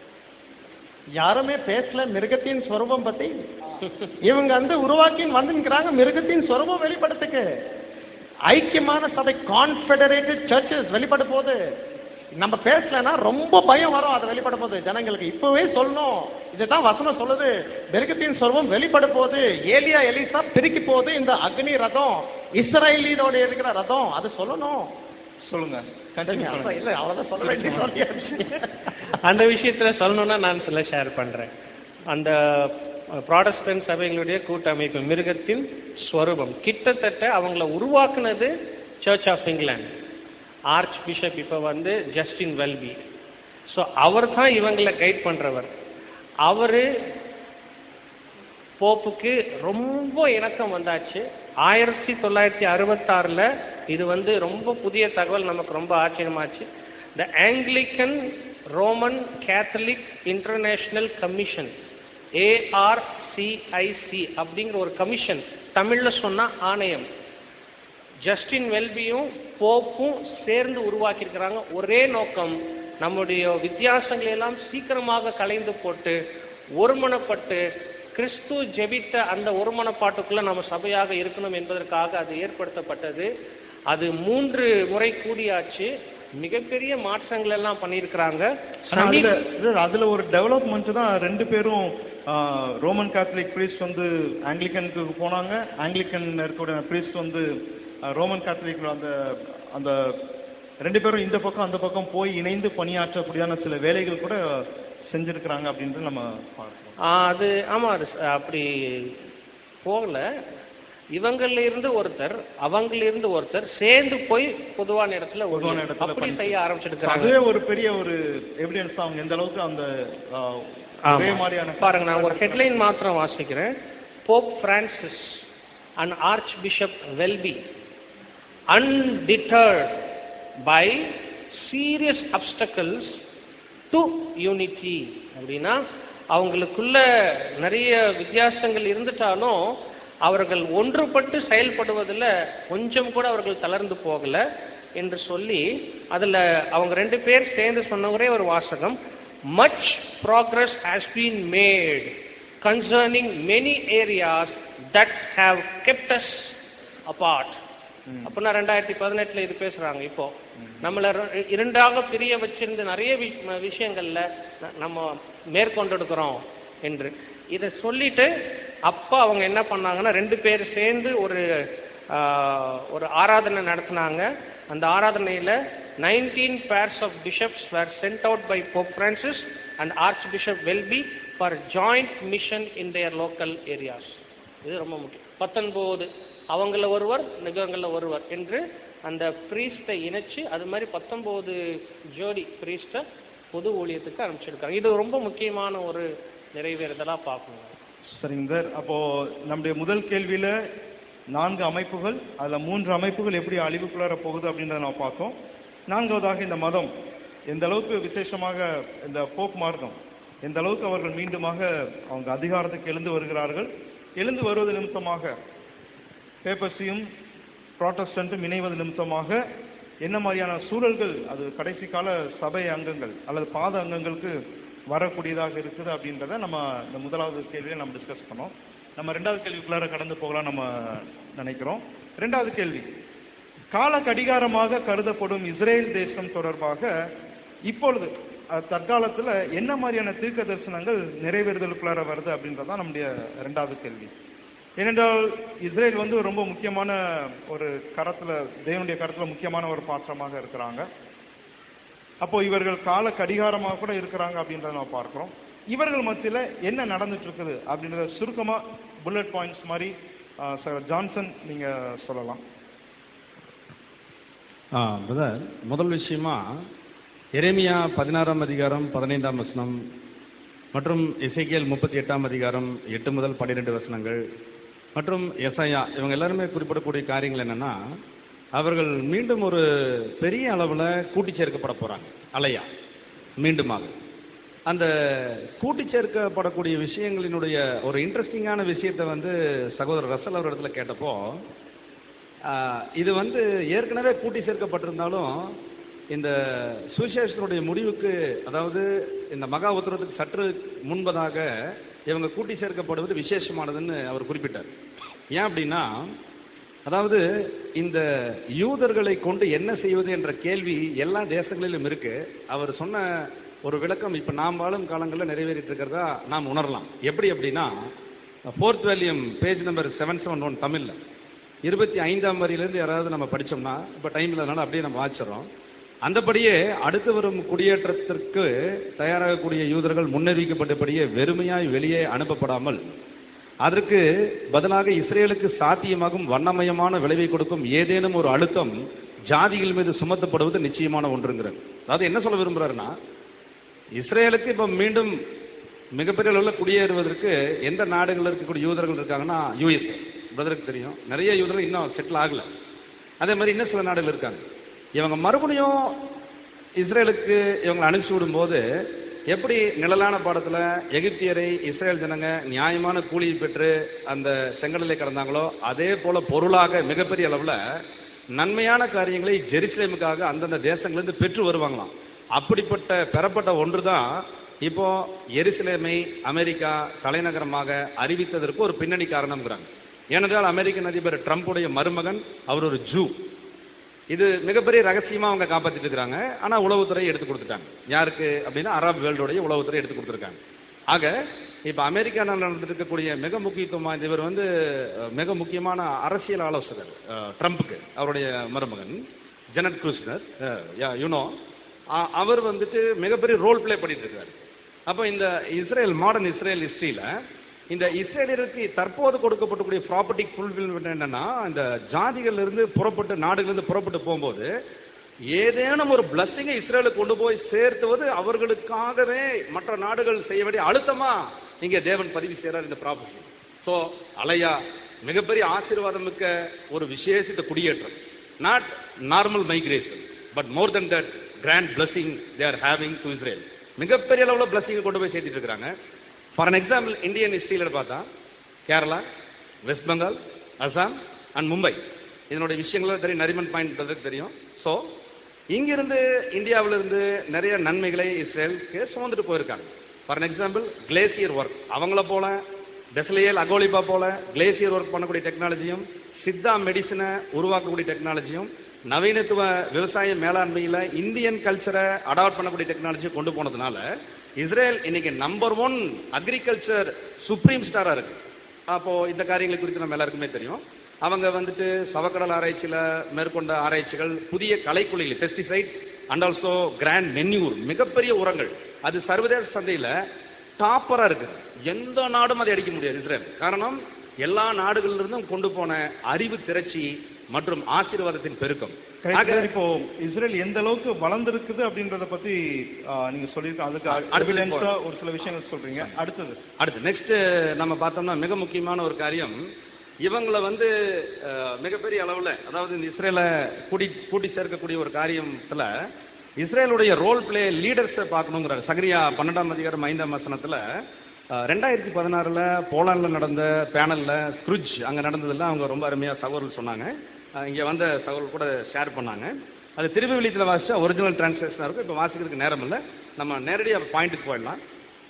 யாருமே பேசல மிருகத்தின் ஸ்வரூபம் பத்தி. இவங்க வந்து உருவாக்கின்னு வந்துங்கிறாங்க மிருகத்தின் ஸ்வரூபம் வெளிப்படுத்துக்கு. ஐக்கியமான சபை கான்ஃபெடரேட்டட் சர்ச்சஸ் வெளிப்பட போது நம்ம பேசலன்னா ரொம்ப பயம் வரும். அதை வெளிப்பட போது ஜனங்களுக்கு இப்பவே சொல்லணும். இதுதான் வசனம் சொல்லுது, மிருகத்தின் ஸ்வரூபம் வெளிப்பட போது, ஏலியா எலிசா பிரிக்கி போது, இந்த அக்னி ரதம் இஸ்ரேலினோட இருக்கிற ரதம் அது சொல்லணும். சொல்லுங்க. இல்ல அவ்வளவுதான் சொல்ல வேண்டிய. அந்த விஷயத்துல சொல்லணும்னா நான் சில ஷேர் பண்றேன். அந்த புராட்டஸ்டன்ட் சபைகளுடைய கூட்டமைப்பு மிருகத்தின் ஸ்வரூபம் கிட்டத்தட்ட அவங்கள உருவாக்குனது church of England. Archbishop இப்போ வந்து ஜஸ்டின் வெல்பி. ஸோ அவர் தான் இவங்களை கைட் பண்றவர். அவரு போப்புக்கு ரொம்ப இணக்கம் வந்தாச்சு. ஆயிரத்தி தொள்ளாயிரத்தி அறுபத்தாறுல இது வந்து ரொம்ப புதிய தகவல், நமக்கு ரொம்ப ஆச்சரியமாச்சு. The Anglican Roman Catholic International Commission, ARCIC அப்படிங்கிற ஒரு கமிஷன், தமிழ்ல சொன்னா ஆணையம், ஜஸ்டின் வெல்பியும் போப்பும் சேர்ந்து உருவாக்கி இருக்கிறாங்க. ஒரே நோக்கம், நம்முடைய வித்தியாசங்களை எல்லாம் சீக்கிரமாக கலைந்து போட்டு ஒருமனப்பட்டு கிறிஸ்து ஜெபித்த அந்த ஒருமனப்பாட்டுக்குள்ள நம்ம சபையாக இருக்கணும் என்பதற்காக அது ஏற்படுத்தப்பட்டது. அது மூன்று முறை கூடியாச்சு. மிகப்பெரிய மாற்றங்கள் எல்லாம் பண்ணியிருக்கிறாங்க. அதுல ஒரு டெவலப்மெண்ட் தான். ரெண்டு பேரும் ரோமன் கேத்தலிக் பிரீஸ்ட் வந்து ஆங்கிலிக்கனுக்கு போனாங்க, ஆங்கிலிக்கன் இருக்கக்கூடிய பிரீஸ்ட் வந்து ரோமன் கேத்தலிக் அந்த அந்த ரெண்டு பேரும் இந்த பக்கம் அந்த பக்கம் போய் இணைந்து பணியாற்றக்கூடியான சில வேலைகள் கூட செஞ்சிருக்கிறாங்க அப்படின்ட்டு நம்ம பார்க்கிறோம். அது ஆமா, அது அப்படி போகல. இவங்கள்ல இருந்து ஒருத்தர் அவங்கள இருந்து ஒருத்தர் சேர்ந்து போய் பொதுவான இடத்துல பொதுவான இடத்துல அப்படி செய்ய ஆரம்பிச்சிருக்காங்க. அதுவே ஒரு பெரிய ஒரு எவிடன்ஸ். அவங்க எந்த அளவுக்கு அந்த ஒரே மாதிரியான பாருங்க, நான் ஒரு ஹெட்லைன் மாத்திரம் வாசிக்கிறேன். Pope Francis and archbishop Welby undeterred by serious obstacles to unity. அப்படின்னா அவங்களுக்குள்ள நிறைய வித்தியாசங்கள் இருந்துட்டாலும் அவர்கள் ஒன்றுபட்டு செயல்படுவதில் கொஞ்சம் கூட அவர்கள் தளர்ந்து போகல என்று சொல்லி அதில் அவங்க ரெண்டு பேர் சேர்ந்து சொன்ன ஒரே ஒரு வாசகம், much progress has been made concerning many areas that have kept us apart. அப்படின்னா ரெண்டாயிரத்தி பதினெட்டுல இது பேசுறாங்க. இப்போ நம்மள இரண்டாக பிரிய வச்சிருந்த நிறைய விஷயங்கள்ல நம்ம மேற்கொண்டிருக்கிறோம் என்று இதை சொல்லிட்டு அப்ப அவங்க என்ன பண்ணாங்கன்னா ரெண்டு பேர் சேர்ந்து ஒரு ஒரு ஆராதனை நடத்தினாங்க. அந்த ஆராதனையில nineteen pairs of bishops were sent out by Pope Francis and Archbishop Welby for joint mission in their local areas. இது ரொம்ப முக்கியம். பத்தொன்பது அவங்கள ஒருவர் நிகங்கள ஒருவர் என்று அந்த பிரீஸ்டை இணைச்சு அது மாதிரி பத்தொன்பது ஜோடி பிரீஸ்ட பொது ஊழியத்துக்கு அனுப்பிச்சிருக்காங்க. இது ரொம்ப முக்கியமான ஒரு நிறைவேறுதலா பார்க்கணும். சரிங்க சார். அப்போ நம்முடைய முதல் கேள்வியில நான்கு அமைப்புகள், அதுல மூன்று அமைப்புகள் எப்படி அழிவுக்குள்ளார போகுது அப்படின்றத நம்ம பார்த்தோம். நான்காவதாக இந்த மதம் எந்த அளவுக்கு விசேஷமாக இந்த போப் மார்க்கம் எந்த அளவுக்கு அவர்கள் மீண்டுமாக அவங்க அதிகாரத்துக்கு எழுந்து வருகிறார்கள், எழுந்து வருவது நிமித்தமாக பேப்பர்ஸையும் புராட்டஸ்டன்ட்டும் இணைவது நிமித்தமாக என்ன மாதிரியான சூழல்கள் அது கடைசி கால சபை அங்கங்கள் அல்லது பாத அங்கங்களுக்கு வரக்கூடியதாக இருக்குது அப்படின்றத நம்ம இந்த முதலாவது கேள்வியை நம்ம டிஸ்கஸ் பண்ணோம். நம்ம ரெண்டாவது கேள்விக்குள்ளார கடந்து போகலாம் நம்ம நினைக்கிறோம். ரெண்டாவது கேள்வி, கால கடிகாரமாக கருதப்படும் இஸ்ரேல் தேசம் தொடர்பாக இப்பொழுது தற்காலத்தில் என்ன மாதிரியான தீர்க்க தரிசனங்கள் நிறைவேறுதலுக்குள்ளார வருது அப்படின்றதான் நம்முடைய ரெண்டாவது கேள்வி. ஏனென்றால் இஸ்ரேல் வந்து ரொம்ப முக்கியமான ஒரு கரத்தில், தேவனுடைய கரத்தில் முக்கியமான ஒரு பாத்திரமாக இருக்கிறாங்க. அப்போ இவர்கள் கால கடிகாரமாக கூட இருக்கிறாங்க அப்படின்றத நம்ம பார்க்குறோம். இவர்கள் மத்தியில் என்ன நடந்துட்டு இருக்குது அப்படின்றத சுருக்கமாக புல்லட் பாயிண்ட்ஸ் மாதிரி சார் ஜான்சன் நீங்கள் சொல்லலாம். ஆ பிரதர், முதல் விஷயமா எரேமியா பதினாறாம் அதிகாரம் பதினைந்தாம் வசனம் மற்றும் எசேக்கியேல் முப்பத்தி எட்டாம் அதிகாரம் எட்டு முதல் பன்னிரெண்டு வசனங்கள் மற்றும் எசாயா இவங்க எல்லாருமே குறிப்பிடக்கூடிய காரியங்கள் என்னென்னா, அவர்கள் மீண்டும் ஒரு பெரிய அளவில் கூட்டி சேர்க்கப்பட போகிறாங்க. அலையா மீண்டுமாக அந்த கூட்டி சேர்க்கப்படக்கூடிய விஷயங்களினுடைய ஒரு இன்ட்ரெஸ்டிங்கான விஷயத்தை வந்து சகோதரர் ரசல் அவர் இடத்துல கேட்டப்போ, இது வந்து ஏற்கனவே கூட்டி சேர்க்கப்பட்டிருந்தாலும் இந்த சுவிசேஷத்தினுடைய முடிவுக்கு, அதாவது இந்த மகா உத்தரவுக்கு சற்று முன்பதாக இவங்க கூட்டி சேர்க்கப்படுவது விசேஷமானதுன்னு அவர் குறிப்பிட்டார். ஏன் அப்படின்னா, அதாவது இந்த யூதர்களை கொண்டு என்ன செய்வது என்ற கேள்வி எல்லா தேசங்களிலும் இருக்கு. அவர் சொன்ன ஒரு விளக்கம் இப்போ நாம் வாழும் காலங்களில் நிறைவேறிட்டு இருக்கிறதா நாம் உணரலாம். எப்படி அப்படின்னா, fourth volume page number seven seven one தமிழில் இருபத்தி ஐந்தாம் வரியிலேருந்து யாராவது நம்ம படித்தோம்னா, இப்போ டைம் இல்லாதனால அப்படியே நம்ம வாசிக்கிறோம். அந்தபடியே அடுத்து வரும் குடியேற்றத்திற்கு தயாராகக்கூடிய யூதர்கள் முன்னறிவிக்கப்பட்டபடியே வெறுமையாய் வெளியே அனுப்பப்படாமல் அதற்கு பதிலாக இஸ்ரேலுக்கு சாத்தியமாகும் வண்ணமயமான விளைவை கொடுக்கும் ஏதேனும் ஒரு அழுத்தம் ஜாதிகள் மீது சுமத்தப்படுவது நிச்சயமான ஒன்றுங்கிறது. அதாவது என்ன சொல்ல விரும்புகிறாருன்னா, இஸ்ரேலுக்கு இப்போ மீண்டும் மிகப்பெரிய அளவில் குடியேறுவதற்கு எந்த நாடுகளில் இருக்கக்கூடிய யூதர்கள் இருக்காங்கன்னா, யூஎஸ்ஏ பிரதருக்கு தெரியும், நிறைய யூதர்கள் இன்னும் செட்டில் ஆகலை. அதே மாதிரி இன்னும் சில நாடுகள் இருக்காங்க. இவங்க மறுபடியும் இஸ்ரேலுக்கு இவங்களை அனுப்பிச்சி விடும்போது எப்படி நிழலான பாடத்தில் எகிப்தியரை இஸ்ரேல் ஜனங்க நியாயமான கூலியை பெற்று அந்த செங்கடலை கடந்தாங்களோ, அதே போல் பொருளாக மிகப்பெரிய அளவில் நன்மையான காரியங்களை ஜெருசலேமுக்காக அந்தந்த தேசங்கள்லேருந்து பெற்று வருவாங்களாம். அப்படிப்பட்ட பெறப்பட்ட ஒன்று தான் இப்போ எருசலேமை அமெரிக்கா தலைநகரமாக அறிவித்ததற்கு ஒரு பின்னணி காரணம்ங்கிறாங்க. ஏனென்றால் அமெரிக்கன் அதிபர் ட்ரம்புடைய மருமகன் அவர் ஒரு ஜூ. இது மிகப்பெரிய ரகசியமாக அவங்க காப்பாற்றிட்டு இருக்கிறாங்க. ஆனால் உளவுத்துறை எடுத்து கொடுத்துட்டாங்க. யாருக்கு அப்படின்னா, அரபு வேர்ல்டுடைய உளவுத்துறை எடுத்து கொடுத்துருக்காங்க. ஆக இப்போ அமெரிக்காவில் நடந்துட்டு இருக்கக்கூடிய மிக முக்கியத்துவமாக இவர் வந்து மிக முக்கியமான அரசியல் ஆலோசகர் ட்ரம்ப்புக்கு, அவருடைய மருமகன் ஜெனட் குஷ்னர் யூனோ, அவர் வந்துட்டு மிகப்பெரிய ரோல் பிளே பண்ணிட்டு இருக்காரு. அப்போ இந்த இஸ்ரேல் மாடர்ன் இஸ்ரேல் ஹிஸ்டரியில் இந்த இஸ்ரேலியருக்கு தற்போது கொடுக்கப்பட்டக்கூடிய ப்ராப்பர்ட்டி ஃபுல்ஃபில்மெண்ட் என்னன்னா, இந்த ஜாதிகளிலிருந்து புறப்பட்டு நாடுகளிலிருந்து புறப்பட்டு போகும்போது ஏதேனும் ஒரு பிளஸ்ஸிங்கை இஸ்ரேலுக்கு கொண்டு போய் சேர்த்துவது அவர்களுக்காகவே மற்ற நாடுகள் செய்ய வேண்டிய அழுத்தமா இங்கே தேவன் பதிவு செய்கிறார் இந்த ப்ராப்பர்ட்டி. ஸோ அலையா மிகப்பெரிய ஆசீர்வாதம் மிக்க ஒரு விசேஷித்த குடியேற்றம். Not normal migration, but more than that grand blessing they are having to Israel. மிகப்பெரிய அளவில் பிளஸிங்கை கொண்டு போய் சேர்த்துட்டு இருக்கிறாங்க. ஃபார் அன் எக்ஸாம்பிள், இந்தியன் ஹிஸ்ட்ரியில் பார்த்தா கேரளா, வெஸ்ட் பெங்கால், அசாம் அண்ட் மும்பை, இதனுடைய விஷயங்களும் தெரியும், நரிமன் பாயிண்ட் தெரியும். ஸோ இங்கிருந்து இந்தியாவிலிருந்து நிறைய நன்மைகளை இஸ்ரேலுக்கு சுமந்துட்டு போயிருக்காங்க. For an example, glacier work, அவங்கள போல பெஸ்லியல் அகோலிபா போல கிளேசியர் ஒர்க் பண்ணக்கூடிய டெக்னாலஜியும், சித்தா மெடிசனை உருவாக்கக்கூடிய டெக்னாலஜியும், நவீனத்துவ விவசாய மேலாண்மையில் இந்தியன் கல்ச்சரை அடாப்ட் பண்ணக்கூடிய டெக்னாலஜியை கொண்டு போனதுனால இஸ்ரேல் இன்னைக்கு நம்பர் ஒன் அக்ரிகல்ச்சர் சுப்ரீம் ஸ்டாராக இருக்கு. அப்போது இந்த காரியங்களை குறித்து நம்ம எல்லாருக்குமே தெரியும். அவங்க வந்துட்டு சவக்கடல் ஆராய்ச்சியில் மேற்கொண்ட ஆராய்ச்சிகள், புதிய கலைக்குள்ளைகள், pesticide and also grand manure, மிகப்பெரிய உரங்கள், அது சர்வதேச சந்தையில் டாப்பராக இருக்குது. எந்த நாடும் அதை அடிக்க முடியாது இஸ்ரேல். காரணம், எல்லா நாடுகளிலிருந்தும் கொண்டு போன அறிவு திரட்சி மற்றும் ஆசீர்வாதத்தின் பெருக்கம். இப்போ இஸ்ரேல் எந்த அளவுக்கு வளர்ந்துருக்குது அப்படின்றத பத்தி நீங்க சொல்லியிருக்கோம். அதுக்கு ஒரு சில விஷயங்கள் சொல்றீங்க. அடுத்தது அடுத்து நெக்ஸ்ட் நம்ம பார்த்தோம்னா மிக முக்கியமான ஒரு காரியம், இவங்களை வந்து மிகப்பெரிய அளவில், அதாவது இந்த இஸ்ரேலை கூட்டி கூட்டி சேர்க்கக்கூடிய ஒரு காரியத்தில் இஸ்ரேலுடைய ரோல் பிளே லீடர்ஸை பார்க்கணுங்கிறார். சகரியா பன்னெண்டாம் அதிகாரம் ஐந்தாம் வசனத்தில் ரெண்டாயிரத்தி பதினாறில் போலாண்டில் நடந்த பேனலில் ஸ்க்ரூஜ் அங்கே நடந்ததில் அவங்க ரொம்ப அருமையாக சகோதரர்கள் சொன்னாங்க. இங்கே வந்த சகோதரர்கள் கூட ஷேர் பண்ணாங்க. அது திருவிவிலியத்தில் வாசிச்சா ஒரிஜினல் டிரான்ஸ்லேஷனாக இருக்கும். இப்போ வாசிக்கிறதுக்கு நேரம் இல்லை, நம்ம நேரடியாக பாயிண்ட்டுக்கு போயிடலாம்.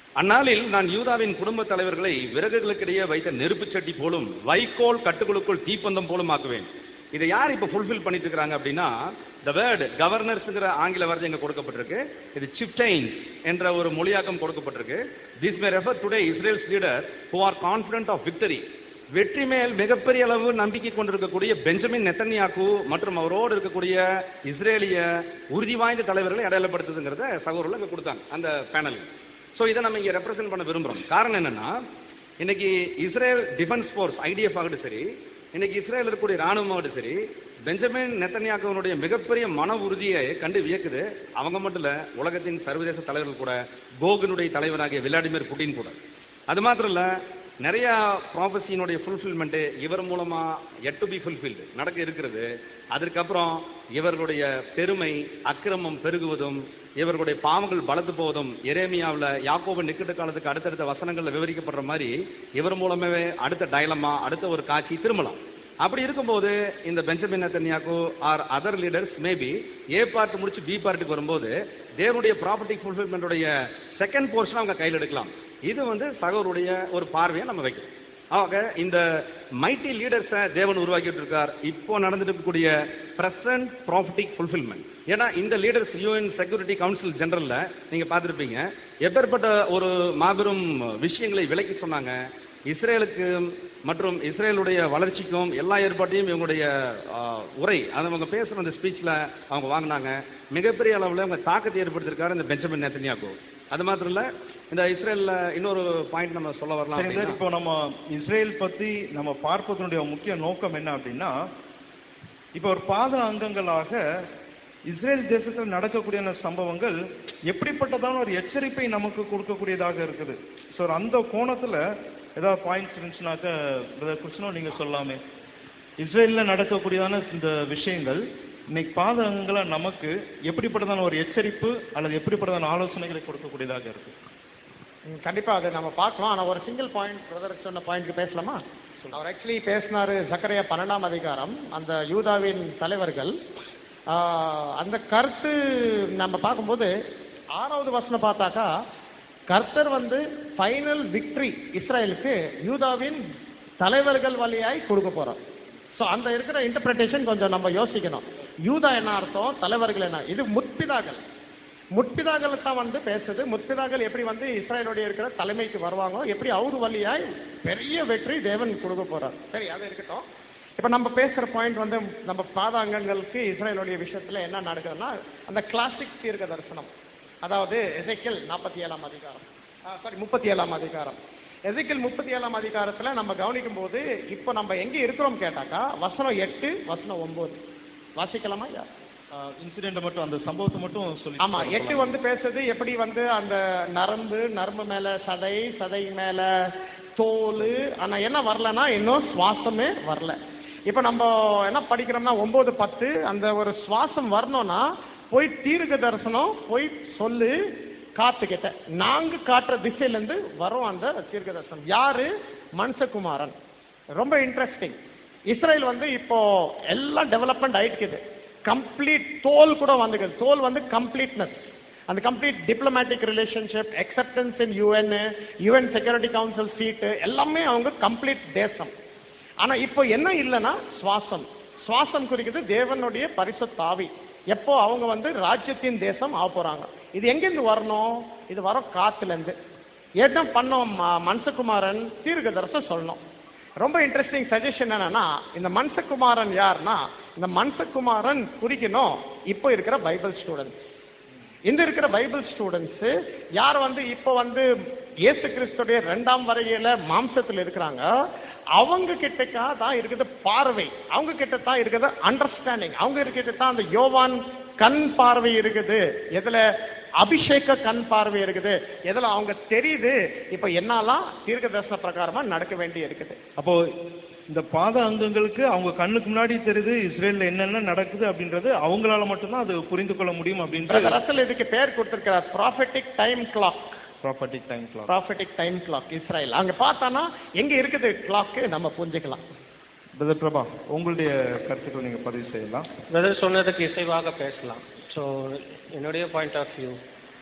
அந்நாளில் நான் யூதாவின் குடும்ப தலைவர்களை விறகுகளுக்கிடையே வைத்த நெருப்பு சட்டி போலும் வைக்கோல் கட்டுகளுக்குள் தீப்பந்தம் போலும் ஆக்குவேன். இதை யார் இப்போ ஃபுல்ஃபில் பண்ணிட்டு இருக்கிறாங்க அப்படின்னா, த வேர்டு கவர்னர்ஸுங்கிற ஆங்கில வார்த்தை இங்கே கொடுக்கப்பட்டிருக்கு. இது சிப்டைன்ஸ் என்ற ஒரு மொழியாக்கம் கொடுக்கப்பட்டிருக்கு. This may refer today Israel's leader who are confident of victory. வெற்றி மேல் மிகப்பெரிய அளவு நம்பிக்கை கொண்டிருக்கக்கூடிய பெஞ்சமின் நெத்தன்யாகு மற்றும் அவரோடு இருக்கக்கூடிய இஸ்ரேலிய உறுதி வாய்ந்த தலைவர்களை அடையாளப்படுத்துதுங்கிறத சகோதரர்கள் இங்கே கொடுத்தாங்க அந்த பேனல். ஸோ இதை நம்ம இங்கே ரெப்ரசென்ட் பண்ண விரும்புகிறோம். காரணம் என்னென்னா, இன்னைக்கு இஸ்ரேல் டிஃபென்ஸ் ஃபோர்ஸ் ஐடிஎஃப் ஆகட்டும் சரி, இன்னைக்கு இஸ்ரேல் இருக்கக்கூடிய ராணுவமாகட்டும் சரி, பெஞ்சமின் நெத்தன்யாகுவினுடைய மிகப்பெரிய மன உறுதியை கண்டு வியக்குது. அவங்க மட்டும் இல்லை, உலகத்தின் சர்வதேச தலைவர்கள் கூட, கோகனுடைய தலைவராகிய விளாடிமிர் புட்டின் கூட. அது மாத்திரம் இல்லை, நிறையா ப்ராஃபஸியினுடைய ஃபுல்ஃபில்மெண்ட்டு இவர் மூலமாக எட் டு பி ஃபுல்ஃபில்டு நடக்க இருக்கிறது. அதற்கப்புறம் இவர்களுடைய பெருமை அக்கிரமம் பெருகுவதும் இவர்களுடைய பாவங்கள் பலத்து போவதும் எரேமியாவில் யாக்கோபு நிக்கட்டு காலத்துக்கு அடுத்தடுத்த வசனங்களில் விவரிக்கப்படுற மாதிரி இவர் மூலமே அடுத்த டைலமா அடுத்த ஒரு காட்சி திரும்பலாம். அப்படி இருக்கும்போது இந்த Benjamin Netanyahu or other leaders maybe A part முடிச்சு பி பார்ட்டுக்கு வரும்போது தேவனுடைய ப்ராப்பர்ட்டி ஃபுல்ஃபில்மெண்ட்டுடைய செகண்ட் போர்ஷன் அவங்க கையில் எடுக்கலாம். இது வந்து சகோதரருடைய ஒரு பார்வையை நம்ம வைக்கிறோம். ஆக இந்த மைட்டி லீடர்ஸை தேவன் உருவாக்கிட்டு இருக்கார். இப்போ நடந்துட்டு இருக்கக்கூடிய பிரசன்ட் ப்ராஃபிட்டிக் ஃபுல்ஃபில்மெண்ட். ஏன்னா இந்த லீடர்ஸ் யூஎன் செக்யூரிட்டி கவுன்சில் ஜெனரலில் நீங்கள் பார்த்துருப்பீங்க, எப்பேற்பட்ட ஒரு மாபெரும் விஷயங்களை விளக்கி சொன்னாங்க. இஸ்ரேலுக்கு மற்றும் இஸ்ரேலுடைய வளர்ச்சிக்கும் எல்லா ஏற்பாட்டையும் இவங்களுடைய உரை அதை அவங்க பேசுகிற அந்த ஸ்பீச்சில் அவங்க வாங்கினாங்க. மிகப்பெரிய அளவில் அவங்க தாக்கத்தை ஏற்படுத்தியிருக்காரு இந்த பெஞ்சமின் நெத்தன்யாகு. அது மாத்திரம் இல்லை, இந்த இஸ்ரேலில் இன்னொரு பாயிண்ட் நம்ம சொல்ல வரலாம். இப்போ நம்ம இஸ்ரேல் பற்றி நம்ம பார்ப்பதனுடைய முக்கிய நோக்கம் என்ன அப்படின்னா, இப்போ ஒரு பாத அங்கங்களாக இஸ்ரேல் தேசத்தில் நடக்கக்கூடிய சம்பவங்கள் எப்படிப்பட்டதான ஒரு எச்சரிப்பை நமக்கு கொடுக்கக்கூடியதாக இருக்குது. ஸோ அந்த கோணத்தில் ஏதாவது பாயிண்ட்ஸ் இருந்துச்சுனாக்க பிரதர் கிருஷ்ணன் நீங்கள் சொல்லலாமே. இஸ்ரேலில் நடக்கக்கூடியதான இந்த விஷயங்கள் இன்னைக்கு பாத அங்கங்களாக நமக்கு எப்படிப்பட்டதான ஒரு எச்சரிப்பு அல்லது எப்படிப்பட்டதான ஆலோசனைகளை கொடுக்கக்கூடியதாக இருக்கு. கண்டிப்பாக அதை நம்ம பார்க்கலாம். ஆனால் ஒரு சிங்கிள் பாயிண்ட் பிரதர் சொன்ன பாயிண்ட்க்கு பேசலாமா? அவர் ஆக்சுவலி பேசினார் சக்கரையா பன்னெண்டாம் அதிகாரம், அந்த யூதாவின் தலைவர்கள். அந்த கருத்து நம்ம பார்க்கும்போது ஆறாவது வசனம் பார்த்தாக்கா, கர்த்தர் வந்து ஃபைனல் விக்ட்ரி இஸ்ரேலுக்கு யூதாவின் தலைவர்கள் வழியாய் கொடுக்க போகிறார். ஸோ அந்த இருக்கிற இன்டர்பிரிட்டேஷன் கொஞ்சம் நம்ம யோசிக்கணும். யூதா என்ன அர்த்தம், தலைவர்கள் என்ன? இது முற்பிதாக்கள் முற்பிதாக்கள் தான் வந்து பேசுது. முற்பிதாக்கள் எப்படி வந்து இஸ்ரேலுடைய இருக்கிற தலைமைக்கு வருவாங்க, எப்படி அவரு வழியாய் பெரிய வெற்றி தேவன் கொடுக்க போகிறார். சரி, அது இருக்கட்டும். இப்போ நம்ம பேசுகிற பாயிண்ட் வந்து நம்ம பாதாங்கங்களுக்கு இஸ்ரேலுடைய விஷயத்தில் என்ன நடக்குதுன்னா, அந்த கிளாசிக் தீர்க்க தரிசனம், அதாவது எசேக்கியேல் நாற்பத்தி ஏழாம் அதிகாரம் சாரி முப்பத்தி ஏழாம் அதிகாரம் எசேக்கியேல் முப்பத்தி ஏழாம் அதிகாரத்தில் நம்ம கவனிக்கும் போது இப்போ நம்ம எங்கே இருக்கிறோம் கேட்டாக்கா, வசனம் எட்டு வசனம் ஒன்பது வாசிக்கலாமா? யார் இன்சிடென்ட் மட்டும் அந்த சம்பவத்தை மட்டும் சொல்லி. ஆமாம், எட்டு வந்து பேசுறது எப்படி வந்து அந்த நரம்பு நரம்பு மேலே சதை, சதை மேலே தோல், ஆனால் என்ன வரலன்னா இன்னும் சுவாசமே வரல. இப்போ நம்ம என்ன படிக்கிறோம்னா ஒம்பது பத்து அந்த ஒரு சுவாசம் வரணும்னா போய் தீர்க்க தரிசனம் போய் சொல்லு காத்துக்கிட்ட நாங்கள் காட்டுற திசையிலேருந்து வரும் அந்த தீர்க்க தரிசனம். யாரு? மனுஷகுமாரன். ரொம்ப இன்ட்ரெஸ்டிங். இஸ்ரேல் வந்து இப்போ எல்லாம் டெவலப்மெண்ட் ஆயிடுக்குது. கம்ப்ளீட் தோல் கூட வந்துக்குது. தோல் வந்து கம்ப்ளீட்னஸ், அந்த complete diplomatic relationship, acceptance in UN, UN security council seat எல்லாமே அவங்க கம்ப்ளீட் தேசம். ஆனால் இப்போ என்ன இல்லைன்னா சுவாசம். சுவாசம் குறிக்கிறது தேவனுடைய பரிசுத்த ஆவி. எப்போ அவங்க வந்து ராஜ்யத்தின் தேசம் ஆக போகிறாங்க. இது எங்கேருந்து வரணும்? இது வரும் காத்துலேருந்து. என்ன பண்ணோம்? மனுஷகுமாரன் தீர்க்க தரிசனம் சொல்லணும். ரொம்ப இன்ட்ரெஸ்டிங் சஜஷன் என்னன்னா, இந்த மனுஷகுமாரன் யாருன்னா, இந்த மனுஷகுமாரன் குறிக்கணும் இப்போ இருக்கிற பைபிள் ஸ்டூடெண்ட்ஸ். இந்த இருக்கிற பைபிள் ஸ்டூடெண்ட்ஸு யார் வந்து இப்போ வந்து இயேசு கிறிஸ்துடைய ரெண்டாம் வருகையில் மாம்சத்தில் இருக்கிறாங்க, அவங்க கிட்டக்கா தான் இருக்குது பார்வை, அவங்க கிட்ட தான் இருக்குது அண்டர்ஸ்டாண்டிங், அவங்க கிட்ட தான் அந்த யோவான் கண் பார்வை இருக்குது, எதில் அபிஷேக கண் பார்வை இருக்குது, எதில் அவங்க தெரியுது இப்போ என்னெல்லாம் தீர்க்க தரிசன பிரகாரமாக நடக்க வேண்டி இருக்குது. அப்போ இந்த பாத அங்கங்களுக்கு அவங்க கண்ணுக்கு முன்னாடி தெரியுது இஸ்ரேலில் என்னென்ன நடக்குது அப்படின்றது அவங்களால மட்டும்தான் அது புரிந்து கொள்ள முடியும் அப்படின்றது அரசல் இதுக்கு பேர் கொடுத்துருக்கிறார், prophetic time clock. Prophetic time clock prophetic time clock Israel. அங்கே பார்த்தானா எங்கே இருக்குது கிளாக்கு நம்ம புரிஞ்சுக்கலாம். பிரதர் பிரபா, உங்களுடைய கருத்துக்கள் நீங்கள் பதிவு செய்யலாம். பிரதர் சொன்னதுக்கு இசைவாக பேசலாம். ஸோ என்னுடைய பாயிண்ட் ஆஃப் வியூ,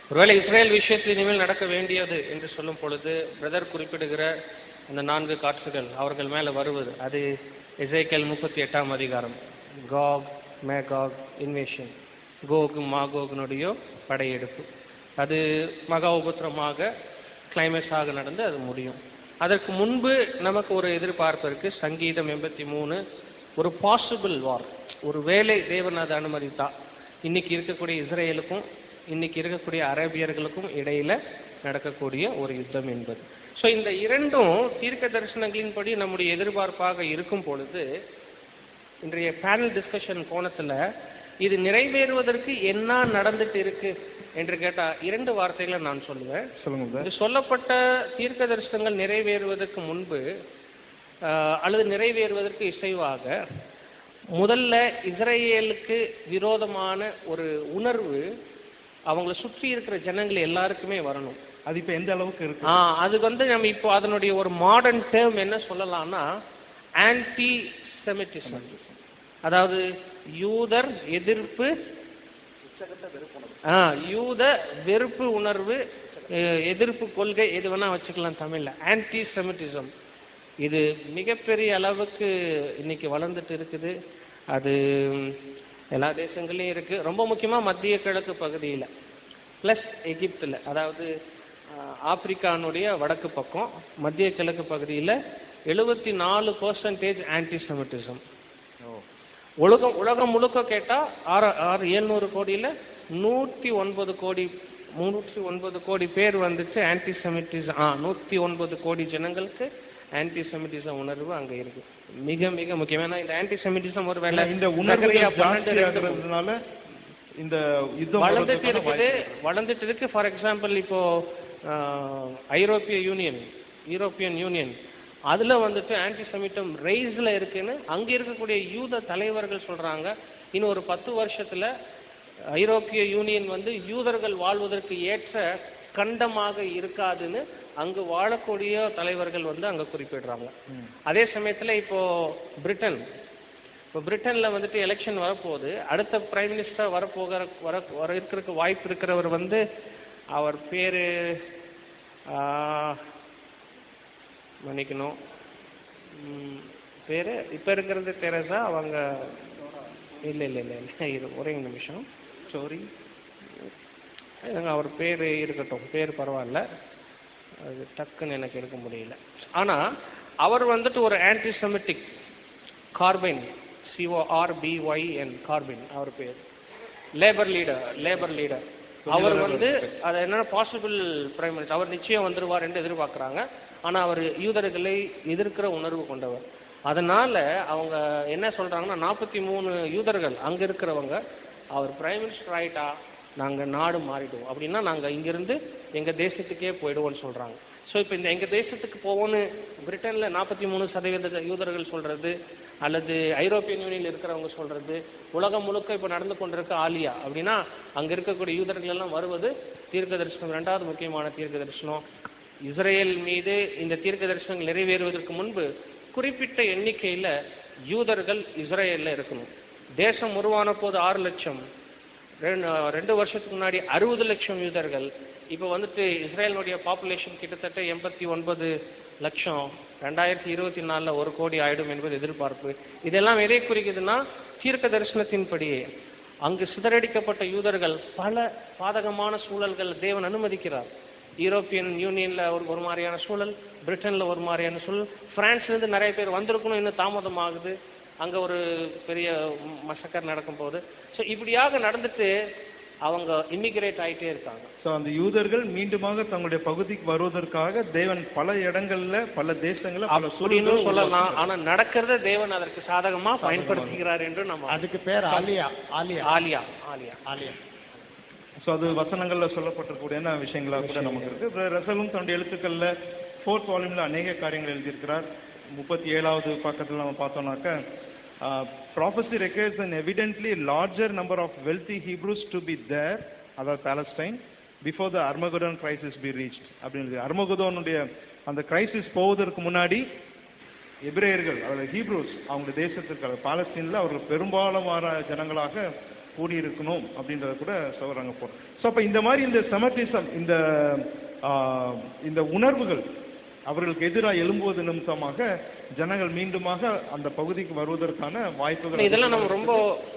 ஒருவேளை இஸ்ரேல் விஷயத்தில் இனிமேல் நடக்க வேண்டியது என்று சொல்லும் பொழுது பிரதர் குறிப்பிடுகிற அந்த நான்கு காற்றுகள் அவர்கள் மேலே வருவது, அது எசேக்கியேல் முப்பத்தி எட்டாம் அதிகாரம், காக் மேகாக் இன்வேஷன், கோகு மாகோகனுடைய படையெடுப்பு. அது மகா உபத்திரமாக கிளைமேக்ஸாக நடந்து அது முடியும். அதற்கு முன்பு நமக்கு ஒரு எதிர்பார்ப்பு இருக்கு. சங்கீதம் எண்பத்தி மூணு ஒரு பாசிபிள் வார், ஒரு வேளை தேவன் அதை அனுமதித்தா இன்னைக்கு இருக்கக்கூடிய இஸ்ரேலுக்கும் இன்னைக்கு இருக்கக்கூடிய அரேபியர்களுக்கும் இடையில நடக்கக்கூடிய ஒரு யுத்தம் என்பது. ஸோ இந்த இரண்டும் தீர்க்க தரிசனங்களின்படி நம்முடைய எதிர்பார்ப்பாக இருக்கும் பொழுது இன்றைய பேனல் டிஸ்கஷன் கோணத்துல இது நிறைவேறுவதற்கு என்ன நடந்துட்டு இருக்கு என்று கேட்டா இரண்டு வார்த்தைகளை நான் சொல்லுவேன். சொல்லுங்க. இது சொல்லப்பட்ட தீர்க்க தரிசனங்கள் நிறைவேறுவதற்கு முன்பு அல்லது நிறைவேறுவதற்கு இசைவாக முதல்ல இஸ்ரேலுக்கு விரோதமான ஒரு உணர்வு அவங்களை சுற்றி இருக்கிற ஜனங்கள் எல்லாருக்குமே வரணும். அது இப்ப எந்த அளவுக்கு இருக்கு? ஆ அது வந்து நம்ம இப்போ அதனுடைய ஒரு மாடர்ன் டேர்ம் என்ன சொல்லலாம்னா ஆன்டி செமிட்டிசம், அதாவது யூதர் எதிர்ப்பு, ஆ யூத வெறுப்பு உணர்வு, எதிர்ப்பு கொள்கை, எது வேணா வச்சுக்கலாம் தமிழ்ல. ஆன்டி செமிட்டிசம் இது மிகப்பெரிய அளவுக்கு இன்னைக்கு வளர்ந்துட்டு இருக்குது. அது எல்லா தேசங்களையும் இருக்கு. ரொம்ப முக்கியமா மத்திய கிழக்கு பகுதியில் பிளஸ் எகிப்தில், அதாவது ஆப்பிரிக்கானுடைய வடக்கு பக்கம் மத்திய கிழக்கு பகுதியில் எழுபத்தி நாலு பர்சன்டேஜ் ஆன்டி செமிட்டிசம். உலகம் உலகம் முழுக்க கேட்டால் ஆறு ஆறு ஏழ்நூறு கோடியில் நூற்றி ஒன்பது கோடி முன்னூற்றி ஒன்பது கோடி பேர் வந்துட்டு ஆன்டி செமிட்டிசம், ஆ நூற்றி ஒன்பது கோடி ஜனங்களுக்கு ஆன்டி செமிட்டிசம் உணர்வு அங்க இருக்கு. மிக மிக முக்கியமான இந்த ஆன்டி செமிட்டிசம் ஒரு வேலை இந்த உணர்வு ஜாஸ்தியாகிறதுனால இந்த யுத்தம் வளர்ந்துட்டு இருக்குது வளர்ந்துட்டு இருக்கு. ஃபார் எக்ஸாம்பிள் இப்போ ஐரோப்பிய யூனியன் யூரோப்பியன் யூனியன் அதுல வந்துட்டு ஆன்டி செமிட்டம் ரைஸ்ல இருக்குன்னு அங்க இருக்கக்கூடிய யூத தலைவர்கள் சொல்றாங்க. இன்னும் ஒரு பத்து வருஷத்துல ஐரோப்பிய யூனியன் வந்து யூதர்கள் வாழ்வதற்கு ஏற்ற கண்டமாக இருக்காதுன்னு அங்கு வாழக்கூடிய தலைவர்கள் வந்து அங்க குறிப்பிடுறாங்க. அதே சமயத்துல இப்போ பிரிட்டன் இப்போ பிரிட்டன்ல வந்துட்டு எலெக்ஷன் வரப்போகுது. அடுத்த பிரைம் மினிஸ்டர் வரப்போகிற வர வர இருக்கிறதுக்கு வாய்ப்பு இருக்கிறவர் வந்து அவர் பேரு மன்னிக்கணும் பேரு இப்ப இருக்கிறது தெரசா, அவங்க இல்ல இல்ல இல்ல இல்ல இது ஒரே நிமிஷம் சாரி அவர் பேர் இருக்கட்டும், பேர் பரவாயில்ல, அது டக்குன்னு எனக்கு எடுக்க முடியல. ஆனா அவர் வந்துட்டு ஒரு anti Semitic Corbyn, C O R B Y N Corbyn அவர் பேர், லேபர் லீடர் லேபர் லீடர் அவர் வந்து அது என்ன பாசிபிள் பிரைம் மினிஸ்டர், அவர் நிச்சயம் வந்துருவார் என்று எதிர்பார்க்குறாங்க. ஆனா அவர் யூதர்களை எதிர்க்கிற உணர்வு கொண்டவர். அதனால அவங்க என்ன சொல்றாங்கன்னா நாற்பத்தி மூணு யூதர்கள் அங்க இருக்கிறவங்க அவர் பிரைம் மினிஸ்டர் ஆயிட்டா நாங்க நாடு மாறிடுவோம், அப்படின்னா நாங்க இங்கிருந்து எங்க தேசத்துக்கே போயிடுவோம்னு சொல்றாங்க. ஸோ இப்போ இந்த எங்க தேசத்துக்கு போவோன்னு பிரிட்டன்ல நாற்பத்தி மூணு சதவீத யூதர்கள் சொல்றது, அல்லது ஐரோப்பியன் யூனியன்ல இருக்கிறவங்க சொல்றது, உலகம் முழுக்க இப்போ நடந்து கொண்டிருக்க ஆலியா அப்படின்னா அங்க இருக்கக்கூடிய யூதர்கள் எல்லாம் வருவது தீர்க்க தரிசனம். இரண்டாவது முக்கியமான தீர்க்க தரிசனம் இஸ்ரேல் மீது இந்த தீர்க்க தரிசனங்கள் நிறைவேறுவதற்கு முன்பு குறிப்பிட்ட எண்ணிக்கையில யூதர்கள் இஸ்ரேல்ல இருக்கணும். தேசம் உருவான போது ஆறு லட்சம், ரெண்டு வருஷத்துக்கு முன்னாடி அறுபது லட்சம் யூதர்கள், இப்போ வந்துட்டு இஸ்ரேலுடைய பாப்புலேஷன் கிட்டத்தட்ட எண்பத்தி ஒன்பது லட்சம், ரெண்டாயிரத்தி இருபத்தி நாலுல ஒரு கோடி ஆயிடும் என்பது எதிர்பார்ப்பு. இதெல்லாம் எதை குறிக்குதுன்னா தீர்க்க தரிசனத்தின்படியே அங்கு சிதறடிக்கப்பட்ட யூதர்கள் பல பாதகமான சூழல்கள் தேவன் அனுமதிக்கிறார். யூரோப்பியன் யூனியன்ல ஒரு ஒரு மாதிரியான சூழல், பிரிட்டன்ல ஒரு மாதிரியான சூழல், பிரான்ஸ்ல இருந்து நிறைய பேர் வந்திருக்கணும், இன்னும் தாமதம் ஆகுது, அங்க ஒரு பெரிய மசக்கர் நடக்கும் போது. ஸோ இப்படியாக நடந்துட்டு அவங்க இமிகிரேட் ஆகிட்டே இருக்காங்க. ஸோ அந்த யூதர்கள் மீண்டுமாக தங்களுடைய பகுதிக்கு வருவதற்காக தேவன் பல இடங்கள்ல பல தேசங்கள்ல பல சூழலும் சொல்லலாம். ஆனா நடக்கிறத தேவன் அதற்கு சாதகமா பயன்படுத்துகிறார் என்று நம்ம அதுக்கு பேர் aliyah aliyah aliyah aliyah aliyah so அது வசனங்கள்ல சொல்லப்பட்டிருக்கூடிய விஷயங்களாக கூட நமக்கு இருக்கு. ரசலும் தன்னுடைய எழுத்துக்கள்ல ஃபோர்த் வால்யூம்ல அநேக காரியங்கள் எழுதியிருக்கிறார். முப்பத்தி ஏழாவது பக்கத்தில் நம்ம பார்த்தோம்னாக்க prophecy recurs and evidently larger number of wealthy Hebrews to be there, அதாவது Palestine, before the Armageddon crisis be reach அப்படின்னு. அர்மகதோனுடைய அந்த கிரைசிஸ் போவதற்கு முன்னாடி எபிரேயர்கள், அதாவது ஹீப்ரூஸ், அவங்க தேசத்திற்கு பாலஸ்தீனில் அவர்கள் பெரும்பாலான ஜனங்களாக கூடியிருக்கணும் அப்படின்றத கூட சொல்கிறாங்க போகிறோம். ஸோ அப்போ இந்த மாதிரி இந்த செமட்டிசம், இந்த இந்த உணர்வுகள் அவர்களுக்கு எதிராக எழும்புவது நிமித்தமாக ஜனங்கள் மீண்டுமாக அந்த பகுதிக்கு வருவதற்கான வாய்ப்புகள். இதெல்லாம் நம்ம ரொம்ப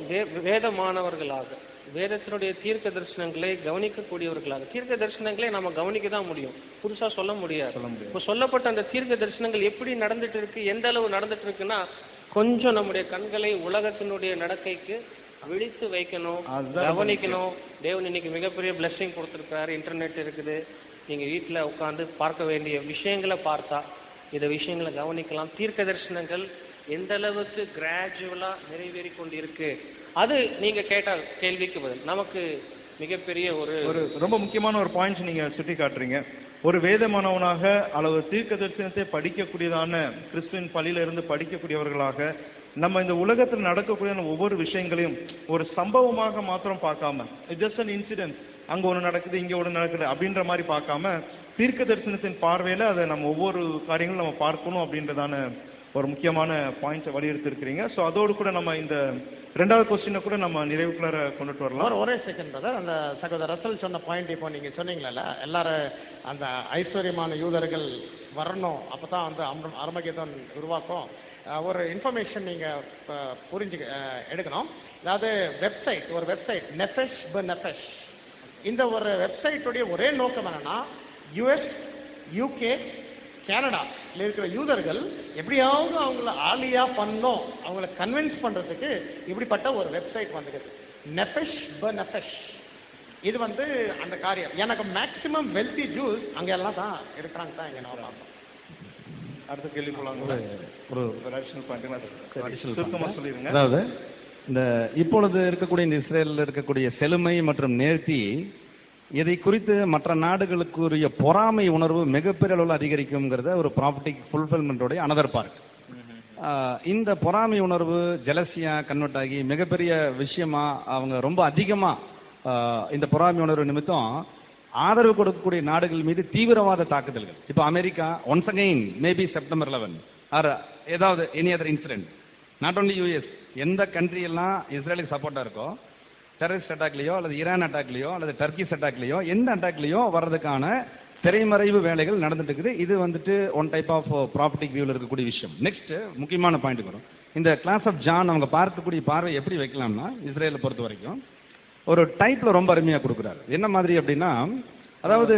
வேத மாணவர்களாக, வேதத்தினுடைய தீர்க்க தரிசனங்களை கவனிக்கக்கூடியவர்களாக, தீர்க்க தரிசனங்களை நம்ம கவனிக்க தான் முடியும், புதுசா சொல்ல முடியாது. சொல்ல முடியாது. இப்போ சொல்லப்பட்ட அந்த தீர்க்க தரிசனங்கள் எப்படி நடந்துட்டு இருக்கு, எந்த அளவு நடந்துட்டு இருக்குன்னா, கொஞ்சம் நம்முடைய கண்களை உலகத்தினுடைய நடக்கைக்கு விழித்து வைக்கணும், கவனிக்கணும். தேவன் இன்னைக்கு மிகப்பெரிய பிளெஸிங் கொடுத்துருக்காரு, இன்டர்நெட் இருக்குது, நீங்க வீட்டில் உட்காந்து பார்க்க வேண்டிய விஷயங்களை பார்த்தா இந்த விஷயங்களை கவனிக்கலாம். தீர்க்க தரிசனங்கள் எந்த அளவுக்கு கிராஜுவலா நிறைவேறி கொண்டு இருக்கு, அது நீங்க கேட்ட கேள்விக்கு பதில். நமக்கு மிகப்பெரிய ஒரு ஒரு ரொம்ப முக்கியமான ஒரு பாயிண்ட் நீங்க சுட்டி காட்டுறீங்க. ஒரு வேதமானவனாக அல்லது தீர்க்க தரிசனத்தை படிக்கக்கூடியதான கிறிஸ்துவின் பள்ளியில இருந்து படிக்கக்கூடியவர்களாக நம்ம இந்த உலகத்தில் நடக்கக்கூடிய ஒவ்வொரு விஷயங்களையும் ஒரு சம்பவமாக மாத்திரம் பார்க்காம, ஜஸ்ட் அன் இன்சிடென்ட், அங்க ஒன்று நடக்குது இங்க ஒன்று நடக்குது அப்படின்ற மாதிரி பார்க்காம, தீர்க்க தரிசனத்தின் பார்வையில அதை நம்ம ஒவ்வொரு காரியங்களும் நம்ம பார்க்கணும் அப்படின்றதான ஒரு முக்கியமான பாயிண்ட்ஸை வலியுறுத்தி இருக்கிறீங்க. ஸோ அதோடு கூட நம்ம இந்த ரெண்டாவது கொஸ்டினை கூட நம்ம நிறைவுக்குள்ளார கொண்டுட்டு வரலாம். ஒரே செகண்ட் பிரதர், அந்த சகோதரர் ரசல் சொன்ன பாயிண்ட் இப்போ நீங்கள் சொன்னீங்களா, எல்லாரும் அந்த ஐஸ்வர்யமான யூதர்கள் வரணும், அப்போ தான் வந்து அர்மகேதோன் உருவாக்கும். ஒரு இன்ஃபர்மேஷன் நீங்கள் புரிஞ்சு எடுக்கணும். அதாவது வெப்சைட், ஒரு வெப்சைட் நெஃபெஷ் ப நெஃபெஷ், இந்த ஒரு வெப்சைட்டுடைய ஒரே நோக்கம் என்னன்னா, யூஎஸ், யூகே, கனடாவில் இருக்கிற யூதர்கள் எப்படியாவது அவங்கள ஆலியா பண்ணோம், அவங்கள கன்வின்ஸ் பண்ணுறதுக்கு இப்படிப்பட்ட ஒரு வெப்சைட் வந்துடுது, நெஃபெஷ் ப நெஃபெஷ். இது வந்து அந்த காரியம். எனக்கு மேக்சிமம் வெல்தி ஜூஸ் அங்கே எல்லாம் தான் இருக்கிறாங்க தான் இங்கே நான் பார்ப்போம். அடுத்த கேள்வி போலாங்க. ஒரு அடிஷனல் பாயிண்ட் சுருக்கமாக சொல்லிடுங்க. அதாவது இந்த இப்பொழுது இருக்கக்கூடிய இந்த இஸ்ரேலில் இருக்கக்கூடிய செழுமை மற்றும் நேர்த்தி, இதை குறித்து மற்ற நாடுகளுக்குரிய பொறாமை உணர்வு மிகப்பெரிய அளவில் அதிகரிக்கும்ங்கிறத ஒரு ப்ராப்பர்ட்டிக் ஃபுல்ஃபில்மெண்ட்டோடைய அனதர் பார்ட். இந்த பொறாமை உணர்வு ஜெலசியா கன்வெர்ட் ஆகி மிகப்பெரிய விஷயமா அவங்க ரொம்ப அதிகமாக இந்த பொறாமை உணர்வு நிமித்தம் ஆதரவு கொடுக்கக்கூடிய நாடுகள் மீது தீவிரவாத தாக்குதல்கள். இப்போ America once again maybe September eleven or ஏதாவது any other incident, not only US, எந்த கண்ட்ரி எல்லாம் இஸ்ரேலுக்கு சப்போர்ட்டாக இருக்கோ, டெரரிஸ்ட் அட்டாக்லையோ அல்லது ஈரான் அட்டாக்லையோ அல்லது டர்க்கிஸ் அட்டாக்லையோ எந்த அட்டாக்லையோ வர்றதுக்கான திரைமறைவு வேலைகள் நடந்துட்டு இருக்குது. இது வந்துட்டு ஒன் டைப் ஆஃப் ப்ராப்பர்ட்டிக் வியூவில் இருக்கக்கூடிய விஷயம். நெக்ஸ்ட் முக்கியமான பாயிண்ட் வரும். இந்த கிளாஸ் ஆஃப் ஜான் அவங்க பார்க்கக்கூடிய பார்வை எப்படி வைக்கலாம்னா, இஸ்ரேலை பொறுத்த வரைக்கும் ஒரு டைப்ல ரொம்ப அருமையாக கொடுக்குறாரு. என்ன மாதிரி அப்படின்னா, அதாவது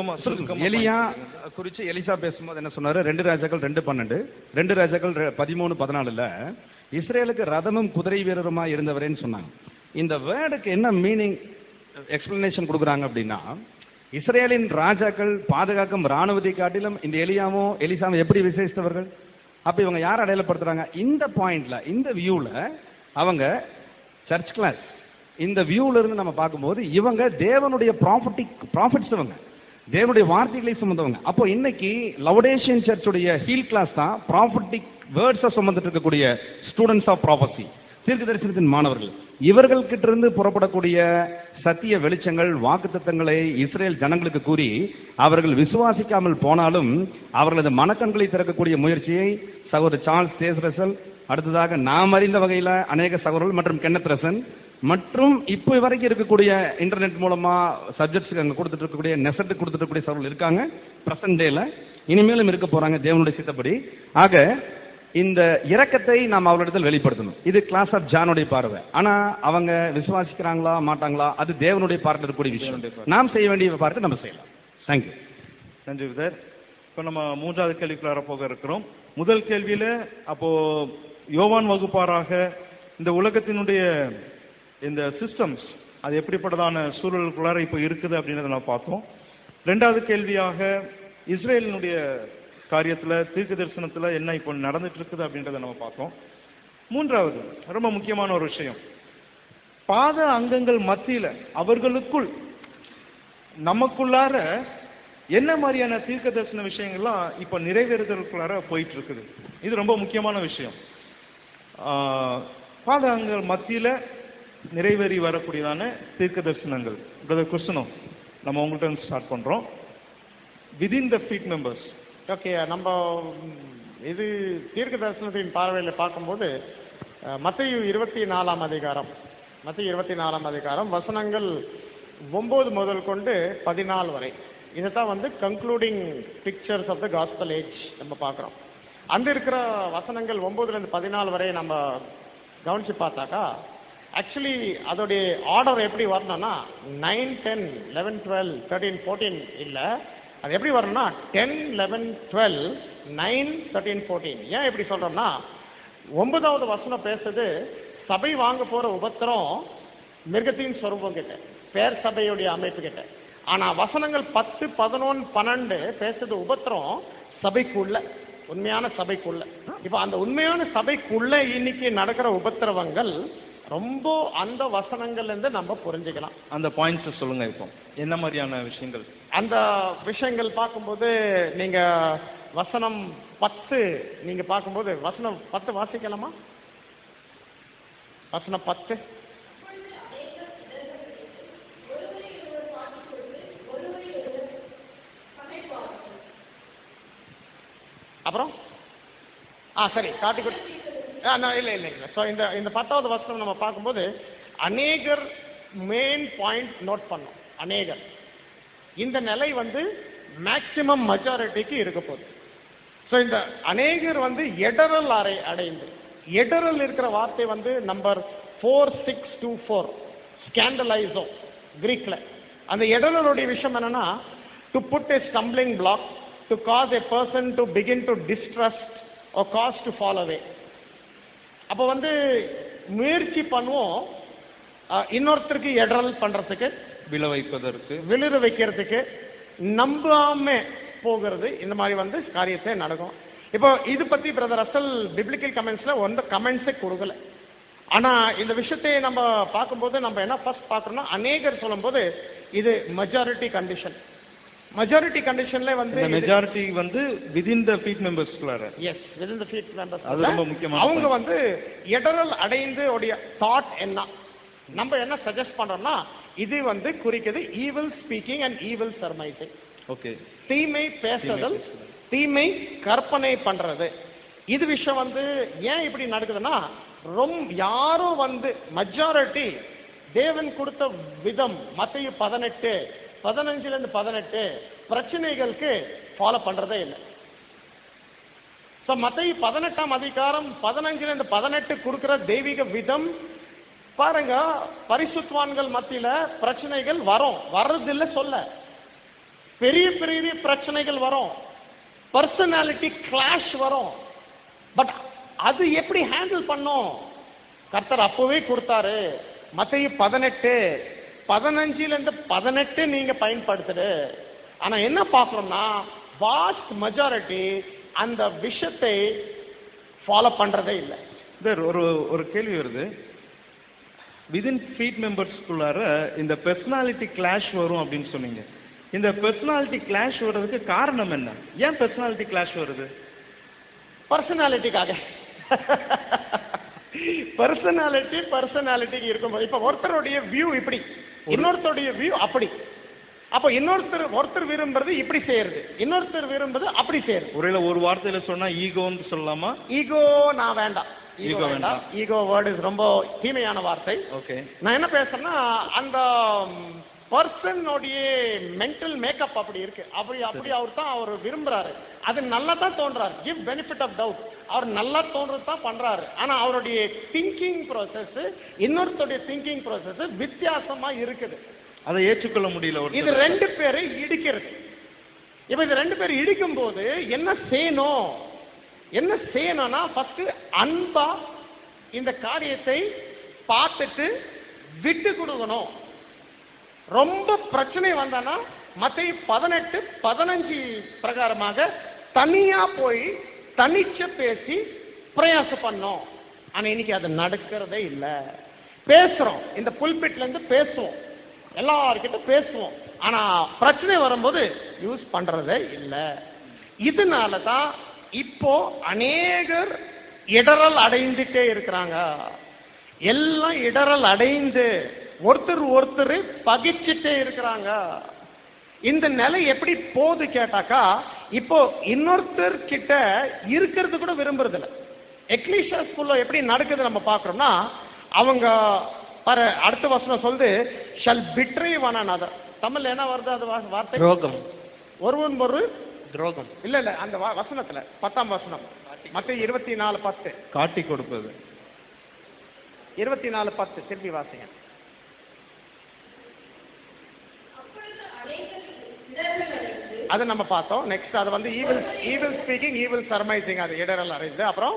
எலியா குறித்து எலிசா பேசும்போது என்ன சொன்னாரு, ரெண்டு ராஜாக்கள் ரெண்டு பன்னெண்டு ரெண்டு ராஜாக்கள் பதிமூணு பதினாலுல இஸ்ரேலுக்கு ரதமும் குதிரை வீரருமா இருந்தவரேன்னு சொன்னாங்க. இந்த வேர்டுக்கு என்ன மீனிங் எக்ஸ்பிளனேஷன் கொடுக்குறாங்க அப்படின்னா, இஸ்ரேலின் ராஜாக்கள் பாதுகாக்கும் ராணுவத்தை காட்டிலும் இந்த எலியாவும் எலிசாவும் எப்படி விசேஷித்தவர்கள். அப்ப இவங்க யார் அடையாளப்படுத்துறாங்க, இந்த பாயிண்ட்ல இந்த வியூல அவங்க சர்ச் கிளாஸ், இந்த வியூல இருந்து நம்ம பார்க்கும்போது இவங்க தேவனுடைய ப்ராஃபிட்டிக் ப்ராஃபிட்ஸ், இவங்க தேவனுடைய வார்த்தைகளை சுமந்தவங்க. அப்போ இன்னைக்கு லவுடேஷியன் சர்ச்சுடைய ஹீல் கிளாஸ் தான் ப்ராஃபிட்டிக் வேர்ட்ஸை சுமந்துட்டு இருக்கக்கூடிய ஸ்டூடெண்ட்ஸ் ஆஃப் ப்ராஃபஸி, தீர்க்க தரிசனத்தின் மாணவர்கள். இவர்கள் கிட்ட இருந்து புறப்படக்கூடிய சத்திய வெளிச்சங்கள் வாக்குத்தத்தங்களை இஸ்ரேல் ஜனங்களுக்கு கூறி அவர்கள் விசுவாசிக்காமல் போனாலும் அவர்களது மனக்கண்களை திறக்கக்கூடிய முயற்சியை சகோதரர் சார்ல்ஸ் டேஸ் ரசல், அடுத்ததாக நாம் அறிந்த வகையில் அநேக சகோதரர்கள் மற்றும் கென்னத் ரசன் மற்றும் இப்போ வரைக்கும் இருக்கக்கூடிய இன்டர்நெட் மூலமா சப்ஜெக்ட்ஸுக்கு அங்கே கொடுத்துட்டு இருக்கக்கூடிய நெசட்டு கொடுத்துட்டு இருக்கக்கூடிய சகோதரர்கள் இருக்காங்க பிரசன்ட் டேல, இனிமேலும் இருக்க போறாங்க தேவனுடைய சித்தப்படி. ஆக இந்த இரக்கத்தை நாம் அவர்களிடத்தில் வெளிப்படுத்தணும். இது கிளாஸ் ஆஃப் ஜானுடைய பார்வை. ஆனா அவங்க விசுவாசிக்கிறாங்களா மாட்டாங்களா, அது தேவனுடைய பார்வையில் இருக்கக்கூடிய விஷயம். நாம் செய்ய வேண்டிய பார்த்து நம்ம செய்யலாம். தேங்க்யூ. நன்றி விதர். இப்போ நம்ம மூன்றாவது கேள்விக்குள்ளார போக இருக்கிறோம். முதல் கேள்வியில அப்போ யோவான் வகுப்பாராக இந்த உலகத்தினுடைய இந்த சிஸ்டம்ஸ் அது எப்படிப்பட்டதான சூழலுக்குள்ளார இப்போ இருக்குது அப்படின்றத நம்ம பார்த்தோம். ரெண்டாவது கேள்வியாக இஸ்ரேலினுடைய காரியத்தில் தீர்க்க தரிசனத்தில் என்ன இப்போ நடந்துட்டு இருக்குது அப்படின்றத நம்ம பார்த்தோம். மூன்றாவது ரொம்ப முக்கியமான ஒரு விஷயம், பாத அங்கங்கள் மத்தியில் அவர்களுக்குள் நமக்குள்ளார என்ன மாதிரியான தீர்க்க தரிசன விஷயங்கள்லாம் இப்போ நிறைவேறுதலுக்குள்ளார போயிட்டு இருக்குது. இது ரொம்ப முக்கியமான விஷயம். பாத அங்கங்கள் மத்தியில் நிறைவேறி வரக்கூடியதான தீர்க்க தரிசனங்கள். பிரதர் கிருஷ்ணன், நம்ம உங்கள்கிட்ட ஸ்டார்ட் பண்ணுறோம். Within the feet members. Okay, நம்ம இது தீர்க்க தரிசனத்தின் பார்வையில் பார்க்கும்போது மத்தேயு இருபத்தி நாலாம் அதிகாரம் மத்திய இருபத்தி நாலாம் அதிகாரம் வசனங்கள் ஒன்பது முதல் கொண்டு பதினாலு வரை. இதுதான் வந்து concluding pictures of the gospel age நம்ம பார்க்குறோம். அந்த இருக்கிற வசனங்கள் ஒன்பதுலேருந்து பதினாலு வரை நம்ம கவனித்து பார்த்தாக்கா ஆக்சுவலி அதோடைய ஆர்டர் எப்படி வரணும்னா nine ten eleven twelve thirteen fourteen இல்லை, அது எப்படி வரணும்னா ten eleven twelve nine thirteen fourteen. ஏன் எப்படி சொல்கிறோம்னா ஒன்பதாவது வசனம் பேசுறது சபை வாங்க போகிற உபத்திரம் மிருகத்தின் சொரூபம் கிட்ட, பேர் சபையுடைய அமைப்பு கிட்ட. ஆனால் வசனங்கள் பத்து பதினொன்று பன்னெண்டு பேசுறது உபத்திரம் சபைக்குள்ள, உண்மையான சபைக்குள்ள. இப்போ அந்த உண்மையான சபைக்குள்ள இன்னைக்கு நடக்கிற உபத்திரவங்கள் ரொம்ப அந்த வசனங்கள்லேருந்து நம்ம புரிஞ்சுக்கலாம். அந்த பாயிண்ட்ஸ் சொல்லுங்க. இப்போ என்ன மாதிரியான விஷயங்கள்? அந்த விஷயங்கள் பார்க்கும்போது நீங்க வசனம் பத்து நீங்க பார்க்கும்போது வசனம் பத்து வாசிக்கலாமா? வசனம் பத்து. அப்புறம் ஆ சரி காட்டி கொடு இல்லை இல்லை இல்லை ஸோ இந்த இந்த பத்தாவது வசனம் நம்ம பார்க்கும்போது அநேகர் மெயின் பாயிண்ட் நோட் பண்ணோம். அநேகர் இந்த நிலை வந்து மேக்சிமம் மெஜாரிட்டிக்கு இருக்க போகுது. ஸோ இந்த அநேகர் வந்து எடரல் அறை அடைந்து, எடரல் இருக்கிற வார்த்தை வந்து number four six two four ஸ்கேண்டலைஸோ கிரீக்ல. அந்த எடரலுடைய விஷயம் என்னன்னா to put a stumbling block, to cause a person to begin to distrust or cause to fall away. அப்போ வந்து முயற்சி பண்ணுவோம் இன்னொருத்தருக்கு எடரல் பண்றதுக்கு, விழ வைப்பதற்கு, விழுற வைக்கிறதுக்கு, நம்பாம போகிறது. இந்த மாதிரி வந்து காரியத்தை நடக்கும். இப்போ இது பத்தி பிரதர் ரசல் பிப்ளிக்கல் கமெண்ட்ஸ்ல ஒன்ற கமெண்ட்ஸே கொடுக்கல. ஆனா இந்த விஷயத்தை நம்ம பார்க்கும்போது நம்ம என்ன ஃபர்ஸ்ட் பார்க்கறோம்னா அநேகர் சொல்லும்போது இது மெஜாரிட்டி கண்டிஷன். மெஜாரிட்டி கண்டிஷன்ல வந்து மெஜாரிட்டி வந்து within the feet members குள்ளார. yes within the feet members. அது ரொம்ப முக்கியமான. அவங்க வந்து எடரல் அடைந்து உடைய தாட் என்ன நம்ம என்ன சஜஸ்ட் பண்றோம்னா இது வந்து குறிக்குது evil speaking and evil surmising. Okay. தீமை பேசுதல், தீமை கற்பனை பண்றது. இது விஷயம் வந்து ஏன் இப்படி நடக்குதுன்னா ரொம்ப யாரோ வந்து மெஜாரிட்டி தேவன் கொடுத்த விதம் மத்தேயு பதினெட்டு பதினஞ்சுல இருந்து பதினெட்டு பிரச்சனைகளுக்கு ஃபாலோ பண்றதே இல்லை. ஸோ மத்தேயு பதினெட்டாம் அதிகாரம் பதினஞ்சுல இருந்து பதினெட்டு கொடுக்கிற தெய்வீக விதம் பாருங்க. பரிசுத்தவான்கள் மத்தியில பிரச்சனைகள் வரும், வர்றதில்லை சொல்ல, பெரிய பெரிய பிரச்சனைகள் வரும், பர்சனாலிட்டி கிளாஷ் வரும். பட் அது எப்படி ஹேண்டில் பண்ணும் கர்த்தர் அப்பவே கொடுத்தாரு. மத்தேயு பதினெட்டு பதினஞ்சுல இருந்து பதினெட்டு நீங்க பயன்படுத்துது. ஆனா என்ன பார்க்கணும்னா வாஸ்ட் மெஜாரிட்டி அந்த விஷயத்தை ஃபாலோ பண்றதே இல்லை. ஒரு ஒரு கேள்வி வருது. விதின் ஃபீட் மெம்பர்ஸ்குள்ளார இந்த பர்சனாலிட்டி கிளாஷ் வரும் அப்படின்னு சொன்னீங்க. இந்த பர்சனாலிட்டி கிளாஷ் வர்றதுக்கு காரணம் என்ன? ஏன் பர்சனாலிட்டி கிளாஷ் வருது? பர்சனாலிட்டிக்காக. பர்சனாலிட்டி பர்சனாலிட்டிக்கு இருக்கும்போது இப்ப ஒருத்தருடைய வியூ இப்படி, இன்னொருத்தருடைய வியூ அப்படி. அப்ப இன்னொருத்தர் ஒருத்தர் விரும்புறது இப்படி செய்யறது, இன்னொருத்தர் விரும்புறது அப்படி செய்யறது. ஒருவேளை ஒரு வார்த்தையில சொன்னா ஈகோன்னு சொல்லலாமா? ஈகோ நான் வேண்டாம், ஈகோ வேண்டாம். ஈகோ வேர்ட் இஸ் ரொம்ப தீமையான வார்த்தை. ஓகே. நான் என்ன பேசுறேன்னா அந்த பர்சனுடைய மென்டல் மேக்கப் அப்படி இருக்கு. அப்படி அப்படி அவர் தான் அவர் விரும்புறாரு, அது நல்லா தான் தோன்றாரு. கிவ் பெனிஃபிட் ஆஃப் டவுட், அவர் நல்லா தோன்றது தான் பண்றாரு. ஆனா அவருடைய திங்கிங் ப்ராசஸ் இன்னொருத்தருடைய திங்கிங் ப்ராசஸ் வித்தியாசமா இருக்குது. அதை ஏற்றுக்கொள்ள முடியல. இது ரெண்டு பேரை இடிக்கிறது. இப்ப இது ரெண்டு பேரும் இடிக்கும் போது என்ன செய்யணும்? என்ன செய்யணும்னா ஃபர்ஸ்ட் அன்பா இந்த காரியத்தை பார்த்துட்டு விட்டு கொடுக்கணும். ரொம்ப பிரச்சனை வந்தானா மத்தேயு பதினெட்டு பதினஞ்சு பிரகாரமாக தனியா போய் தனிச்ச பேசி பிரயாசம் பண்ணோம். ஆனா இன்னைக்கு அது நடக்கிறதே இல்லை. பேசுறோம், இந்த புல்பிட்ல இருந்து பேசுவோம், எல்லார்கிட்ட பேசுவோம், ஆனா பிரச்சனை வரும்போது யூஸ் பண்றதே இல்லை. இதனால தான் இப்போ அநேகர் இடரல் அடைந்துட்டே இருக்கிறாங்க. எல்லாம் இடரல் அடைந்து ஒருத்தர் ஒருத்தர் பகிச்சுட்டே இருக்கிறாங்க. இந்த நிலை எப்படி போகுது கேட்டாக்கா இப்போ இன்னொருத்தர் கிட்ட இருக்கிறது கூட விரும்புறது இல்லை. எக்லீசியா ஸ்கூல்ல எப்படி நடக்குது நம்ம பார்க்கறோம்னா அவங்க பாரு அடுத்த வசனம் சொல்லுது ஷல் பிட்ரே ஒன் another. தமிழ்ல என்ன வருது அது வா- வார்த்தை? துரோகம். ஒருவன் ஒரு துரோகம். இல்ல இல்ல அந்த வா- வசனத்துல பத்தாம் வசனம் மத்திய இருபத்தி நாலு பத்து காட்டி கொடுப்பது. இருபத்தி நாலு பத்து திருப்பி வாசிங்க. அது நம்ம பார்த்தோம். நெக்ஸ்ட் அது வந்து evil evil speaking evil surmising, அது இடரல் அறைந்து. அப்புறம்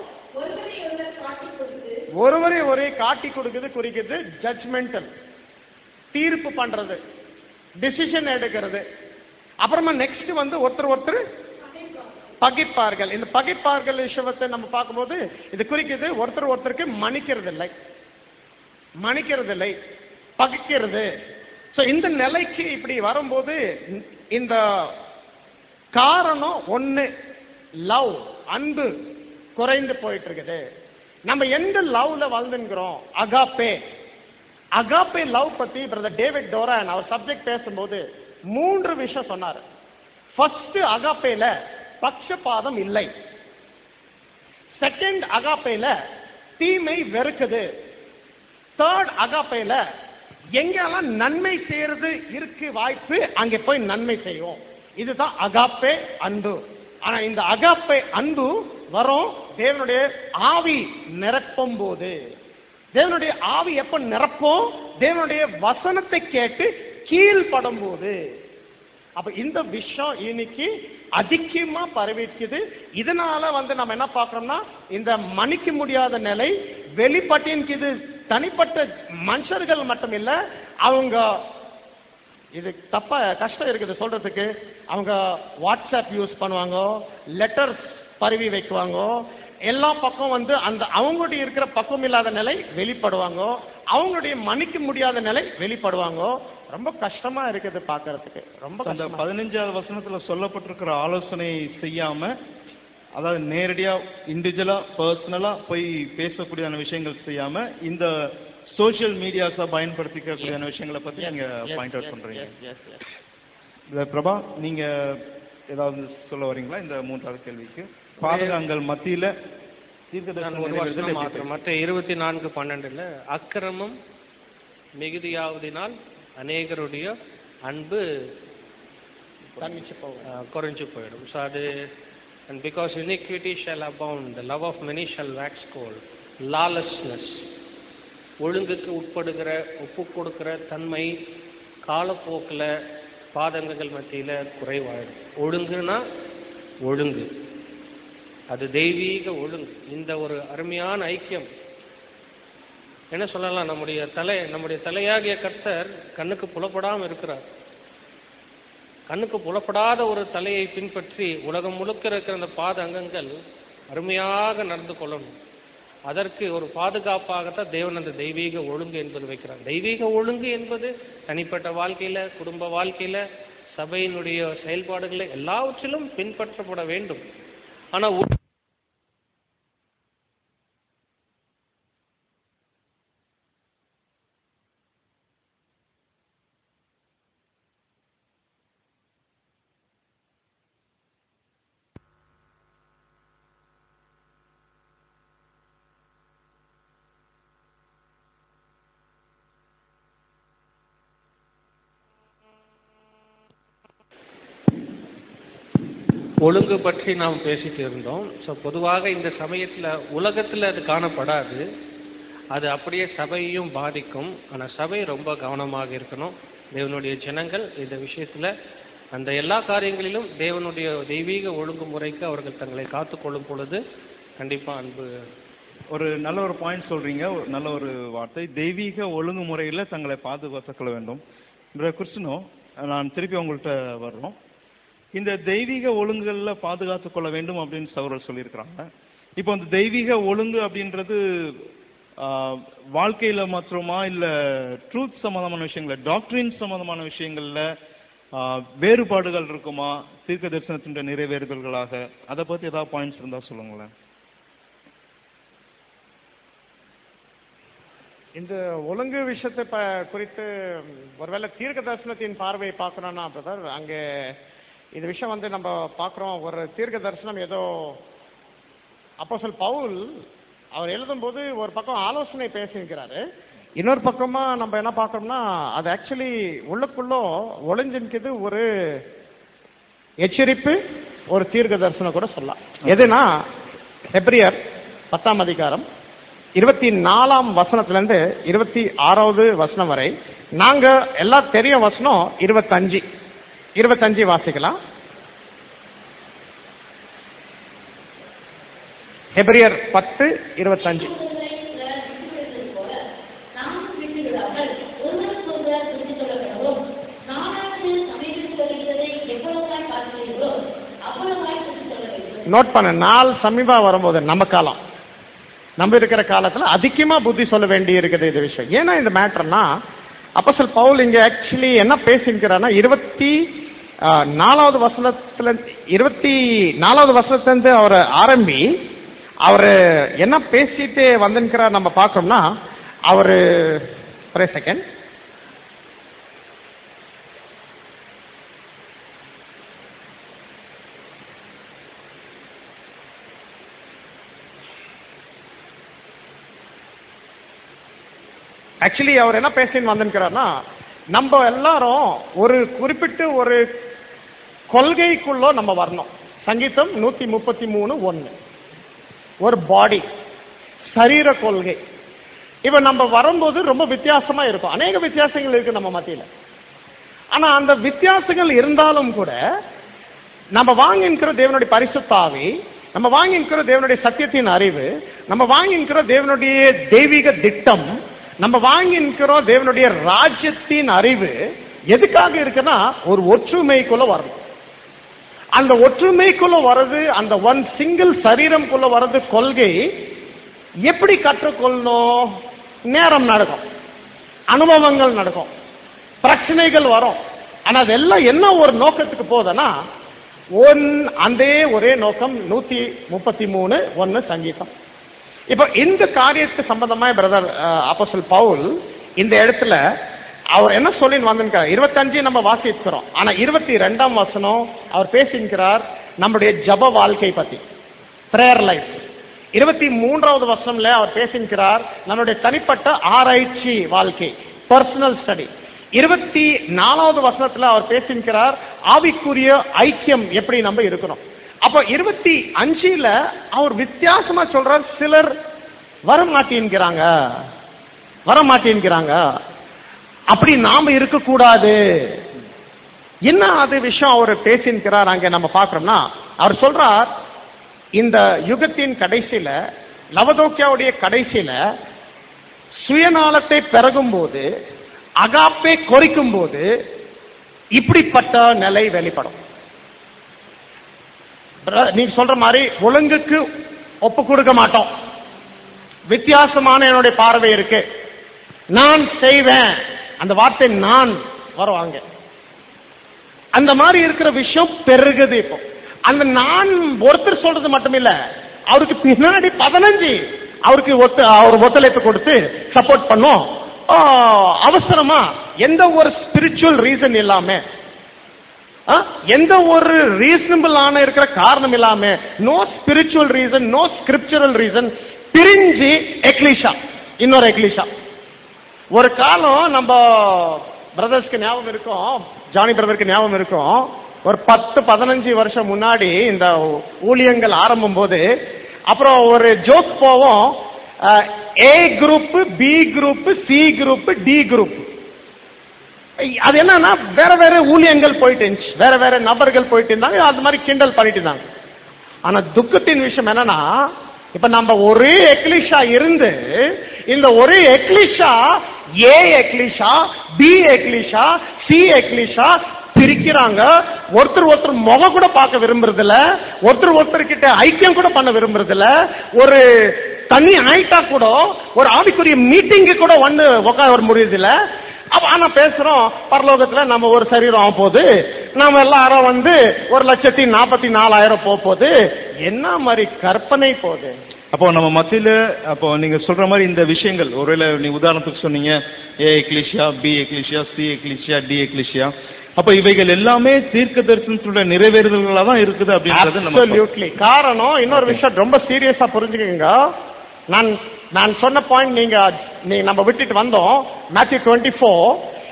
ஒருவரை ஒரே காட்டி கொடுக்குது குறிக்குது ஜட்ஜ்மெண்டல், தீர்ப்பு பண்றது, டிசிஷன் எடுக்கிறது. அப்புறமா நெக்ஸ்ட் வந்து ஒருத்தர் ஒருத்தர் பகைப்பார்கள். இந்த பகைப்பார்கள் விஷயத்தை நம்ம பார்க்கும்போது இது குறிக்குது ஒருத்தர் ஒருத்தருக்கு மன்னிக்கிறது இல்லை, மன்னிக்கிறது இல்லை, பகைக்கிறது. ஸோ இந்த நிலைக்கு இப்படி வரும்போது இந்த காரணம் ஒன்று, லவ், அன்பு குறைந்து போயிட்டு இருக்குது. நம்ம எந்த லவ்ல வாழ்ந்துங்கிறோம்? அகாப்பே. அகாப்பே லவ் பத்தி பிரதர் டேவிட் டோரான் அவர் சப்ஜெக்ட் பேசும்போது மூன்று விஷயம் சொன்னார். ஃபர்ஸ்ட், அகாப்பேல பட்சபாதம் இல்லை. செகண்ட், அகாப்பேல தீமை வெறுக்குது. தேர்ட், அகாப்பேல எங்கெல்லாம் நன்மை செய்யறது இருக்கு வாய்ப்பு அங்கே போய் நன்மை செய்வோம். இதுதான் அகாப்பே அன்பு. ஆனா இந்த அகாப்பே அன்பு வரும் தேவனுடைய ஆவி நிரப்பும் போது. தேவனுடைய ஆவி எப்ப நிரப்பும்? தேவனுடைய வசனத்தை கேட்டு கீழ்படும் போது. அப்ப இந்த விஷயம் இன்னைக்கு அதிகமா பரவிக்குது. இதனால வந்து நம்ம என்ன பார்க்கறோம்னா இந்த மன்னிக்க முடியாத நிலை வெளிப்பட்டிருக்குது. தனிப்பட்ட மனுஷர்கள் மட்டும் இல்ல, அவங்க இது தப்பா கஷ்டம் இருக்குது சொல்றதுக்கு. அவங்க வாட்ஸ்அப் யூஸ் பண்ணுவாங்க, லெட்டர்ஸ் பரவி வைக்குவாங்க, எல்லா பக்கம் வந்து அந்த அவங்களுடைய இருக்கிற பக்கம் இல்லாத நிலை வெளிப்படுவாங்க, அவங்களுடைய மன்னிக்க முடியாத நிலை வெளிப்படுவாங்க. ரொம்ப கஷ்டமா இருக்குது பார்க்கறதுக்கு. ரொம்ப அந்த கஷ்டமா. பதினஞ்சாவது வசனத்துல சொல்லப்பட்டிருக்கிற ஆலோசனை செய்யாம, அதாவது நேரடியா இண்டிவிஜுவலா பர்சனலா போய் பேசக்கூடியான விஷயங்கள் செய்யாம இந்த சோஷியல் மீடியாஸை பயன்படுத்திக்கக்கூடியான விஷயங்களை பத்தி நீங்க பாயிண்ட் அவுட் பண்றீங்க. இந்த பிரபா, நீங்க ஏதாவது சொல்ல வரீங்களா இந்த மூன்றாவது கேள்விக்கு? பாதகங்கள் மத்தியில மற்ற இருபத்தி நான்கு பன்னெண்டுல அக்கிரமம் மிகுதியாவதினால் அநேகருடைய அன்பு குறைஞ்சு போயிடும். ஸோ அது and because iniquity shall abound, the love of many shall wax cold. Lawlessness, ஒழுங்குக்கு உட்படுகிற ஒப்பு கொடுக்கிற தன்மை காலப்போக்கில் பாதகங்கள் மத்தியில் குறைவாயிடும். ஒழுங்குனா ஒழுங்கு, அது தெய்வீக ஒழுங்கு. இந்த ஒரு அருமையான ஐக்கியம் என்ன சொல்லலாம், நம்முடைய தலை நம்முடைய தலையாகிய கர்த்தர் கண்ணுக்கு புலப்படாமல் இருக்கிறார். கண்ணுக்கு புலப்படாத ஒரு தலையை பின்பற்றி உலகம் முழுக்க இருக்கிற அந்த பாத அங்கங்கள் அருமையாக நடந்து கொள்ளணும். அதற்கு ஒரு பாதுகாப்பாகத்தான் தேவன் அந்த தெய்வீக ஒழுங்கு என்பது வைக்கிறார். தெய்வீக ஒழுங்கு என்பது தனிப்பட்ட வாழ்க்கையில, குடும்ப வாழ்க்கையில, சபையினுடைய செயல்பாடுகளை எல்லாவற்றிலும் பின்பற்றப்பட வேண்டும். ஆனா ஒழுங்கு பற்றி நாம் பேசிட்டு இருந்தோம். ஸோ பொதுவாக இந்த சமயத்தில் உலகத்தில் அது காணப்படாது, அது அப்படியே சபையையும் பாதிக்கும். ஆனால் சபை ரொம்ப கவனமாக இருக்கணும். தேவனுடைய ஜனங்கள் இந்த விஷயத்தில் அந்த எல்லா காரியங்களிலும் தேவனுடைய தெய்வீக ஒழுங்குமுறைக்கு அவர்கள் தங்களை காத்துக்கொள்ளும் பொழுது கண்டிப்பாக அன்பு. ஒரு நல்ல ஒரு பாயிண்ட் சொல்றீங்க, ஒரு நல்ல ஒரு வார்த்தை, தெய்வீக ஒழுங்குமுறையில் தங்களை பாதுகாத்துக் கொள்ள வேண்டும். கிறிஸ்டினோ, நான் திருப்பி உங்கள்கிட்ட வர்றோம். இந்த தெய்வீக ஒழுங்குகளில் பாதுகாத்து கொள்ள வேண்டும் அப்படின்னு சகோதரர் சொல்லியிருக்கிறாங்க. இப்போ அந்த தெய்வீக ஒழுங்கு அப்படின்றது வாழ்க்கையில மாத்திரமா இல்லை ட்ரூத் சம்பந்தமான விஷயங்கள, டாக்டரின் சம்பந்தமான விஷயங்கள்ல வேறுபாடுகள் இருக்குமா தீர்க்க தரிசனத்தின் நிறைவேறுதல்களாக? அதை பத்தி ஏதாவது பாயிண்ட்ஸ் இருந்தா சொல்லுங்களேன். இந்த ஒழுங்கு விஷயத்தை ப குறித்து ஒருவேளை தீர்க்க தரிசனத்தின் பார்வையை பார்க்கணும்னா பிரதர், அங்கே இந்த விஷயம் வந்து நம்ம பார்க்குறோம். ஒரு தீர்க்க தரிசனம் ஏதோ அப்போஸ்தலன் பவுல் அவர் எழுதும்போது ஒரு பக்கம் ஆலோசனை பேசியிருக்கிறாரு, இன்னொரு பக்கமா நம்ம என்ன பார்க்கறோம்னா அது ஆக்சுவலி உள்ளுக்குள்ள ஒளிஞ்சிருக்குது ஒரு எச்சரிப்பு, ஒரு தீர்க்க தரிசனம் கூட சொல்லலாம். எதுனா எபிரியர் பத்தாம் அதிகாரம் இருபத்தி நாலாம் வசனத்திலிருந்து இருபத்தி ஆறாவது வசனம் வரை. நாங்க எல்லாம் தெரிய வசனம் இருபத்தஞ்சு இருபத்தஞ்சு வாசிக்கலாம். எபிரியர் பத்து இருபத்தஞ்சு. நோட் பண்ண, நாள் சமீபா வரும்போது நம்ம காலம், நம்ம இருக்கிற காலத்துல அதிகமா புத்தி சொல்ல வேண்டி இருக்குது இது விஷயம். ஏன்னா இந்த மேட்டர்னா அப்போஸ்தலன் பவுல் இங்க ஆக்சுவலி என்ன பேசியிருக்கிறார்னா இருபத்தி நாலாவது வசனத்துல இருபத்தி நாலாவது வசனத்திலிருந்து அவர் ஆரம்பி அவர் என்ன பேசிட்டு வந்திருக்கிறார் நம்ம பார்க்கணும்னா, அவரு ஒரு செகண்ட் ஆக்சுவலி அவர் என்ன பேசின்னு வந்திருக்கிறார்னா, நம்ம எல்லாரும் ஒரு குறிப்பிட்ட ஒரு கொள்கைக்குள்ள நம்ம வரணும். சங்கீதம் நூத்தி முப்பத்தி மூணு ஒன்னு ஒரு பாடி சரீர கொள்கை. இப்ப நம்ம வரும்போது ரொம்ப வித்தியாசமா இருக்கும், அநேக வித்தியாசங்கள் இருக்கு நம்ம மத்தியில. ஆனா அந்த வித்தியாசங்கள் இருந்தாலும் கூட நம்ம வாங்கிக்கிற தேவனுடைய பரிசுத்த ஆவி, நம்ம வாங்கிக்கிற தேவனுடைய சத்தியத்தின் அறிவு, நம்ம வாங்கிக்கிற தேவனுடைய தெய்வீக திட்டம், நம்ம வாங்கிக்கிறோம் தேவனுடைய ராஜ்யத்தின் அறிவு எதுக்காக இருக்குன்னா ஒரு ஒற்றுமைக்குள்ள வரணும். அந்த ஒற்றுமைக்குள்ள வர்றது, அந்த ஒன் சிங்கிள் சரீரம்குள்ள வர்றது கொள்கை எப்படி கற்றுக்கொள்ளணும்? நேரம் நடக்கும், அனுபவங்கள் நடக்கும், பிரச்சனைகள் வரும். ஆனா அதெல்லாம் என்ன ஒரு நோக்கத்துக்கு போகுதுன்னா ஒன் அந்த ஒரே நோக்கம். நூத்தி முப்பத்தி மூணு ஒன்னு சங்கீதம். இப்ப இந்த காரியத்துக்கு சம்பந்தமா பிரதர் அப்போஸ்தலன் பவுல் இந்த இடத்துல அவர் என்ன சொல்லி வந்திருக்கார்? இருபத்தஞ்சு நம்ம வாசிக்கிறோம், ஆனா இருபத்தி ரெண்டாம் வசனம் அவர் பேசியிருக்கிறார் நம்முடைய ஜப வாழ்க்கை பத்தி, பிரேயர் லைஃப். இருபத்தி மூன்றாவது வசனம்ல அவர் பேசியிருக்கிறார் நம்முடைய தனிப்பட்ட ஆராய்ச்சி வாழ்க்கை, பர்சனல் ஸ்டடி. இருபத்தி நாலாவது வசனத்துல அவர் பேசியிருக்கிறார் ஆவிக்குரிய ஐக்கியம் எப்படி நம்ம இருக்கணும். அப்ப இருபத்தி அஞ்சுல அவர் வித்தியாசமா சொல்றார், சிலர் வரமாட்டேங்கிறாங்க வரமாட்டேங்கிறாங்க அப்படி நாம இருக்கக்கூடாது. என்ன அது விஷயம் அவர் பேசியிருக்கிறார் அங்க நம்ம பார்க்கிறோம்னா, அவர் சொல்றார் இந்த யுகத்தின் கடைசியில, லவதோக்கியாவுடைய கடைசியில சுயநலத்தை பெருகும் போது, அகாப்பை குறைக்கும் போது இப்படிப்பட்ட நிலை வெளிப்படும். நீங்க சொல்ற மாதிரி ஒழுங்குக்கு ஒப்பு கொடுக்க மாட்டோம், வித்தியாசமான என்னுடைய பார்வை இருக்கு, நான் செய்வேன், அந்த வார்த்தை நான் வருவாங்க, அந்த மாதிரி இருக்கிற விஷயம் பெருகுது. இப்போ அந்த நான் ஒருத்தர் சொல்றது மட்டும் இல்ல, அவருக்கு பின்னாடி பதினஞ்சு அவருக்கு அவர் ஒத்துழைப்பு கொடுத்து சப்போர்ட் பண்ணும். அவசரமா எந்த ஒரு ஸ்பிரிச்சுவல் ரீசன் இல்லாம, எந்த ஒரு ரீசனபிளான இருக்கிற காரணம் இல்லாம, no spiritual reason, no scriptural reason, பிரிஞ்சு எக்லிஷா இன்னொரு எக்லிஷா. ஒரு காலம் நம்ம பிரதர்ஸ்க்கு ஞாபகம் இருக்கும், ஜானி பிரதருக்கு ஞாபகம் இருக்கும், ஒரு பத்து பதினஞ்சு வருஷம் முன்னாடி இந்த ஊழியங்கள் ஆரம்பம் போது அப்புறம் ஒரு ஜோக் போவோம், A group, B group, C group, D group. அது என்னன்னா வேற வேற ஊழியங்கள் போயிட்டு இருந்துச்சு, வேற வேற நபர்கள் போயிட்டு இருந்தாங்க, அது மாதிரி கிண்டல் பண்ணிட்டு இருந்தாங்க. ஆனா துக்கத்தின் விஷயம் என்னன்னா, இப்ப நம்ம ஒரே எக்லிஷா இருந்து இந்த ஒரே எக்லிஷா ஏ எக்லிஷா, பி எக்லிஷா, சி எக்லிஷா பிரிக்கிறாங்க. ஒருத்தர் ஒருத்தர் முகம் கூட பார்க்க விரும்புறது இல்ல, ஒருத்தர் ஒருத்தர் கிட்ட ஐக்கியம் கூட பண்ண விரும்புறது இல்ல. ஒரு தனி ஆயிட்டா கூட ஒரு ஆவிக்குரிய மீட்டிங்கு கூட வந்து உட்கார வர முடியுது இல்ல. ஆனா பேசுறோம் பரலோகத்துல நம்ம ஒரு சரீரம் ஆக போகுது, நம்ம எல்லாரும் வந்து ஒரு லட்சத்தி நாற்பத்தி நாலாயிரம் போக போகுது. என்ன மாதிரி கற்பனை போகுது. அப்போ நம்ம மத்தியில அப்போ நீங்க சொல்ற மாதிரி இந்த விஷயங்கள், ஒருவேளை நீ உதாரணத்துக்கு சொன்னீங்க A ecclesia, B ecclesia, C ecclesia, D ecclesia, அப்ப இவைகள் எல்லாமே தீர்க்க தரிசனத்தோட நிறைவேறுதல்களா தான் இருக்குது அப்படின்றது நம்ம. காரணம் இன்னொரு விஷயம் ரொம்ப சீரியஸா புரிஞ்சுக்கங்க. நான் நான் சொன்ன பாயிண்ட் நீங்க நீ நம்ம விட்டுட்டு வந்தோம். Matthew twenty four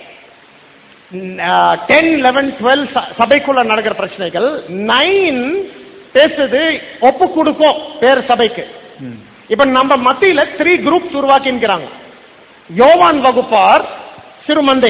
ten eleven twelve சபைக்குள்ள நடக்கிற பிரச்சனைகள். நைன் பேசுது ஒப்பு கொடுக்கும் பேர் சபைக்கு. இப்ப நம்ம மத்தியில த்ரீ குரூப்ஸ் உருவாக்கின்றாங்க. யோவான் வகுப்பார் சிறுமந்தை,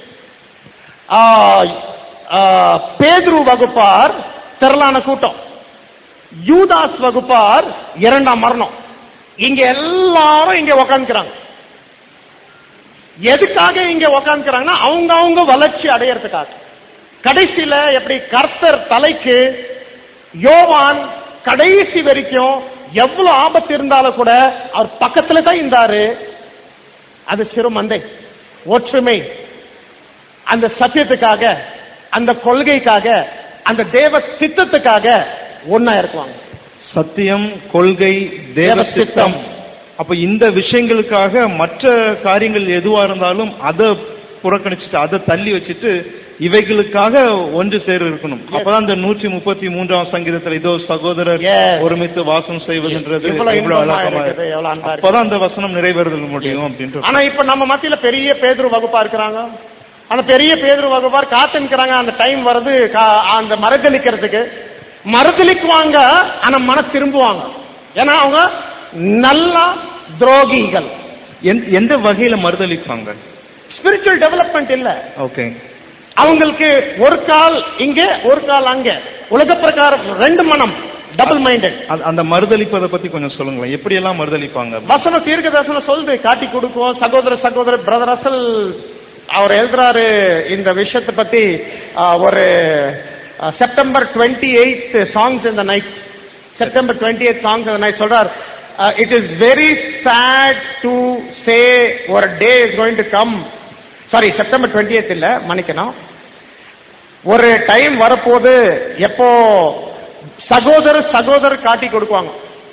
பேதுரு வகுப்பார் திரளான கூட்டம், யூதாஸ் வகுப்பார் இரண்டாம் மரணம். இங்க எல்லாரும் இங்க உக்காந்துக்கிறாங்க. எதுக்காக இங்க உக்காந்துக்கிறாங்கன்னா அவங்க அவங்க வளர்ச்சி அடையறதுக்காக. கடைசியில எப்படி கர்த்தர் தலைக்கு யோவான் கடைசி வரைக்கும் எவ்வளவு ஆபத்து இருந்தாலும் கூட அவர் பக்கத்துல தான் இருந்தாரு. அது சிறுமந்தை ஒற்றுமை, அந்த சத்தியத்துக்காக, அந்த கொள்கைக்காக, அந்த தேவ சித்தத்துக்காக ஒன்னா இருக்குவாங்க. சத்தியம், கொள்கை, தேவ சித்தம். அப்ப இந்த விஷயங்களுக்காக மற்ற காரியங்கள் எதுவா இருந்தாலும் அதை புறக்கணிச்சுட்டு அதை தள்ளி வச்சுட்டு இவைகளுக்காக ஒன்று சேர இருக்கணும். அப்பதான் இந்த நூற்றி முப்பத்தி மூன்றாம் சங்கீதத்துல இதோ சகோதரர் ஒருமித்து வாசம் செய்வதுன்றது அப்பதான் அந்த வசனம் நிறைவேறுதல் முடியும் அப்படின்ட்டு. ஆனா இப்ப நம்ம மத்தியில பெரிய பேதுரு வகுப்பா இருக்கிறாங்க. அந்த பெரிய பேதுரு வகுப்பார் காத்துக்கிறாங்க. அந்த டைம் வருது அந்த மறுதளிக்கிறதுக்கு. மறுதளிக்குவாங்க, ஆனா மன திரும்புவாங்க. ஏன்னா அவங்க நல்ல துரோகிகள். எந்த வகையில மறுதளிப்பாங்க? ஸ்பிரிச்சுவல் டெவலப்மெண்ட் இல்ல. ஓகே. அவங்களுக்கு ஒரு கால் இங்க ஒரு கால் அங்க, உலக பிரகாரம் ரெண்டு மனம், டபுள் மைண்டட். அந்த மறுதளிப்பதை பத்தி கொஞ்சம் சொல்லுங்களேன். எப்படி எல்லாம் மறுதளிப்பாங்க? வசன தீர்க்க தரிசனம் சொல்லுது, காட்டி கொடுக்கும். சகோதர சகோதரர் பிரதர் ரசல் அவர் எழுதுறாரு இந்த விஷயத்தை பத்தி. ஒரு செப்டம்பர் டுவெண்ட்டி எயிட் சாங்ஸ் இந்த night, September twenty eight songs இந்த நைட் சொல்றார். It is very sad to say ஒரு day is going to come. Sorry, September twenty eight இல்ல, மன்னிக்கணும். ஒரு டைம் வரப்போது எப்போ சகோதரர் சகோதரர் காட்டி கொடுக்குவாங்க.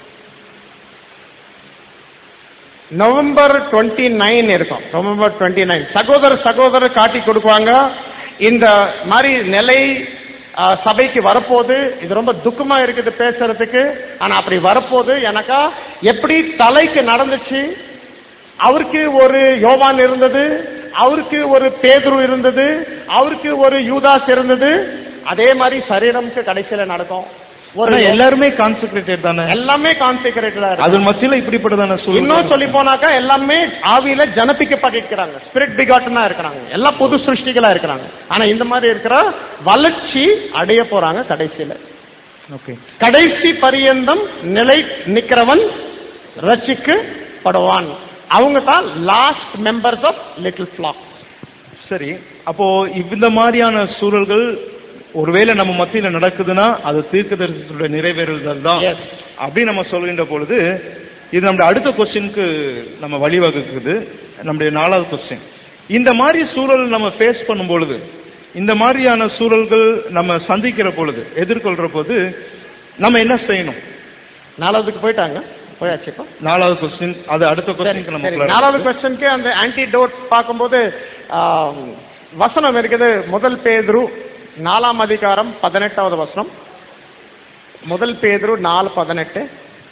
நவம்பர் டுவெண்ட்டி நைன் இருக்கும். நவம்பர் டுவெண்ட்டி நைன் சகோதரர் சகோதரர் காட்டி கொடுக்குவாங்க. இந்த மாதிரி நிலை சபைக்கு வரப்போது. இது ரொம்ப துக்கமா இருக்குது பேசுறதுக்கு. ஆனா அப்படி வரப்போது எனக்கா எப்படி தலைக்கு நடந்துச்சு. அவருக்கு ஒரு யோவான் இருந்தது, அவருக்கு ஒரு பேதுரு இருந்தது, அவருக்கு ஒரு யூதாஸ் இருந்தது. அதே மாதிரி சரீரம்க்கு கடைசியில நடக்கும். ஒரு எல்லாருமே கான்சென்ட்ரேட்டட் தானே, எல்லாமே கான்சென்ட்ரேட்டடா. அது மத்தியில இப்படிப்பட்டதான சூழ்நிலை. இன்னும் சொல்லி போனாக்கா எல்லாமே ஆவியில ஜனப்பிக்கப்பட்டிருக்கிறாங்க, ஸ்பிரிட் பிகாட்டனா இருக்கிறாங்க, எல்லாம் புது சிருஷ்டிகளா இருக்கிறாங்க. ஆனா இந்த மாதிரி இருக்கிற வளர்ச்சி அடைய போறாங்க கடைசியில. ஓகே. கடைசி பரியந்தம் நிலை நிக்கிறவன் ரட்சிக்கப்படுவான். அவங்க தான் last members of little flock. சரி, அப்போ இந்த மாதிரியான சூழல்கள் ஒருவேளை நம்ம மத்தியில நடக்குதுன்னா அது தீர்க்கதரிசனத்துடைய நிறைவேறுதல் தான் அப்படி நம்ம சொல்கின்ற பொழுது இது நம்முடைய அடுத்த கொஸ்டினுக்கு நம்ம வழிவகுக்குது. நம்முடைய நாலாவது கொஸ்டின், இந்த மாதிரி சூழல் நம்ம ஃபேஸ் பண்ணும் பொழுது, இந்த மாதிரியான சூழல்கள் நம்ம சந்திக்கிற பொழுது, எதிர்கொள்ற போது நம்ம என்ன செய்யணும்? நாலாவதுக்கு போயிட்டாங்க, போயாச்சு. நாலாவது கொஸ்டின், அது அடுத்த கொஸ்டினுக்கு நம்ம நாலாவது கொஸ்டினுக்கு அந்த ஆன்டிடோட் பார்க்கும்போது வசனம் இருக்குது. முதல் பேதுரு நாலாம் அதிகாரம் பதினெட்டாவது வசனம். முதல் பேதுரு நாலு பதினெட்டு.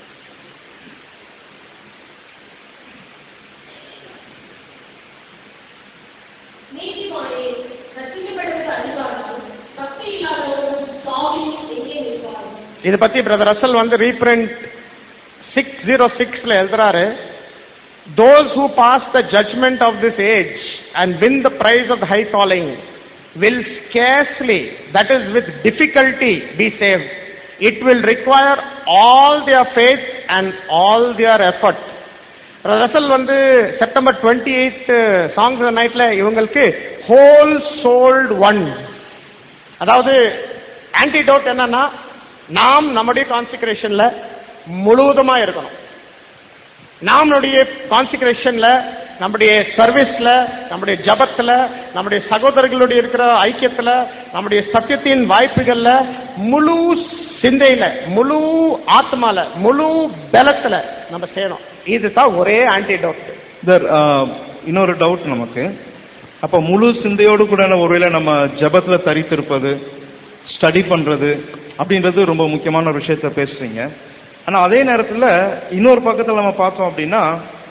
இதை பத்தி பிரதர் ரசல் வந்து ரீப்ரிண்ட் சிக்ஸ் ஜீரோ சிக்ஸ்ல எழுதுறாரு. Those who pass the judgment of this age and win the prize of the high calling will scarcely, that is with difficulty, be saved. It will require all their faith and all their effort. Russell வந்து September twenty eight songs நைட்ல இவங்களுக்கு whole sold one, அதாவது antidote என்னன்னா நாம் நம்முடைய கான்சிக்ரேஷன்ல முழுவதுமா இருக்கணும். நம்முடைய கான்சிக்ரேஷன்ல, நம்முடைய சர்வீஸ்ல, நம்முடைய ஜபத்துல, நம்முடைய சகோதரர்களுடைய இருக்கிற ஐக்கியத்துல, நம்முடைய சத்தியத்தின் வாய்ப்புகள்ல, முழு சிந்தையில, முழு ஆத்மால, முழு பலத்துல நம்ம செய்யணும். இதுதான் ஒரே ஆன்டிடோட். இன்னொரு டவுட் நமக்கு, அப்ப முழு சிந்தையோடு கூட ஒருவேளை நம்ம ஜபத்துல தரித்திருப்பது, ஸ்டடி பண்றது அப்படின்றது ரொம்ப முக்கியமான ஒரு விஷயத்த பேசுறீங்க. ஆனா அதே நேரத்துல இன்னொரு பக்கத்துல நம்ம பார்த்தோம் அப்படின்னா,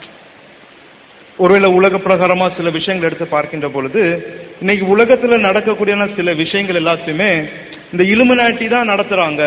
ஒருவேளை உலக பிரகாரமா சில விஷயங்கள் எடுத்து பார்க்கின்ற பொழுது, இன்னைக்கு உலகத்துல நடக்கக்கூடிய சில விஷயங்கள் எல்லாத்தையுமே இந்த இலுமினாட்டி தான் நடத்துறாங்க.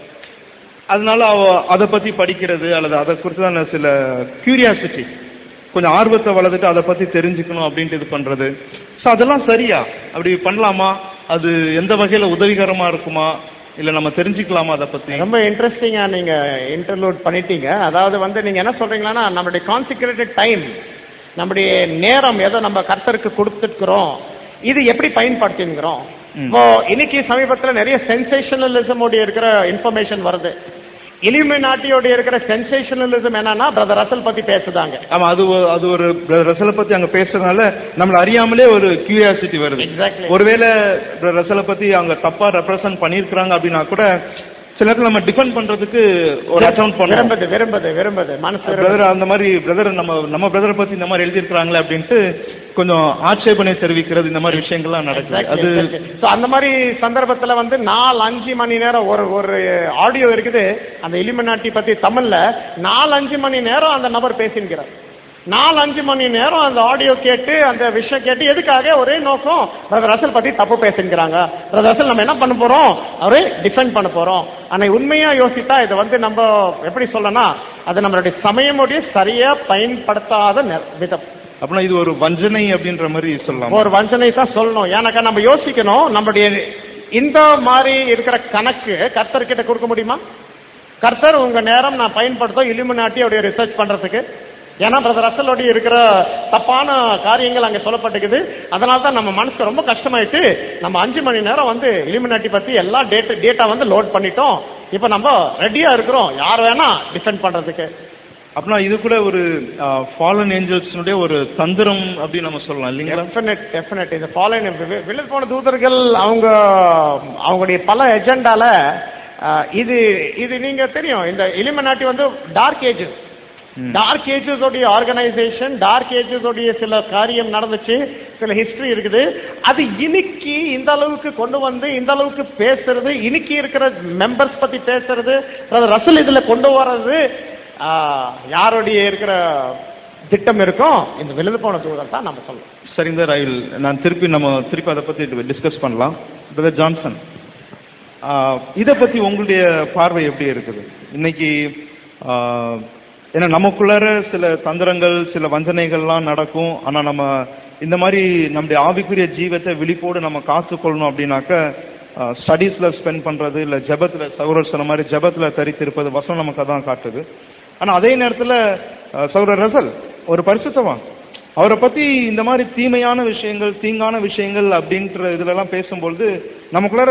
அதனால அவ அதை பத்தி படிக்கிறது அல்லது அதை குறித்தான சில கியூரியாசிட்டி, கொஞ்சம் ஆர்வத்தை வளர்த்துட்டு அதை பத்தி தெரிஞ்சுக்கணும் அப்படின்ட்டு இது பண்றது. ஸோ அதெல்லாம் சரியா? அப்படி பண்ணலாமா? அது எந்த வகையில உதவிகரமா இருக்குமா, இல்ல நம்ம தெரிஞ்சுக்கலாமா அதை பத்தி? ரொம்ப இன்ட்ரெஸ்டிங்கா நீங்க இன்டர்லூட் பண்ணிட்டீங்க. அதாவது வந்து நீங்க என்ன சொல்றீங்கன்னா, நம்மளுடைய கான்சிக்ரேட்டட் டைம், நம்முடைய நேரம் எதை நம்ம கர்த்தருக்கு கொடுத்துருக்கிறோம், இது எப்படி பயன்படுத்திங்கிறோம். இப்போ இன்னைக்கு சமீபத்தில் நிறைய சென்சேஷனலிசம் உடைய இருக்கிற இன்ஃபர்மேஷன் வருது. இலுமினாட்டியோட இருக்கிற சென்சேஷனலிசம் என்னன்னா, பிரதர் ரசல் பத்தி பேசுதாங்க. ஆமா, அது அது ஒரு பிரதர் ரசலை பத்தி அங்க பேசுறதுனால நம்மள அறியாமலே ஒரு கியூரியாசிட்டி வருது. எக்ஸாக்ட்லி. ஒருவேளை பிரதர் ரசலை பத்தி அவங்க தப்பா ரெப்ரசன்ட் பண்ணிருக்காங்க அப்படின்னா கூட சில நேரத்தில் நம்ம டிஃபெண்ட் பண்றதுக்கு ஒரு அக்கவுண்ட் பண்ணுவோம். விரும்புது விரும்புது விரும்புது மனசு பிரதர் அந்த மாதிரி பிரதர் நம்ம நம்ம பிரதரை பத்தி இந்த மாதிரி எழுதியிருக்கிறாங்களே அப்படின்ட்டு கொஞ்சம் ஆட்சேபனை தெரிவிக்கிறது, இந்த மாதிரி விஷயங்கள்லாம் நடக்குது. அது அந்த மாதிரி சந்தர்ப்பத்தில் வந்து நாலு அஞ்சு மணி நேரம் ஒரு ஒரு ஆடியோ இருக்குது அந்த இலுமினாட்டி பத்தி தமிழ்ல, நாலு அஞ்சு மணி நேரம் அந்த நபர் பேசியிருக்கிறார். நாலு அஞ்சு மணி நேரம் அந்த ஆடியோ கேட்டு அந்த விஷயம் கேட்டு எதுக்காக? ஒரே நோக்கம், பிரதர் ரசல் பத்தி தப்பு பேசுங்கிறாங்க, பிரதர் ரசல் நம்ம என்ன பண்ண போறோம், அவரே டிஃபெண்ட் பண்ண போறோம். ஆனா உண்மையா யோசித்தா இதை வந்து நம்ம எப்படி சொல்லனா, அது நம்மளுடைய சமயமுடைய சரியா பயன்படுத்தாத விதம். அப்படின்னா இது ஒரு வஞ்சனை அப்படின்ற மாதிரி சொல்லலாம். ஒரு வஞ்சனை தான் சொல்லணும். ஏன்னாக்கா நம்ம யோசிக்கணும், நம்மளுடைய இந்த மாதிரி இருக்கிற கணக்கு கர்த்தர்கிட்ட கொடுக்க முடியுமா? கர்த்தர் உங்க நேரம் நான் பயன்படுத்தும் இலுமினாட்டி அவருடைய ரிசர்ச் பண்றதுக்கு. ஏன்னா பிரதர் ரசலோடைய இருக்கிற தப்பான காரியங்கள் அங்கே சொல்லப்பட்டுக்குது. அதனால தான் நம்ம மனசுக்கு ரொம்ப கஷ்டமாயிட்டு நம்ம அஞ்சு மணி நேரம் வந்து இலுமினாட்டி பத்தி எல்லா டேட்டா டேட்டா வந்து லோட் பண்ணிட்டோம். இப்போ நம்ம ரெடியா இருக்கிறோம் யார் வேணா டிஃபெண்ட் பண்றதுக்கு. அப்படின்னா இது கூட ஒரு ஃபாலன் ஏஞ்சல்ஸ்னுடைய ஒரு தந்திரம் அப்படின்னு நம்ம சொல்லலாம் இல்லைங்களா? டெஃபினட் டெஃபினட் இந்த ஃபாலன் விழுந்து போன தூதர்கள் அவங்க அவங்களுடைய பல எஜெண்டால இது இது நீங்க தெரியும், இந்த இலுமினாட்டி வந்து டார்க் ஏஜஸ் டார்க் ஏஜஸ் உடைய ஆர்கனைசேஷன், டார்க் ஏஜஸ் உடைய சில காரியம் நடந்துச்சு, சில ஹிஸ்டரி இருக்குது. அது இன்னைக்கு இந்த அளவுக்கு கொண்டு வந்து இந்த அளவுக்கு பேசுறது, இன்னைக்கு இருக்கிற மெம்பர்ஸ் பத்தி பேசுறது, ரசல் இதுல கொண்டு வர்றது யாருடைய இருக்கிற திட்டம் இருக்கும், இந்த விழுந்து போன தூதர் தான் நம்ம சொல்லலாம். சரிங்க சார், ஐ வில் நான் திருப்பி நம்ம திருப்பி அதை பத்தி டிஸ்கஸ் பண்ணலாம். பிரதர் ஜான்சன், இதை பத்தி உங்களுடைய பார்வை எப்படி இருக்குது இன்னைக்கு? ஏன்னா நமக்குள்ளார சில தந்திரங்கள் சில வஞ்சனைகள்லாம் நடக்கும். ஆனால் நம்ம இந்த மாதிரி நம்முடைய ஆவிக்குரிய ஜீவத்தை விழிப்போடு நம்ம காத்துக்கொள்ளணும் அப்படின்னாக்க ஸ்டடீஸில் ஸ்பெண்ட் பண்ணுறது, இல்லை ஜபத்தில் சகோதரர் சொன்ன மாதிரி ஜபத்தில் தரித்திருப்பது வசனம் நமக்கு அதான் காட்டுது. ஆனால் அதே நேரத்தில் சகோதரர் ரசல் ஒரு பரிசுத்தவான், அவரை பற்றி இந்த மாதிரி தீமையான விஷயங்கள் தீங்கான விஷயங்கள் அப்படின்ற இதுலலாம் பேசும்பொழுது நமக்குள்ளார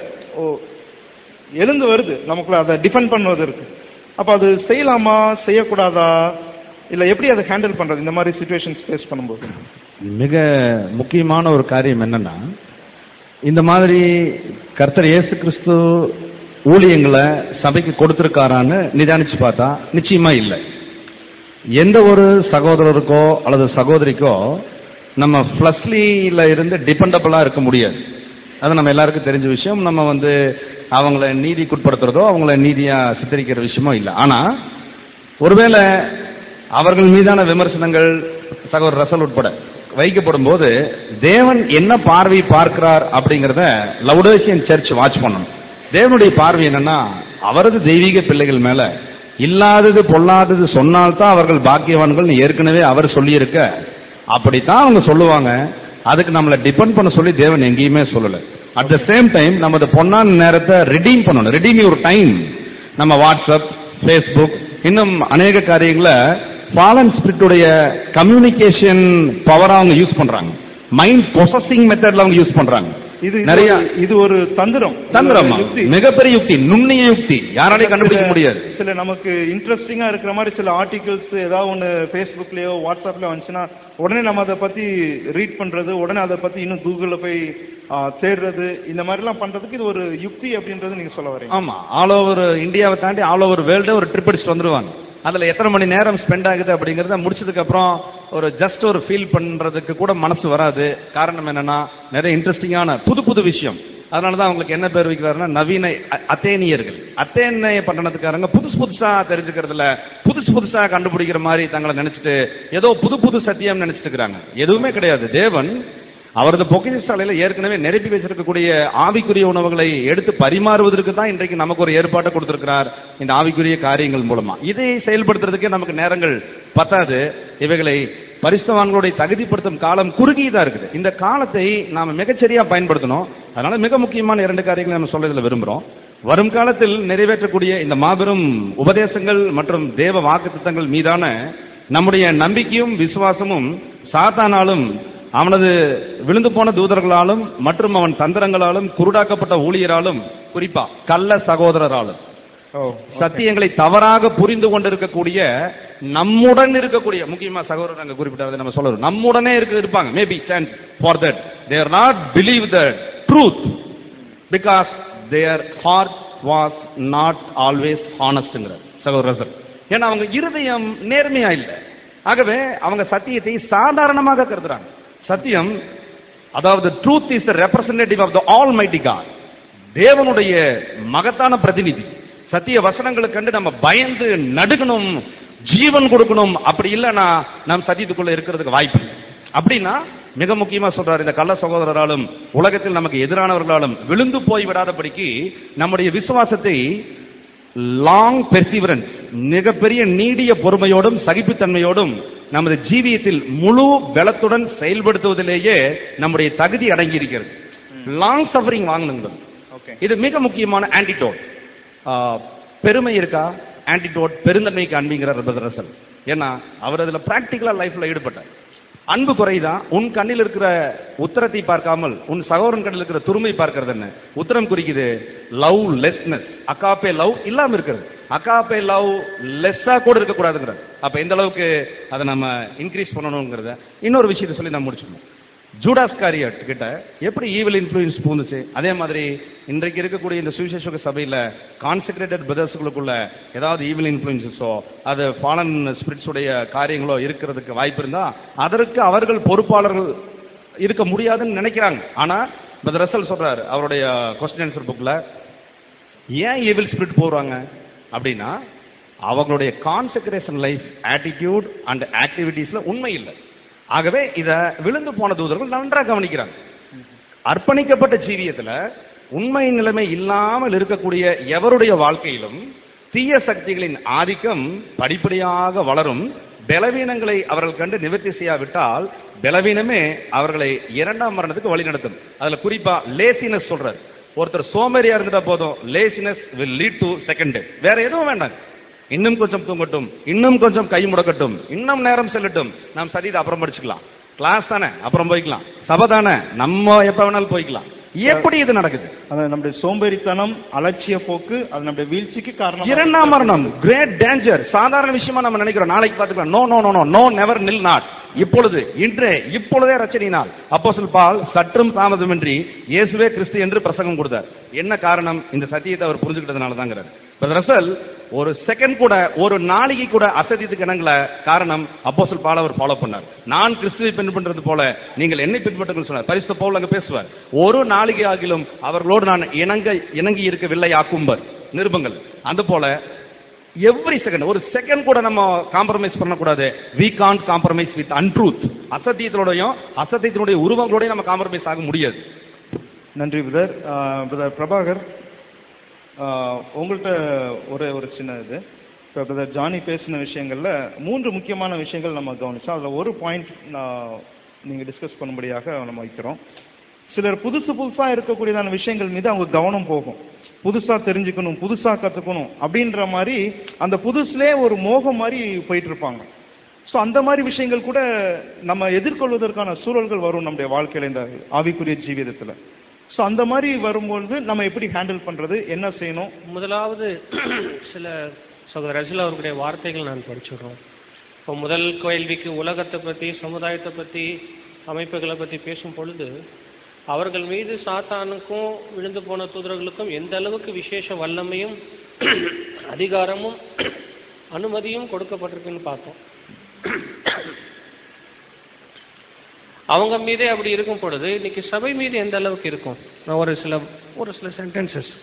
எழுந்து வருது, நமக்குள்ள அதை டிஃபெண்ட் பண்ணுவது இருக்கு. அப்போ அது செய்யலாமா செய்யக்கூடாதா, இல்லை எப்படி அதை ஹேண்டில் பண்ணுறது இந்த மாதிரி சுச்சுவேஷன்ஸ் ஃபேஸ் பண்ணும்போது? மிக முக்கியமான ஒரு காரியம் என்னன்னா, இந்த மாதிரி கர்த்தர் இயேசு கிறிஸ்து ஊழியங்களை சபைக்கு கொடுத்துருக்காரான்னு நிதானிச்சு பார்த்தா நிச்சயமா இல்லை. எந்த ஒரு சகோதரருக்கோ அல்லது சகோதரிக்கோ நம்ம ஃப்ளஸ்லியில் இருந்து டிபெண்டபிளாக இருக்க முடியாது. அது நம்ம எல்லாருக்கும் தெரிஞ்ச விஷயம். நம்ம வந்து அவங்கள நீதிக்குட்படுத்துறதோ அவங்கள நீதியாக சித்தரிக்கிற விஷயமோ இல்லை. ஆனால் ஒருவேளை அவர்கள் மீதான விமர்சனங்கள் சகோதரர் ரசல் உட்பட வைக்கப்படும் போது தேவன் என்ன பார்வை பார்க்கிறார் அப்படிங்கிறத லவுடேசியன் சர்ச் வாட்ச் பண்ணணும். தேவனுடைய பார்வை என்னன்னா, அவரது தெய்வீக பிள்ளைகள் மேல இல்லாதது பொல்லாதது சொன்னால்தான் அவர்கள் பாக்கியவான்கள் ஏற்கனவே அவர் சொல்லியிருக்க, அப்படித்தான் அவங்க சொல்லுவாங்க. அதுக்கு நம்மளை டிபெண்ட் பண்ண சொல்லி தேவன் எங்கேயுமே சொல்லல. அட் த சேம் டைம் நம்ம பொன்னான நேரத்தை ரிடீம் பண்ணணும். Redeem your time. நம்ம வாட்ஸ்அப், ஃபேஸ்புக், இன்னும் அநேக காரியங்களை ஃபாலன் ஸ்பிரிட்டுடைய கம்யூனிகேஷன் பவரா அவங்க யூஸ் பண்றாங்க. மைண்ட் ப்ரொசஸிங் மெத்தட்ல அவங்க யூஸ் பண்றாங்க. இது நிறைய இது ஒரு தந்திரம் தந்திரம் மிகப்பெரிய யுக்தி, நுண்ணிய யுக்தி, யாராலையும் கண்டுபிடிக்க முடியாது. சில நமக்கு இன்ட்ரெஸ்டிங்கா இருக்கிற மாதிரி சில ஆர்டிகல்ஸ் ஏதாவது ஒன்று ஃபேஸ்புக்லயோ வாட்ஸ்அப்லயோ வந்துச்சுன்னா உடனே நம்ம அதை பத்தி ரீட் பண்றது, உடனே அதை பத்தி இன்னும் கூகுள்ல போய் தேடுறது, இந்த மாதிரி எல்லாம் பண்றதுக்கு இது ஒரு யுக்தி அப்படின்றது நீங்க சொல்ல வரீங்க? ஆமா, ஆல் ஓவர் இந்தியாவை தாண்டி ஆல் ஓவர் வேர்ல்டு ஒரு ட்ரிப் அடிச்சுட்டு வந்துருவாங்க. அதில் எத்தனை மணி நேரம் ஸ்பெண்ட் ஆகுது அப்படிங்கிறத முடிச்சதுக்கு அப்புறம் ஒரு ஜஸ்ட் ஒரு ஃபீல் பண்ணுறதுக்கு கூட மனசு வராது. காரணம் என்னன்னா, நிறைய இன்ட்ரெஸ்டிங்கான புது புது விஷயம் அதனால தான் அவங்களுக்கு என்ன பேர் வைக்கிறாருன்னா நவீன அ- அத்தேனியர்கள். அத்தேனிய பட்டணத்துக்காரங்க புதுசு புதுசா தெரிஞ்சுக்கிறதுல புதுசு புதுசா கண்டுபிடிக்கிற மாதிரி தங்களை நினைச்சிட்டு ஏதோ புது புது சத்தியம் நினைச்சிட்டு இருக்கிறாங்க. எதுவுமே கிடையாது. தேவன் அவரது பொக்கிஷசாலையில ஏற்கனவே நிரப்பி வச்சிருக்கக்கூடிய ஆவிக்குரிய உணவுகளை எடுத்து பரிமாறுவதற்கு தான் இன்றைக்கு நமக்கு ஒரு ஏற்பாட்டை கொடுத்திருக்கிறார் இந்த ஆவிக்குரிய காரியங்கள் மூலமா. இதை செயல்படுத்துறதுக்கே நமக்கு நேரங்கள் பத்தாது. இவைகளை பரிசுத்தவான்களுடைய தகுதிப்படுத்தும் காலம் குறுகியதா இருக்குது. இந்த காலத்தை நாம மிகச்சரியா பயன்படுத்தணும். அதனால மிக முக்கியமான இரண்டு காரியங்களை நம்ம சொல்றதுல விரும்புறோம். வரும் காலத்தில் நிறைவேற்றக்கூடிய இந்த மாபெரும் உபதேசங்கள் மற்றும் தேவ வாக்குத்தத்தங்கள் மீதான நம்முடைய நம்பிக்கையும் விசுவாசமும் சாத்தானாலும் அவனது விழுந்து போன தூதர்களாலும் மற்றும் அவன் தந்திரங்களாலும் குருடாக்கப்பட்ட ஊழியராலும் குறிப்பா கள்ள சகோதரராலும் சத்தியங்களை தவறாக புரிந்து கொண்டிருக்கக்கூடிய நம்முடன் இருக்கக்கூடிய முக்கியமா சகோதரர் அங்க குறிப்பிட்டாரு நம்ம சொல்றோம் நம்முடனே இருக்க இருப்பாங்க. Maybe chance for that they are not believe the truth because their heart was not always ஹானஸ்ட்ங்கிறார் சகோதரர். ஏன்னா அவங்க இருதயம் நேர்மையா இல்லை. ஆகவே அவங்க சத்தியத்தை சாதாரணமாக கருதுறாங்க. சத்தியம் அதாவது truth is the representative of the almighty God. தேவனுடைய மகத்தான பிரதிநிதி. சத்திய வசனங்களுக்கு கண்டு நம்ம பயந்து நடுக்கணும், ஜீவன் கொடுக்கணும். அப்படி இல்லைன்னா நாம் சத்தியத்துக்குள்ள இருக்கிறதுக்கு வாய்ப்பு இல்லை. அப்படின்னா மிக முக்கியமா சொல்றாரு இந்த கள்ள சகோதரராலும் உலகத்தில் நமக்கு எதிரானவர்களாலும் விழுந்து போய் விடாதபடிக்கு நம்முடைய விசுவாசத்தை லாங் பெர்சிவரன்ஸ் மிகப்பெரிய நீடிய பொறுமையோடும் சகிப்புத்தன்மையோடும் நமது ஜீவியத்தில் முழு பலத்துடன் செயல்படுத்துவதிலேயே நம்முடைய தகுதி அடங்கி இருக்கிறது. லாங் சஃபரிங் வாங்கணுங்க. இது மிக முக்கியமான ஆன்டிடோட். பெருமை இருக்கா? ஆன்டிடோட் பெருந்தன்மை காண்பிங்கிறார் பிரதர் ரசல். ஏன்னா அவர் அதுல பிராக்டிகலா லைஃப்ல ஈடுபட்டார். அன்பு குறைதான். உன் கண்ணில் இருக்கிற உத்தரத்தை பார்க்காமல் உன் சகோதரன் கண்ணில் இருக்கிற துருமை பார்க்கறது என்ன? உத்தரம் குறிக்குது லவ் லெஸ்னஸ். அக்காப்பே லவ் இல்லாம இருக்கிறது. அக்காப்பே லவ் லெஸ்ஸா கூட இருக்கக்கூடாதுங்கிறது. அப்ப எந்த அளவுக்கு அதை நம்ம இன்க்ரீஸ் பண்ணணுங்கிறத இன்னொரு விஷயத்தை சொல்லி நம்ம முடிச்சுக்கணும். ஜூடாஸ் காரியட் கிட்ட எப்படி ஈவில் இன்ஃப்ளூயன்ஸ் பூந்துச்சு, அதே மாதிரி இன்றைக்கு இருக்கக்கூடிய இந்த சுவிசேஷக சபையில கான்செக்ரேட்டட் பிரதர்ஸ்களுக்குள்ள ஏதாவது ஈவில் இன்ஃப்ளூயன்ஸஸோ அது ஃபாலன் ஸ்பிரிட்ஸுடைய காரியங்களோ இருக்கிறதுக்கு வாய்ப்பு இருந்தா அதற்கு அவர்கள் பொறுப்பாளர்கள் இருக்க முடியாதுன்னு நினைக்கிறாங்க. ஆனா பிரதர் ரசல் சொல்றாரு அவருடைய கொஸ்டின் ஆன்சர் புக்ல, ஏன் ஈவில் ஸ்பிரிட் போறாங்க அப்படின்னா அவங்களுடைய கான்செக்ரேஷன் லைஃப் ஆட்டிடியூட் அண்ட் ஆக்டிவிட்டீஸ்ல உண்மை இல்லை. ஆகவே இத விழுந்து போன தூதர்கள் நன்றாக கவனிக்கிறாங்க. அர்ப்பணிக்கப்பட்ட ஜீவியத்துல உண்மை நிலைமை இல்லாமல் இருக்கக்கூடிய எவருடைய வாழ்க்கையிலும் தீய சக்திகளின் ஆதிக்கம் படிப்படியாக வளரும். பலவீனங்களை அவர்கள் கண்டு நிவர்த்தி செய்யாவிட்டால் பலவீனமே அவர்களை இரண்டாம் மரணத்துக்கு வழி நடத்தும். அதுல குறிப்பா லேசினஸ் சொல்றாரு. ஒருத்தர் சோம்பேறியா இருந்துட்டா போதும், laziness will lead to second death. வேற எதுவும் வேண்டாம். இன்னும் கொஞ்சம் தூங்கட்டும், இன்னும் கொஞ்சம் கை முடக்கட்டும், இன்னும் நேரம் செல்லட்டும், நாம் சரி அப்புறம் படிச்சுக்கலாம், கிளாஸ் தானே அப்புறம் போய்க்கலாம், சபை தானே நம்ம எப்ப வேணாலும் போய்க்கலாம். எப்படி இது நடக்குது? அது நம்முடைய சோம்பேறித்தனம், அலட்சிய போக்கு, அது நம்முடைய வீழ்ச்சிக்கு காரணம். இரண்டாம் மரணம் கிரேட் டேஞ்சர். சாதாரண விஷயமா நம்ம நினைக்கிறோம், நாளைக்கு பார்த்துக்கலாம். No no no no no never nil not. இப்பொழுது இன்றே இப்பொழுதே ரட்சணினால் அப்போஸ்தலன் பால் சற்றும் தாமதமின்றி இயேசுவே கிறிஸ்து என்று பிரசங்கம் கொடுத்தார். என்ன காரணம்? இந்த சத்தியத்தை அவர் புரிஞ்சுக்கிட்டதுனால தாங்கிறார். ரசல் ஒரு செகண்ட் கூட ஒரு நாளைக்கு கூட அசத்தியத்துக்கு இணங்கல. காரணம் அப்போஸ்தலன் பால் அவர் ஃபாலோ பண்ணார். நான் கிறிஸ்துவை பின்பற்றுவது போல நீங்கள் என்னை பின்பற்றுங்கள் சொன்னார். பரிசுத்த பவுல் அங்க பேசுவார். ஒரு நாளிகை ஆகிலும் அவர்களோடு நான் இணங்க இணங்கி இருக்கவில்லை ஆக்கும்பர் நிருபங்கள். அந்த போல எவ்ரி செகண்ட் ஒரு செகண்ட் கூட நம்ம காம்ப்ரமைஸ் பண்ணக்கூடாது. We can't compromise with untruth. அசத்தியத்தினுடையும் அசத்தியத்தினுடைய உருவங்களோடையும் நம்ம காம்ப்ரமைஸ் ஆக முடியாது. நன்றி பிரதர். பிரதர் பிரபாகர், உங்கள்கிட்ட ஒரே ஒரு சின்ன இது. இப்போ பிரதர் ஜானி பேசின விஷயங்கள்ல மூன்று முக்கியமான விஷயங்கள் நம்ம கவனிச்சோம். அதில் ஒரு பாயிண்ட் நீங்கள் டிஸ்கஸ் பண்ணும்படியாக நம்ம வைக்கிறோம். சிலர் புதுசு புதுசாக இருக்கக்கூடியதான விஷயங்கள் மீது அவங்க கவனம் போகும். புதுசா தெரிஞ்சுக்கணும், புதுசா கற்றுக்கணும் அப்படின்ற மாதிரி அந்த புதுசுலேயே ஒரு மோகம் மாதிரி போயிட்டு இருப்பாங்க. ஸோ அந்த மாதிரி விஷயங்கள் கூட நம்ம எதிர்கொள்வதற்கான சூழல்கள் வரும் நம்முடைய வாழ்க்கையில், இந்த ஆவிக்குரிய ஜீவிதத்தில். ஸோ அந்த மாதிரி வரும்பொழுது நம்ம எப்படி ஹேண்டில் பண்ணுறது, என்ன செய்யணும்? முதலாவது சில சகோதரர் ரஜில் அவர்களுடைய வார்த்தைகள் நான் படிச்சுடுறோம். இப்போ முதல் கேள்விக்கு உலகத்தை பற்றி, சமுதாயத்தை பற்றி, அமைப்புகளை பற்றி பேசும் பொழுது அவர்கள் மீது சாத்தானுக்கும் விழுந்து போன தூதர்களுக்கும் எந்த அளவுக்கு விசேஷ வல்லமையும் அதிகாரமும் அனுமதியும் கொடுக்கப்பட்டிருக்குன்னு பார்த்தோம். அவங்க மீதே அப்படி இருக்கும் பொழுது இன்னைக்கு சபை மீது எந்த அளவுக்கு இருக்கும்? நான் ஒரு சில ஒரு சில sentences.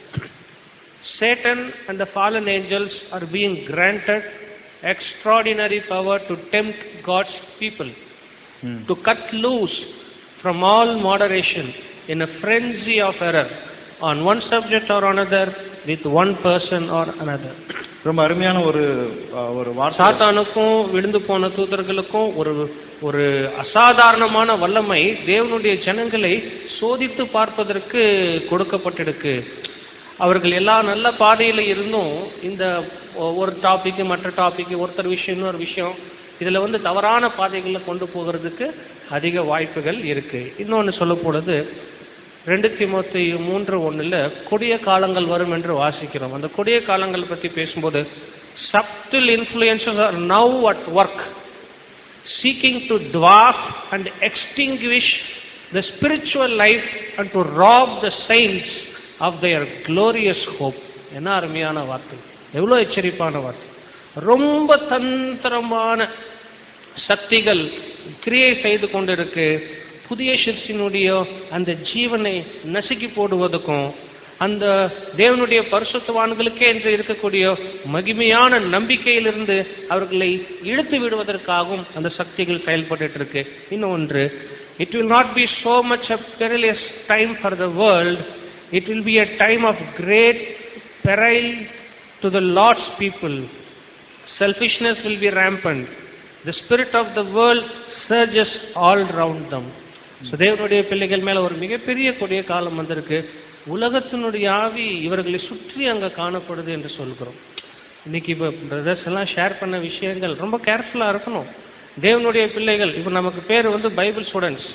Satan and the fallen angels are being granted extraordinary power to tempt God's people, Hmm. to cut loose from all moderation in a frenzy of error on one subject or another with one person or another. ரொம்ப அருமையான ஒரு அஹ், ஒரு வார்த்தை. சாத்தானுக்கும் விழுந்து போன தூதர்களுக்கும் ஒரு ஒரு அசாதாரணமான வல்லமை தேவனுடைய ஜனங்களை சோதித்து பார்ப்பதற்கு கொடுக்கப்பட்டிருக்கு. அவர்கள் எல்லா நல்ல பாதையில இருந்தும் இந்த ஒரு டாபிக் மற்ற டாபிக் ஒருத்தர் விஷயம் இன்னொரு விஷயம் இதுல வந்து தவறான பாதைகளில் கொண்டு போகிறதுக்கு அதிக வாய்ப்புகள் இருக்கு. இன்னொன்று சொல்ல போனது ரெண்டு தீமோத்தேயு மூன்று ஒண்ணுல கொடிய காலங்கள் வரும் என்று வாசிக்கிறோம். அந்த கொடிய காலங்கள் பத்தி பேசும்போது subtle influences are now at work seeking to dwarf and extinguish the spiritual life and to rob the saints of their glorious hope. என்ன அருமையான வார்த்தை, எவ்வளோ எச்சரிப்பான வார்த்தை. ரொம்ப தந்திரமான சக்திகள் கிரியை செய்து கொண்டிருக்கு புதிய சிற்சினுடைய அந்த ஜீவனை நசுக்கி போடுவதற்கும் அந்த தேவனுடைய பரிசுத்தவான்களுக்கே என்று இருக்கக்கூடிய மகிமையான நம்பிக்கையிலிருந்து அவர்களை இழுத்து விடுவதற்காகவும் அந்த சக்திகள் செயல்பட்டு இருக்கு. இன்னொன்று, it will not be so much a perilous time for the world, it will be a time of great peril to the Lord's people. Selfishness will be rampant. The spirit of the world surges all around them. So தேவனுடைய பிள்ளைகள் மேல ஒரு மிகப்பெரிய கொடிய காலம் வந்திருக்கு. உலகத்தினுடைய ஆவி இவர்களை சுற்றி அங்க காணப்படுது என்று சொல்கிறோம். இன்னைக்கு இப்போ பிரதர்ஸ் எல்லாம் ஷேர் பண்ண விஷயங்கள் ரொம்ப கேர்ஃபுல்லா இருக்கணும். தேவனுடைய பிள்ளைகள் இப்போ நமக்கு பேர் வந்து Bible students.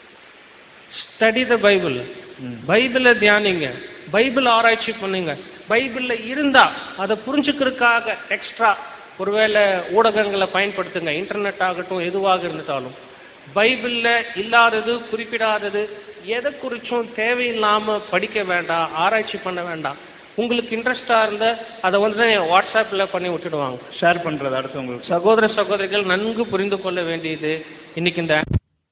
Study the Bible, பைபிளை தியானிங்க, பைபிள் ஆராய்ச்சி பண்ணுங்க. பைபிள்ல இருந்தா அதை புரிஞ்சுக்கிறதுக்காக எக்ஸ்ட்ரா ஒருவேளை ஊடகங்களை பயன்படுத்துங்க, இன்டர்நெட் ஆகட்டும் எதுவாக இருந்தாலும். பைபிள்ல இல்லாதது குறிப்பிடாதது எதை குறிச்சும் தேவையில்லாம படிக்க வேண்டாம், ஆராய்ச்சி பண்ண வேண்டாம். உங்களுக்கு இன்ட்ரெஸ்டா இருந்த அதை வந்து வாட்ஸ்அப்ல பண்ணி விட்டுடுவாங்க, ஷேர் பண்றது அடுத்தவங்களுக்கு. சகோதர சகோதரிகள் நன்கு புரிந்து கொள்ள வேண்டியது இன்னைக்கு இந்த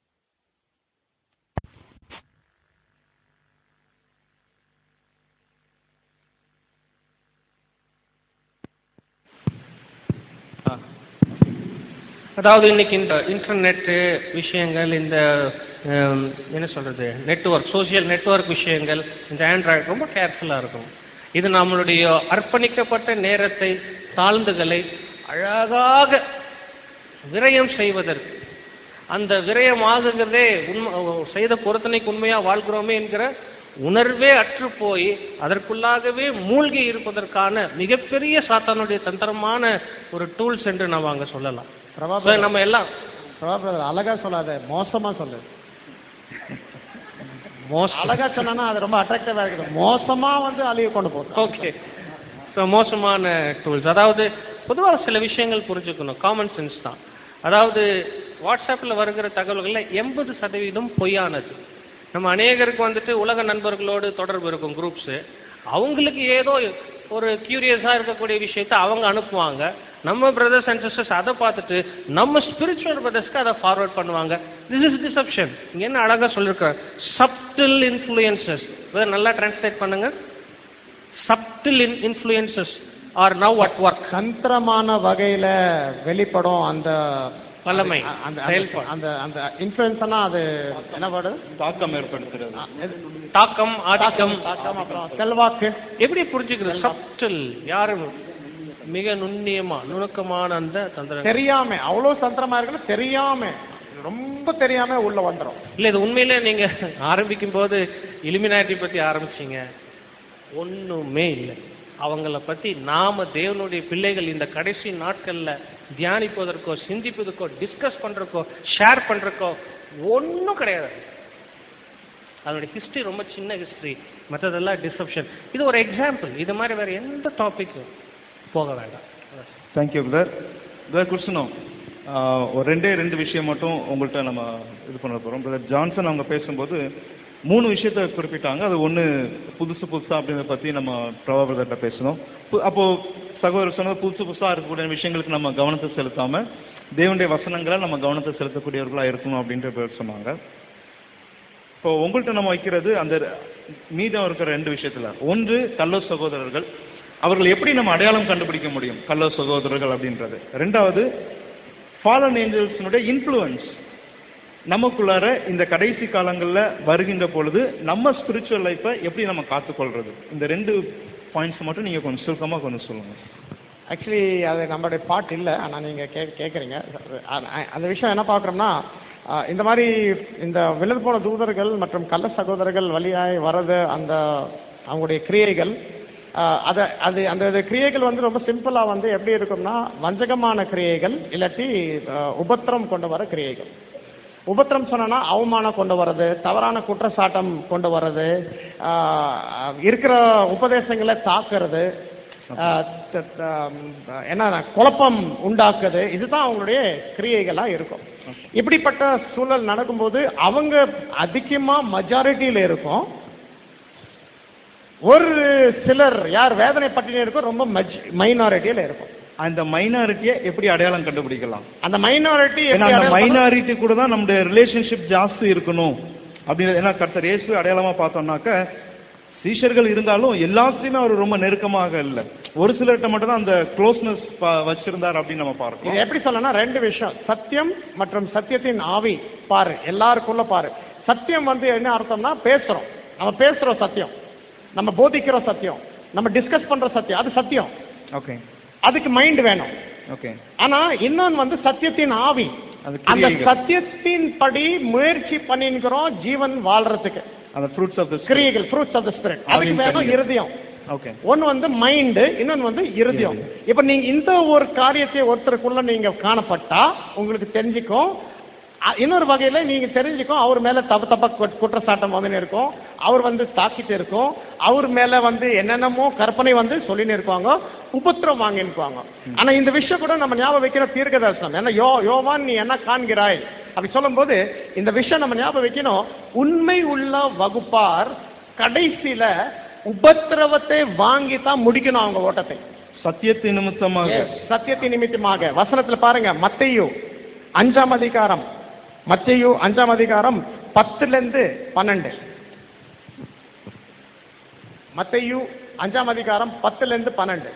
அதாவது இன்னைக்கு இந்த இன்டர்நெட்டு விஷயங்கள், இந்த என்ன சொல்றது நெட்வொர்க், சோசியல் நெட்வொர்க் விஷயங்கள், இந்த ஆண்ட்ராய்டு ரொம்ப கேர்ஃபுல்லாக இருக்கும். இது நம்மளுடைய அர்ப்பணிக்கப்பட்ட நேரத்தை தாழ்ந்துகளை அழகாக விரயம் செய்வதற்கு, அந்த விரயம் ஆகுகிறதே உண்மை செய்த பொருத்தனைக்கு உண்மையாக வாழ்கிறோமே என்கிற உணர்வே அற்று போய் அதற்குள்ளாகவே மூழ்கி இருப்பதற்கான மிகப்பெரிய சாத்தானுடைய தந்திரமான ஒரு டூல்ஸ் என்று நம்ம அங்கே சொல்லலாம். நம்ம எல்லாம் அழகா சொல்லாத, மோசமா சொல்லு. அழகா சொன்னா அது ரொம்ப அட்ராக்டிவா இருக்குது. மோசமா வந்து அழிய கொண்டு போகுது. ஓகே, ஸோ மோசமான டூல்ஸ். அதாவது பொதுவாக சில விஷயங்கள் புரிஞ்சுக்கணும், காமன் சென்ஸ் தான். அதாவது வாட்ஸ்அப்பில் வருகிற தகவல்களில் எண்பது சதவீதம் பொய்யானது. நம்ம அநேகருக்கு வந்துட்டு உலக நண்பர்களோடு தொடர்பு இருக்கும் குரூப்ஸு, அவங்களுக்கு ஏதோ ஒரு கியூரியஸாக இருக்கக்கூடிய விஷயத்தை அவங்க அனுப்புவாங்க. நம்ம பிரதர்ஸ் அண்ட் சிஸ்டர்ஸ் அதை பார்த்துட்டு நம்ம ஸ்பிரிச்சுவல் பிரதர்ஸ்க்கு அதை ஃபார்வர்ட் பண்ணுவாங்க. This is deception. இங்கே என்ன அழகாக சொல்லியிருக்காங்க, சப்டில் இன்ஃப்ளூயன்சஸ். நல்லா டிரான்ஸ்லேட் பண்ணுங்க. Subtle influences are now at work. தந்திரமான வகையில வெளிப்படும் அந்த வல்லமை, அந்த அந்த அந்த இன்ஃப்ளூயன்ஸ்னா அது என்ன வருது? தாக்கம் ஏற்படுத்துறது, தாக்கம், ஆதிக்கம், அப்புறம் செல்வாக்கு. எப்படி புரிஞ்சுக்கிறது? சப்டில், யாரும் மிக நுண்ணியமா நுணுக்கமான அந்த தந்திரம் தெரியாம, அவ்வளவு தந்திரமா இருக்குன்னு தெரியாம, ரொம்ப தெரியாம உள்ள வந்துடும். இல்ல, இது உண்மையிலே நீங்க ஆரம்பிக்கும் போது இலுமினாட்டி பத்தி ஆரம்பிச்சீங்க, ஒண்ணுமே இல்லை. அவங்கள பத்தி நாம தேவனுடைய பிள்ளைகள் இந்த கடைசி நாட்கள்ல தியானிப்பதற்கோ சிந்திப்பதற்கோ டிஸ்கஸ் பண்றதுக்கோ ஷேர் பண்றதுக்கோ ஒன்றும் கிடையாது. அதனுடைய ஹிஸ்டரி ரொம்ப சின்ன ஹிஸ்டரி, மற்றதெல்லாம் டிசப்ஷன். இது ஒரு எக்ஸாம்பிள். இது மாதிரி வேற எந்த டாபிக்கும் போக வேண்டாம். Thank you brother. பிரதர் கிருஷ்ணன், ஒரு ரெண்டே ரெண்டு விஷயம் மட்டும் உங்கள்கிட்ட நம்ம இது பண்ண போகிறோம். பிரதர் ஜான்சன் அவங்க பேசும்போது மூணு விஷயத்த குறிப்பிட்டாங்க. அது ஒன்று புதுசு புதுசாக அப்படின்றத பற்றி நம்ம பிரபா பிரதர்கிட்ட பேசணும். அப்போது சகோதரர் சொன்னது புதுசு புதுசாக இருக்கக்கூடிய விஷயங்களுக்கு நம்ம கவனத்தை செலுத்தாமல் தேவனுடைய வசனங்களை நம்ம கவனத்தை செலுத்தக்கூடியவர்களாக இருக்கணும் அப்படின்ற பேர் சொன்னாங்க. இப்போ உங்கள்கிட்ட நம்ம வைக்கிறது அந்த மீதம் இருக்கிற ரெண்டு விஷயத்தில், ஒன்று கள்ள சகோதரர்கள், அவர்கள் எப்படி நம்ம அடையாளம் கண்டுபிடிக்க முடியும் கள்ள சகோதரர்கள் அப்படின்றது. ரெண்டாவது ஃபாலன் ஏஞ்சல்ஸினுடைய இன்ஃப்ளூயன்ஸ் நமக்குள்ளார இந்த கடைசி காலங்களில் வருகின்ற பொழுது நம்ம ஸ்பிரிச்சுவல் லைஃப்பை எப்படி நம்ம காத்துக்கொள்றது, இந்த ரெண்டு பாயிண்ட்ஸ் மட்டும் நீங்கள் கொஞ்சம் சுருக்கமாக கொஞ்சம் சொல்லுங்கள். ஆக்சுவலி அது நம்மளுடைய பாட் இல்லை, ஆனால் நீங்கள் கே கேட்குறீங்க அந்த விஷயம். என்ன பார்க்குறோம்னா, இந்த மாதிரி இந்த விழுந்து போன தூதர்கள் மற்றும் கள்ள சகோதரர்கள் வழியாய் வர்றது, அந்த அவங்களுடைய கிரியைகள், அதை அது அந்த கிரியைகள் வந்து ரொம்ப சிம்பிளாக வந்து எப்படி இருக்கும்னா, வஞ்சகமான கிரியைகள், இல்லாட்டி உபத்திரம் கொண்டு வர கிரியைகள். உபத்திரம் சொன்னா அவமானம் கொண்டு வர்றது, தவறான குற்றச்சாட்டம் கொண்டு வர்றது, இருக்கிற உபதேசங்களை தாக்குறது, என்ன குழப்பம் உண்டாக்குது, இதுதான் அவங்களுடைய கிரியைகளாக இருக்கும். இப்படிப்பட்ட சூழல் நடக்கும்போது அவங்க அதிகமாக மெஜாரிட்டியில் இருக்கும். ஒரு சிலர் யார் வேதனை பட்டினி இருக்கும் ரொம்ப மைனாரிட்டியில் இருக்கும். அந்த மைனாரிட்டியை எப்படி அடையாளம் கண்டுபிடிக்கலாம்? அந்த மைனாரிட்டி மைனாரிட்டி கூட தான் நம்முடைய ரிலேஷன்ஷிப் ஜாஸ்தி இருக்கணும் அப்படின்னு. ஏன்னா கர்த்தர் இயேசு அடையாளமா பார்த்தோம்னாக்க சீஷர்கள் இருந்தாலும் எல்லாத்தையுமே அவர் ரொம்ப நெருக்கமாக இல்லை, ஒரு சிலர்கிட்ட மட்டும் தான் அந்த க்ளோஸ்னஸ் வச்சிருந்தார் அப்படின்னு நம்ம பார்க்கணும். எப்படி சொல்லலாம், ரெண்டு விஷயம், சத்தியம் மற்றும் சத்தியத்தின் ஆவி. பாரு, எல்லாருக்குள்ள பாரு. சத்தியம் வந்து என்ன அர்த்தம்னா பேசுறோம், நம்ம பேசுறோம் சத்தியம், நம்ம போதிக்கிற சத்தியம், நம்ம டிஸ்கஸ் பண்ற சத்தியம், அது சத்தியம். ஓகே, அதுக்கு மைண்ட் வேணும். ஓகே. ஆனா இன்னொன்னு வந்து சத்தியத்தின் ஆவி. அந்த சத்தியத்தின் படி முயற்சி பண்ணிக்கிறோம் ஜீவன் வாழ்றதுக்கு. அந்த ஃப்ரூட்ஸ் ஆஃப் தி கிரியைகள், ஃப்ரூட்ஸ் ஆஃப் தி ஸ்பிரிட். அதுக்கு வேணும் இருதயம். ஓகே. ஒன்னு வந்து மைண்ட், இன்னொன்னு வந்து இருதயம். இப்ப நீங்க இந்த ஒரு காரியத்தை ஒருத்தருக்குள்ள நீங்க காணப்பட்டா உங்களுக்கு தெரிஞ்சுக்கும். இன்னொரு வகையில நீங்க தெரிஞ்சுக்கும் அவர் மேல தப்பு தப்பா குற்றச்சாட்டம் வந்து இருக்கும், அவர் வந்து தாக்கிட்டு இருக்கும், அவர் மேல வந்து என்னென்னமோ கற்பனை வந்து சொல்லின்னு இருப்பாங்க, உபத்திரம் வாங்கிருப்பாங்க. ஆனா இந்த விஷயம் கூட நம்ம ஞாபகம் வைக்கிற தீர்க்க தரிசனம். ஏன்னா யோ யோவான் நீ என்ன காண்கிறாய் அப்படி சொல்லும் போது இந்த விஷயம் நம்ம ஞாபகம் வைக்கணும். உண்மை உள்ள வகுப்பார் கடைசியில உபத்திரவத்தை வாங்கி தான் முடிக்கணும் அவங்க ஓட்டத்தை. சத்தியத்தின் நிமித்தமாக, சத்தியத்தின் நிமித்தமாக. வசனத்துல பாருங்க, மத்தேயு அஞ்சாம் அதிகாரம், மத்தேயு அஞ்சாம் அதிகாரம் பத்துல இருந்து பன்னெண்டு. மத்தேயு அஞ்சாம் அதிகாரம் பத்துல இருந்து பன்னெண்டு.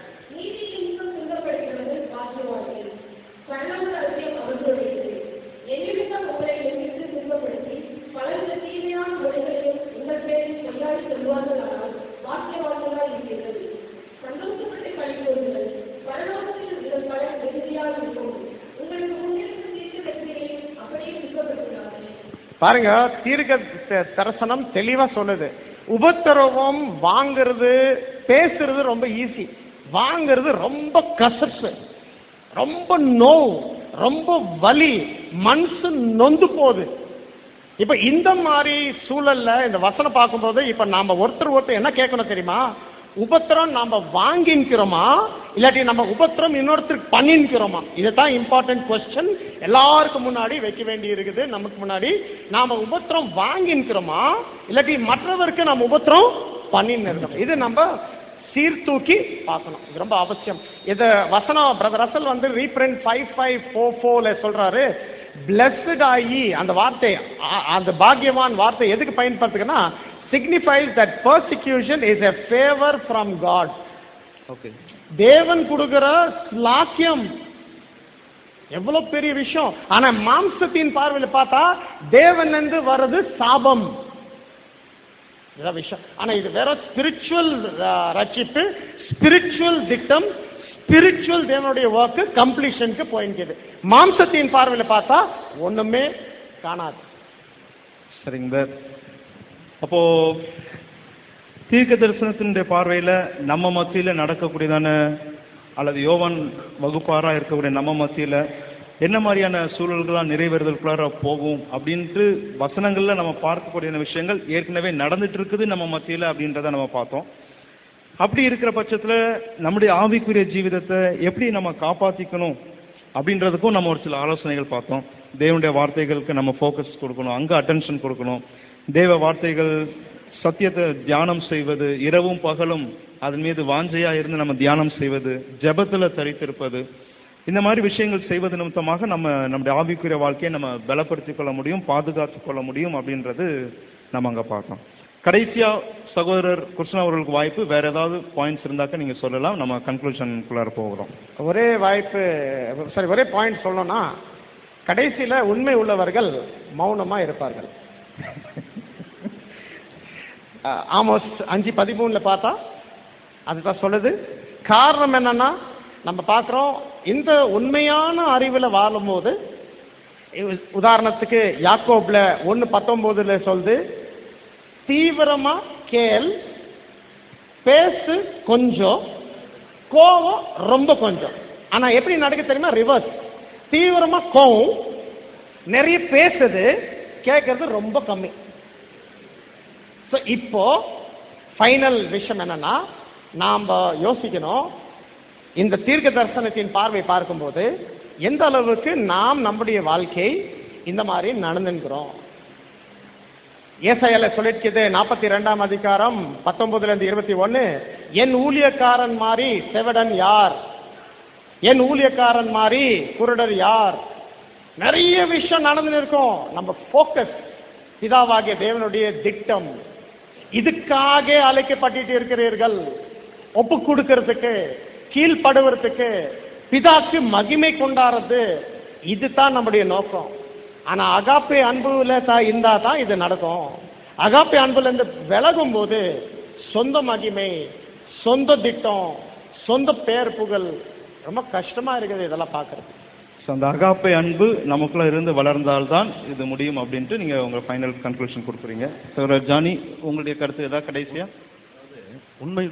பாருங்க, தீர்க்க தரிசனம் தெளிவா சொல்லுது. உபத்திரவம் வாங்கிறது, பேசுறது ரொம்ப ஈஸி, வாங்கிறது ரொம்ப கசப்பு, ரொம்ப நோவு, ரொம்ப வலி, மனசு நொந்து போகுது. இப்ப இந்த மாதிரி சூழல்ல இந்த வசனம் பார்க்கும்போது இப்ப நாம ஒருத்தர் ஒருத்தர் என்ன கேட்கணும் தெரியுமா? உபத்திரம் நாம வாங்கிக்கிறோமா இல்லாட்டி நம்ம உபத்திரம் இன்னொருத்தருக்கு பண்ணிக்கிறோமா? இதுதான் இம்பார்ட்டன்ட் கொஸ்டின் எல்லாருக்கும் முன்னாடி வைக்க வேண்டி இருக்குது. நமக்கு முன்னாடி நாம உபத்திரம் வாங்கிக்கிறோமா இல்லாட்டி மற்றவருக்கு நம்ம உபத்திரம் பண்ணின்னு இருக்கோம். இது நம்ம சீர்தூக்கி பார்க்கணும், இது ரொம்ப அவசியம். இது வசனம் பிரதர் ரசல் வந்து ரீப்ரிண்ட் ஃபைவ் ஃபைவ் ஃபோர் ஃபோர்ல சொல்றாரு, பிளஸ்ட் ஆகி அந்த வார்த்தை, அந்த பாக்கியவான் வார்த்தை எதுக்கு பயன்படுத்துக்குன்னா, signifies that persecution is a favor from God. Okay. தேவன் கொடுக்கிற ஸ்லாக்கியம் எவ்வளவு பெரிய விஷயம். ஆனா மாம்சத்தின் பார்வையில் பார்த்தா தேவன் இருந்து வர்றது சாபம், இதான் விஷயம். ஆனா இது வேற ஸ்பிரிச்சுவல் ரட்சிப்பு, ஸ்பிரிச்சுவல் திட்டம், ஸ்பிரிச்சுவல் தேவனுடைய ஒர்க் கம்ப்ளீஷனுக்கு போயிருக்கு. மாம்சத்தின் பார்வையில் பார்த்தா ஒண்ணுமே காணாது. சரிங்க. அப்போ தீர்க்க தரிசனத்தினுடைய பார்வையில நம்ம மத்தியில நடக்கக்கூடியதான அல்லது யோவான் வகுப்பாரா இருக்கக்கூடிய நம்ம மத்தியில என்ன மாதிரியான சூழல்களாக நிறைவேறுதலுக்குள்ளார போகும் அப்படின்ட்டு வசனங்கள்ல நம்ம பார்க்கக்கூடிய விஷயங்கள் ஏற்கனவே நடந்துட்டு இருக்குது நம்ம மத்தியில அப்படின்றத நம்ம பார்த்தோம். அப்படி இருக்கிற பட்சத்துல நம்முடைய ஆவிக்குரிய ஜீவிதத்தை எப்படி நம்ம காப்பாத்திக்கணும் அப்படின்றதுக்கும் நம்ம ஒரு சில ஆலோசனைகள் பார்த்தோம். தேவனுடைய வார்த்தைகளுக்கு நம்ம ஃபோக்கஸ் கொடுக்கணும், அங்கே அட்டென்ஷன் கொடுக்கணும். தேவ வார்த்தைகள் சத்தியத்தை தியானம் செய்வது, இரவும் பகலும் அதன் மீது வாஞ்சையா இருந்து நம்ம தியானம் செய்வது, ஜெபத்துல தரித்திருப்பது, இந்த மாதிரி விஷயங்கள் செய்வது நிமித்தமாக நம்ம நம்முடைய ஆவிக்குரிய வாழ்க்கையை நம்ம பலப்படுத்திக் கொள்ள முடியும், பாதுகாத்து கொள்ள முடியும் அப்படின்றது நம்ம அங்க பார்த்தோம். கடைசியா சகோதரர் கிருஷ்ணா அவர்களுக்கு வாய்ப்பு, வேற ஏதாவது பாயிண்ட்ஸ் இருந்தாக்க நீங்க சொல்லலாம். நம்ம கன்க்ளூஷனுக்குள்ளார போகிறோம். ஒரே வாய்ப்பு, சரி ஒரே பாயிண்ட் சொல்லணும்னா, கடைசியில உண்மை உள்ளவர்கள் மௌனமா இருப்பார்கள். ஆமோஸ் அஞ்சு பதிமூணுல பார்த்தா அதுதான் சொல்லுது. காரணம் என்னன்னா, நம்ம பார்க்குறோம் இந்த உண்மையான அறிவில் வாழும்போது, உதாரணத்துக்கு யாக்கோப்ல ஒன்று பத்தொம்போதுல சொல்லுது, தீவிரமா கேள், பேசு கொஞ்சம், கோவம் ரொம்ப கொஞ்சம். ஆனா எப்படி நடக்க தெரியுமா? ரிவர்ஸ். தீவிரமா கோவம், நிறைய பேசுது, கேட்கறது ரொம்ப கம்மி. ஸோ இப்போ ஃபைனல் விஷயம் என்னன்னா, நாம் யோசிக்கணும், இந்த தீர்க்க தரிசனத்தின் பார்வை பார்க்கும்போது எந்த அளவுக்கு நாம் நம்முடைய வாழ்க்கை இந்த மாதிரி நடந்துக்கிறோம். ஏசாயால சொல்லிருக்குது, நாற்பத்தி ரெண்டாம் அதிகாரம் பத்தொன்பதுல இருந்து இருபத்தி ஒன்னு, என் ஊழியக்காரன் மாதிரி செவடன் யார், என் ஊழியக்காரன் மாதிரி குருடர் யார். நிறைய விஷயம் நடந்து இருக்கும். நம்ம போக்கஸ் பிதாவாகிய தேவனுடைய திட்டம், இதுக்காக அழைக்கப்பட்டு இருக்கிறீர்கள், ஒப்பு கொடுக்கறதுக்கு, கீழ்படுவதற்கு, பிதாக்கு மகிமை கொண்டாடுறது, இதுதான் நம்முடைய நோக்கம். ஆனா அகாப்பே அன்புல தான் இருந்தா தான் இது நடக்கும். அகாப்பே அன்புல இருந்து விலகும் போது சொந்த மகிமை, சொந்த திட்டம், சொந்த பேர் புகழ், ரொம்ப கஷ்டமா இருக்குது இதெல்லாம் பார்க்கறது. ஸோ அந்த அகாப்பை அன்பு நமக்குள்ள இருந்து வளர்ந்தால்தான் இது முடியும் அப்படின்ட்டு நீங்க உங்க ஃபைனல் கன்க்ளூஷன் கொடுக்குறீங்க. சார் ஜானி, உங்களுடைய கருத்து ஏதாவது கடைசியா? உண்மை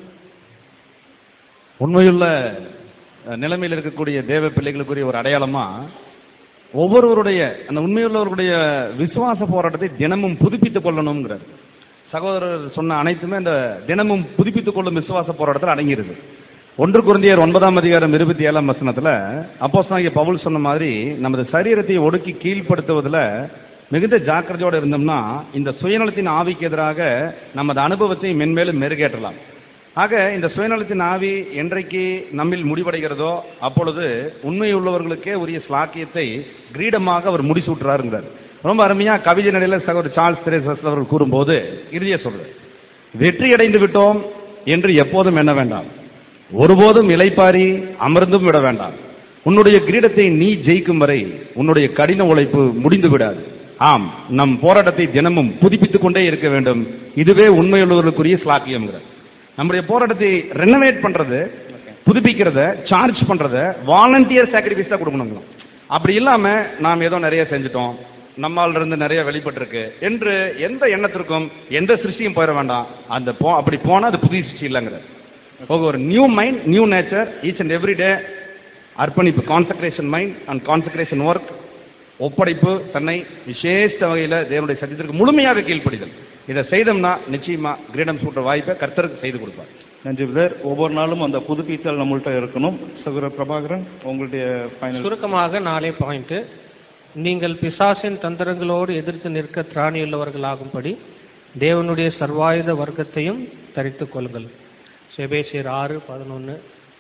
உண்மையுள்ள நிலைமையில் இருக்கக்கூடிய தேவ பிள்ளைகளுக்குரிய ஒரு அடையாளமா ஒவ்வொருவருடைய அந்த உண்மையுள்ளவர்களுடைய விசுவாச போராட்டத்தை தினமும் புதுப்பித்துக் கொள்ளணுங்கிறார். சகோதரர் சொன்ன அனைத்துமே அந்த தினமும் புதுப்பித்துக் கொள்ளும் விசுவாச போராட்டத்தில் அடங்கியிருது. ஒன்று குருந்தியர் ஒன்பதாம் அதிகாரம் இருபத்தி ஏழாம் வசனத்துல அப்போஸ்தலனாகிய பவுல் சொன்ன மாதிரி நமது சரீரத்தை ஒடுக்கி கீழ்ப்படுத்துவதில் மிகுந்த ஜாக்கிரதையோடு இருந்தோம்னா இந்த சுயநலத்தின் ஆவிக்கு எதிராக நமது அனுபவத்தை மென்மேலும் மெருகேற்றலாம். ஆக இந்த சுயநலத்தின் ஆவி என்றைக்கு நம்மில் முடிவடைகிறதோ அப்பொழுது உண்மை உள்ளவர்களுக்கே உரிய ஸ்லாக்கியத்தை கிரீடமாக அவர் முடிசூட்டுறாருங்கிறார். ரொம்ப அருமையா கவிதை நடையில சகோதரர் சார்ல்ஸ் திரேசஸ் அவர்கள் கூறும்போது இறுதிய சொல்றார், வெற்றி அடைந்து விட்டோம் என்று எப்போதும் எண்ண வேண்டாம், ஒருபோதும் இளைப்பாரி அமர்ந்தும் விட வேண்டாம். உன்னுடைய கிரீடத்தை நீ ஜெயிக்கும் வரை உன்னுடைய கடின உழைப்பு முடிந்து விடாது. ஆம், நம் போராட்டத்தை தினமும் புதுப்பித்துக் கொண்டே இருக்க வேண்டும். இதுவே உண்மையுள்ளவர்களுக்குரிய ஸ்லாக்கியம்ங்கிறார். நம்முடைய போராட்டத்தை ரெனோவேட் பண்றது, புதுப்பிக்கிறத, சார்ஜ் பண்றத வாலண்டியர் சாக்ரிஃபைஸா கொடுக்கணும். அப்படி இல்லாம நாம் ஏதோ நிறைய செஞ்சுட்டோம், நம்மால இருந்து நிறைய வெளிப்பட்டிருக்கு என்று எந்த எண்ணத்திற்கும் எந்த சிருஷ்டியும் போயிட வேண்டாம். அந்த போ அப்படி போனா அது புதிய சிருஷ்டி இல்லைங்கிற ஒரு new mind, new nature, each and every day அர்ப்பணிப்பு, consecration mind and consecration work, ஒப்படைப்பு, தன்னை விசேஷ வகையில் தேவனுடைய சத்தியத்திற்கு முழுமையாக கீழ்ப்படிதல். இதை செய்தோம்னா நிச்சயமா கிரீடம் சூட்ட வாய்ப்பை கர்த்தருக்கு செய்து கொடுப்பார். நன்றி பிரதர். ஒவ்வொரு நாளும் அந்த புதுப்பித்தல் நம்மள்கிட்ட இருக்கணும். சகோதரர் பிரபாகரன், உங்களுடைய ஃபைனல். சுருக்கமாக நாலே பாயிண்ட். நீங்கள் பிசாசின் தந்திரங்களோடு எதிர்த்து நிற்க திராணியுள்ளவர்களாகும்படி தேவனுடைய சர்வாயுத வர்க்கத்தையும் தரித்துக் கொள்ளுங்கள். எபேசியர் ஆறு பதினொன்று.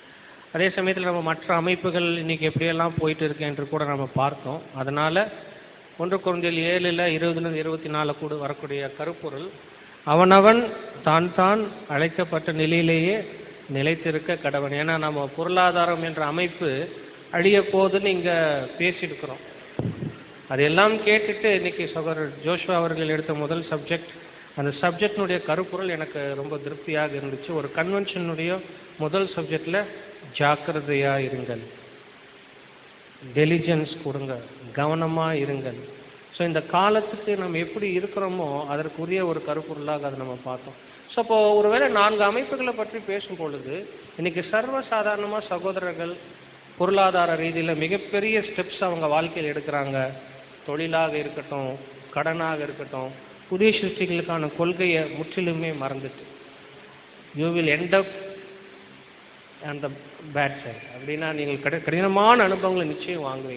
அதே சமயத்தில் நம்ம மற்ற அமைப்புகள் இன்னைக்கு எப்படியெல்லாம் போயிட்டு இருக்கு என்று கூட நம்ம பார்த்தோம். அதனால ஒன்று குருந்தியர் ஏழில் இருபதுலேருந்து இருபத்தி நாலு கூட வரக்கூடிய கருப்பொருள், அவனவன் தான் தான் அழைக்கப்பட்ட நிலையிலேயே நிலைத்திருக்க கடவன். ஏன்னா நம்ம பொருளாதாரம் என்ற அமைப்பு அழிய போதுன்னு இங்கே பேசியிருக்கிறோம். அதெல்லாம் கேட்டுட்டு இன்னைக்கு சகோதரர் ஜோஷ்வா அவர்கள் எடுத்த முதல் சப்ஜெக்ட், அந்த சப்ஜெக்டினுடைய கருப்பொருள் எனக்கு ரொம்ப திருப்தியாக இருந்துச்சு. ஒரு கன்வென்ஷனுடைய முதல் சப்ஜெக்டில் ஜாக்கிரதையாக இருங்கள், டெலிஜென்ஸ் கொடுங்க, கவனமாக இருங்கள். ஸோ இந்த காலத்துக்கு நம்ம எப்படி இருக்கிறோமோ அதற்குரிய ஒரு கருப்பொருளாக அதை நம்ம பார்த்தோம். ஸோ அப்போ ஒருவேளை நான்கு அமைப்புகளை பற்றி பேசும் பொழுது இன்னைக்கு சர்வசாதாரணமாக சகோதரர்கள் பொருளாதார ரீதியில் மிகப்பெரிய ஸ்டெப்ஸ் அவங்க வாழ்க்கையில் எடுக்கிறாங்க. தொழிலாக இருக்கட்டும், கடனாக இருக்கட்டும், புதிய சிருஷ்டிகளுக்கான கொள்கையை முற்றிலுமே மறந்துட்டு you will end up and the bad side. அப்படின்னா நீங்கள் கடி கடினமான அனுபவங்களை நிச்சயம் வாங்குவீங்க.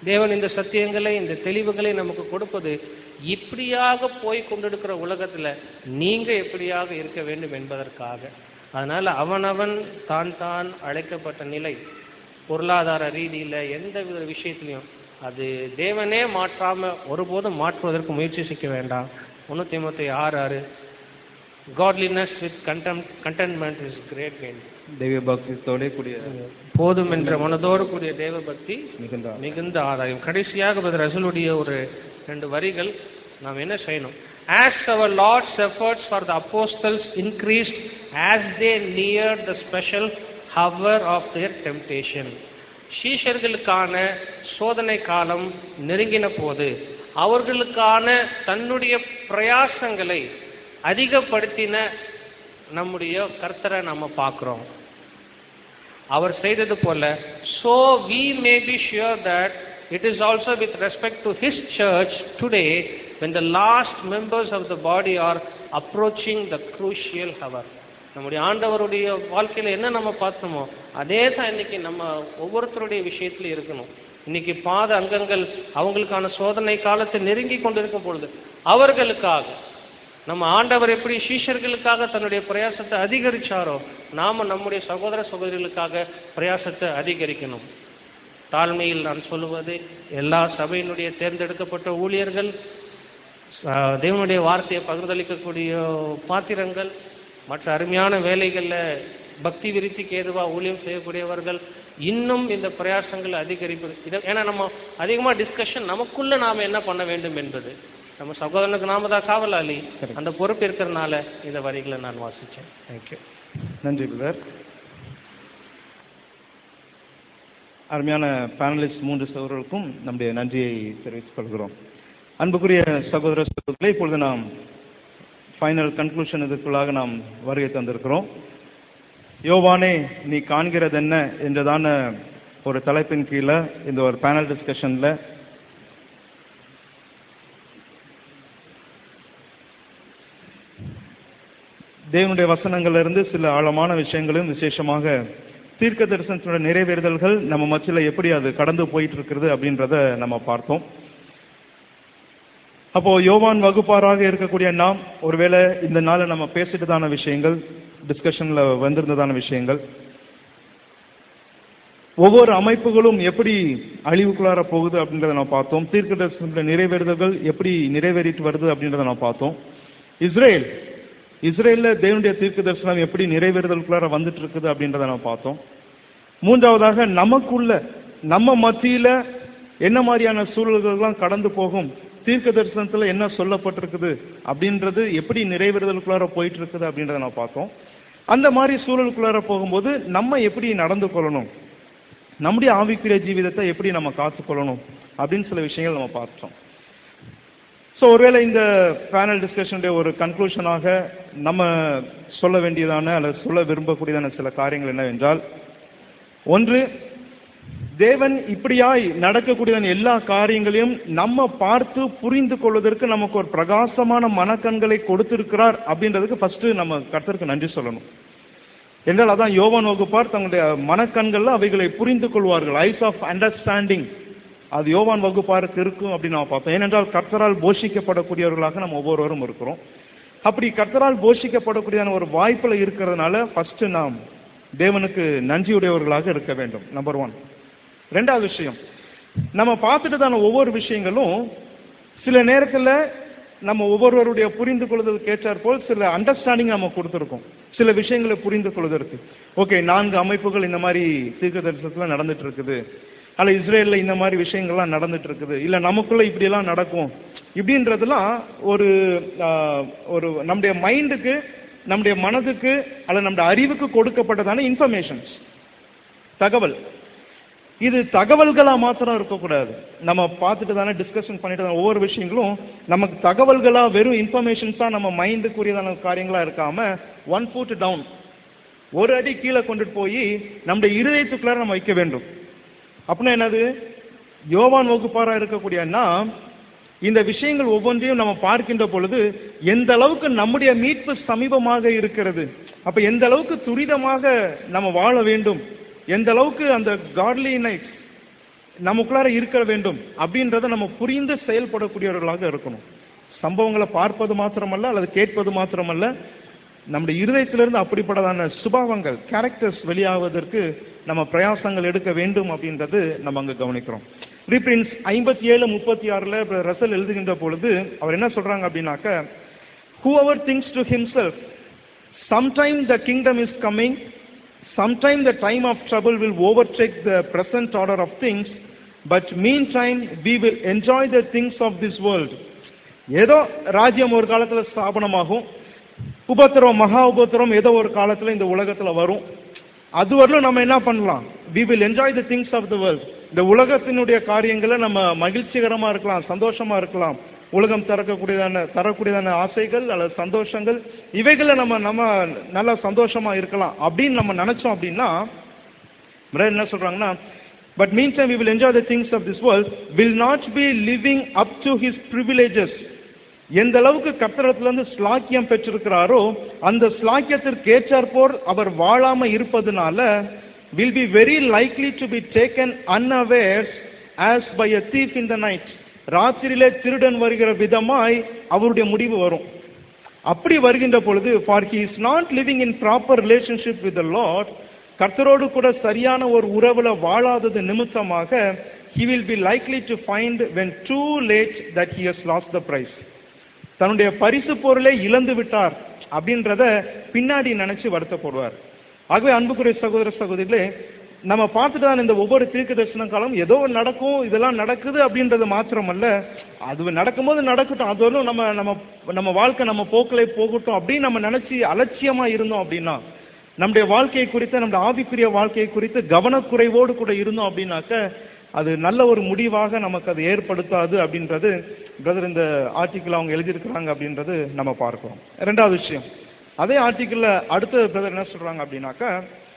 தேவன் இந்த சத்தியங்களை, இந்த தெளிவுகளை நமக்கு கொடுப்பது இப்படியாக போய் கொண்டிருக்கிற உலகத்துல நீங்க எப்படியாக இருக்க வேண்டும் என்பதற்காக. அதனால அவனவன் தான் தான் அழைக்கப்பட்ட நிலை, பொருளாதார ரீதியில எந்த வித விஷயத்திலையும் அது தேவனே மாற்றாம ஒருபோதும் மாற்றுவதற்கு முயற்சி செய்ய வேண்டாம். ஒன்று தீமோத்தேயு ஆறு ஆறு Godliness with content, contentment is great gain. தெய்வ பக்தியோட கூடிய போதும் என்ற மனதோடு கூடிய தேவ பக்தி மிகுந்த மிகுந்த ஆதாயம். கடைசியாக பிரதர் ரசூலுடைய ஒரு ரெண்டு வரிகள் நாம் என்ன செய்யணும்? As our Lord's efforts for the apostles increased as they neared the special hour of their temptation. சீஷர்களுக்கான சோதனை காலம் நெருங்கின போது அவர்களுக்கான தன்னுடைய பிரயாசங்களை அதிகப்படுத்தின நம்முடைய கர்த்தரை நம்ம பார்க்கிறோம். அவர் செய்தது போல so we may be sure that it is also with respect to his church today when the last members of the body are approaching the crucial hour. நம்முடைய ஆண்டவருடைய வாழ்க்கையில என்ன நம்ம பார்த்தோமோ அதே தான் இன்னைக்கு நம்ம ஒவ்வொருத்தருடைய விஷயத்துல இருக்கணும். இன்னைக்கு பாத அங்கங்கள் அவங்களுக்கான சோதனை காலத்தை நெருங்கி கொண்டிருக்கும் பொழுது அவர்களுக்காக நம்ம ஆண்டவர் எப்படி சீஷர்களுக்காக தன்னுடைய பிரயாசத்தை அதிகரிச்சாரோ நாம நம்முடைய சகோதர சகோதரிகளுக்காக பிரயாசத்தை அதிகரிக்கணும். தாழ்மையில் நான் சொல்லுவது எல்லா சபையினுடைய தேர்ந்தெடுக்கப்பட்ட ஊழியர்கள், தேவனுடைய வார்த்தையை பகிர்ந்தளிக்கக்கூடிய பாத்திரங்கள், மற்ற அருமையான வேலைகளில் பக்தி விருத்திக்கு ஏதுவாக ஊழியம் செய்யக்கூடியவர்கள் இன்னும் இந்த பிரயாசங்கள் அதிகரிப்பு. இதை ஏன்னா நம்ம அதிகமாக டிஸ்கஷன் நமக்குள்ள நாம் என்ன பண்ண வேண்டும் என்பது, நம்ம சகோதரனுக்கு நாம தான் காவலாளி, அந்த பொறுப்பு இருக்கிறதுனால இந்த வரிகளை நான் வாசித்தேன். தேங்க்யூ. நன்றி பிரதர். அருமையான பேனலிஸ்ட் மூன்று சகோதரர்களுக்கும் நம்முடைய நன்றியை தெரிவித்துக் கொள்கிறோம். அன்புக்குரிய சகோதர சகோதரர்களை, இப்பொழுது நாம் ஃபைனல் கன்க்ளூஷன் இதுக்குள்ளாக நாம் வருகை தந்திருக்கிறோம். யோவானே நீ காண்கிறது என்ன என்றதான ஒரு தலைப்பின் கீழே இந்த ஒரு பேனல் டிஸ்கஷன்ல தேவனுடைய வசனங்களிலிருந்து சில ஆழமான விஷயங்களும் விசேஷமாக தீர்க்க தரிசனத்தினுடைய நிறைவேறுதல்கள் நம்ம மத்தியில் எப்படி அது கடந்து போயிட்டு இருக்கிறது அப்படின்றத நம்ம பார்த்தோம். அப்போ யோவான் வகுப்பாராக இருக்கக்கூடிய நாம் ஒருவேளை இந்த நாளை நம்ம பேசிட்டதான விஷயங்கள், டிஸ்கஷன்ல வந்திருந்ததான விஷயங்கள், ஒவ்வொரு அமைப்புகளும் எப்படி அழிவுக்குள்ளார போகுது அப்படின்றத நம்ம பார்த்தோம். தீர்க்க தரிசனத்தினுடைய நிறைவேறுதல்கள் எப்படி நிறைவேறிட்டு வருது அப்படின்றத நம்ம பார்த்தோம். இஸ்ரேல் இஸ்ரேல்ல தேவனுடைய தீர்க்க தரிசனம் எப்படி நிறைவேறுதலுக்குள்ளார வந்துட்டு இருக்குது அப்படின்றத நம்ம பார்த்தோம். மூன்றாவதாக நமக்குள்ள நம்ம மத்தியில என்ன மாதிரியான சூழல்கள்லாம் கடந்து போகும், தீர்க்க தரிசனத்துல என்ன சொல்லப்பட்டிருக்குது அப்படின்றது எப்படி நிறைவேறுதலுக்குள்ளார போயிட்டு இருக்குது அப்படின்றத நம்ம பார்த்தோம். அந்த மாதிரி சூழலுக்குள்ளார போகும்போது நம்ம எப்படி நடந்து கொள்ளணும், நம்முடைய ஆவிக்குரிய ஜீவிதத்தை எப்படி நம்ம காத்துக்கொள்ளணும் அப்படின்னு சில விஷயங்கள் நம்ம பார்த்தோம். ஸோ ஒருவேளை இந்த பேனல் டிஸ்கஷனுடைய ஒரு கன்க்ளூஷனாக நம்ம சொல்ல வேண்டியதான அல்லது சொல்ல விரும்பக்கூடியதான சில காரியங்கள் என்னவென்றால், ஒன்று, தேவன் இப்படியாய் நடக்கக்கூடியதான எல்லா காரியங்களையும் நம்ம பார்த்து புரிந்து கொள்வதற்கு நமக்கு ஒரு பிரகாசமான மனக்கண்களை கொடுத்திருக்கிறார் அப்படின்றதுக்கு ஃபர்ஸ்ட் நம்ம கர்த்தருக்கு நன்றி சொல்லணும். என்றால் அதான் யோவான் வகுப்பார் தங்களுடைய மனக்கண்கள்ல அவைகளை புரிந்து கொள்வார்கள். ஐஸ் ஆஃப் அண்டர்ஸ்டாண்டிங் அது யோவான் வகுப்பாருக்கு இருக்கும் அப்படின்னு நம்ம பார்ப்போம். ஏனென்றால் கர்த்தரால் போஷிக்கப்படக்கூடியவர்களாக நம்ம ஒவ்வொருவரும் இருக்கிறோம். அப்படி கர்த்தரால் போஷிக்கப்படக்கூடியதான ஒரு வாய்ப்பில் இருக்கிறதுனால ஃபர்ஸ்ட் நாம் தேவனுக்கு நன்றியுடையவர்களாக இருக்க வேண்டும். Number one. ரெண்டாவது விஷயம், நம்ம பார்த்துட்டு தான ஒவ்வொரு விஷயங்களும் சில நேரத்தில் நம்ம ஒவ்வொருவருடைய புரிந்து கொள்வதற்கு ஏற்றாற்போல் சில அண்டர்ஸ்டாண்டிங் நம்ம கொடுத்துருக்கோம் சில விஷயங்களை புரிந்து கொள்வதற்கு. ஓகே, நான்கு அமைப்புகள் இந்த மாதிரி தீர்க்க தரிசனத்தில் நடந்துட்டு இருக்குது, அல்ல இஸ்ரேலில் இந்த மாதிரி விஷயங்கள்லாம் நடந்துட்டு இருக்குது, இல்லை நமக்குள்ள இப்படியெல்லாம் நடக்கும் இப்படின்றதுலாம் ஒரு ஒரு நம்முடைய மைண்டுக்கு, நம்முடைய மனதுக்கு அல்ல நம்முடைய அறிவுக்கு கொடுக்கப்பட்டதான இன்ஃபர்மேஷன்ஸ், தகவல். இது தகவல்களாக மாத்திரம் இருக்கக்கூடாது. நம்ம பார்த்துட்டு தானே டிஸ்கஷன் பண்ணிட்டு தானே ஒவ்வொரு விஷயங்களும் நமக்கு தகவல்களாக வெறும் இன்ஃபர்மேஷன்ஸாக நம்ம மைண்டுக்குரியதான காரியங்களாக இருக்காம ஒன் ஃபுட் டவுன், ஒரு அடி கீழே கொண்டுட்டு போய் நம்முடைய இருதயத்துக்குள்ளார நம்ம வைக்க வேண்டும். அப்படின்னா என்னது, யோவான் வகுப்பாராக இருக்கக்கூடியன்னா இந்த விஷயங்கள் ஒவ்வொன்றையும் நம்ம பார்க்கின்ற பொழுது எந்த அளவுக்கு நம்முடைய மீட்பு சமீபமாக இருக்கிறது, அப்ப எந்த அளவுக்கு துரிதமாக நம்ம வாழ வேண்டும், எந்த அளவுக்கு அந்த காட்லினஸ் நமக்குள்ளார இருக்க வேண்டும் அப்படின்றத நம்ம புரிந்து செயல்படக்கூடியவர்களாக இருக்கணும். சம்பவங்களை பார்ப்பது மாத்திரமல்ல அல்லது கேட்பது மாத்திரமல்ல, நம்முடைய இருதயத்திலிருந்து அப்படிப்பட்டதான சுபாவங்கள் கேரக்டர்ஸ் வெளியாவதற்கு நம்ம பிரயாசங்கள் எடுக்க வேண்டும் அப்படின்றது நம்ம அங்கே கவனிக்கிறோம். ரீப்ரின்ஸ் ஐம்பத்தி ஏழு முப்பத்தி ஆறுல ரசல் எழுதுகின்ற பொழுது அவர் என்ன சொல்றாங்க அப்படின்னாக்க, whoever thinks to himself, sometime the kingdom is coming, sometime the time of trouble will overtake the present order of things, but meantime we will enjoy the things of this world. ஏதோ ராஜ்யம் ஒரு காலத்துல ஸ்தாபனமாகும், உபத்திரம் மகா உபத்திரம் ஏதோ ஒரு காலத்துல இந்த உலகத்துல வரும். அதுவரையிலும் நம்ம என்ன பண்ணலாம்? we will enjoy the things of the world. இந்த உலகத்தினுடைய காரியங்களை நம்ம மகிழ்ச்சிகரமா இருக்கலாம், சந்தோஷமா இருக்கலாம். உலகம் தரக்கூடியதான தரக்கூடியதான ஆசைகள் அல்லது சந்தோஷங்கள் இவைகளை நம்ம நம்ம நல்லா சந்தோஷமா இருக்கலாம் அப்படின்னு நம்ம நினைச்சோம் அப்படின்னா, என்ன சொல்றாங்கன்னா, but meantime we will enjoy the things of this world, will not be living up to his privileges. எந்த அளவுக்கு கர்த்தரிடத்திலிருந்து ஸ்லாக்கியம் பெற்றிருக்கிறாரோ அந்த ஸ்லாக்கியத்திற்கு ஏற்றாற்போர் அவர் வாழாம இருப்பதனால will be very likely to be taken unawares as by a thief in the night. ராத்திரியிலே திருடன் வருகிற விதமாய் அவருடைய முடிவு வரும். அப்படி வருகின்ற பொழுது for he is not living in proper relationship with the Lord, கர்த்தரோடு கூட சரியான ஒரு உறவுல வாழாதது நிமித்தமாக he will be likely to find when too late that he has lost the prize. தன்னுடைய பரிசு பொருளை இழந்து விட்டார் அப்படின்றத பின்னாடி நினைச்சு வருத்தப்படுவார். ஆகவே அன்புக்குரிய சகோதர சகோதரிகளே, நம்ம பார்த்துட்டு தான் இந்த ஒவ்வொரு தீர்க்க தரிசன காலம் ஏதோ நடக்கும், இதெல்லாம் நடக்குது அப்படின்றது மாத்திரமல்ல, அது நடக்கும்போது நடக்கட்டும், அது வரலும் நம்ம நம்ம நம்ம வாழ்க்கை நம்ம போக்கிலே போகட்டும் அப்படின்னு நம்ம நினைச்சு அலட்சியமா இருந்தோம் அப்படின்னா, நம்முடைய வாழ்க்கையை குறித்து நம்முடைய ஆவிக்குரிய வாழ்க்கையை குறித்து கவனக்குறைவோடு கூட இருந்தோம் அப்படின்னாக்க அது நல்ல ஒரு முடிவாக நமக்கு அது ஏற்படுத்தாது அப்படின்றது பிரதர் இந்த ஆர்டிக்கிள் அவங்க எழுதியிருக்கிறாங்க அப்படின்றது நம்ம பார்க்கிறோம். ரெண்டாவது விஷயம், அதே ஆர்டிக்கிளில் அடுத்த பிரதர் என்ன சொல்றாங்க அப்படின்னாக்கா,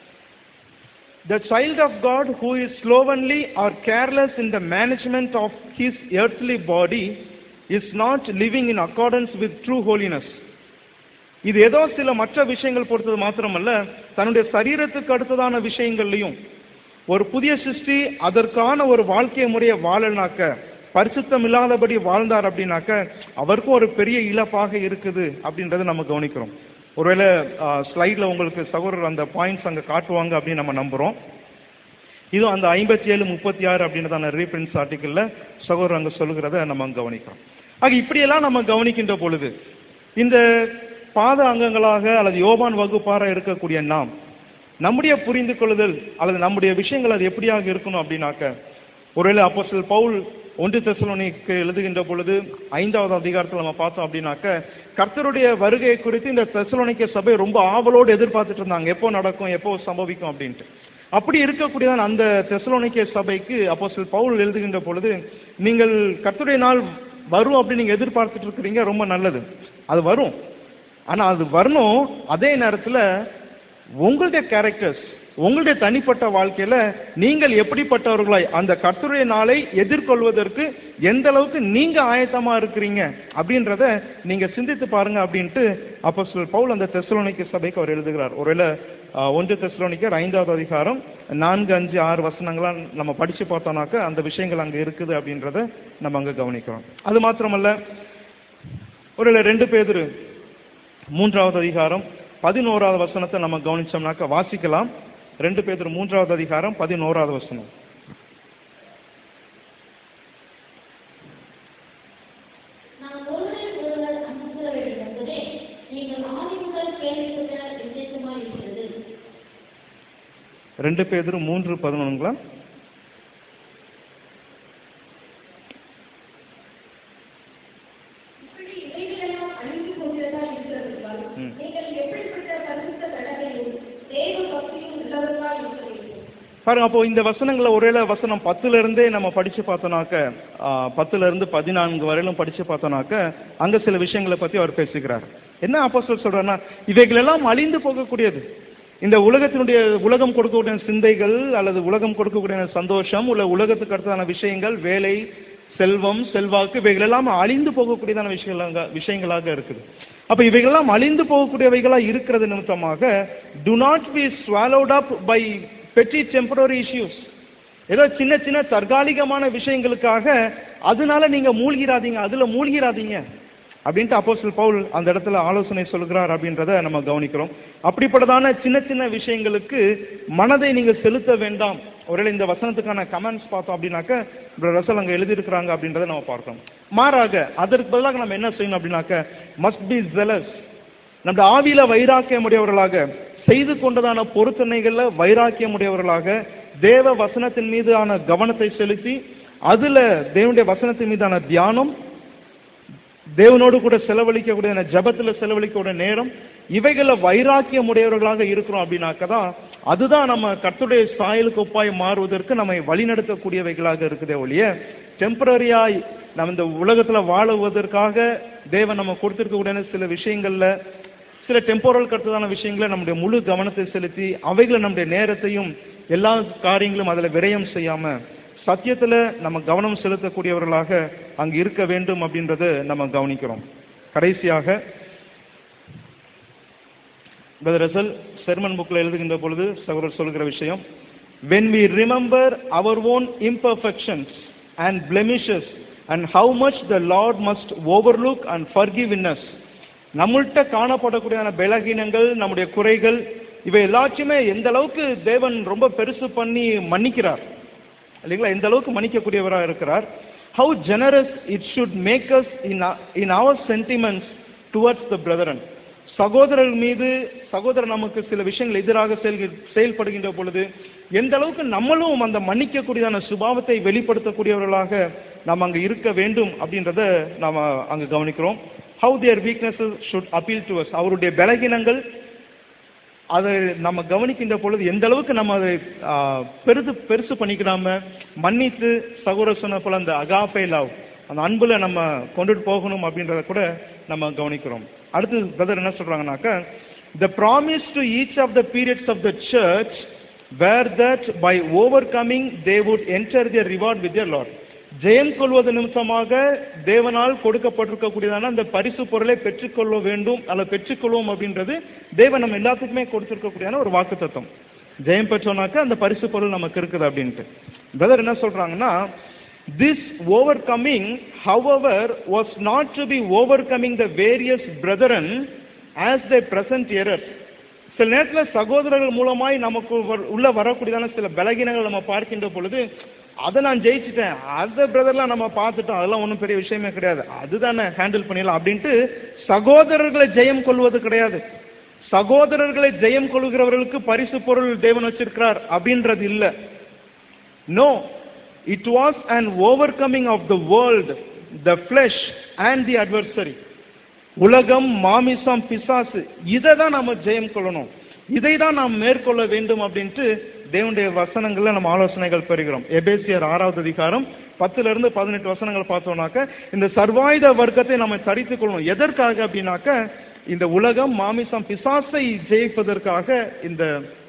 the child of God who is slovenly or careless in the management of his earthly body is not living in accordance with true holiness. இது ஏதோ சில மற்ற விஷயங்கள் பொறுத்தது மாத்திரமல்ல, தன்னுடைய சரீரத்துக்கு அடுத்ததான விஷயங்கள்லையும் ஒரு புதிய சிருஷ்டி அதற்கான ஒரு வாழ்க்கை முறையை வாழனாக்க, பரிசுத்தம் இல்லாதபடி வாழ்ந்தார் அப்படின்னாக்க அவருக்கும் ஒரு பெரிய இழப்பாக இருக்குது அப்படின்றத நம்ம கவனிக்கிறோம். ஒருவேளை ஸ்லைடில் உங்களுக்கு சகோதரர் அந்த பாயிண்ட்ஸ் அங்கே காட்டுவாங்க அப்படின்னு நம்ம நம்புகிறோம். இதுவும் அந்த ஐம்பத்தி ஏழு முப்பத்தி ஆறு அப்படின்றதான ரீப்ரின்ஸ் ஆர்டிக்கிளில் சகோதரர் அங்கே சொல்லுகிறத நம்ம அங்கே கவனிக்கிறோம். ஆக இப்படியெல்லாம் நம்ம கவனிக்கின்ற பொழுது இந்த பாத அங்கங்களாக அல்லது யோவான் வகுப்பாராக இருக்கக்கூடிய நாம் நம்முடைய புரிந்து கொள்ளுதல் அல்லது நம்முடைய விஷயங்கள் அது எப்படியாக இருக்கணும் அப்படின்னாக்க, ஒருவேளை அப்போஸ்தலர் பவுல் ஒன்று தெசலோனிக்கு எழுதுகின்ற பொழுது ஐந்தாவது அதிகாரத்தில் நம்ம பார்த்தோம் அப்படின்னாக்க, கர்த்தருடைய வருகையை குறித்து இந்த தெசலோனிக்க சபை ரொம்ப ஆவலோடு எதிர்பார்த்துட்டு இருந்தாங்க, எப்போ நடக்கும் எப்போ சம்பவிக்கும் அப்படின்ட்டு. அப்படி இருக்கக்கூடியதான் அந்த தெசலோனிக்க சபைக்கு அப்போஸ்தலர் பவுல் எழுதுகின்ற பொழுது, நீங்கள் கர்த்தருடைய நாள் வரும் அப்படின்னு நீங்க எதிர்பார்த்துட்டு இருக்கிறீங்க, ரொம்ப நல்லது, அது வரும். ஆனா அது வரணும், அதே நேரத்தில் உங்களுடைய கேரக்டர்ஸ் உங்களுடைய தனிப்பட்ட வாழ்க்கையில நீங்கள் எப்படிப்பட்டவர்களாய் அந்த கர்த்தருடைய நாளை எதிர்கொள்வதற்கு எந்த அளவுக்கு நீங்க ஆயத்தமா இருக்கிறீங்க அப்படின்றத நீங்க சிந்தித்து பாருங்க அப்படின்ட்டு அப்போஸ்தலர் பவுல் அந்த தெசலோனிக்க சபைக்கு அவர் எழுதுகிறார். ஒருவேளை ஒன்று தெசலோனிக்கர் ஐந்தாவது அதிகாரம் நான்கு அஞ்சு ஆறு வசனங்களா நம்ம படிச்சு பார்த்தோம்னாக்க அந்த விஷயங்கள் அங்க இருக்குது அப்படின்றத நம்ம அங்க கவனிக்கிறோம். அது மாத்திரமல்ல, ஒருவேளை ரெண்டு பேதுரு மூன்றாவது அதிகாரம் பதினோராவது வசனத்தை நம்ம கவனிச்சோம்னாக்க வாசிக்கலாம். ரெண்டு பேதுரு மூன்றாவது அதிகாரம் பதினோராவது வசனம். ரெண்டு பேதுரு மூன்று பதினொன்றுங்களா? பாருங்க, அப்போ இந்த வசனங்களை ஒரே வசனம் பத்துல இருந்தே நம்ம படிச்சு பார்த்தோம்னாக்க, பத்துல இருந்து பதினான்கு வரையிலும் படிச்சு பார்த்தோம்னாக்க அங்க சில விஷயங்களை பத்தி அவர் பேசுகிறார். என்ன அப்போஸ்தலர் சொல்றாருன்னா, இவைகள் எல்லாம் அழிந்து போகக்கூடியது. இந்த உலகத்தினுடைய உலகம் கொடுக்கக்கூடிய சிந்தைகள் அல்லது உலகம் கொடுக்கக்கூடிய சந்தோஷம் உள்ள உலகத்துக்கு அடுத்ததான விஷயங்கள், வேலை, செல்வம், செல்வாக்கு, இவைகள் எல்லாம் அழிந்து போகக்கூடியதான விஷயங்களாக விஷயங்களாக இருக்குது. அப்ப இவைகளெல்லாம் அழிந்து போகக்கூடியவைகளா இருக்கிறது நிமித்தமாக do not be swallowed up by petty temporary issues. ஏதோ சின்ன சின்ன தற்காலிகமான விஷயங்களுக்காக அதனால நீங்க மூழ்கிறாதீங்க, அதுல மூழ்கிறாதீங்க அப்படின்ட்டு அப்போஸ்தலர் பவுல் அந்த இடத்துல ஆலோசனை சொல்கிறார் அப்படின்றத நம்ம கவனிக்கிறோம். அப்படிப்பட்டதான சின்ன சின்ன விஷயங்களுக்கு மனதை நீங்க செலுத்த வேண்டாம். ஒருவேளை இந்த வசனத்துக்கான கமெண்ட்ஸ் பார்த்தோம் அப்படின்னாக்க ரசல் அங்க எழுதியிருக்கிறாங்க அப்படின்றத நம்ம பார்க்கணும். மாறாக அதற்கு பதிலாக நம்ம என்ன செய்யணும் அப்படின்னாக்க மஸ்ட் பி ஜெலஸ், நம்முடைய ஆவியில வைராக்கியமுடையவர்களாக, செய்து கொண்டதான பொருத்தனைகள்ல வைராக்கியமுடையவர்களாக, தேவ வசனத்தின் மீதான கவனத்தை செலுத்தி அதுல தேவனுடைய வசனத்தின் மீதான தியானம், தேவனோடு கூட செலவழிக்கக்கூடிய ஜபத்துல செலவழிக்கக்கூடிய நேரம், இவைகள வைராக்கியம் உடையவர்களாக இருக்கிறோம் அப்படின்னாக்கதான் அதுதான் நம்ம கர்த்தருடைய சாயலுக்கு ஒப்பாய் மாறுவதற்கு நம்மை வழிநடத்தக்கூடியவைகளாக இருக்குதே ஒழிய டெம்பரரியாய் நம்ம இந்த உலகத்துல வாழுவதற்காக தேவன் நம்ம கொடுத்திருக்கக்கூடிய சில விஷயங்கள்ல சில டெம்போரல் கருத்துதான விஷயங்களை நம்முடைய முழு கவனத்தை செலுத்தி அவைகளை நம்முடைய நேரத்தையும் எல்லா காரியங்களும் அதில் விரயம் செய்யாம சத்தியத்துல நம்ம கவனம் செலுத்தக்கூடியவர்களாக அங்கு இருக்க வேண்டும் அப்படின்றத நம்ம கவனிக்கிறோம். கடைசியாக பிரதர் ரசல் செர்மன் புக்ல எழுதுகின்ற பொழுது சகோதரர் சொல்கிற விஷயம், when we remember our own imperfections and blemishes and how much the Lord must overlook and forgive in us, நம்மள்கிட்ட காணப்படக்கூடியதான பலகீனங்கள், நம்முடைய குறைகள், இவை எல்லாத்தையுமே எந்த அளவுக்கு தேவன் ரொம்ப பெருசு பண்ணி மன்னிக்கிறார் இல்லைங்களா, எந்த அளவுக்கு மன்னிக்கக்கூடியவராக இருக்கிறார். how generous it should make us in in our sentiments towards the brethren, சகோதரர் மீது சகோதரர் நமக்கு சில விஷயங்கள் எதிராக செயல்படுகின்ற பொழுது எந்த அளவுக்கு நம்மளும் அந்த மன்னிக்கக்கூடியதான சுபாவத்தை வெளிப்படுத்தக்கூடியவர்களாக நாம் அங்கு இருக்க வேண்டும் அப்படின்றத நாம் அங்கு கவனிக்கிறோம். how their weaknesses should appeal to us, அவருடைய பலகீனங்கள் அதை நம்ம கவனிக்கின்ற பொழுது எந்த அளவுக்கு நம்ம அதை பெருசு பெருசு பண்ணிக்கிறாம மன்னித்து சகோதரர் சொன்ன போல அந்த அகாபே லவ், அந்த அன்புல நம்ம கொண்டுட்டு போகணும் அப்படின்றத கூட நம்ம கவனிக்கிறோம். அடுத்து பிரதர் என்ன சொல்றாங்கன்னாக்க, the promise to each of the periods of the church were that by overcoming they would enter their reward with their Lord, ஜெயம் கொள்வது நிமித்தமாக தேவனால் கொடுக்கப்பட்டிருக்கக்கூடியதான அந்த பரிசு பொருளை பெற்றுக்கொள்ள வேண்டும் அல்ல பெற்றுக்கொள்வோம் அப்படின்றது தேவன் நம்ம எல்லாத்துக்குமே கொடுத்திருக்கக்கூடியதான ஒரு வாக்கு தத்துவம். ஜெயம் பெற்றோம்னாக்க அந்த பரிசு பொருள் நமக்கு இருக்குது அப்படின்ட்டு பிரதர் என்ன சொல்றாங்கன்னா, this overcoming however was not to be overcoming the various brethren as they present errors. சில நேரத்தில் சகோதரர்கள் மூலமாய் நமக்கு உள்ள வரக்கூடியதான சில பலகீனங்கள் நம்ம பார்க்கின்ற பொழுது அதை நான் ஜெயிச்சிட்டேன், அந்த பிரதர்லாம் நம்ம பார்த்துட்டோம், அதெல்லாம் ஒன்றும் பெரிய விஷயமே கிடையாது, அதுதானே ஹேண்டில் பண்ணிடலாம் அப்படின்ட்டு சகோதரர்களை ஜெயம் கொள்வது கிடையாது. சகோதரர்களை ஜெயம் கொள்கிறவர்களுக்கு பரிசு பொருள் தேவன் வச்சிருக்கிறார் அப்படின்றது இல்லை. No, it was an overcoming of the world, the flesh and the adversary. உலகம், மாமிசம், பிசாசு, இதை தான் நம்ம ஜெயம் கொள்ளணும், இதை தான் நாம் மேற்கொள்ள வேண்டும் அப்படின்ட்டு தேவனுடைய வசனங்கள்ல நம்ம ஆலோசனைகள் பெறுகிறோம். எபேசியர் ஆறாவது அதிகாரம் பத்துல இருந்து பதினெட்டு வசனங்கள் பார்த்தோம்னாக்க இந்த சர்வாயுத வர்க்கத்தை நம்ம தரித்துக் கொள்ளணும். எதற்காக அப்படின்னாக்க இந்த உலகம், மாமிசம், பிசாசை ஜெயிப்பதற்காக, இந்த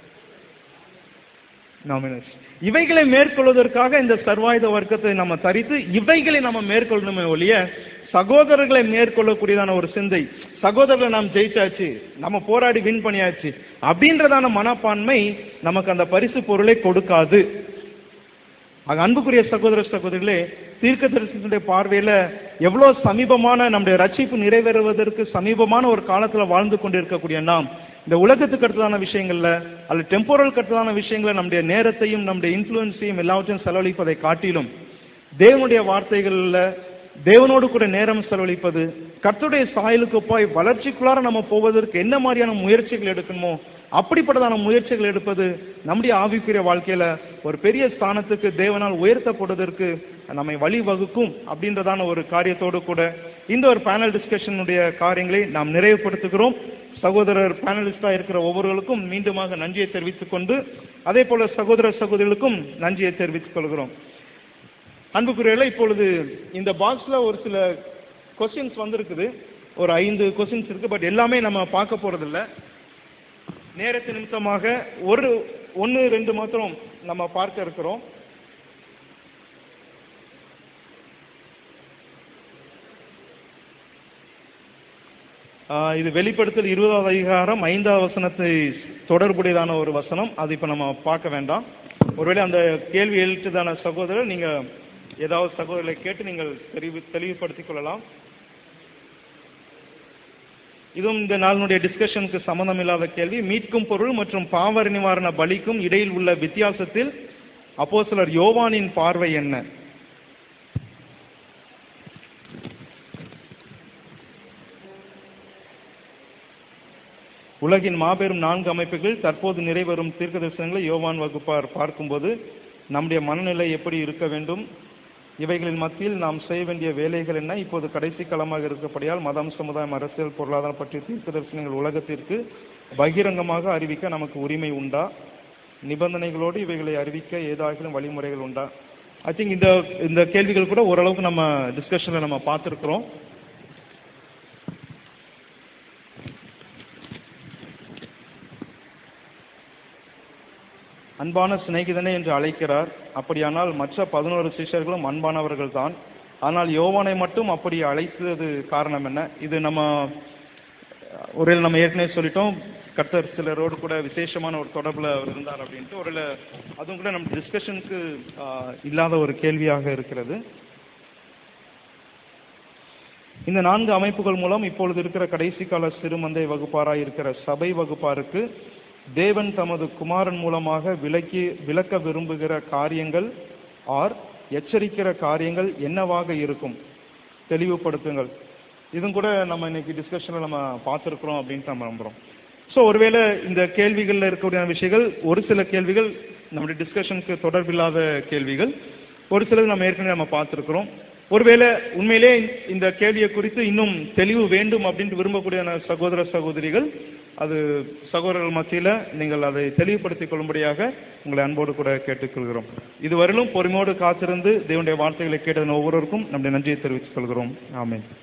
இவைகளை மேற்கொள்வதற்காக இந்த சர்வாயுத வர்க்கத்தை நம்ம தரித்து இவைகளை நம்ம மேற்கொள்ளணுமே ஒழிய சகோதரர்களை மேற்கொள்ளக்கூடியதான ஒரு சிந்தை, சகோதரர்களை நாம் ஜெயிச்சாச்சு, நம்ம போராடி வின் பண்ணியாச்சு அப்படின்றதான மனப்பான்மை நமக்கு அந்த பரிசு பொருளை கொடுக்காது. அன்புக்குரிய சகோதர சகோதரிகளே, தீர்க்க தரிசனத்துடைய பார்வையில எவ்வளவு சமீபமான நம்முடைய ரட்சிப்பு நிறைவேறுவதற்கு சமீபமான ஒரு காலத்துல வாழ்ந்து கொண்டிருக்கக்கூடிய நாம் இந்த உலகத்துக்கு அடுத்ததான விஷயங்கள்ல அல்ல டெம்போரல் கட்டுதான விஷயங்களை நம்முடைய நேரத்தையும் நம்முடைய இன்ஃப்ளூயன்ஸையும் எல்லாவற்றையும் செலவழிப்பதை காட்டிலும் தேவனுடைய வார்த்தைகள்ல தேவனோடு கூட நேரம் செலவழிப்பது, கர்த்தருடைய சாயலுக்கு போய் வளர்ச்சிக்குள்ளார நம்ம போவதற்கு என்ன மாதிரியான முயற்சிகள் எடுக்கணுமோ அப்படிப்பட்டதான முயற்சிகள் எடுப்பது நம்முடைய ஆவிக்குரிய வாழ்க்கையில ஒரு பெரிய ஸ்தானத்துக்கு தேவனால் உயர்த்தப்படுவதற்கு நம்மை வழிவகுக்கும் அப்படின்றதான ஒரு காரியத்தோடு கூட இந்த ஒரு பேனல் டிஸ்கஷனுடைய காரியங்களை நாம் நிறைவுபடுத்துகிறோம். சகோதரர் பேனலிஸ்டா இருக்கிற ஒவ்வொருவருக்கும் மீண்டுமாக நன்றியை தெரிவித்துக் கொண்டு அதே போல சகோதர சகோதரிகளுக்கும் நன்றியை தெரிவித்துக் கொள்கிறோம். அன்புக்குரியவர்களே, இப்பொழுது இந்த பாக்ஸ்ல ஒரு சில கொஸ்டின்ஸ் வந்திருக்குது, ஒரு ஐந்து கொஸ்டின்ஸ் இருக்கு. பட் எல்லாமே நம்ம பார்க்க போறதில்லை, நேரத்து நிமித்தமாக ஒரு ஒன்று ரெண்டு மாத்திரம் நம்ம பார்க்க இருக்கிறோம். இது வெளிப்படுத்தல் இருபதாவது அதிகாரம் ஐந்தாவது வசனத்தை தொடர்புடையதான ஒரு வசனம், அது இப்போ நம்ம பார்க்க வேண்டாம். ஒருவேளை அந்த கேள்வி எழுத்துதான சகோதரர் நீங்க ஏதாவது சகோதரர்களை கேட்டு நீங்கள் தெளிவு தெளிவுபடுத்திக் கொள்ளலாம். இதுவும் இந்த நாளினுடைய டிஸ்கஷனுக்கு சம்பந்தம் இல்லாத கேள்வி. மீட்கும் பொருள் மற்றும் பாவ நிவாரண பலிக்கும் இடையில் உள்ள வித்தியாசத்தில் அப்போஸ்தலர் யோவானின் பார்வை என்ன? உலகின் மாபெரும் நான்கு அமைப்புகள் தற்போது நிறைவேறும் தீர்க்க தரிசனங்களை யோவான் வகுப்பார் பார்க்கும்போது நம்முடைய மனநிலை எப்படி இருக்க வேண்டும், இவைகளின் மத்தியில் நாம் செய்ய வேண்டிய வேலைகள் என்ன, இப்போது கடைசி காலமாக இருக்கப்படியால் மதம், சமுதாயம், அரசியல், பொருளாதாரம் பற்றிய தீர்க்க தரிசனங்கள் உலகத்திற்கு பகிரங்கமாக அறிவிக்க நமக்கு உரிமை உண்டா, நிபந்தனைகளோடு இவைகளை அறிவிக்க ஏதாகிலும் வழிமுறைகள் உண்டா? ஐ திங்க் இந்த இந்த கேள்விகள் கூட ஓரளவுக்கு நம்ம டிஸ்கஷனில் நம்ம பார்த்துருக்குறோம். அன்பான சிநேகிதனே என்று அழைக்கிறார். அப்படியானால் மற்ற பதினோரு சிஷ்யர்களும் அன்பானவர்கள் தான். ஆனால் யோவானை மட்டும் அப்படி அழைத்தது காரணம் என்ன? இது நம்ம ஒரு நம்ம ஏற்கனவே சொல்லிட்டோம், கர்த்தர் சிலரோடு கூட விசேஷமான ஒரு தொடர்பில் அவர் இருந்தார் அப்படின்ட்டு. ஒரு அதுவும் கூட நம்ம டிஸ்கஷனுக்கு இல்லாத ஒரு கேள்வியாக இருக்கிறது. இந்த நான்கு அமைப்புகள் மூலம் இப்பொழுது இருக்கிற கடைசி கால சிறுமந்தை வகுப்பாராய் இருக்கிற சபை வகுப்பாருக்கு தேவன் தமது குமாரன் மூலமாக விளக்கி விளக்க விரும்புகிற காரியங்கள் ஆர் எச்சரிக்கிற காரியங்கள் என்னவாக இருக்கும்? தெளிவுபடுத்துங்கள். இதுவும் கூட நம்ம இன்னைக்கு டிஸ்கஷனில் நம்ம பார்த்துருக்குறோம் அப்படின்ட்டு நம்ம நம்புகிறோம். ஸோ ஒருவேளை இந்த கேள்விகளில் இருக்கக்கூடிய விஷயங்கள், ஒரு சில கேள்விகள் நம்முடைய டிஸ்கஷனுக்கு தொடர்பில்லாத கேள்விகள், ஒரு சிலது நம்ம ஏற்கனவே நம்ம பார்த்துருக்குறோம். ஒருவேளை உண்மையிலே இந்த கேள்வியை குறித்து இன்னும் தெளிவு வேண்டும் அப்படின்ட்டு விரும்பக்கூடிய சகோதர சகோதரிகள், அது சகோதரர்கள் மத்தியில் நீங்கள் அதை தெளிவுபடுத்திக் கொள்ளும்படியாக உங்களை அன்போடு கூட கேட்டுக்கொள்கிறோம். இதுவரையிலும் பொறுமையோடு காத்திருந்து தேவனுடைய வார்த்தைகளை கேட்டதன் ஒவ்வொருவருக்கும் நம்முடைய நன்றியை தெரிவித்துக் கொள்கிறோம். ஆமென்.